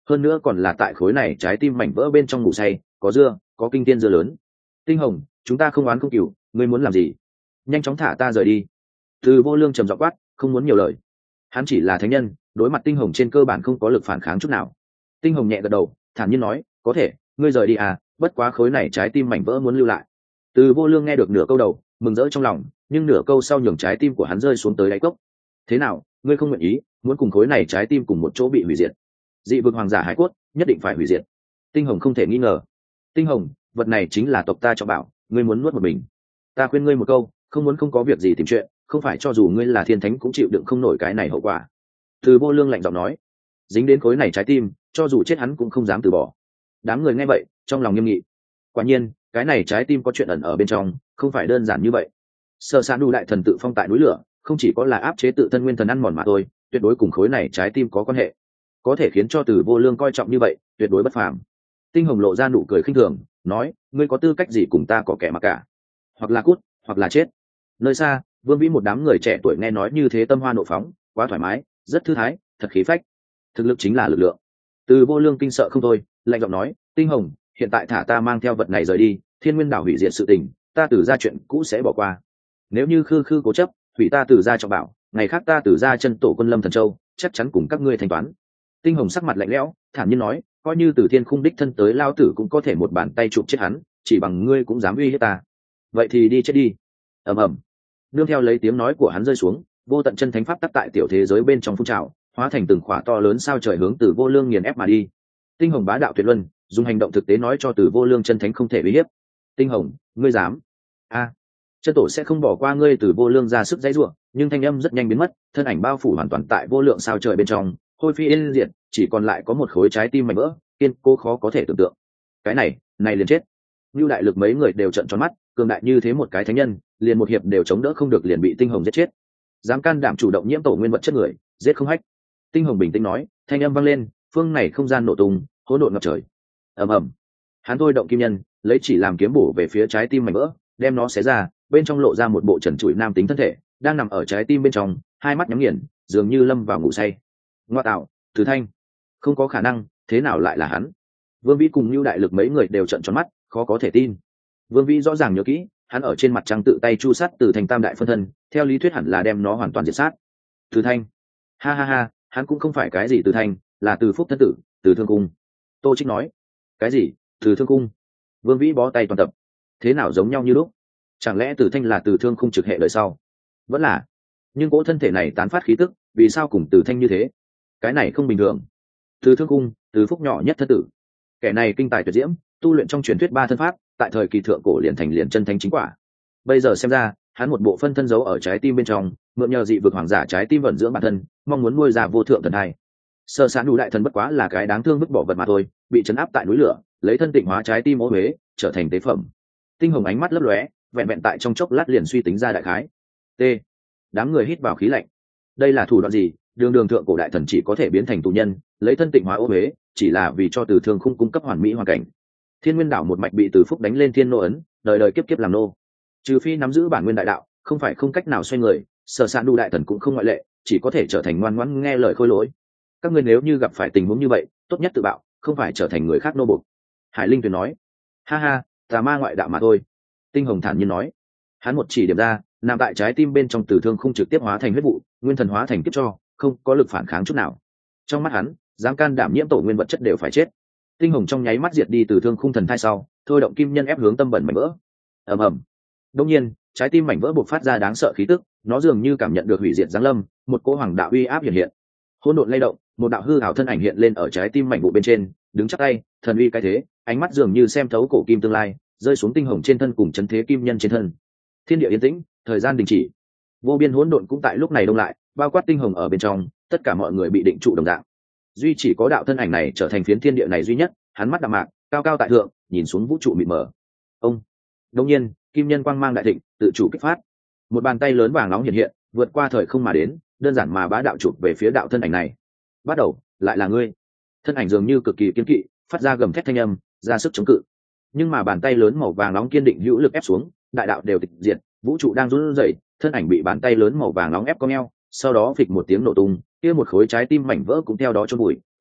hơn nữa còn là tại khối này trái tim mảnh vỡ bên trong ngủ say, có dưa, có kinh tiên dưa lớn. Tinh Hồng, chúng ta không oán không cừu, ngươi muốn làm gì? Nhanh chóng thả ta rời đi. Từ Vô Lương trầm giọng quát, không muốn nhiều lời. Hắn chỉ là thánh nhân, đối mặt Tinh Hồng trên cơ bản không có lực phản kháng chút nào. Tinh Hồng nhẹ gật đầu, thản nhiên nói, có thể, ngươi rời đi à, bất quá khối này trái tim mảnh vỡ muốn lưu lại. Từ Vô Lương nghe được nửa câu đầu, mừng rỡ trong lòng, nhưng nửa câu sau nhường trái tim của hắn rơi xuống tới đáy cốc. Thế nào, ngươi không nguyện ý, muốn cùng khối này trái tim cùng một chỗ bị hủy diệt? Dị vực hoàng giả hải cốt, nhất định phải hủy diệt. Tinh Hồng không thể nghi ngờ. Tinh Hồng, vật này chính là tộc ta cho bảo, ngươi muốn nuốt một mình. Ta khuyên ngươi một câu, không muốn không có việc gì tìm chuyện, không phải cho dù ngươi là thiên thánh cũng chịu đựng không nổi cái này hậu quả. Từ Vô Lương lạnh giọng nói, dính đến khối này trái tim, cho dù chết hắn cũng không dám từ bỏ. Đám người nghe vậy, trong lòng nghiêm nghị. Quả nhiên, cái này trái tim có chuyện ẩn ở bên trong, không phải đơn giản như vậy. Sở Sạn Đủ đại thần tự phong tại núi lửa, không chỉ có là áp chế tự thân nguyên thần ăn mòn mà thôi, tuyệt đối cùng khối này trái tim có quan hệ, có thể khiến cho Từ Vô Lương coi trọng như vậy, tuyệt đối bất phàm. Tinh Hồng lộ ra nụ cười khinh thường, nói, ngươi có tư cách gì cùng ta có kẻ mà cả? Hoặc là cút, hoặc là chết. Nơi xa, Vương Vĩ một đám người trẻ tuổi nghe nói như thế tâm hoa nộ phóng, quá thoải mái, rất thư thái, thật khí phách. Thực lực chính là lực lượng. Từ Vô Lương kinh sợ không thôi, lạnh giọng nói, Tinh Hồng, hiện tại thả ta mang theo vật này rời đi, Thiên Nguyên đảo hủy diệt sự tình, ta Từ ra chuyện cũ sẽ bỏ qua. Nếu như khư khư cố chấp, hủy ta Từ ra trọng bảo, ngày khác ta Từ ra chân tổ quân lâm thần châu, chắc chắn cùng các ngươi thanh toán. Tinh Hồng sắc mặt lạnh lẽo, thản nhiên nói, coi như Từ Thiên Khung đích thân tới lao tử cũng có thể một bàn tay chụp chết hắn, chỉ bằng ngươi cũng dám uy hiếp ta. Vậy thì đi chết đi. Ầm ầm. Nương theo lấy tiếng nói của hắn rơi xuống, vô tận chân thánh pháp tắc tại tiểu thế giới bên trong phun trào, hóa thành từng khỏa to lớn sao trời hướng Từ Vô Lương nghiền ép mà đi. Tinh Hồng bá đạo tuyệt luân, dùng hành động thực tế nói cho Từ Vô Lương chân thánh không thể uy hiếp. Tinh Hồng, ngươi dám? A, chân tổ sẽ không bỏ qua ngươi. Từ Vô Lương ra sức dãy rủa, nhưng thanh âm rất nhanh biến mất, thân ảnh bao phủ hoàn toàn tại vô lượng sao trời bên trong, hôi phi yên diệt, chỉ còn lại có một khối trái tim mảnh vỡ, kiên cố khó có thể tưởng tượng. Cái này, này liền chết. Như đại lực mấy người đều trợn tròn mắt, cường đại như thế một cái thánh nhân, liền một hiệp đều chống đỡ không được liền bị Tinh Hồng giết chết. Dám can đảm chủ động nhiễm tổ nguyên vật chất người, giết không hách. Tinh Hồng bình tĩnh nói, thanh âm vang lên, phương này không gian nổ tung, hỗn độn ngập trời. Ầm ầm. Hắn thôi động kim nhân, lấy chỉ làm kiếm bổ về phía trái tim mảnh vỡ, đem nó xé ra, bên trong lộ ra một bộ trần trụi nam tính thân thể, đang nằm ở trái tim bên trong, hai mắt nhắm nghiền, dường như lâm vào ngủ say. Ngoa tạo, Từ Thanh, không có khả năng, thế nào lại là hắn? Vương Vĩ cùng Nưu đại lực mấy người đều trợn tròn mắt, khó có thể tin. Vương Vĩ rõ ràng nhớ kỹ, hắn ở trên mặt trăng tự tay chu sát Từ Thanh tam đại phân thân, theo lý thuyết hẳn là đem nó hoàn toàn diệt sát. Từ Thanh, ha ha ha, hắn cũng không phải cái gì Từ Thanh, là Từ Phúc thân tử, Từ Thương Cung. Tô Trích nói, cái gì? Từ Thương Cung? Vương Vĩ bó tay toàn tập, thế nào giống nhau như lúc? Chẳng lẽ Từ Thanh là Từ Thương Khung trực hệ đời sau? Vẫn là, nhưng cỗ thân thể này tán phát khí tức, vì sao cùng Từ Thanh như thế? Cái này không bình thường. Từ Thương Cung, Từ Phúc nhỏ nhất thân tử, kẻ này kinh tài tuyệt diễm, tu luyện trong truyền thuyết ba thân pháp, tại thời kỳ thượng cổ liền thành liền chân thánh chính quả. Bây giờ xem ra, hắn một bộ phân thân giấu ở trái tim bên trong, mượn nhờ dị vực hoàng giả trái tim vận dưỡng bản thân, mong muốn nuôi ra vô thượng thần thai. Sở Sạn Đủ đại thần bất quá là cái đáng thương vứt bỏ vật mà thôi, bị trấn áp tại núi lửa, lấy thân tịnh hóa trái tim ô huế, trở thành tế phẩm. Tinh Hồng ánh mắt lấp lóe, vẹn vẹn tại trong chốc lát liền suy tính ra đại khái. T. Đám người hít vào khí lạnh. Đây là thủ đoạn gì? Đường đường thượng cổ đại thần chỉ có thể biến thành tù nhân, lấy thân tịnh hóa ô huế, chỉ là vì cho Từ Thương Khung cung cấp hoàn mỹ hoàn cảnh. Thiên Nguyên đảo một mạch bị Từ Phúc đánh lên thiên nô ấn, đời đời kiếp kiếp làm nô. Trừ phi nắm giữ bản nguyên đại đạo, không phải không cách nào xoay người, Sở Sạn Đủ đại thần cũng không ngoại lệ, chỉ có thể trở thành ngoan ngoãn nghe lời khôi lỗi. Các ngươi nếu như gặp phải tình huống như vậy, tốt nhất tự bạo, không phải trở thành người khác nô bộc. Hải Linh Tuyền nói, ha ha, tà ma ngoại đạo mà thôi. Tinh Hồng thản nhiên nói, hắn một chỉ điểm ra, nằm tại trái tim bên trong Từ Thương Khung trực tiếp hóa thành huyết vụ, nguyên thần hóa thành kiếp cho, không có lực phản kháng chút nào. Trong mắt hắn, dám can đảm nhiễm tổ nguyên vật chất đều phải chết. Tinh Hồng trong nháy mắt diệt đi Từ Thương Khung thần thai sau, thôi động kim nhân ép hướng tâm bẩn mảnh vỡ. Ầm ầm. Đương nhiên, trái tim mảnh vỡ bộc phát ra đáng sợ khí tức, nó dường như cảm nhận được hủy diệt giáng lâm, một cỗ hoàng đạo uy áp hiện hiện. Hỗn độn lay động, một đạo hư ảo thân ảnh hiện lên ở trái tim mảnh vụ bên trên, đứng chắp tay, thần uy cái thế, ánh mắt dường như xem thấu cổ kim tương lai, rơi xuống Tinh Hồng trên thân cùng chấn thế kim nhân trên thân. Thiên địa yên tĩnh, thời gian đình chỉ. Vô biên hỗn độn cũng tại lúc này đông lại, bao quát Tinh Hồng ở bên trong, tất cả mọi người bị định trụ đồng dạng. Duy chỉ có đạo thân ảnh này trở thành phiến thiên địa này duy nhất, hắn mắt đạm mạc, cao cao tại thượng, nhìn xuống vũ trụ mịt mờ. Ông. Đương nhiên, kim nhân quang mang đại thịnh, tự chủ kích phát. Một bàn tay lớn vàng nóng hiện hiện, vượt qua thời không mà đến, đơn giản mà bá đạo chụp về phía đạo thân ảnh này. Bắt đầu, lại là ngươi. Thân ảnh dường như cực kỳ kiên kỵ, phát ra gầm thét thanh âm, ra sức chống cự. Nhưng mà bàn tay lớn màu vàng nóng kiên định hữu lực ép xuống, đại đạo đều tịch diệt, vũ trụ đang run rẩy, thân ảnh bị bàn tay lớn màu vàng nóng ép cong eo, sau đó phịch một tiếng nổ tung, kia một khối trái tim mảnh vỡ cũng theo đó chôn bụi,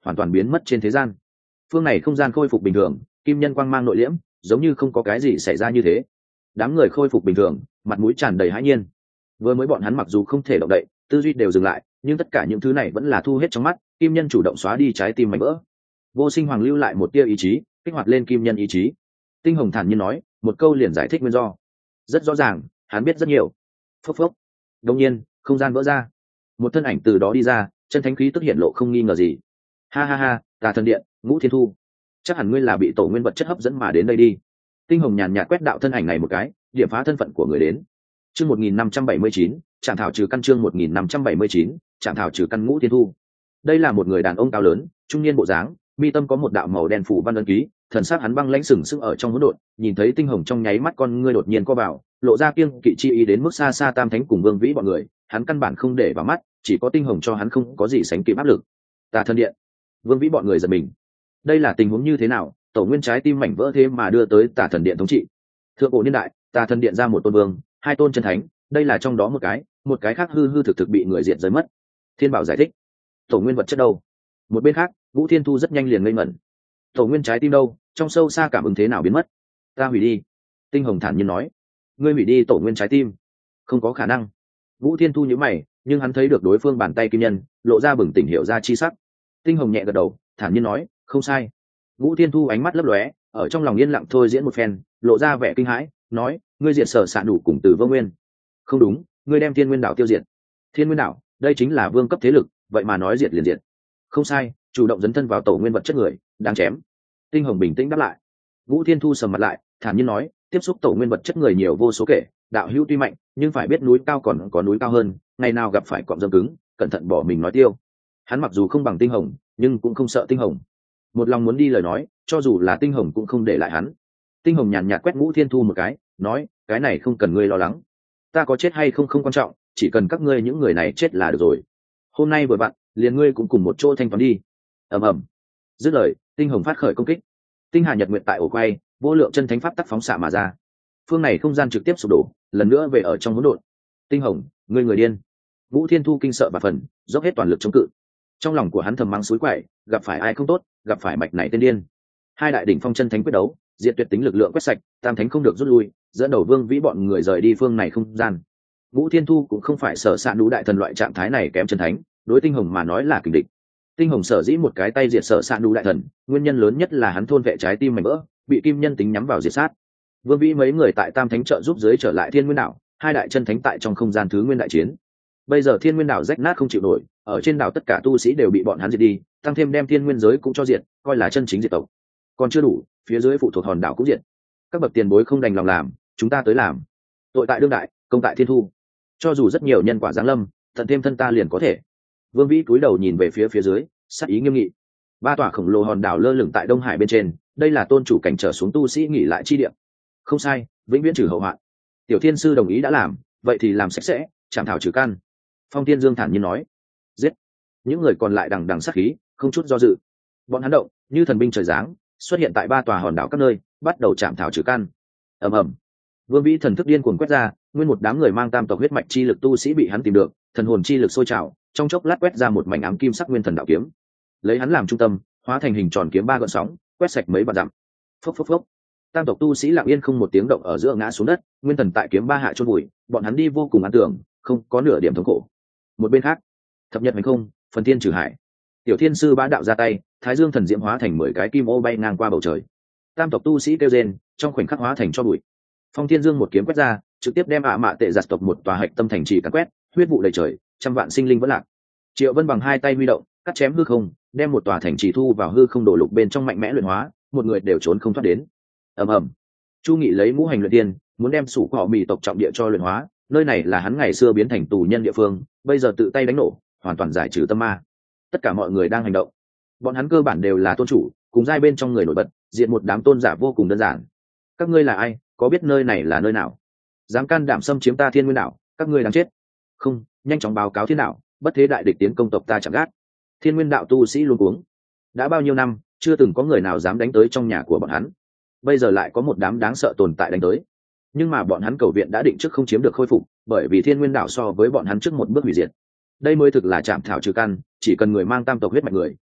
hoàn toàn biến mất trên thế gian. Phương này không gian khôi phục bình thường, kim nhân quang mang nội liễm, giống như không có cái gì xảy ra như thế. Đám người khôi phục bình thường, mặt mũi tràn đầy hãi nhiên. Vừa mới bọn hắn mặc dù không thể động đậy, tư duy đều dừng lại, nhưng tất cả những thứ này vẫn là thu hết trong mắt. Kim nhân chủ động xóa đi trái tim mảnh vỡ. Vô Sinh Hoàng lưu lại một tia ý chí, kích hoạt lên kim nhân ý chí. Tinh Hồng thản nhiên nói, một câu liền giải thích nguyên do. Rất rõ ràng, hắn biết rất nhiều. Phốc phốc. Đột nhiên, không gian vỡ ra. Một thân ảnh từ đó đi ra, chân thánh khí tức hiện lộ không nghi ngờ gì. Ha ha ha, Tà Thần Điện, Ngũ Thiên Thu. Chắc hẳn ngươi là bị tổ nguyên vật chất hấp dẫn mà đến đây đi. Tinh Hồng nhàn nhạt quét đạo thân ảnh này một cái, điểm phá thân phận của người đến. Chương một nghìn năm trăm bảy mươi chín, Trảm thảo trừ căn chương một nghìn năm trăm bảy mươi chín, Trảm thảo trừ căn Ngũ Thiên Thu. Đây là một người đàn ông cao lớn, trung niên bộ dáng, mi tâm có một đạo màu đen phủ văn ấn ký, thần sắc hắn băng lãnh sừng sững ở trong hỗn độn, nhìn thấy Tinh Hồng trong nháy mắt con ngươi đột nhiên co vào, lộ ra kiêng kỵ chi ý đến mức xa xa Tam Thánh cùng Vương Vĩ bọn người, hắn căn bản không để vào mắt, chỉ có Tinh Hồng cho hắn không có gì sánh kịp áp lực. Tà Thần Điện, Vương Vĩ bọn người giật mình. Đây là tình huống như thế nào? Tổ nguyên trái tim mảnh vỡ thế mà đưa tới Tà Thần Điện thống trị. Thượng cổ niên đại, Tà Thần Điện ra một tôn vương, hai tôn chân thánh, đây là trong đó một cái, một cái khác hư hư thực thực bị người diệt rơi mất. Thiên Bảo giải thích, tổ nguyên vật chất đâu? Một bên khác, Vũ Thiên Thu rất nhanh liền ngây ngẩn. Tổ nguyên trái tim đâu? Trong sâu xa cảm ứng thế nào biến mất? Ta hủy đi. Tinh Hồng thản nhiên nói. Ngươi hủy đi tổ nguyên trái tim? Không có khả năng. Vũ Thiên Thu nhíu mày, nhưng hắn thấy được đối phương bàn tay kim nhân, lộ ra bừng tỉnh hiểu ra chi sắc. Tinh Hồng nhẹ gật đầu, thản nhiên nói, không sai. Vũ Thiên Thu ánh mắt lấp lóe, ở trong lòng yên lặng thôi diễn một phen, lộ ra vẻ kinh hãi, nói, ngươi diệt Sở Sạn đủ cùng Từ Vô Nguyên. Không đúng, ngươi đem Thiên Nguyên Đảo tiêu diệt. Thiên Nguyên Đảo, đây chính là vương cấp thế lực, vậy mà nói diệt liền diệt. Không sai, chủ động dấn thân vào tổ nguyên vật chất người, đáng chém. Tinh Hồng bình tĩnh đáp lại. Vũ Thiên Thu sầm mặt lại, thản nhiên nói, tiếp xúc tổ nguyên vật chất người nhiều vô số kể, đạo hữu tuy mạnh, nhưng phải biết núi cao còn có núi cao hơn, ngày nào gặp phải cọm dâm cứng, cẩn thận bỏ mình nói tiêu. Hắn mặc dù không bằng Tinh Hồng, nhưng cũng không sợ Tinh Hồng. Một lòng muốn đi lời nói, cho dù là Tinh Hồng cũng không để lại hắn. Tinh Hồng nhàn nhạt quét Vũ Thiên Thu một cái, nói, cái này không cần ngươi lo lắng, ta có chết hay không không quan trọng, chỉ cần các ngươi những người này chết là được rồi. Hôm nay vừa vặn, liền ngươi cũng cùng một chỗ thanh toán đi. Ầm ầm. Dứt lời, Tinh Hồng phát khởi công kích. Tinh Hà Nhật Nguyệt tại ổ quay, vô lượng chân thánh pháp tắc phóng xạ mà ra. Phương này không gian trực tiếp sụp đổ, lần nữa về ở trong hỗn độn. Tinh Hồng, ngươi người điên. Vũ Thiên Thu kinh sợ và phần, dốc hết toàn lực chống cự. Trong lòng của hắn thầm mắng suối quậy, gặp phải ai không tốt, gặp phải mạch này tên điên. Hai đại đỉnh phong chân thánh quyết đấu, diệt tuyệt tính lực lượng quét sạch, Tam Thánh không được rút lui, dẫn đầu Vương Vĩ bọn người rời đi phương này không gian. Vũ Thiên Thu cũng không phải Sở Sạn đủ đại thần loại trạng thái này kém chân thánh, đối Tinh Hồng mà nói là kình địch. Tinh Hồng sở dĩ một cái tay diệt Sở Sạn đủ đại thần, nguyên nhân lớn nhất là hắn thôn vệ trái tim mảnh vỡ, bị kim nhân tính nhắm vào diệt sát. Vương Vĩ mấy người tại Tam Thánh trợ giúp dưới trở lại Thiên Nguyên Đảo, hai đại chân thánh tại trong không gian thứ nguyên đại chiến. Bây giờ Thiên Nguyên Đảo rách nát không chịu nổi, ở trên đảo tất cả tu sĩ đều bị bọn hắn diệt đi, tăng thêm đem Thiên Nguyên giới cũng cho diệt, coi là chân chính diệt tộc. Còn chưa đủ, phía dưới phụ thuộc hòn đảo cũng diệt. Các bậc tiền bối không đành lòng làm, chúng ta tới làm. Tội tại đương đại, công tại thiên thu. Cho dù rất nhiều nhân quả giáng lâm, tận thêm thân ta liền có thể. Vương Vĩ cúi đầu nhìn về phía phía dưới, sắc ý nghiêm nghị. Ba tòa khổng lồ hòn đảo lơ lửng tại Đông Hải bên trên, đây là tôn chủ cảnh trở xuống tu sĩ nghỉ lại chi địa. Không sai, vĩnh viễn trừ hậu hoạn. Tiểu Thiên sư đồng ý đã làm, vậy thì làm sạch sẽ, chạm thảo trừ căn. Phong Thiên Dương thản nhiên nói. Giết. Những người còn lại đằng đằng sát khí, không chút do dự. Bọn hắn động như thần binh trời giáng, xuất hiện tại ba tòa hòn đảo các nơi, bắt đầu chạm thảo trừ căn. Ầm ầm. Vương Vĩ thần thức điên cuồng quét ra, nguyên một đám người mang tam tộc huyết mạch chi lực tu sĩ bị hắn tìm được, thần hồn chi lực sôi trào, trong chốc lát quét ra một mảnh ám kim sắc nguyên thần đạo kiếm. Lấy hắn làm trung tâm, hóa thành hình tròn kiếm ba gợn sóng, quét sạch mấy vạn dặm. Phốc phốc phốc. Tam tộc tu sĩ lặng yên không một tiếng động ở giữa ngã xuống đất, nguyên thần tại kiếm ba hạ chôn vùi, bọn hắn đi vô cùng an tưởng, không có nửa điểm thống khổ. Một bên khác, thập nhật hành không, phần thiên trừ hải. Tiểu Thiên sư bá đạo ra tay, Thái Dương thần diễm hóa thành mười cái kim ô bay ngang qua bầu trời. Tam tộc tu sĩ kêu rên, trong khoảnh khắc hóa thành cho bụi. Phong Thiên Dương một kiếm quét ra, trực tiếp đem ạ mạ tệ giặt tộc một tòa hạch tâm thành trì cắn quét, huyết vụ đầy trời, trăm vạn sinh linh vẫn lạc. Triệu Vân bằng hai tay huy động, cắt chém hư không, đem một tòa thành trì thu vào hư không đổ lục bên trong mạnh mẽ luyện hóa, một người đều trốn không thoát đến. Ầm ầm. Chu Nghị lấy ngũ hành luyện tiên, muốn đem sủ họ mì tộc trọng địa cho luyện hóa, nơi này là hắn ngày xưa biến thành tù nhân địa phương, bây giờ tự tay đánh nổ, hoàn toàn giải trừ tâm ma. Tất cả mọi người đang hành động. Bọn hắn cơ bản đều là tôn chủ, cùng giai bên trong người nổi bật, diện một đám tôn giả vô cùng đơn giản. Các ngươi là ai, có biết nơi này là nơi nào? Dám can đảm xâm chiếm ta Thiên Nguyên Đảo, các ngươi đáng chết. Không, nhanh chóng báo cáo thiên đạo, bất thế đại địch tiến công tộc ta chẳng gác. Thiên Nguyên Đạo tu sĩ luôn cuống. Đã bao nhiêu năm, chưa từng có người nào dám đánh tới trong nhà của bọn hắn. Bây giờ lại có một đám đáng sợ tồn tại đánh tới. Nhưng mà bọn hắn cầu viện đã định trước không chiếm được khôi phục, bởi vì Thiên Nguyên Đảo so với bọn hắn trước một bước hủy diệt. Đây mới thực là chạm thảo trừ căn, chỉ cần người mang tam tộc huyết mạch người,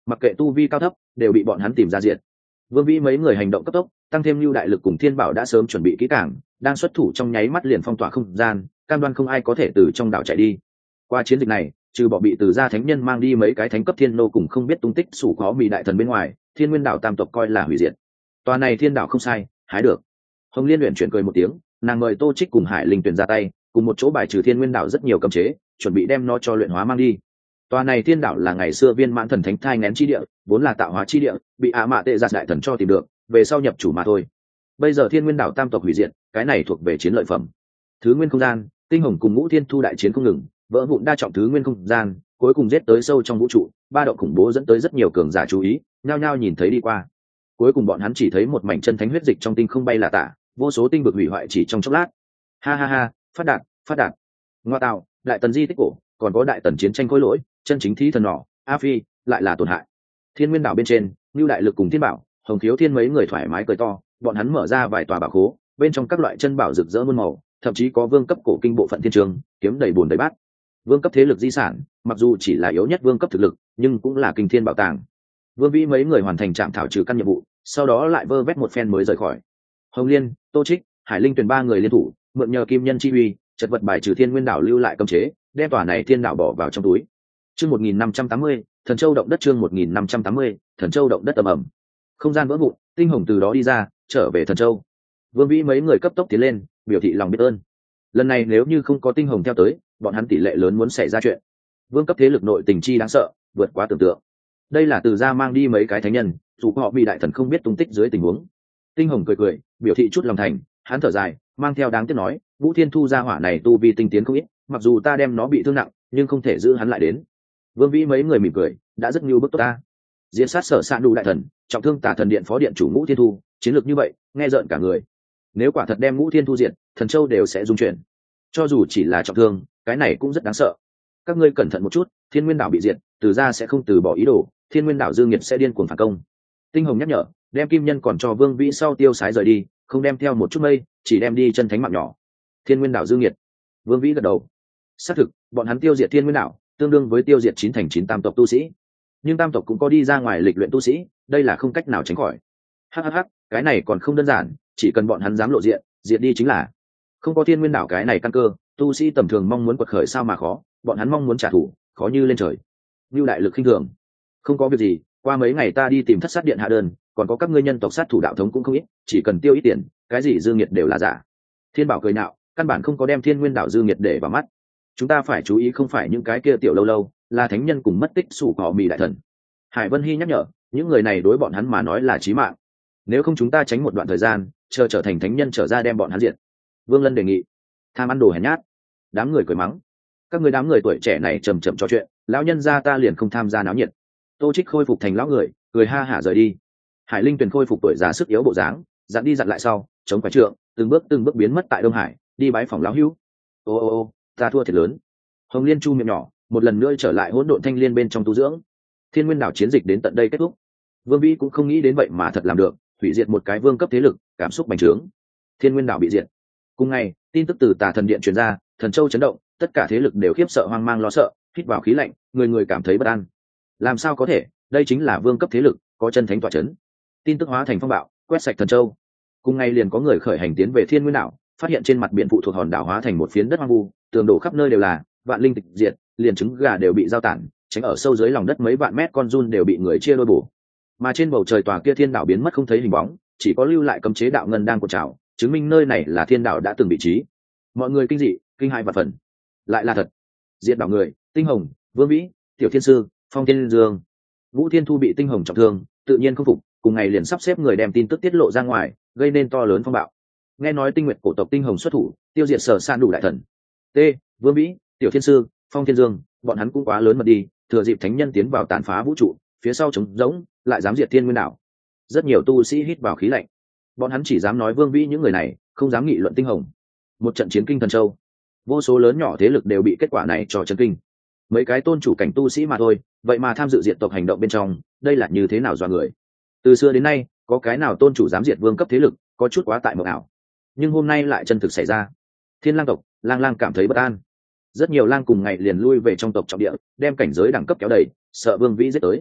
mặc kệ tu vi cao thấp đều bị bọn hắn tìm ra diện. Vương Vĩ mấy người hành động cấp tốc, tăng thêm lưu đại lực cùng thiên bảo đã sớm chuẩn bị kỹ càng, đang xuất thủ trong nháy mắt liền phong tỏa không gian, cam đoan không ai có thể từ trong đảo chạy đi. Qua chiến dịch này, trừ bỏ bị từ gia thánh nhân mang đi mấy cái thánh cấp thiên nô cùng không biết tung tích sủ có mì đại thần bên ngoài, thiên nguyên đảo tam tộc coi là hủy diệt. Tòa này thiên đảo không sai, hái được. Hồng Liên luyện chuyển cười một tiếng, nàng mời Tô Trích cùng Hải Linh tuyển ra tay, cùng một chỗ bài trừ thiên nguyên đảo rất nhiều cấm chế, chuẩn bị đem nó cho luyện hóa mang đi. Tòa này thiên đảo là ngày xưa viên mãn thần thánh thai nén chi địa, vốn là tạo hóa chi địa, bị Ả Mạ Tệ Giạt đại thần cho tìm được, về sau nhập chủ mà thôi. Bây giờ thiên nguyên đảo tam tộc hủy diệt, cái này thuộc về chiến lợi phẩm. Thứ nguyên không gian, Tinh Hồng cùng Ngũ Thiên Thu đại chiến không ngừng, vỡ vụn đa trọng thứ nguyên không gian, cuối cùng giết tới sâu trong vũ trụ, ba động khủng bố dẫn tới rất nhiều cường giả chú ý, nhao nhao nhìn thấy đi qua. Cuối cùng bọn hắn chỉ thấy một mảnh chân thánh huyết dịch trong tinh không bay là tả, vô số tinh vực hủy hoại chỉ trong chốc lát. Ha ha ha, phát đạt, phát đạt. Ngoa tạo, đại tần di tích cổ, còn có đại tần chiến tranh khối lỗi, chân chính thí thần nỏ, a phi, lại là tổn hại. Thiên nguyên đảo bên trên, Nưu đại lực cùng Thiên Bảo, Hồng Khiếu Thiên mấy người thoải mái cười to, bọn hắn mở ra vài tòa bảo khố, bên trong các loại chân bảo rực rỡ muôn màu, thậm chí có vương cấp cổ kinh bộ phận thiên trường, kiếm đầy bùn đầy bát. Vương cấp thế lực di sản, mặc dù chỉ là yếu nhất vương cấp thực lực, nhưng cũng là kinh thiên bảo tàng. Vương Vĩ mấy người hoàn thành trạm thảo trừ căn nhiệm vụ, sau đó lại vơ vét một phen mới rời khỏi. Hồng Liên, Tô Trích, Hải Linh tuyển ba người liên thủ, mượn nhờ kim nhân chi uy, chật vật bài trừ thiên nguyên đảo lưu lại cấm chế, đem tòa này thiên đảo bỏ vào trong túi. Chương một nghìn năm trăm tám mươi, Thần Châu động đất chương một nghìn năm trăm tám mươi, Thần Châu động đất ầm ầm. Không gian vỡ vụn, Tinh Hồng từ đó đi ra, trở về Thần Châu. Vương Vĩ mấy người cấp tốc tiến lên, biểu thị lòng biết ơn. Lần này nếu như không có Tinh Hồng theo tới, bọn hắn tỷ lệ lớn muốn xảy ra chuyện. Vương cấp thế lực nội tình chi đáng sợ, vượt quá tưởng tượng. Đây là từ gia mang đi mấy cái thánh nhân, dù họ bị đại thần không biết tung tích dưới tình huống. Tinh Hồng cười cười, biểu thị chút lòng thành, hắn thở dài, mang theo đáng tiếc nói, Vũ Thiên Thu gia hỏa này tu vi tinh tiến không ít, mặc dù ta đem nó bị thương nặng, nhưng không thể giữ hắn lại đến. Vương Vĩ mấy người mỉm cười, đã rất nhiều bức tốt ta. Diễn sát sở sạn đủ đại thần, trọng thương Tả Thần Điện phó điện chủ Ngũ Thiên Thu, chiến lược như vậy, nghe rợn cả người. Nếu quả thật đem Ngũ Thiên Thu diệt, Thần Châu đều sẽ rung chuyển. Cho dù chỉ là trọng thương, cái này cũng rất đáng sợ. Các ngươi cẩn thận một chút, Thiên Nguyên đảo bị diệt, từ gia sẽ không từ bỏ ý đồ, Thiên Nguyên đảo Dương Nghiệt sẽ điên cuồng phản công. Tinh Hồng nhắc nhở, đem kim nhân còn cho Vương Vĩ sau tiêu sái rời đi, không đem theo một chút mây, chỉ đem đi chân thánh mạng nhỏ. Thiên Nguyên đảo Dương Nghiệt. Vương Vĩ gật đầu. Xác thực, bọn hắn tiêu diệt Thiên Nguyên đảo, tương đương với tiêu diệt chín thành chín tam tộc tu sĩ. Nhưng tam tộc cũng có đi ra ngoài lịch luyện tu sĩ, đây là không cách nào tránh khỏi. Hắc hắc hắc, cái này còn không đơn giản, chỉ cần bọn hắn dám lộ diện, diệt đi chính là. Không có Thiên Nguyên đảo cái này căn cơ, tu sĩ tầm thường mong muốn quật khởi sao mà khó, bọn hắn mong muốn trả thù, khó như lên trời. Nưu đại lực khinh thường. Không có việc gì, qua mấy ngày ta đi tìm Thất Sát Điện hạ đơn, còn có các ngươi nhân tộc sát thủ đạo thống cũng không ít, chỉ cần tiêu ít tiền, cái gì Dương Nghiệt đều là giả. Thiên Bảo cười nạo, căn bản không có đem Thiên Nguyên đảo Dương Nghiệt để vào mắt. Chúng ta phải chú ý không phải những cái kia tiểu lâu lâu, là thánh nhân cùng mất tích sủ cỏ mì đại thần. Hải Vân Hy nhắc nhở, những người này đối bọn hắn mà nói là chí mạng. Nếu không chúng ta tránh một đoạn thời gian, chờ trở thành thánh nhân trở ra đem bọn hắn diệt. Vương Lân đề nghị. Tham ăn đồ hèn nhát. Đám người cười mắng. Các người đám người tuổi trẻ này chầm chậm trò chuyện, lão nhân gia ta liền không tham gia náo nhiệt. Tô Trích khôi phục thành lão người, cười ha hả rời đi. Hải Linh Tuyền khôi phục tuổi già sức yếu bộ dáng, dặn đi dặn lại sau, chống quái trượng, từng bước từng bước biến mất tại Đông Hải, đi bái phòng lão hữu. Ô ô ô, ta thua thiệt lớn. Hồng Liên chu miệng nhỏ, một lần nữa trở lại hỗn độn thanh liên bên trong tu dưỡng. Thiên Nguyên đảo chiến dịch đến tận đây kết thúc. Vương Vĩ cũng không nghĩ đến vậy mà thật làm được, hủy diệt một cái vương cấp thế lực, cảm xúc bành trướng. Thiên Nguyên đảo bị diệt. Cùng ngày, tin tức từ Tà Thần Điện truyền ra, Thần Châu chấn động, tất cả thế lực đều khiếp sợ hoang mang lo sợ, hít vào khí lạnh, người người cảm thấy bất an. Làm sao có thể, đây chính là vương cấp thế lực, có chân thánh tọa chấn. Tin tức hóa thành phong bạo, quét sạch Thần Châu. Cùng ngày liền có người khởi hành tiến về Thiên Nguyên đảo, phát hiện trên mặt biển phụ thuộc hòn đảo hóa thành một phiến đất hoang vu, tường đổ khắp nơi đều là, vạn linh tịch diệt, liền trứng gà đều bị giao tản, tránh ở sâu dưới lòng đất mấy vạn mét con giun đều bị người chia đôi bổ. Mà trên bầu trời tòa kia thiên đảo biến mất không thấy hình bóng, chỉ có lưu lại cấm chế đạo ngân đang cột trào, chứng minh nơi này là thiên đảo đã từng vị trí. Mọi người kinh dị, kinh hãi và phần. Lại là thật. Diệt đảo người, Tinh Hồng, Vương Vĩ, Tiểu Thiên Sư, Phong Thiên Dương. Vũ Thiên Thu bị Tinh Hồng trọng thương, tự nhiên không phục, cùng ngày liền sắp xếp người đem tin tức tiết lộ ra ngoài, gây nên to lớn phong bạo. Nghe nói Tinh Nguyệt cổ tộc Tinh Hồng xuất thủ, tiêu diệt Sở San đủ đại thần. T. Vương Vĩ, Tiểu Thiên Sư, Phong Thiên Dương, bọn hắn cũng quá lớn mật đi, thừa dịp thánh nhân tiến vào tàn phá vũ trụ, phía sau trống rỗng, lại dám diệt Thiên Nguyên đảo. Rất nhiều tu sĩ hít vào khí lạnh. Bọn hắn chỉ dám nói Vương Vĩ những người này, không dám nghị luận Tinh Hồng. Một trận chiến kinh Thần Châu, vô số lớn nhỏ thế lực đều bị kết quả này cho chấn kinh. Mấy cái tôn chủ cảnh tu sĩ mà thôi, vậy mà tham dự diệt tộc hành động bên trong, đây là như thế nào do người? Từ xưa đến nay, có cái nào tôn chủ dám diệt vương cấp thế lực, có chút quá tại mộng ảo. Nhưng hôm nay lại chân thực xảy ra. Thiên Lang tộc, Lang Lang cảm thấy bất an. Rất nhiều lang cùng ngày liền lui về trong tộc trọng địa, đem cảnh giới đẳng cấp kéo đầy, sợ Vương Vĩ giết tới.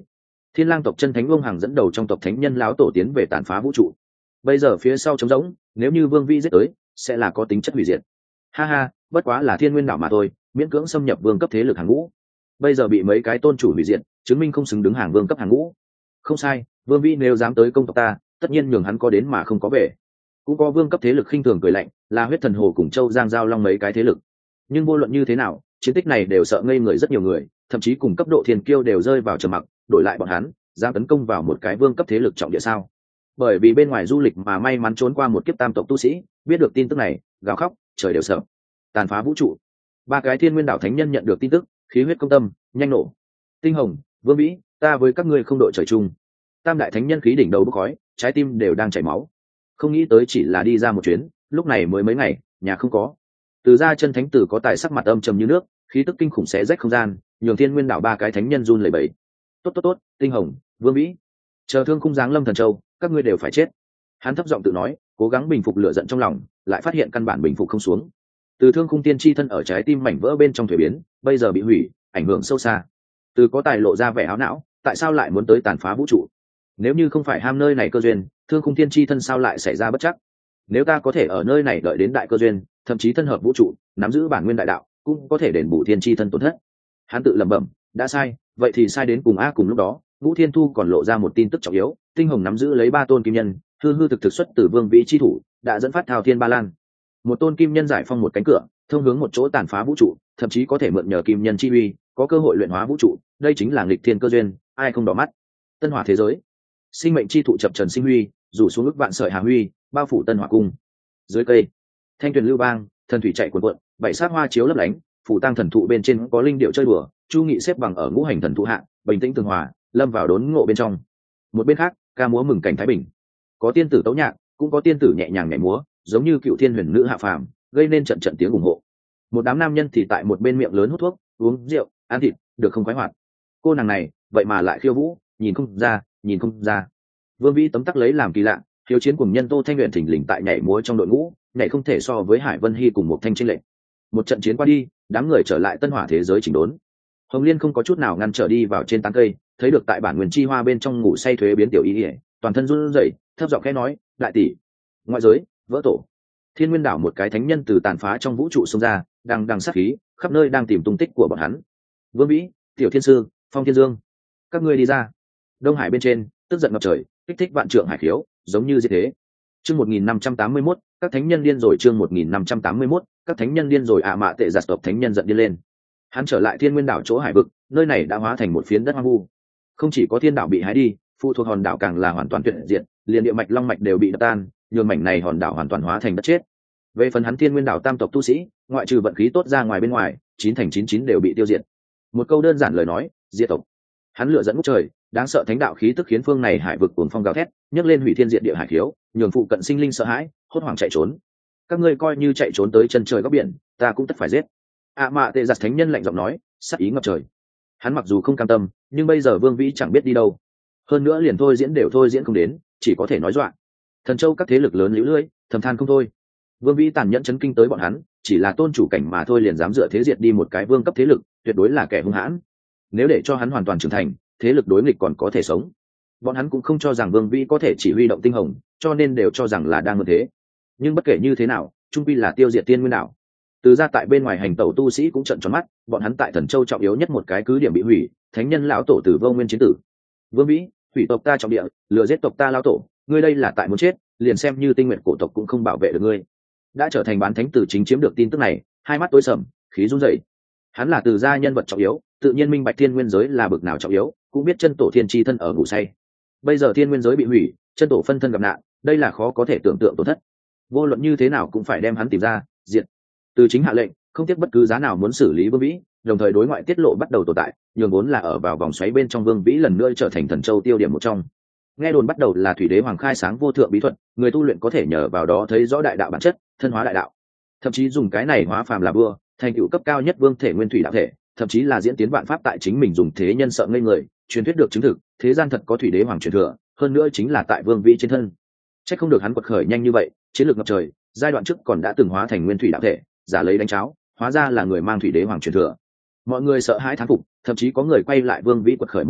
Thiên Lang tộc chân thánh Vương Hằng dẫn đầu trong tộc thánh nhân lão tổ tiến về tàn phá vũ trụ. Bây giờ phía sau trống rỗng, nếu như Vương Vĩ giết tới, sẽ là có tính chất hủy diệt. Ha ha, bất quá là thiên nguyên đảo mà thôi, miễn cưỡng xâm nhập vương cấp thế lực hàng ngũ. Bây giờ bị mấy cái tôn chủ hủy diệt, chứng minh không xứng đứng hàng vương cấp hàng ngũ. Không sai, Vương Vĩ nếu dám tới công tộc ta, tất nhiên nhường hắn có đến mà không có về. Cũng có vương cấp thế lực khinh thường cười lạnh, là huyết thần hồ cùng châu giang giao long mấy cái thế lực. Nhưng vô luận như thế nào, chiến tích này đều sợ ngây người rất nhiều người, thậm chí cùng cấp độ thiên kiêu đều rơi vào trầm mặc, đổi lại bọn hắn dám tấn công vào một cái vương cấp thế lực trọng địa sao? Bởi vì bên ngoài du lịch mà may mắn trốn qua một kiếp tam tộc tu sĩ, biết được tin tức này, gào khóc, trời đều sợ. Tàn phá vũ trụ, ba cái thiên nguyên đảo thánh nhân nhận được tin tức, khí huyết công tâm, nhanh nổ. Tinh Hồng, Vương Vĩ, ta với các ngươi không đội trời chung. Tam đại thánh nhân khí đỉnh đầu bốc khói, trái tim đều đang chảy máu. Không nghĩ tới chỉ là đi ra một chuyến, lúc này mới mấy ngày, nhà không có. Từ ra chân thánh tử có tài sắc mặt âm trầm như nước, khí tức kinh khủng xé rách không gian, nhường thiên nguyên đảo ba cái thánh nhân run lẩy bẩy. Tốt tốt tốt, Tinh Hồng, Vương Vĩ, chờ thương khung giáng lâm thần châu, các ngươi đều phải chết. Hắn thấp giọng tự nói, cố gắng bình phục lửa giận trong lòng, lại phát hiện căn bản bình phục không xuống. Từ thương khung tiên chi thân ở trái tim mảnh vỡ bên trong thủy biến, bây giờ bị hủy, ảnh hưởng sâu xa. Từ có tài lộ ra vẻ áo não, tại sao lại muốn tới tàn phá vũ trụ? Nếu như không phải ham nơi này cơ duyên, thương khung tiên chi thân sao lại xảy ra bất chắc? Nếu ta có thể ở nơi này đợi đến đại cơ duyên, thậm chí thân hợp vũ trụ, nắm giữ bản nguyên đại đạo, cũng có thể đền bù thiên chi thân tổn thất. Hắn tự lẩm bẩm, đã sai, vậy thì sai đến cùng a. Cùng lúc đó, Vũ Thiên Thu còn lộ ra một tin tức trọng yếu, Tinh Hồng nắm giữ lấy ba tôn kim nhân, hư hư thực thực xuất từ Vương Vĩ chi thủ, đã dẫn phát Thao Thiên Ba Lan. Một tôn kim nhân giải phong một cánh cửa, thông hướng một chỗ tàn phá vũ trụ, thậm chí có thể mượn nhờ kim nhân chi uy, có cơ hội luyện hóa vũ trụ, đây chính là nghịch thiên cơ duyên, ai không đỏ mắt. Tân Hỏa thế giới, sinh mệnh chi thụ chập trần sinh huy, rủ xuống ức vạn sợi hà huy, bao phủ Tân Hỏa cung. Dưới cây, thanh tuyền lưu bang, thần thủy chạy cuồn cuộn, bảy sát hoa chiếu lấp lánh, phủ tăng thần thụ bên trên có linh điệu chơi đùa, Chu Nghị xếp bằng ở ngũ hành thần thụ hạ, bình tĩnh tường hòa, lâm vào đốn ngộ bên trong. Một bên khác, ca múa mừng cảnh thái bình, có tiên tử tấu nhạc, cũng có tiên tử nhẹ nhàng nhảy múa, giống như cựu thiên huyền nữ hạ phàm, gây nên trận trận tiếng ủng hộ. Một đám nam nhân thì tại một bên miệng lớn hút thuốc, uống rượu, ăn thịt, được không khoái hoạt. Cô nàng này, vậy mà lại khiêu vũ, nhìn không ra, nhìn không ra. Vương Vĩ tấm tắc lấy làm kỳ lạ, thiếu chiến cùng nhân Tô Thanh Nguyện thỉnh lình tại nhảy múa trong đội ngũ, nhảy không thể so với Hải Vân Hy cùng một thanh tranh lệnh. Một trận chiến qua đi, đám người trở lại Tân Hỏa thế giới chỉnh đốn. Hồng Liên không có chút nào ngăn trở đi vào trên tán cây, thấy được tại bản nguyên chi hoa bên trong ngủ say thuế biến tiểu ý ỉa, toàn thân run rẩy, thấp giọng khẽ nói, đại tỷ, ngoại giới vỡ tổ. Thiên Nguyên đảo một cái thánh nhân từ tàn phá trong vũ trụ xông ra, đang đang sát khí, khắp nơi đang tìm tung tích của bọn hắn. Vương Vĩ, Tiểu Thiên Sư, Phong Thiên Dương, các ngươi đi ra. Đông Hải bên trên, tức giận ngập trời, kích thích vạn trượng hải khiếu, giống như diệt thế. Chương một nghìn năm trăm tám mươi mốt, các thánh nhân điên rồi. Chương một nghìn năm trăm tám mươi mốt, các thánh nhân điên rồi. ạ mạ tệ giặt tộc thánh nhân giận điên lên. Hắn trở lại Thiên Nguyên đảo chỗ hải vực, nơi này đã hóa thành một phiến đất hoang vu. Không chỉ có thiên đảo bị hái đi, phụ thuộc hòn đảo càng là hoàn toàn tuyệt diệt, liền địa mạch long mạch đều bị đập tan, nhường mảnh này hòn đảo hoàn toàn hóa thành đất chết. Về phần hắn Thiên Nguyên đảo tam tộc tu sĩ, ngoại trừ vận khí tốt ra ngoài bên ngoài, chín thành chín chín đều bị tiêu diệt. Một câu đơn giản lời nói, diệt tộc. Hắn lựa dẫn ngút trời, đáng sợ thánh đạo khí tức khiến phương này hải vực cuồng phong gào thét, nhấc lên hủy thiên diệt địa hải khiếu, nhường phụ cận sinh linh sợ hãi, hốt hoảng chạy trốn. Các ngươi coi như chạy trốn tới chân trời góc biển, ta cũng tất phải giết. ạ mạ tệ giặt thánh nhân lạnh giọng nói, sát ý ngập trời. Hắn mặc dù không cam tâm, nhưng bây giờ Vương Vĩ chẳng biết đi đâu. Hơn nữa liền thôi diễn đều thôi diễn không đến, chỉ có thể nói dọa. Thần châu các thế lực lớn liễu lưỡi, thầm than không thôi. Vương Vĩ tàn nhẫn chấn kinh tới bọn hắn, chỉ là tôn chủ cảnh mà thôi liền dám dựa thế diệt đi một cái vương cấp thế lực, tuyệt đối là kẻ hung hãn. Nếu để cho hắn hoàn toàn trưởng thành, thế lực đối nghịch còn có thể sống. Bọn hắn cũng không cho rằng Vương Vĩ có thể chỉ huy động tinh hồng, cho nên đều cho rằng là đang như thế. Nhưng bất kể như thế nào, trung quy là tiêu diệt Tiên Nguyên đảo. Từ ra tại bên ngoài hành tẩu tu sĩ cũng trợn tròn mắt, bọn hắn tại Thần Châu trọng yếu nhất một cái cứ điểm bị hủy, thánh nhân lão tổ tử vô nguyên chiến tử. Vương Vĩ, hủy tộc ta trọng địa, lừa giết tộc ta lão tổ, ngươi đây là tại muốn chết, liền xem như tinh nguyện cổ tộc cũng không bảo vệ được ngươi. Đã trở thành bán thánh tử chính chiếm được tin tức này, hai mắt tối sầm, khí run rẩy. Hắn là từ gia nhân vật trọng yếu, tự nhiên minh bạch thiên nguyên giới là bực nào trọng yếu, cũng biết chân tổ thiên chi thân ở ngủ say. Bây giờ thiên nguyên giới bị hủy, chân tổ phân thân gặp nạn, đây là khó có thể tưởng tượng tổn thất. Vô luận như thế nào cũng phải đem hắn tìm ra, diệt. Từ chính hạ lệnh, không tiếc bất cứ giá nào muốn xử lý Vương Vĩ, đồng thời đối ngoại tiết lộ bắt đầu tồn tại, nhường vốn là ở vào vòng xoáy bên trong Vương Vĩ lần nữa trở thành Thần Châu tiêu điểm một trong. Nghe đồn bắt đầu là thủy đế hoàng khai sáng vô thượng bí thuật, người tu luyện có thể nhờ vào đó thấy rõ đại đạo bản chất, thân hóa đại đạo. Thậm chí dùng cái này hóa phàm là vua, thành tựu cấp cao nhất vương thể nguyên thủy đạo thể, thậm chí là diễn tiến vạn pháp tại chính mình dùng thế nhân sợ ngây người, truyền thuyết được chứng thực, thế gian thật có thủy đế hoàng truyền thừa, hơn nữa chính là tại Vương Vĩ trên thân. Chắc không được hắn quật khởi nhanh như vậy, chiến lược ngập trời, giai đoạn trước còn đã từng hóa thành nguyên thủy đạo thể, giả lấy đánh cháo, hóa ra là người mang thủy đế hoàng truyền thừa. Mọi người sợ hãi thán phục, thậm chí có người quay lại Vương Vĩ quật khởi một chút,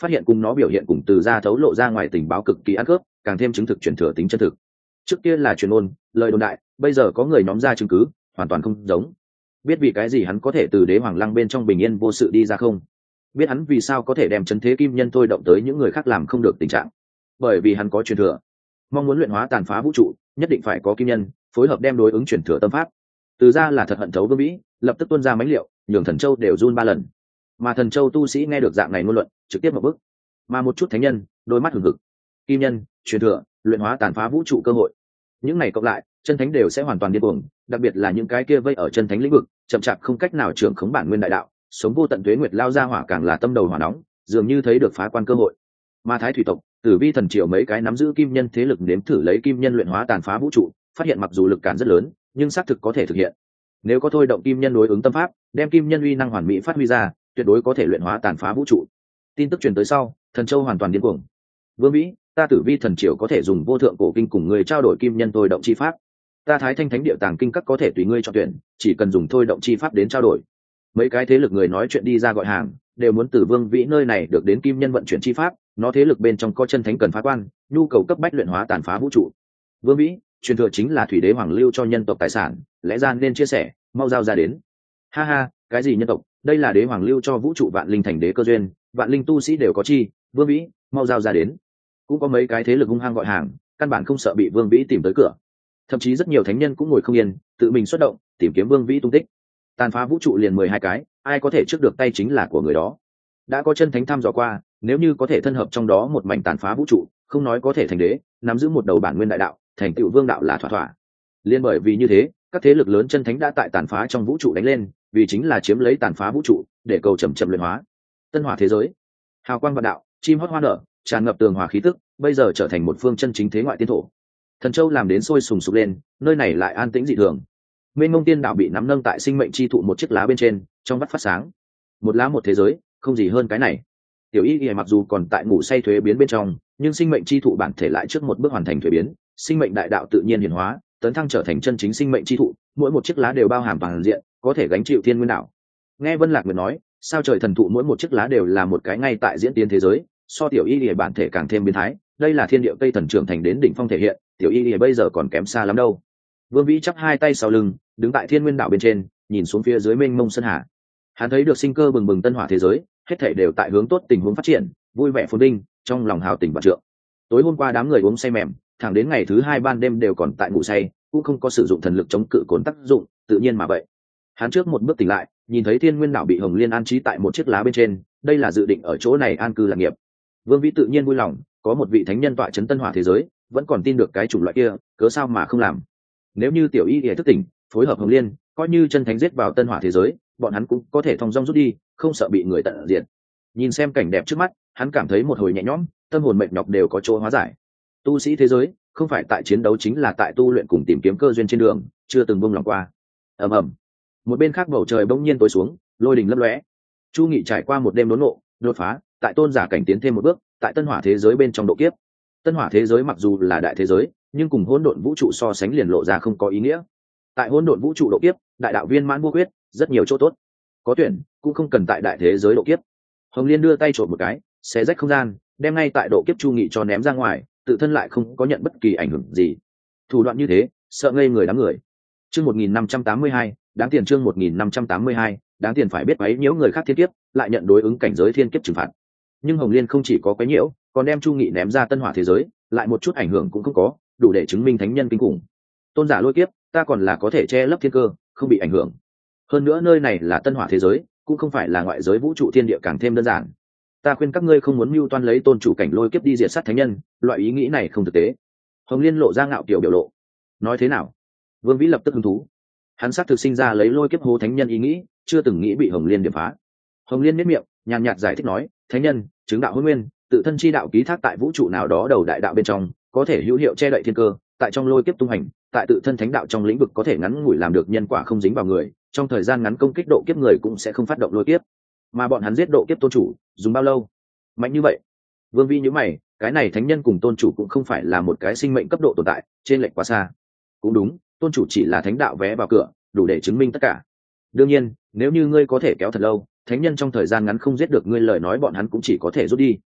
phát hiện cùng nó biểu hiện cùng từ ra thấu lộ ra ngoài tình báo cực kỳ ăn khớp, càng thêm chứng thực truyền thừa tính chân thực. Trước kia là truyền ôn, lời đồn đại, bây giờ có người nhóm ra chứng cứ, hoàn toàn không giống. Biết vì cái gì hắn có thể từ đế hoàng lăng bên trong bình yên vô sự đi ra không? Biết hắn vì sao có thể đem chấn thế kim nhân thôi động tới những người khác làm không được tình trạng? Bởi vì hắn có truyền thừa. Mong muốn luyện hóa tàn phá vũ trụ, nhất định phải có kim nhân phối hợp đem đối ứng truyền thừa tâm pháp. Từ ra là thật hận thấu Vương Vĩ, lập tức tuôn ra mánh liệu, nhường Thần Châu đều run ba lần. Mà Thần Châu tu sĩ nghe được dạng này ngôn luận, trực tiếp một bước. Mà một chút thánh nhân, đôi mắt hừng hực. Kim nhân, truyền thừa, luyện hóa tàn phá vũ trụ cơ hội. Những này cộng lại, chân thánh đều sẽ hoàn toàn điên cuồng, đặc biệt là những cái kia vây ở chân thánh lĩnh vực, chậm chạp không cách nào trưởng khống bản nguyên đại đạo, sống vô tận tuế nguyệt lao ra hỏa càng là tâm đầu hỏa nóng, dường như thấy được phá quan cơ hội. Mà Thái thủy tộc, Tử Vi thần triều mấy cái nắm giữ kim nhân thế lực nếm thử lấy kim nhân luyện hóa tàn phá vũ trụ, phát hiện mặc dù lực cản rất lớn, nhưng xác thực có thể thực hiện. Nếu có thôi động kim nhân đối ứng tâm pháp, đem kim nhân uy năng hoàn mỹ phát huy ra, tuyệt đối có thể luyện hóa tàn phá vũ trụ. Tin tức truyền tới sau, Thần Châu hoàn toàn điên cuồng. Vương Vĩ, ta Tử Vi thần triều có thể dùng vô thượng cổ kinh cùng người trao đổi kim nhân thôi động chi pháp. Ta Thái Thanh Thánh Địa tàng kinh các có thể tùy ngươi chọn tuyển, chỉ cần dùng thôi động chi pháp đến trao đổi. Mấy cái thế lực người nói chuyện đi ra gọi hàng, đều muốn từ Vương Vĩ nơi này được đến kim nhân vận chuyển chi pháp, nó thế lực bên trong có chân thánh cần phá quan, nhu cầu cấp bách luyện hóa tàn phá vũ trụ. Vương Vĩ, truyền thừa chính là thủy đế hoàng lưu cho nhân tộc tài sản, lẽ ra nên chia sẻ, mau giao ra đến. Ha ha, cái gì nhân tộc, đây là đế hoàng lưu cho vũ trụ vạn linh thành đế cơ duyên, vạn linh tu sĩ đều có chi, Vương Vĩ, mau giao ra đến. Cũng có mấy cái thế lực hung hăng gọi hàng, căn bản không sợ bị Vương Vĩ tìm tới cửa. Thậm chí rất nhiều thánh nhân cũng ngồi không yên, tự mình xuất động, tìm kiếm Vương Vĩ tung tích. Tàn phá vũ trụ liền mười hai cái, ai có thể trước được tay chính là của người đó. Đã có chân thánh thăm dò qua, nếu như có thể thân hợp trong đó một mảnh tàn phá vũ trụ, không nói có thể thành đế, nắm giữ một đầu bản nguyên đại đạo, thành tựu vương đạo là thỏa thỏa. Liên bởi vì như thế, các thế lực lớn chân thánh đã tại tàn phá trong vũ trụ đánh lên, vì chính là chiếm lấy tàn phá vũ trụ, để cầu chậm chậm luyện hóa. Tân hỏa thế giới, hào quang vạn đạo, chim hót hoa nở, tràn ngập tường hòa khí tức, bây giờ trở thành một phương chân chính thế ngoại tiên thổ. Thần Châu làm đến sôi sùng sục lên, nơi này lại an tĩnh dị thường. Mênh mông tiên đạo bị nắm nâng tại sinh mệnh chi thụ một chiếc lá bên trên, trong vắt phát sáng. Một lá một thế giới, không gì hơn cái này. Tiểu Y Y mặc dù còn tại ngủ say thuế biến bên trong, nhưng sinh mệnh chi thụ bản thể lại trước một bước hoàn thành thuế biến, sinh mệnh đại đạo tự nhiên hiển hóa, tấn thăng trở thành chân chính sinh mệnh chi thụ, mỗi một chiếc lá đều bao hàm toàn diện, có thể gánh chịu thiên nguyên đạo. Nghe Vân Lạc Nguyệt nói, sao trời thần thụ mỗi một chiếc lá đều là một cái ngay tại diễn tiến thế giới, so Tiểu Y Y bản thể càng thêm biến thái, đây là thiên địa cây thần trưởng thành đến đỉnh phong thể hiện, Tiểu Y Y bây giờ còn kém xa lắm đâu. Vương Vĩ chắp hai tay sau lưng, đứng tại thiên nguyên đạo bên trên, nhìn xuống phía dưới mênh mông sơn hà. Hắn thấy được sinh cơ bừng bừng tân hỏa thế giới, hết thảy đều tại hướng tốt tình huống phát triển, vui vẻ phồn vinh, trong lòng hào tình vạn trượng. Tối hôm qua đám người uống say mềm, thẳng đến ngày thứ hai ban đêm đều còn tại ngủ say, cũng không có sử dụng thần lực chống cự cồn tác dụng, tự nhiên mà vậy. Hắn trước một bước tỉnh lại, nhìn thấy thiên nguyên đạo bị Hồng Liên an trí tại một chiếc lá bên trên, đây là dự định ở chỗ này an cư lạc nghiệp. Vương Vĩ tự nhiên vui lòng, có một vị thánh nhân tọa chấn tân hỏa thế giới, vẫn còn tin được cái chủng loại kia, cớ sao mà không làm. Nếu như Tiểu Y Y thức tỉnh, phối hợp Hồng Liên, coi như chân thánh giết vào tân hỏa thế giới, bọn hắn cũng có thể thong dong rút đi, không sợ bị người tận diệt. Nhìn xem cảnh đẹp trước mắt, hắn cảm thấy một hồi nhẹ nhõm, tâm hồn mệt nhọc đều có chỗ hóa giải. Tu sĩ thế giới, không phải tại chiến đấu chính là tại tu luyện cùng tìm kiếm cơ duyên trên đường, chưa từng buông lòng qua. Ầm ầm. Một bên khác bầu trời bỗng nhiên tối xuống, lôi đình lấp lóe. Chu Nghị trải qua một đêm đốn ngộ, đột phá, tại tôn giả cảnh tiến thêm một bước, tại tân hỏa thế giới bên trong độ kiếp. Tân hỏa thế giới mặc dù là đại thế giới, nhưng cùng hỗn độn vũ trụ so sánh liền lộ ra không có ý nghĩa. Tại hỗn độn vũ trụ độ kiếp, đại đạo viên mãn vô quyết, rất nhiều chỗ tốt. Có tuyển, cũng không cần tại đại thế giới độ kiếp. Hồng Liên đưa tay trộm một cái, xé rách không gian, đem ngay tại độ kiếp Chu Nghị cho ném ra ngoài, tự thân lại không có nhận bất kỳ ảnh hưởng gì. Thủ đoạn như thế, sợ ngây người đám người. Chương một nghìn năm trăm tám mươi hai, đáng tiền chương một nghìn năm trăm tám mươi hai, đáng tiền phải biết quấy nhiễu người khác thiên kiếp, lại nhận đối ứng cảnh giới thiên kiếp trừng phạt. Nhưng Hồng Liên không chỉ có quấy nhiễu, còn đem Chu Nghị ném ra tân hỏa thế giới, lại một chút ảnh hưởng cũng không có, đủ để chứng minh thánh nhân kinh khủng. Tôn giả lôi kiếp, ta còn là có thể che lấp thiên cơ, không bị ảnh hưởng. Hơn nữa nơi này là tân hỏa thế giới, cũng không phải là ngoại giới vũ trụ thiên địa càng thêm đơn giản. Ta khuyên các ngươi không muốn mưu toan lấy tôn chủ cảnh lôi kiếp đi diệt sát thánh nhân, loại ý nghĩ này không thực tế. Hồng Liên lộ ra ngạo kiểu biểu lộ. Nói thế nào? Vương Vĩ lập tức hứng thú. Hắn xác thực sinh ra lấy lôi kiếp hố thánh nhân ý nghĩ, chưa từng nghĩ bị Hồng Liên điểm phá. Hồng Liên miết miệng, nhàn nhạt giải thích nói, thánh nhân, chứng đạo hôn nguyên, tự thân chi đạo ký thác tại vũ trụ nào đó đầu đại đạo bên trong, có thể hữu hiệu che đậy thiên cơ, tại trong lôi kiếp tung hành, tại tự thân thánh đạo trong lĩnh vực có thể ngắn ngủi làm được nhân quả không dính vào người, trong thời gian ngắn công kích độ kiếp người cũng sẽ không phát động lôi kiếp. Mà bọn hắn giết độ kiếp tôn chủ, dùng bao lâu? Mạnh như vậy? Vương Vĩ nhíu mày, cái này thánh nhân cùng tôn chủ cũng không phải là một cái sinh mệnh cấp độ tồn tại, trên lệch quá xa. Cũng đúng, tôn chủ chỉ là thánh đạo vé vào cửa, đủ để chứng minh tất cả. Đương nhiên, nếu như ngươi có thể kéo thật lâu, thánh nhân trong thời gian ngắn không giết được ngươi lời nói bọn hắn cũng chỉ có thể rút đi.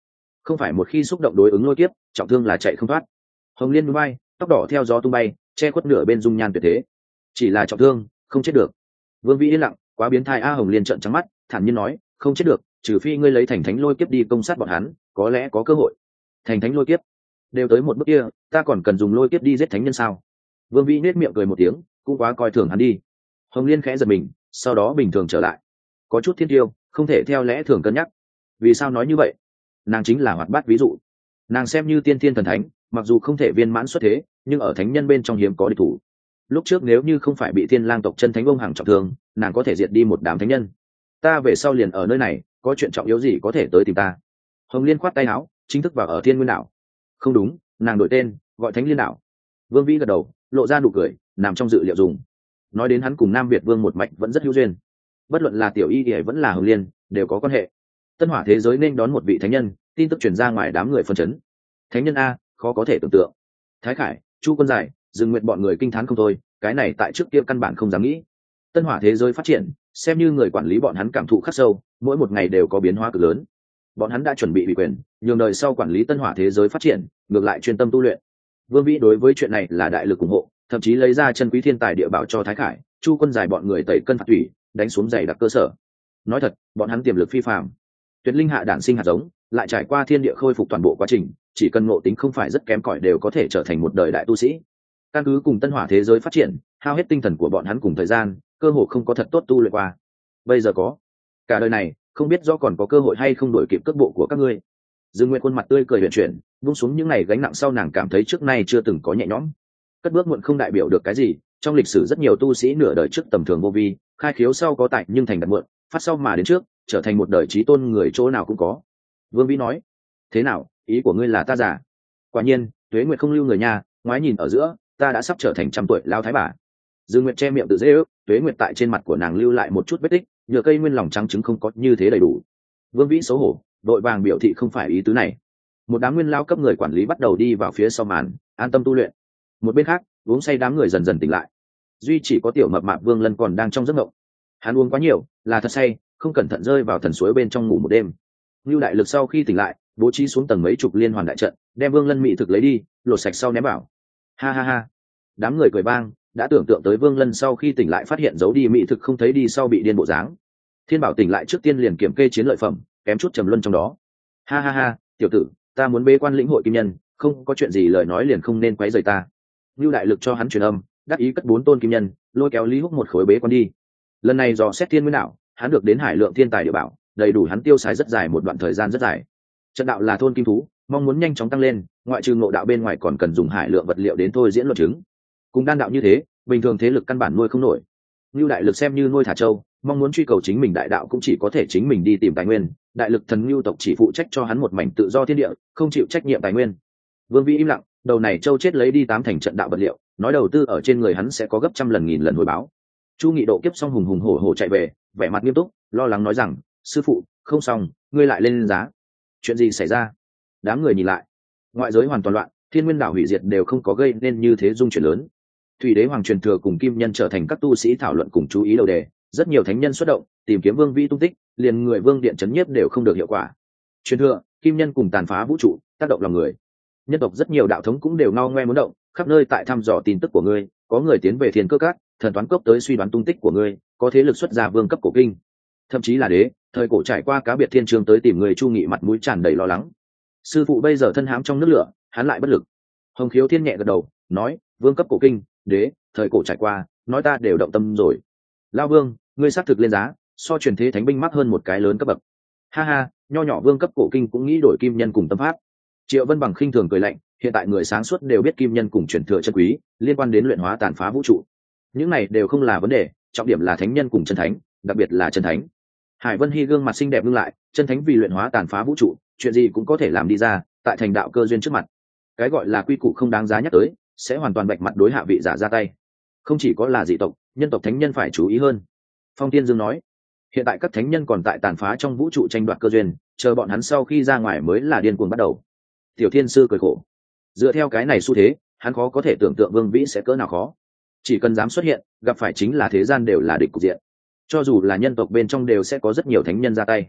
không phải một khi xúc động đối ứng lôi kiếp trọng thương là chạy không thoát. Hồng Liên núi bay, tóc đỏ theo gió tung bay, che khuất nửa bên dung nhan tuyệt thế, chỉ là trọng thương không chết được. Vương Vĩ yên lặng, quá biến thái a. Hồng Liên trợn trắng mắt, thản nhiên nói, không chết được, trừ phi ngươi lấy thành thánh lôi kiếp đi công sát bọn hắn, có lẽ có cơ hội. Thành thánh lôi kiếp đều tới một bước kia, ta còn cần dùng lôi kiếp đi giết thánh nhân sao? Vương Vĩ nết miệng cười một tiếng, cũng quá coi thường hắn đi. Hồng Liên khẽ giật mình, sau đó bình thường trở lại, có chút thiên tiêu không thể theo lẽ thường cân nhắc. Vì sao nói như vậy? Nàng chính là hoạt bát ví dụ. Nàng xem như tiên thiên thần thánh, mặc dù không thể viên mãn xuất thế, nhưng ở thánh nhân bên trong hiếm có địch thủ. Lúc trước nếu như không phải bị thiên lang tộc chân thánh ông hàng trọng thương, nàng có thể diệt đi một đám thánh nhân. Ta về sau liền ở nơi này, có chuyện trọng yếu gì có thể tới tìm ta. Hồng Liên khoát tay áo, chính thức vào ở Thiên Nguyên đảo. Không đúng, nàng đổi tên, gọi Thánh Liên đảo. Vương Vĩ gật đầu, lộ ra nụ cười, nằm trong dự liệu dùng. Nói đến hắn cùng Nam Việt Vương một mạch vẫn rất hữu duyên, bất luận là Tiểu Y Y vẫn là Hồng Liên, đều có quan hệ. Tân Hỏa thế giới nên đón một vị thánh nhân, tin tức truyền ra ngoài đám người phân chấn. Thánh nhân a, khó có thể tưởng tượng. Thái Khải, Chu Quân Giải, Dương Nguyệt bọn người kinh thán không thôi, cái này tại trước kia căn bản không dám nghĩ. Tân Hỏa thế giới phát triển, xem như người quản lý bọn hắn cảm thụ khắc sâu, mỗi một ngày đều có biến hóa cực lớn. Bọn hắn đã chuẩn bị ủy quyền, nhường đời sau quản lý Tân Hỏa thế giới phát triển, ngược lại chuyên tâm tu luyện. Vương Vĩ đối với chuyện này là đại lực ủng hộ, thậm chí lấy ra chân quý thiên tài địa bảo cho Thái Khải, Chu Quân Giải bọn người tẩy cân phạt thủy, đánh xuống dày đặc cơ sở. Nói thật, bọn hắn tiềm lực phi phàm. Tuyệt linh hạ đản sinh hạt giống, lại trải qua thiên địa khôi phục toàn bộ quá trình, chỉ cần ngộ tính không phải rất kém cỏi đều có thể trở thành một đời đại tu sĩ. Căn cứ cùng Tân Hỏa thế giới phát triển, hao hết tinh thần của bọn hắn cùng thời gian, cơ hội không có thật tốt tu luyện qua. Bây giờ có, cả đời này không biết do còn có cơ hội hay không đổi kịp cước bộ của các ngươi. Dương Nguyệt khuôn mặt tươi cười huyền chuyển, buông xuống những ngày gánh nặng sau nàng cảm thấy trước nay chưa từng có nhẹ nhõm. Cất bước muộn không đại biểu được cái gì, trong lịch sử rất nhiều tu sĩ nửa đời trước tầm thường vô vi, khai khiếu sau có tài nhưng thành đặt muộn, phát sau mà đến trước, trở thành một đời trí tôn người chỗ nào cũng có. Vương Vĩ nói, thế nào, ý của ngươi là ta giả? Quả nhiên, Tuế Nguyệt không lưu người nhà, ngoái nhìn ở giữa, ta đã sắp trở thành trăm tuổi lao thái bà. Dương Nguyệt che miệng tự dễ ước, Tuế Nguyệt tại trên mặt của nàng lưu lại một chút vết tích, nhựa cây nguyên lòng trắng trứng không có như thế đầy đủ. Vương Vĩ xấu hổ, đội vàng biểu thị không phải ý tứ này. Một đám nguyên lao cấp người quản lý bắt đầu đi vào phía sau màn, an tâm tu luyện. Một bên khác, uống say đám người dần dần tỉnh lại. Duy chỉ có tiểu mập mạp Vương Lân còn đang trong giấc mộng. Hắn uống quá nhiều, là thật say, không cẩn thận rơi vào thần suối bên trong ngủ một đêm. Lưu đại lực sau khi tỉnh lại, bố trí xuống tầng mấy chục liên hoàn đại trận, đem Vương Lân mỹ thực lấy đi, lột sạch sau ném vào. Ha ha ha. Đám người cười vang, đã tưởng tượng tới Vương Lân sau khi tỉnh lại phát hiện giấu đi mỹ thực không thấy đi sau bị điên bộ dáng. Thiên Bảo tỉnh lại trước tiên liền kiểm kê chiến lợi phẩm, kém chút trầm luân trong đó. Ha ha ha, tiểu tử, ta muốn bế quan lĩnh hội kim nhân, không có chuyện gì lời nói liền không nên quấy rầy ta. Lưu đại lực cho hắn truyền âm, đắc ý cất bốn tôn kim nhân, lôi kéo Lý Húc một khối bế quan đi. Lần này dò xét thiên nguyên đạo, hắn được đến hải lượng thiên tài địa bảo, đầy đủ hắn tiêu xài rất dài một đoạn thời gian rất dài. Trận đạo là thôn kim thú, mong muốn nhanh chóng tăng lên, ngoại trừ ngộ đạo bên ngoài còn cần dùng hải lượng vật liệu đến thôi diễn luận chứng. Cùng đan đạo như thế, bình thường thế lực căn bản nuôi không nổi. Lưu đại lực xem như nuôi thả châu, mong muốn truy cầu chính mình đại đạo cũng chỉ có thể chính mình đi tìm tài nguyên. Đại lực thần Lưu tộc chỉ phụ trách cho hắn một mảnh tự do thiên địa, không chịu trách nhiệm tài nguyên. Vương Vĩ im lặng, đầu này châu chết lấy đi tám thành trận đạo vật liệu, nói đầu tư ở trên người hắn sẽ có gấp trăm lần nghìn lần hồi báo. Chu Nghị độ kiếp xong hùng hùng hổ hổ chạy về, vẻ mặt nghiêm túc, lo lắng nói rằng, sư phụ, không xong, ngươi lại lên giá. Chuyện gì xảy ra? Đám người nhìn lại, ngoại giới hoàn toàn loạn, thiên nguyên đảo hủy diệt đều không có gây nên như thế dung chuyển lớn. Thủy đế hoàng truyền thừa cùng kim nhân trở thành các tu sĩ thảo luận cùng chú ý đầu đề, rất nhiều thánh nhân xuất động tìm kiếm Vương Vĩ tung tích, liền người Vương điện chấn nhiếp đều không được hiệu quả. Truyền thừa, kim nhân cùng tàn phá vũ trụ, tác động lòng người. Nhân tộc rất nhiều đạo thống cũng đều ngao ngoe muốn động, khắp nơi tại thăm dò tin tức của ngươi, có người tiến về thiên cơ cát, thần toán cốc tới suy đoán tung tích của ngươi, có thế lực xuất ra vương cấp cổ kinh, thậm chí là đế thời cổ trải qua cá biệt thiên trường tới tìm người. Chu Nghị mặt mũi tràn đầy lo lắng. Sư phụ bây giờ thân hãm trong nước lửa, hắn lại bất lực. Hồng Khiếu Thiên nhẹ gật đầu, nói, vương cấp cổ kinh, đế thời cổ trải qua, nói ta đều động tâm rồi. Lao Vương, ngươi xác thực lên giá, so truyền thế thánh binh mắc hơn một cái lớn cấp bậc. Ha ha, nho nhỏ vương cấp cổ kinh cũng nghĩ đổi kim nhân cùng tâm pháp. Triệu Vân Bằng khinh thường cười lạnh, hiện tại người sáng suốt đều biết kim nhân cùng truyền thừa chân quý, liên quan đến luyện hóa tàn phá vũ trụ. Những này đều không là vấn đề, trọng điểm là thánh nhân cùng chân thánh, đặc biệt là chân thánh. Hải Vân Hy gương mặt xinh đẹp ngưng lại, chân thánh vì luyện hóa tàn phá vũ trụ, chuyện gì cũng có thể làm đi ra, tại thành đạo cơ duyên trước mặt. Cái gọi là quy củ không đáng giá nhắc tới, sẽ hoàn toàn bạch mặt đối hạ vị giả ra tay. Không chỉ có là dị tộc, nhân tộc thánh nhân phải chú ý hơn. Phong Tiên Dương nói, hiện tại các thánh nhân còn tại tàn phá trong vũ trụ tranh đoạt cơ duyên, chờ bọn hắn sau khi ra ngoài mới là điên cuồng bắt đầu. Tiểu Thiên Sư cười khổ, dựa theo cái này xu thế, hắn khó có thể tưởng tượng Vương Vĩ sẽ cỡ nào khó. Chỉ cần dám xuất hiện, gặp phải chính là thế gian đều là địch cục diện. Cho dù là nhân tộc bên trong đều sẽ có rất nhiều thánh nhân ra tay.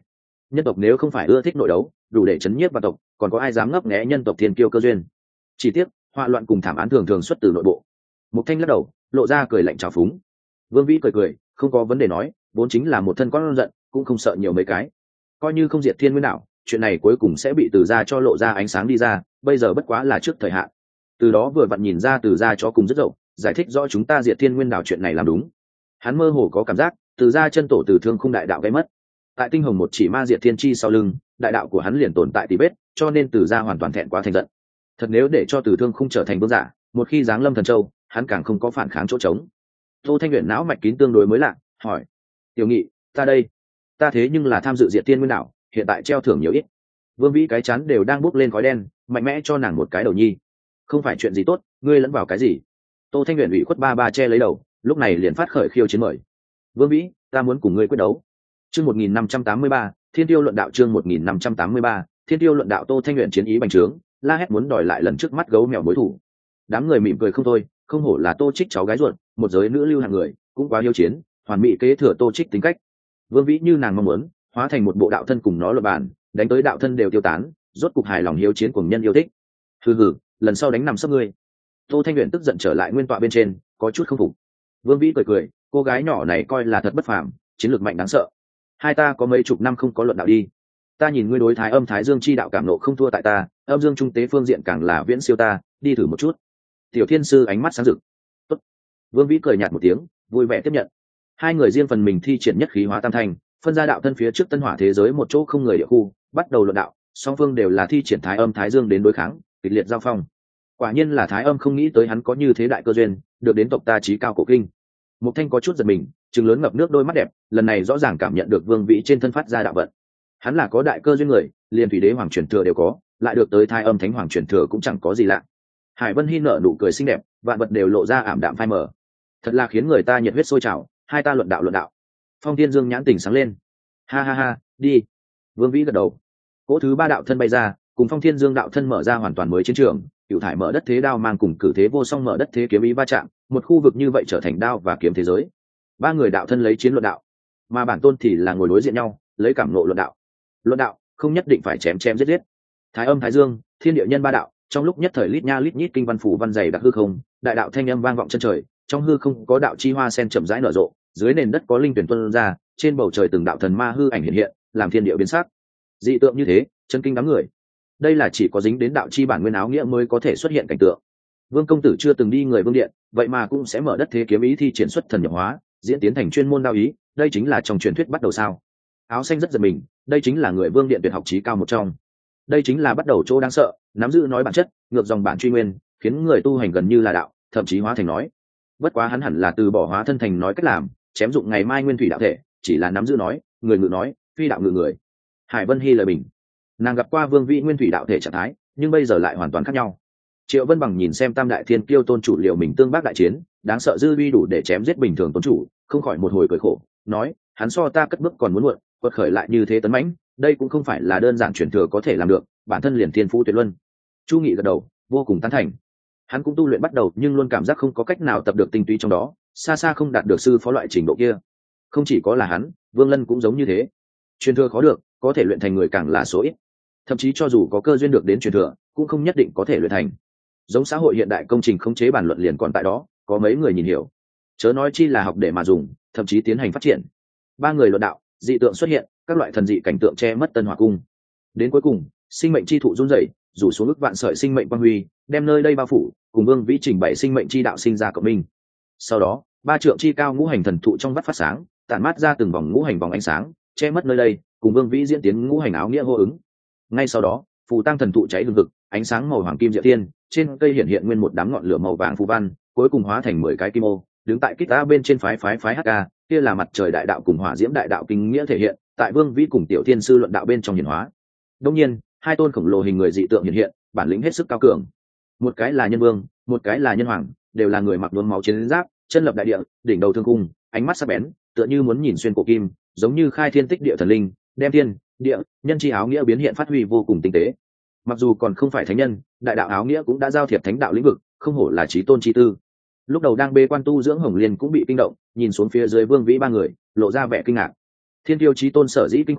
nhân tộc nếu không phải ưa thích nội đấu, đủ để chấn nhiếp vạn tộc, còn có ai dám ngấp nghé nhân tộc thiên kiêu cơ duyên. Chỉ tiếc họa loạn cùng thảm án thường thường xuất từ nội bộ. Mục Thanh lắc đầu, lộ ra cười lạnh trào phúng. Vương Vĩ cười cười, không có vấn đề nói, vốn chính là một thân con giận, cũng không sợ nhiều mấy cái. Coi như không diệt thiên nguyên đảo, chuyện này cuối cùng sẽ bị Từ gia cho lộ ra ánh sáng đi ra, bây giờ bất quá là trước thời hạn. Từ đó vừa vặn nhìn ra Từ gia cho cùng rất rộng, giải thích rõ chúng ta diệt thiên nguyên đảo chuyện này làm đúng. Hắn mơ hồ có cảm giác, Từ gia chân tổ Từ Thương Khung đại đạo gây mất. Tại tinh hồng một chỉ ma diệt thiên chi sau lưng, đại đạo của hắn liền tồn tại tỉ vết, cho nên Từ gia hoàn toàn thẹn quá thành giận. Thật nếu để cho Từ Thương Khung trở thành vương giả, một khi giáng lâm thần châu, hắn càng không có phản kháng chỗ trống. Tô Thanh Uyển não mạch kín tương đối mới lạ, hỏi: "Tiểu Nghị, ta đây, ta thế nhưng là tham dự diệt thiên nguyên đảo, hiện tại treo thưởng nhiều ít." Vương Vĩ cái chán đều đang bốc lên khói đen, mạnh mẽ cho nàng một cái đầu nhi. "Không phải chuyện gì tốt, ngươi lẫn vào cái gì?" Tô Thanh Uyển ủy khuất ba ba che lấy đầu, lúc này liền phát khởi khiêu chiến mời. "Vương Vĩ, ta muốn cùng ngươi quyết đấu." Chương một nghìn năm trăm tám mươi ba, Thiên Tiêu luận đạo chương một nghìn năm trăm tám mươi ba, Thiên Tiêu luận đạo. Tô Thanh Uyển chiến ý bành trướng, la hét muốn đòi lại lần trước mắt gấu mèo mối thủ. Đám người mỉm cười không thôi, không hổ là Tô Trích cháu gái ruột, một giới nữ lưu hạng người, cũng quá hiếu chiến, hoàn mỹ kế thừa Tô Trích tính cách. Vương Vĩ như nàng mong muốn, hóa thành một bộ đạo thân cùng nó luận bàn, đánh tới đạo thân đều tiêu tán, rốt cục hài lòng hiếu chiến cùng nhân yêu thích. Hừ hừ, lần sau đánh nằm sấp ngươi. Tô Thanh Uyển tức giận trở lại nguyên tọa bên trên, có chút không phục. Vương Vĩ cười cười, cô gái nhỏ này coi là thật bất phàm, chiến lược mạnh đáng sợ. Hai ta có mấy chục năm không có luận đạo đi. Ta nhìn ngươi đối thái âm thái dương chi đạo cảm nộ không thua tại ta, âm dương trung tế phương diện càng là viễn siêu ta, đi thử một chút. Tiểu Thiên sư ánh mắt sáng rực. Tốt. Vương Vĩ cười nhạt một tiếng, vui vẻ tiếp nhận. Hai người riêng phần mình thi triển nhất khí hóa tam thành, phân ra đạo thân phía trước tân hỏa thế giới một chỗ không người địa khu, bắt đầu luận đạo. Song phương đều là thi triển thái âm thái dương đến đối kháng, kịch liệt giao phong. Quả nhiên là thái âm không nghĩ tới hắn có như thế đại cơ duyên, được đến tộc ta chí cao cổ kinh. Mục Thanh có chút giật mình, trừng lớn ngập nước đôi mắt đẹp, lần này rõ ràng cảm nhận được Vương Vĩ trên thân phát ra đạo vận. Hắn là có đại cơ duyên người, liền thủy đế hoàng truyền thừa đều có, lại được tới thái âm thánh hoàng truyền thừa cũng chẳng có gì lạ. Hải Vân Hi nở nụ cười xinh đẹp, vạn vật đều lộ ra ảm đạm phai mờ. Thật là khiến người ta nhiệt huyết sôi trào, hai ta luận đạo luận đạo. Phong Thiên Dương nhãn tỉnh sáng lên. Ha ha ha, đi. Vương Vĩ gật đầu. Cỗ thứ ba đạo thân bay ra, cùng Phong Thiên Dương đạo thân mở ra hoàn toàn mới chiến trường, cựu thải mở đất thế đao mang cùng cử thế vô song mở đất thế kiếm ý va chạm, một khu vực như vậy trở thành đao và kiếm thế giới. Ba người đạo thân lấy chiến luận đạo, mà bản tôn thì là ngồi đối diện nhau, lấy cảm nộ luận đạo. Luận đạo không nhất định phải chém chém giết giết. Thái âm thái dương, thiên địa nhân ba đạo, trong lúc nhất thời lít nha lít nhít kinh văn phủ văn dày đặc hư không, đại đạo thanh âm vang vọng chân trời, trong hư không có đạo chi hoa sen chậm rãi nở rộ, dưới nền đất có linh tuyển tuôn ra, trên bầu trời từng đạo thần ma hư ảnh hiện hiện, làm thiên địa biến sắc. Dị tượng như thế, chân kinh đám người. Đây là chỉ có dính đến đạo chi bản nguyên áo nghĩa mới có thể xuất hiện cảnh tượng. Vương công tử chưa từng đi người vương điện, vậy mà cũng sẽ mở đất thế kiếm ý thi triển xuất thần nhập hóa, diễn tiến thành chuyên môn đao ý, đây chính là trong truyền thuyết bắt đầu sao? Áo xanh rất giật mình, đây chính là người vương điện tuyệt học chí cao một trong. Đây chính là bắt đầu chỗ đáng sợ, nắm giữ nói bản chất, ngược dòng bản truy nguyên, khiến người tu hành gần như là đạo, thậm chí hóa thành nói. Bất quá hắn hẳn là từ bỏ hóa thân thành nói cách làm, chém dụng ngày mai nguyên thủy đạo thể, chỉ là nắm giữ nói, người ngự nói, phi đạo ngự người. Hải Vân Hi lời bình, nàng gặp qua Vương Vĩ nguyên thủy đạo thể trạng thái, nhưng bây giờ lại hoàn toàn khác nhau. Triệu Vân Bằng nhìn xem Tam Đại Thiên Kiêu tôn chủ liệu mình tương bác đại chiến, đáng sợ dư uy đủ để chém giết bình thường tôn chủ, không khỏi một hồi cười khổ, nói, hắn so ta cất bước còn muốn muộn, quật khởi lại như thế tấn mãnh, đây cũng không phải là đơn giản truyền thừa có thể làm được, bản thân liền thiên phú tuyệt luân. Chu Nghị gật đầu, vô cùng tán thành. Hắn cũng tu luyện bắt đầu, nhưng luôn cảm giác không có cách nào tập được tinh túy trong đó, xa xa không đạt được sư phó loại trình độ kia. Không chỉ có là hắn, Vương Lân cũng giống như thế. Truyền thừa khó được, có thể luyện thành người càng là số ít. Thậm chí cho dù có cơ duyên được đến truyền thừa, cũng không nhất định có thể luyện thành. Giống xã hội hiện đại công trình khống chế bản luận liền còn tại đó, có mấy người nhìn hiểu. Chớ nói chi là học để mà dùng, thậm chí tiến hành phát triển. Ba người luận đạo, dị tượng xuất hiện, các loại thần dị cảnh tượng che mất Tân Hỏa cung. Đến cuối cùng, sinh mệnh chi thụ run rẩy, rủ xuống ức vạn sợi sinh mệnh quang huy, đem nơi đây bao phủ, cùng Vương Vĩ trình bày sinh mệnh chi đạo sinh ra cộng minh. Sau đó, ba trượng chi cao ngũ hành thần thụ trong vắt phát sáng, tản mát ra từng vòng ngũ hành vòng ánh sáng, che mất nơi đây, cùng Vương Vĩ diễn tiến ngũ hành áo nghĩa hô ứng. Ngay sau đó, phù tăng thần thụ cháy hừng hực, ánh sáng màu hoàng kim diệu thiên, trên cây hiện hiện nguyên một đám ngọn lửa màu vàng phù văn, cuối cùng hóa thành mười cái kim ô, đứng tại kích ta bên trên phái phái phái hk, kia là mặt trời đại đạo cùng hỏa diễm đại đạo kinh nghĩa thể hiện, tại Vương Vĩ cùng Tiểu Thiên sư luận đạo bên trong hiển hóa. Đương nhiên, hai tôn khổng lồ hình người dị tượng hiện hiện, bản lĩnh hết sức cao cường. Một cái là nhân vương, một cái là nhân hoàng, đều là người mặc nhuốm máu chiến giáp, chân lập đại địa, đỉnh đầu thương cung, ánh mắt sắc bén, tựa như muốn nhìn xuyên cổ kim, giống như khai thiên tích địa thần linh, đem thiên, địa, nhân chi áo nghĩa biến hiện phát huy vô cùng tinh tế. Mặc dù còn không phải thánh nhân, đại đạo áo nghĩa cũng đã giao thiệp thánh đạo lĩnh vực, không hổ là chí tôn chi tư. Lúc đầu đang bế quan tu dưỡng Hồng Liên cũng bị kinh động, nhìn xuống phía dưới Vương Vĩ ba người, lộ ra vẻ kinh ngạc. Thiên Tiêu chí tôn sở dĩ kinh khủng,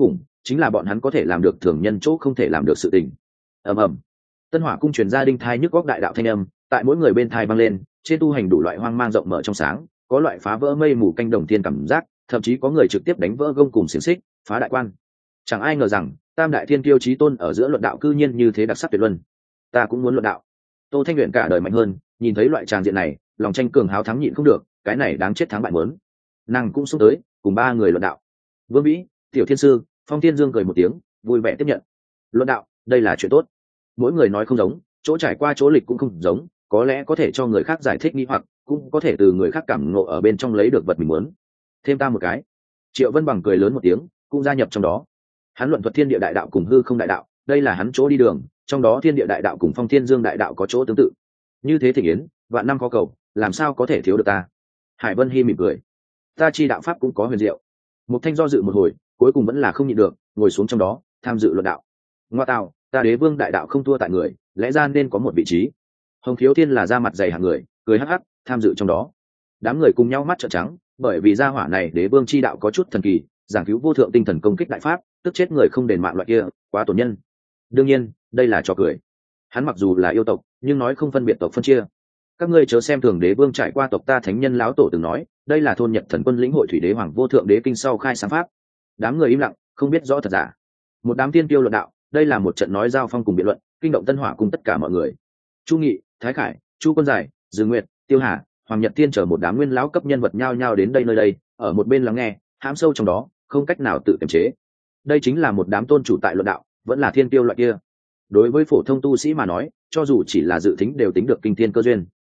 chính là bọn hắn có thể làm được thường nhân chỗ không thể làm được sự tình. Ầm ầm, Tân Hỏa cung truyền ra đinh thai nhức góc đại đạo thanh âm, tại mỗi người bên thai vang lên, trên tu hành đủ loại hoang mang rộng mở trong sáng, có loại phá vỡ mây mù canh đồng thiên cảm giác, thậm chí có người trực tiếp đánh vỡ gông cùng xiềng xích, phá đại quan. Chẳng ai ngờ rằng tam đại thiên kiêu chí tôn ở giữa luận đạo cư nhiên như thế đặc sắc tuyệt luân. Ta cũng muốn luận đạo. Tô Thanh Uyển cả đời mạnh hơn, nhìn thấy loại tràng diện này, lòng tranh cường háo thắng nhịn không được, cái này đáng chết thắng bại muốn. Nàng cũng xúc tới, cùng ba người luận đạo. Vương Vĩ, Tiểu Thiên sư, Phong Thiên Dương cười một tiếng, vui vẻ tiếp nhận. Luận đạo, đây là chuyện tốt. Mỗi người nói không giống, chỗ trải qua chỗ lịch cũng không giống, có lẽ có thể cho người khác giải thích nghi hoặc, cũng có thể từ người khác cảm ngộ ở bên trong lấy được vật mình muốn. Thêm ta một cái. Triệu Vân Bằng cười lớn một tiếng, cũng gia nhập trong đó. Hắn luận thuật thiên địa đại đạo cùng hư không đại đạo, đây là hắn chỗ đi đường, trong đó thiên địa đại đạo cùng Phong Thiên Dương đại đạo có chỗ tương tự. Như thế thịnh yến, vạn năm khó cầu, làm sao có thể thiếu được ta. Hải Vân Hi mỉm cười. Ta chi đạo pháp cũng có huyền diệu. Một Thanh do dự một hồi, cuối cùng vẫn là không nhịn được, ngồi xuống trong đó, tham dự luận đạo. Ngoa tạo, ta Đế Vương đại đạo không thua tại người, lẽ ra nên có một vị trí. Hồng Khiếu Thiên là da mặt dày hạng người, cười hắc hắc, tham dự trong đó. Đám người cùng nhau mắt trợn trắng, bởi vì gia hỏa này Đế Vương chi đạo có chút thần kỳ, giảng cứu vô thượng tinh thần công kích đại pháp, tức chết người không đền mạng loại kia, quá tổn nhân. Đương nhiên, đây là trò cười. Hắn mặc dù là yêu tộc, nhưng nói không phân biệt tộc phân chia. Các ngươi chớ xem thường Đế Vương trải qua tộc ta thánh nhân lão tổ từng nói, đây là thôn Nhật Thần Quân lĩnh hội thủy đế hoàng vô thượng đế kinh sau khai sáng pháp. Đám người im lặng, không biết rõ thật giả. Một đám tiên tiêu luận đạo, đây là một trận nói giao phong cùng biện luận, kinh động Tân Hỏa cùng tất cả mọi người. Chu Nghị, Thái Khải, Chu Quân Giải, Dương Nguyệt, Tiêu Hà, Hoàng Nhật Thiên chờ một đám nguyên lão cấp nhân vật nhao nhao đến đây nơi đây, ở một bên lắng nghe, hãm sâu trong đó, không cách nào tự kiềm chế. Đây chính là một đám tôn chủ tại luận đạo, vẫn là thiên tiêu loại kia. Đối với phổ thông tu sĩ mà nói, cho dù chỉ là dự tính đều tính được kinh thiên cơ duyên.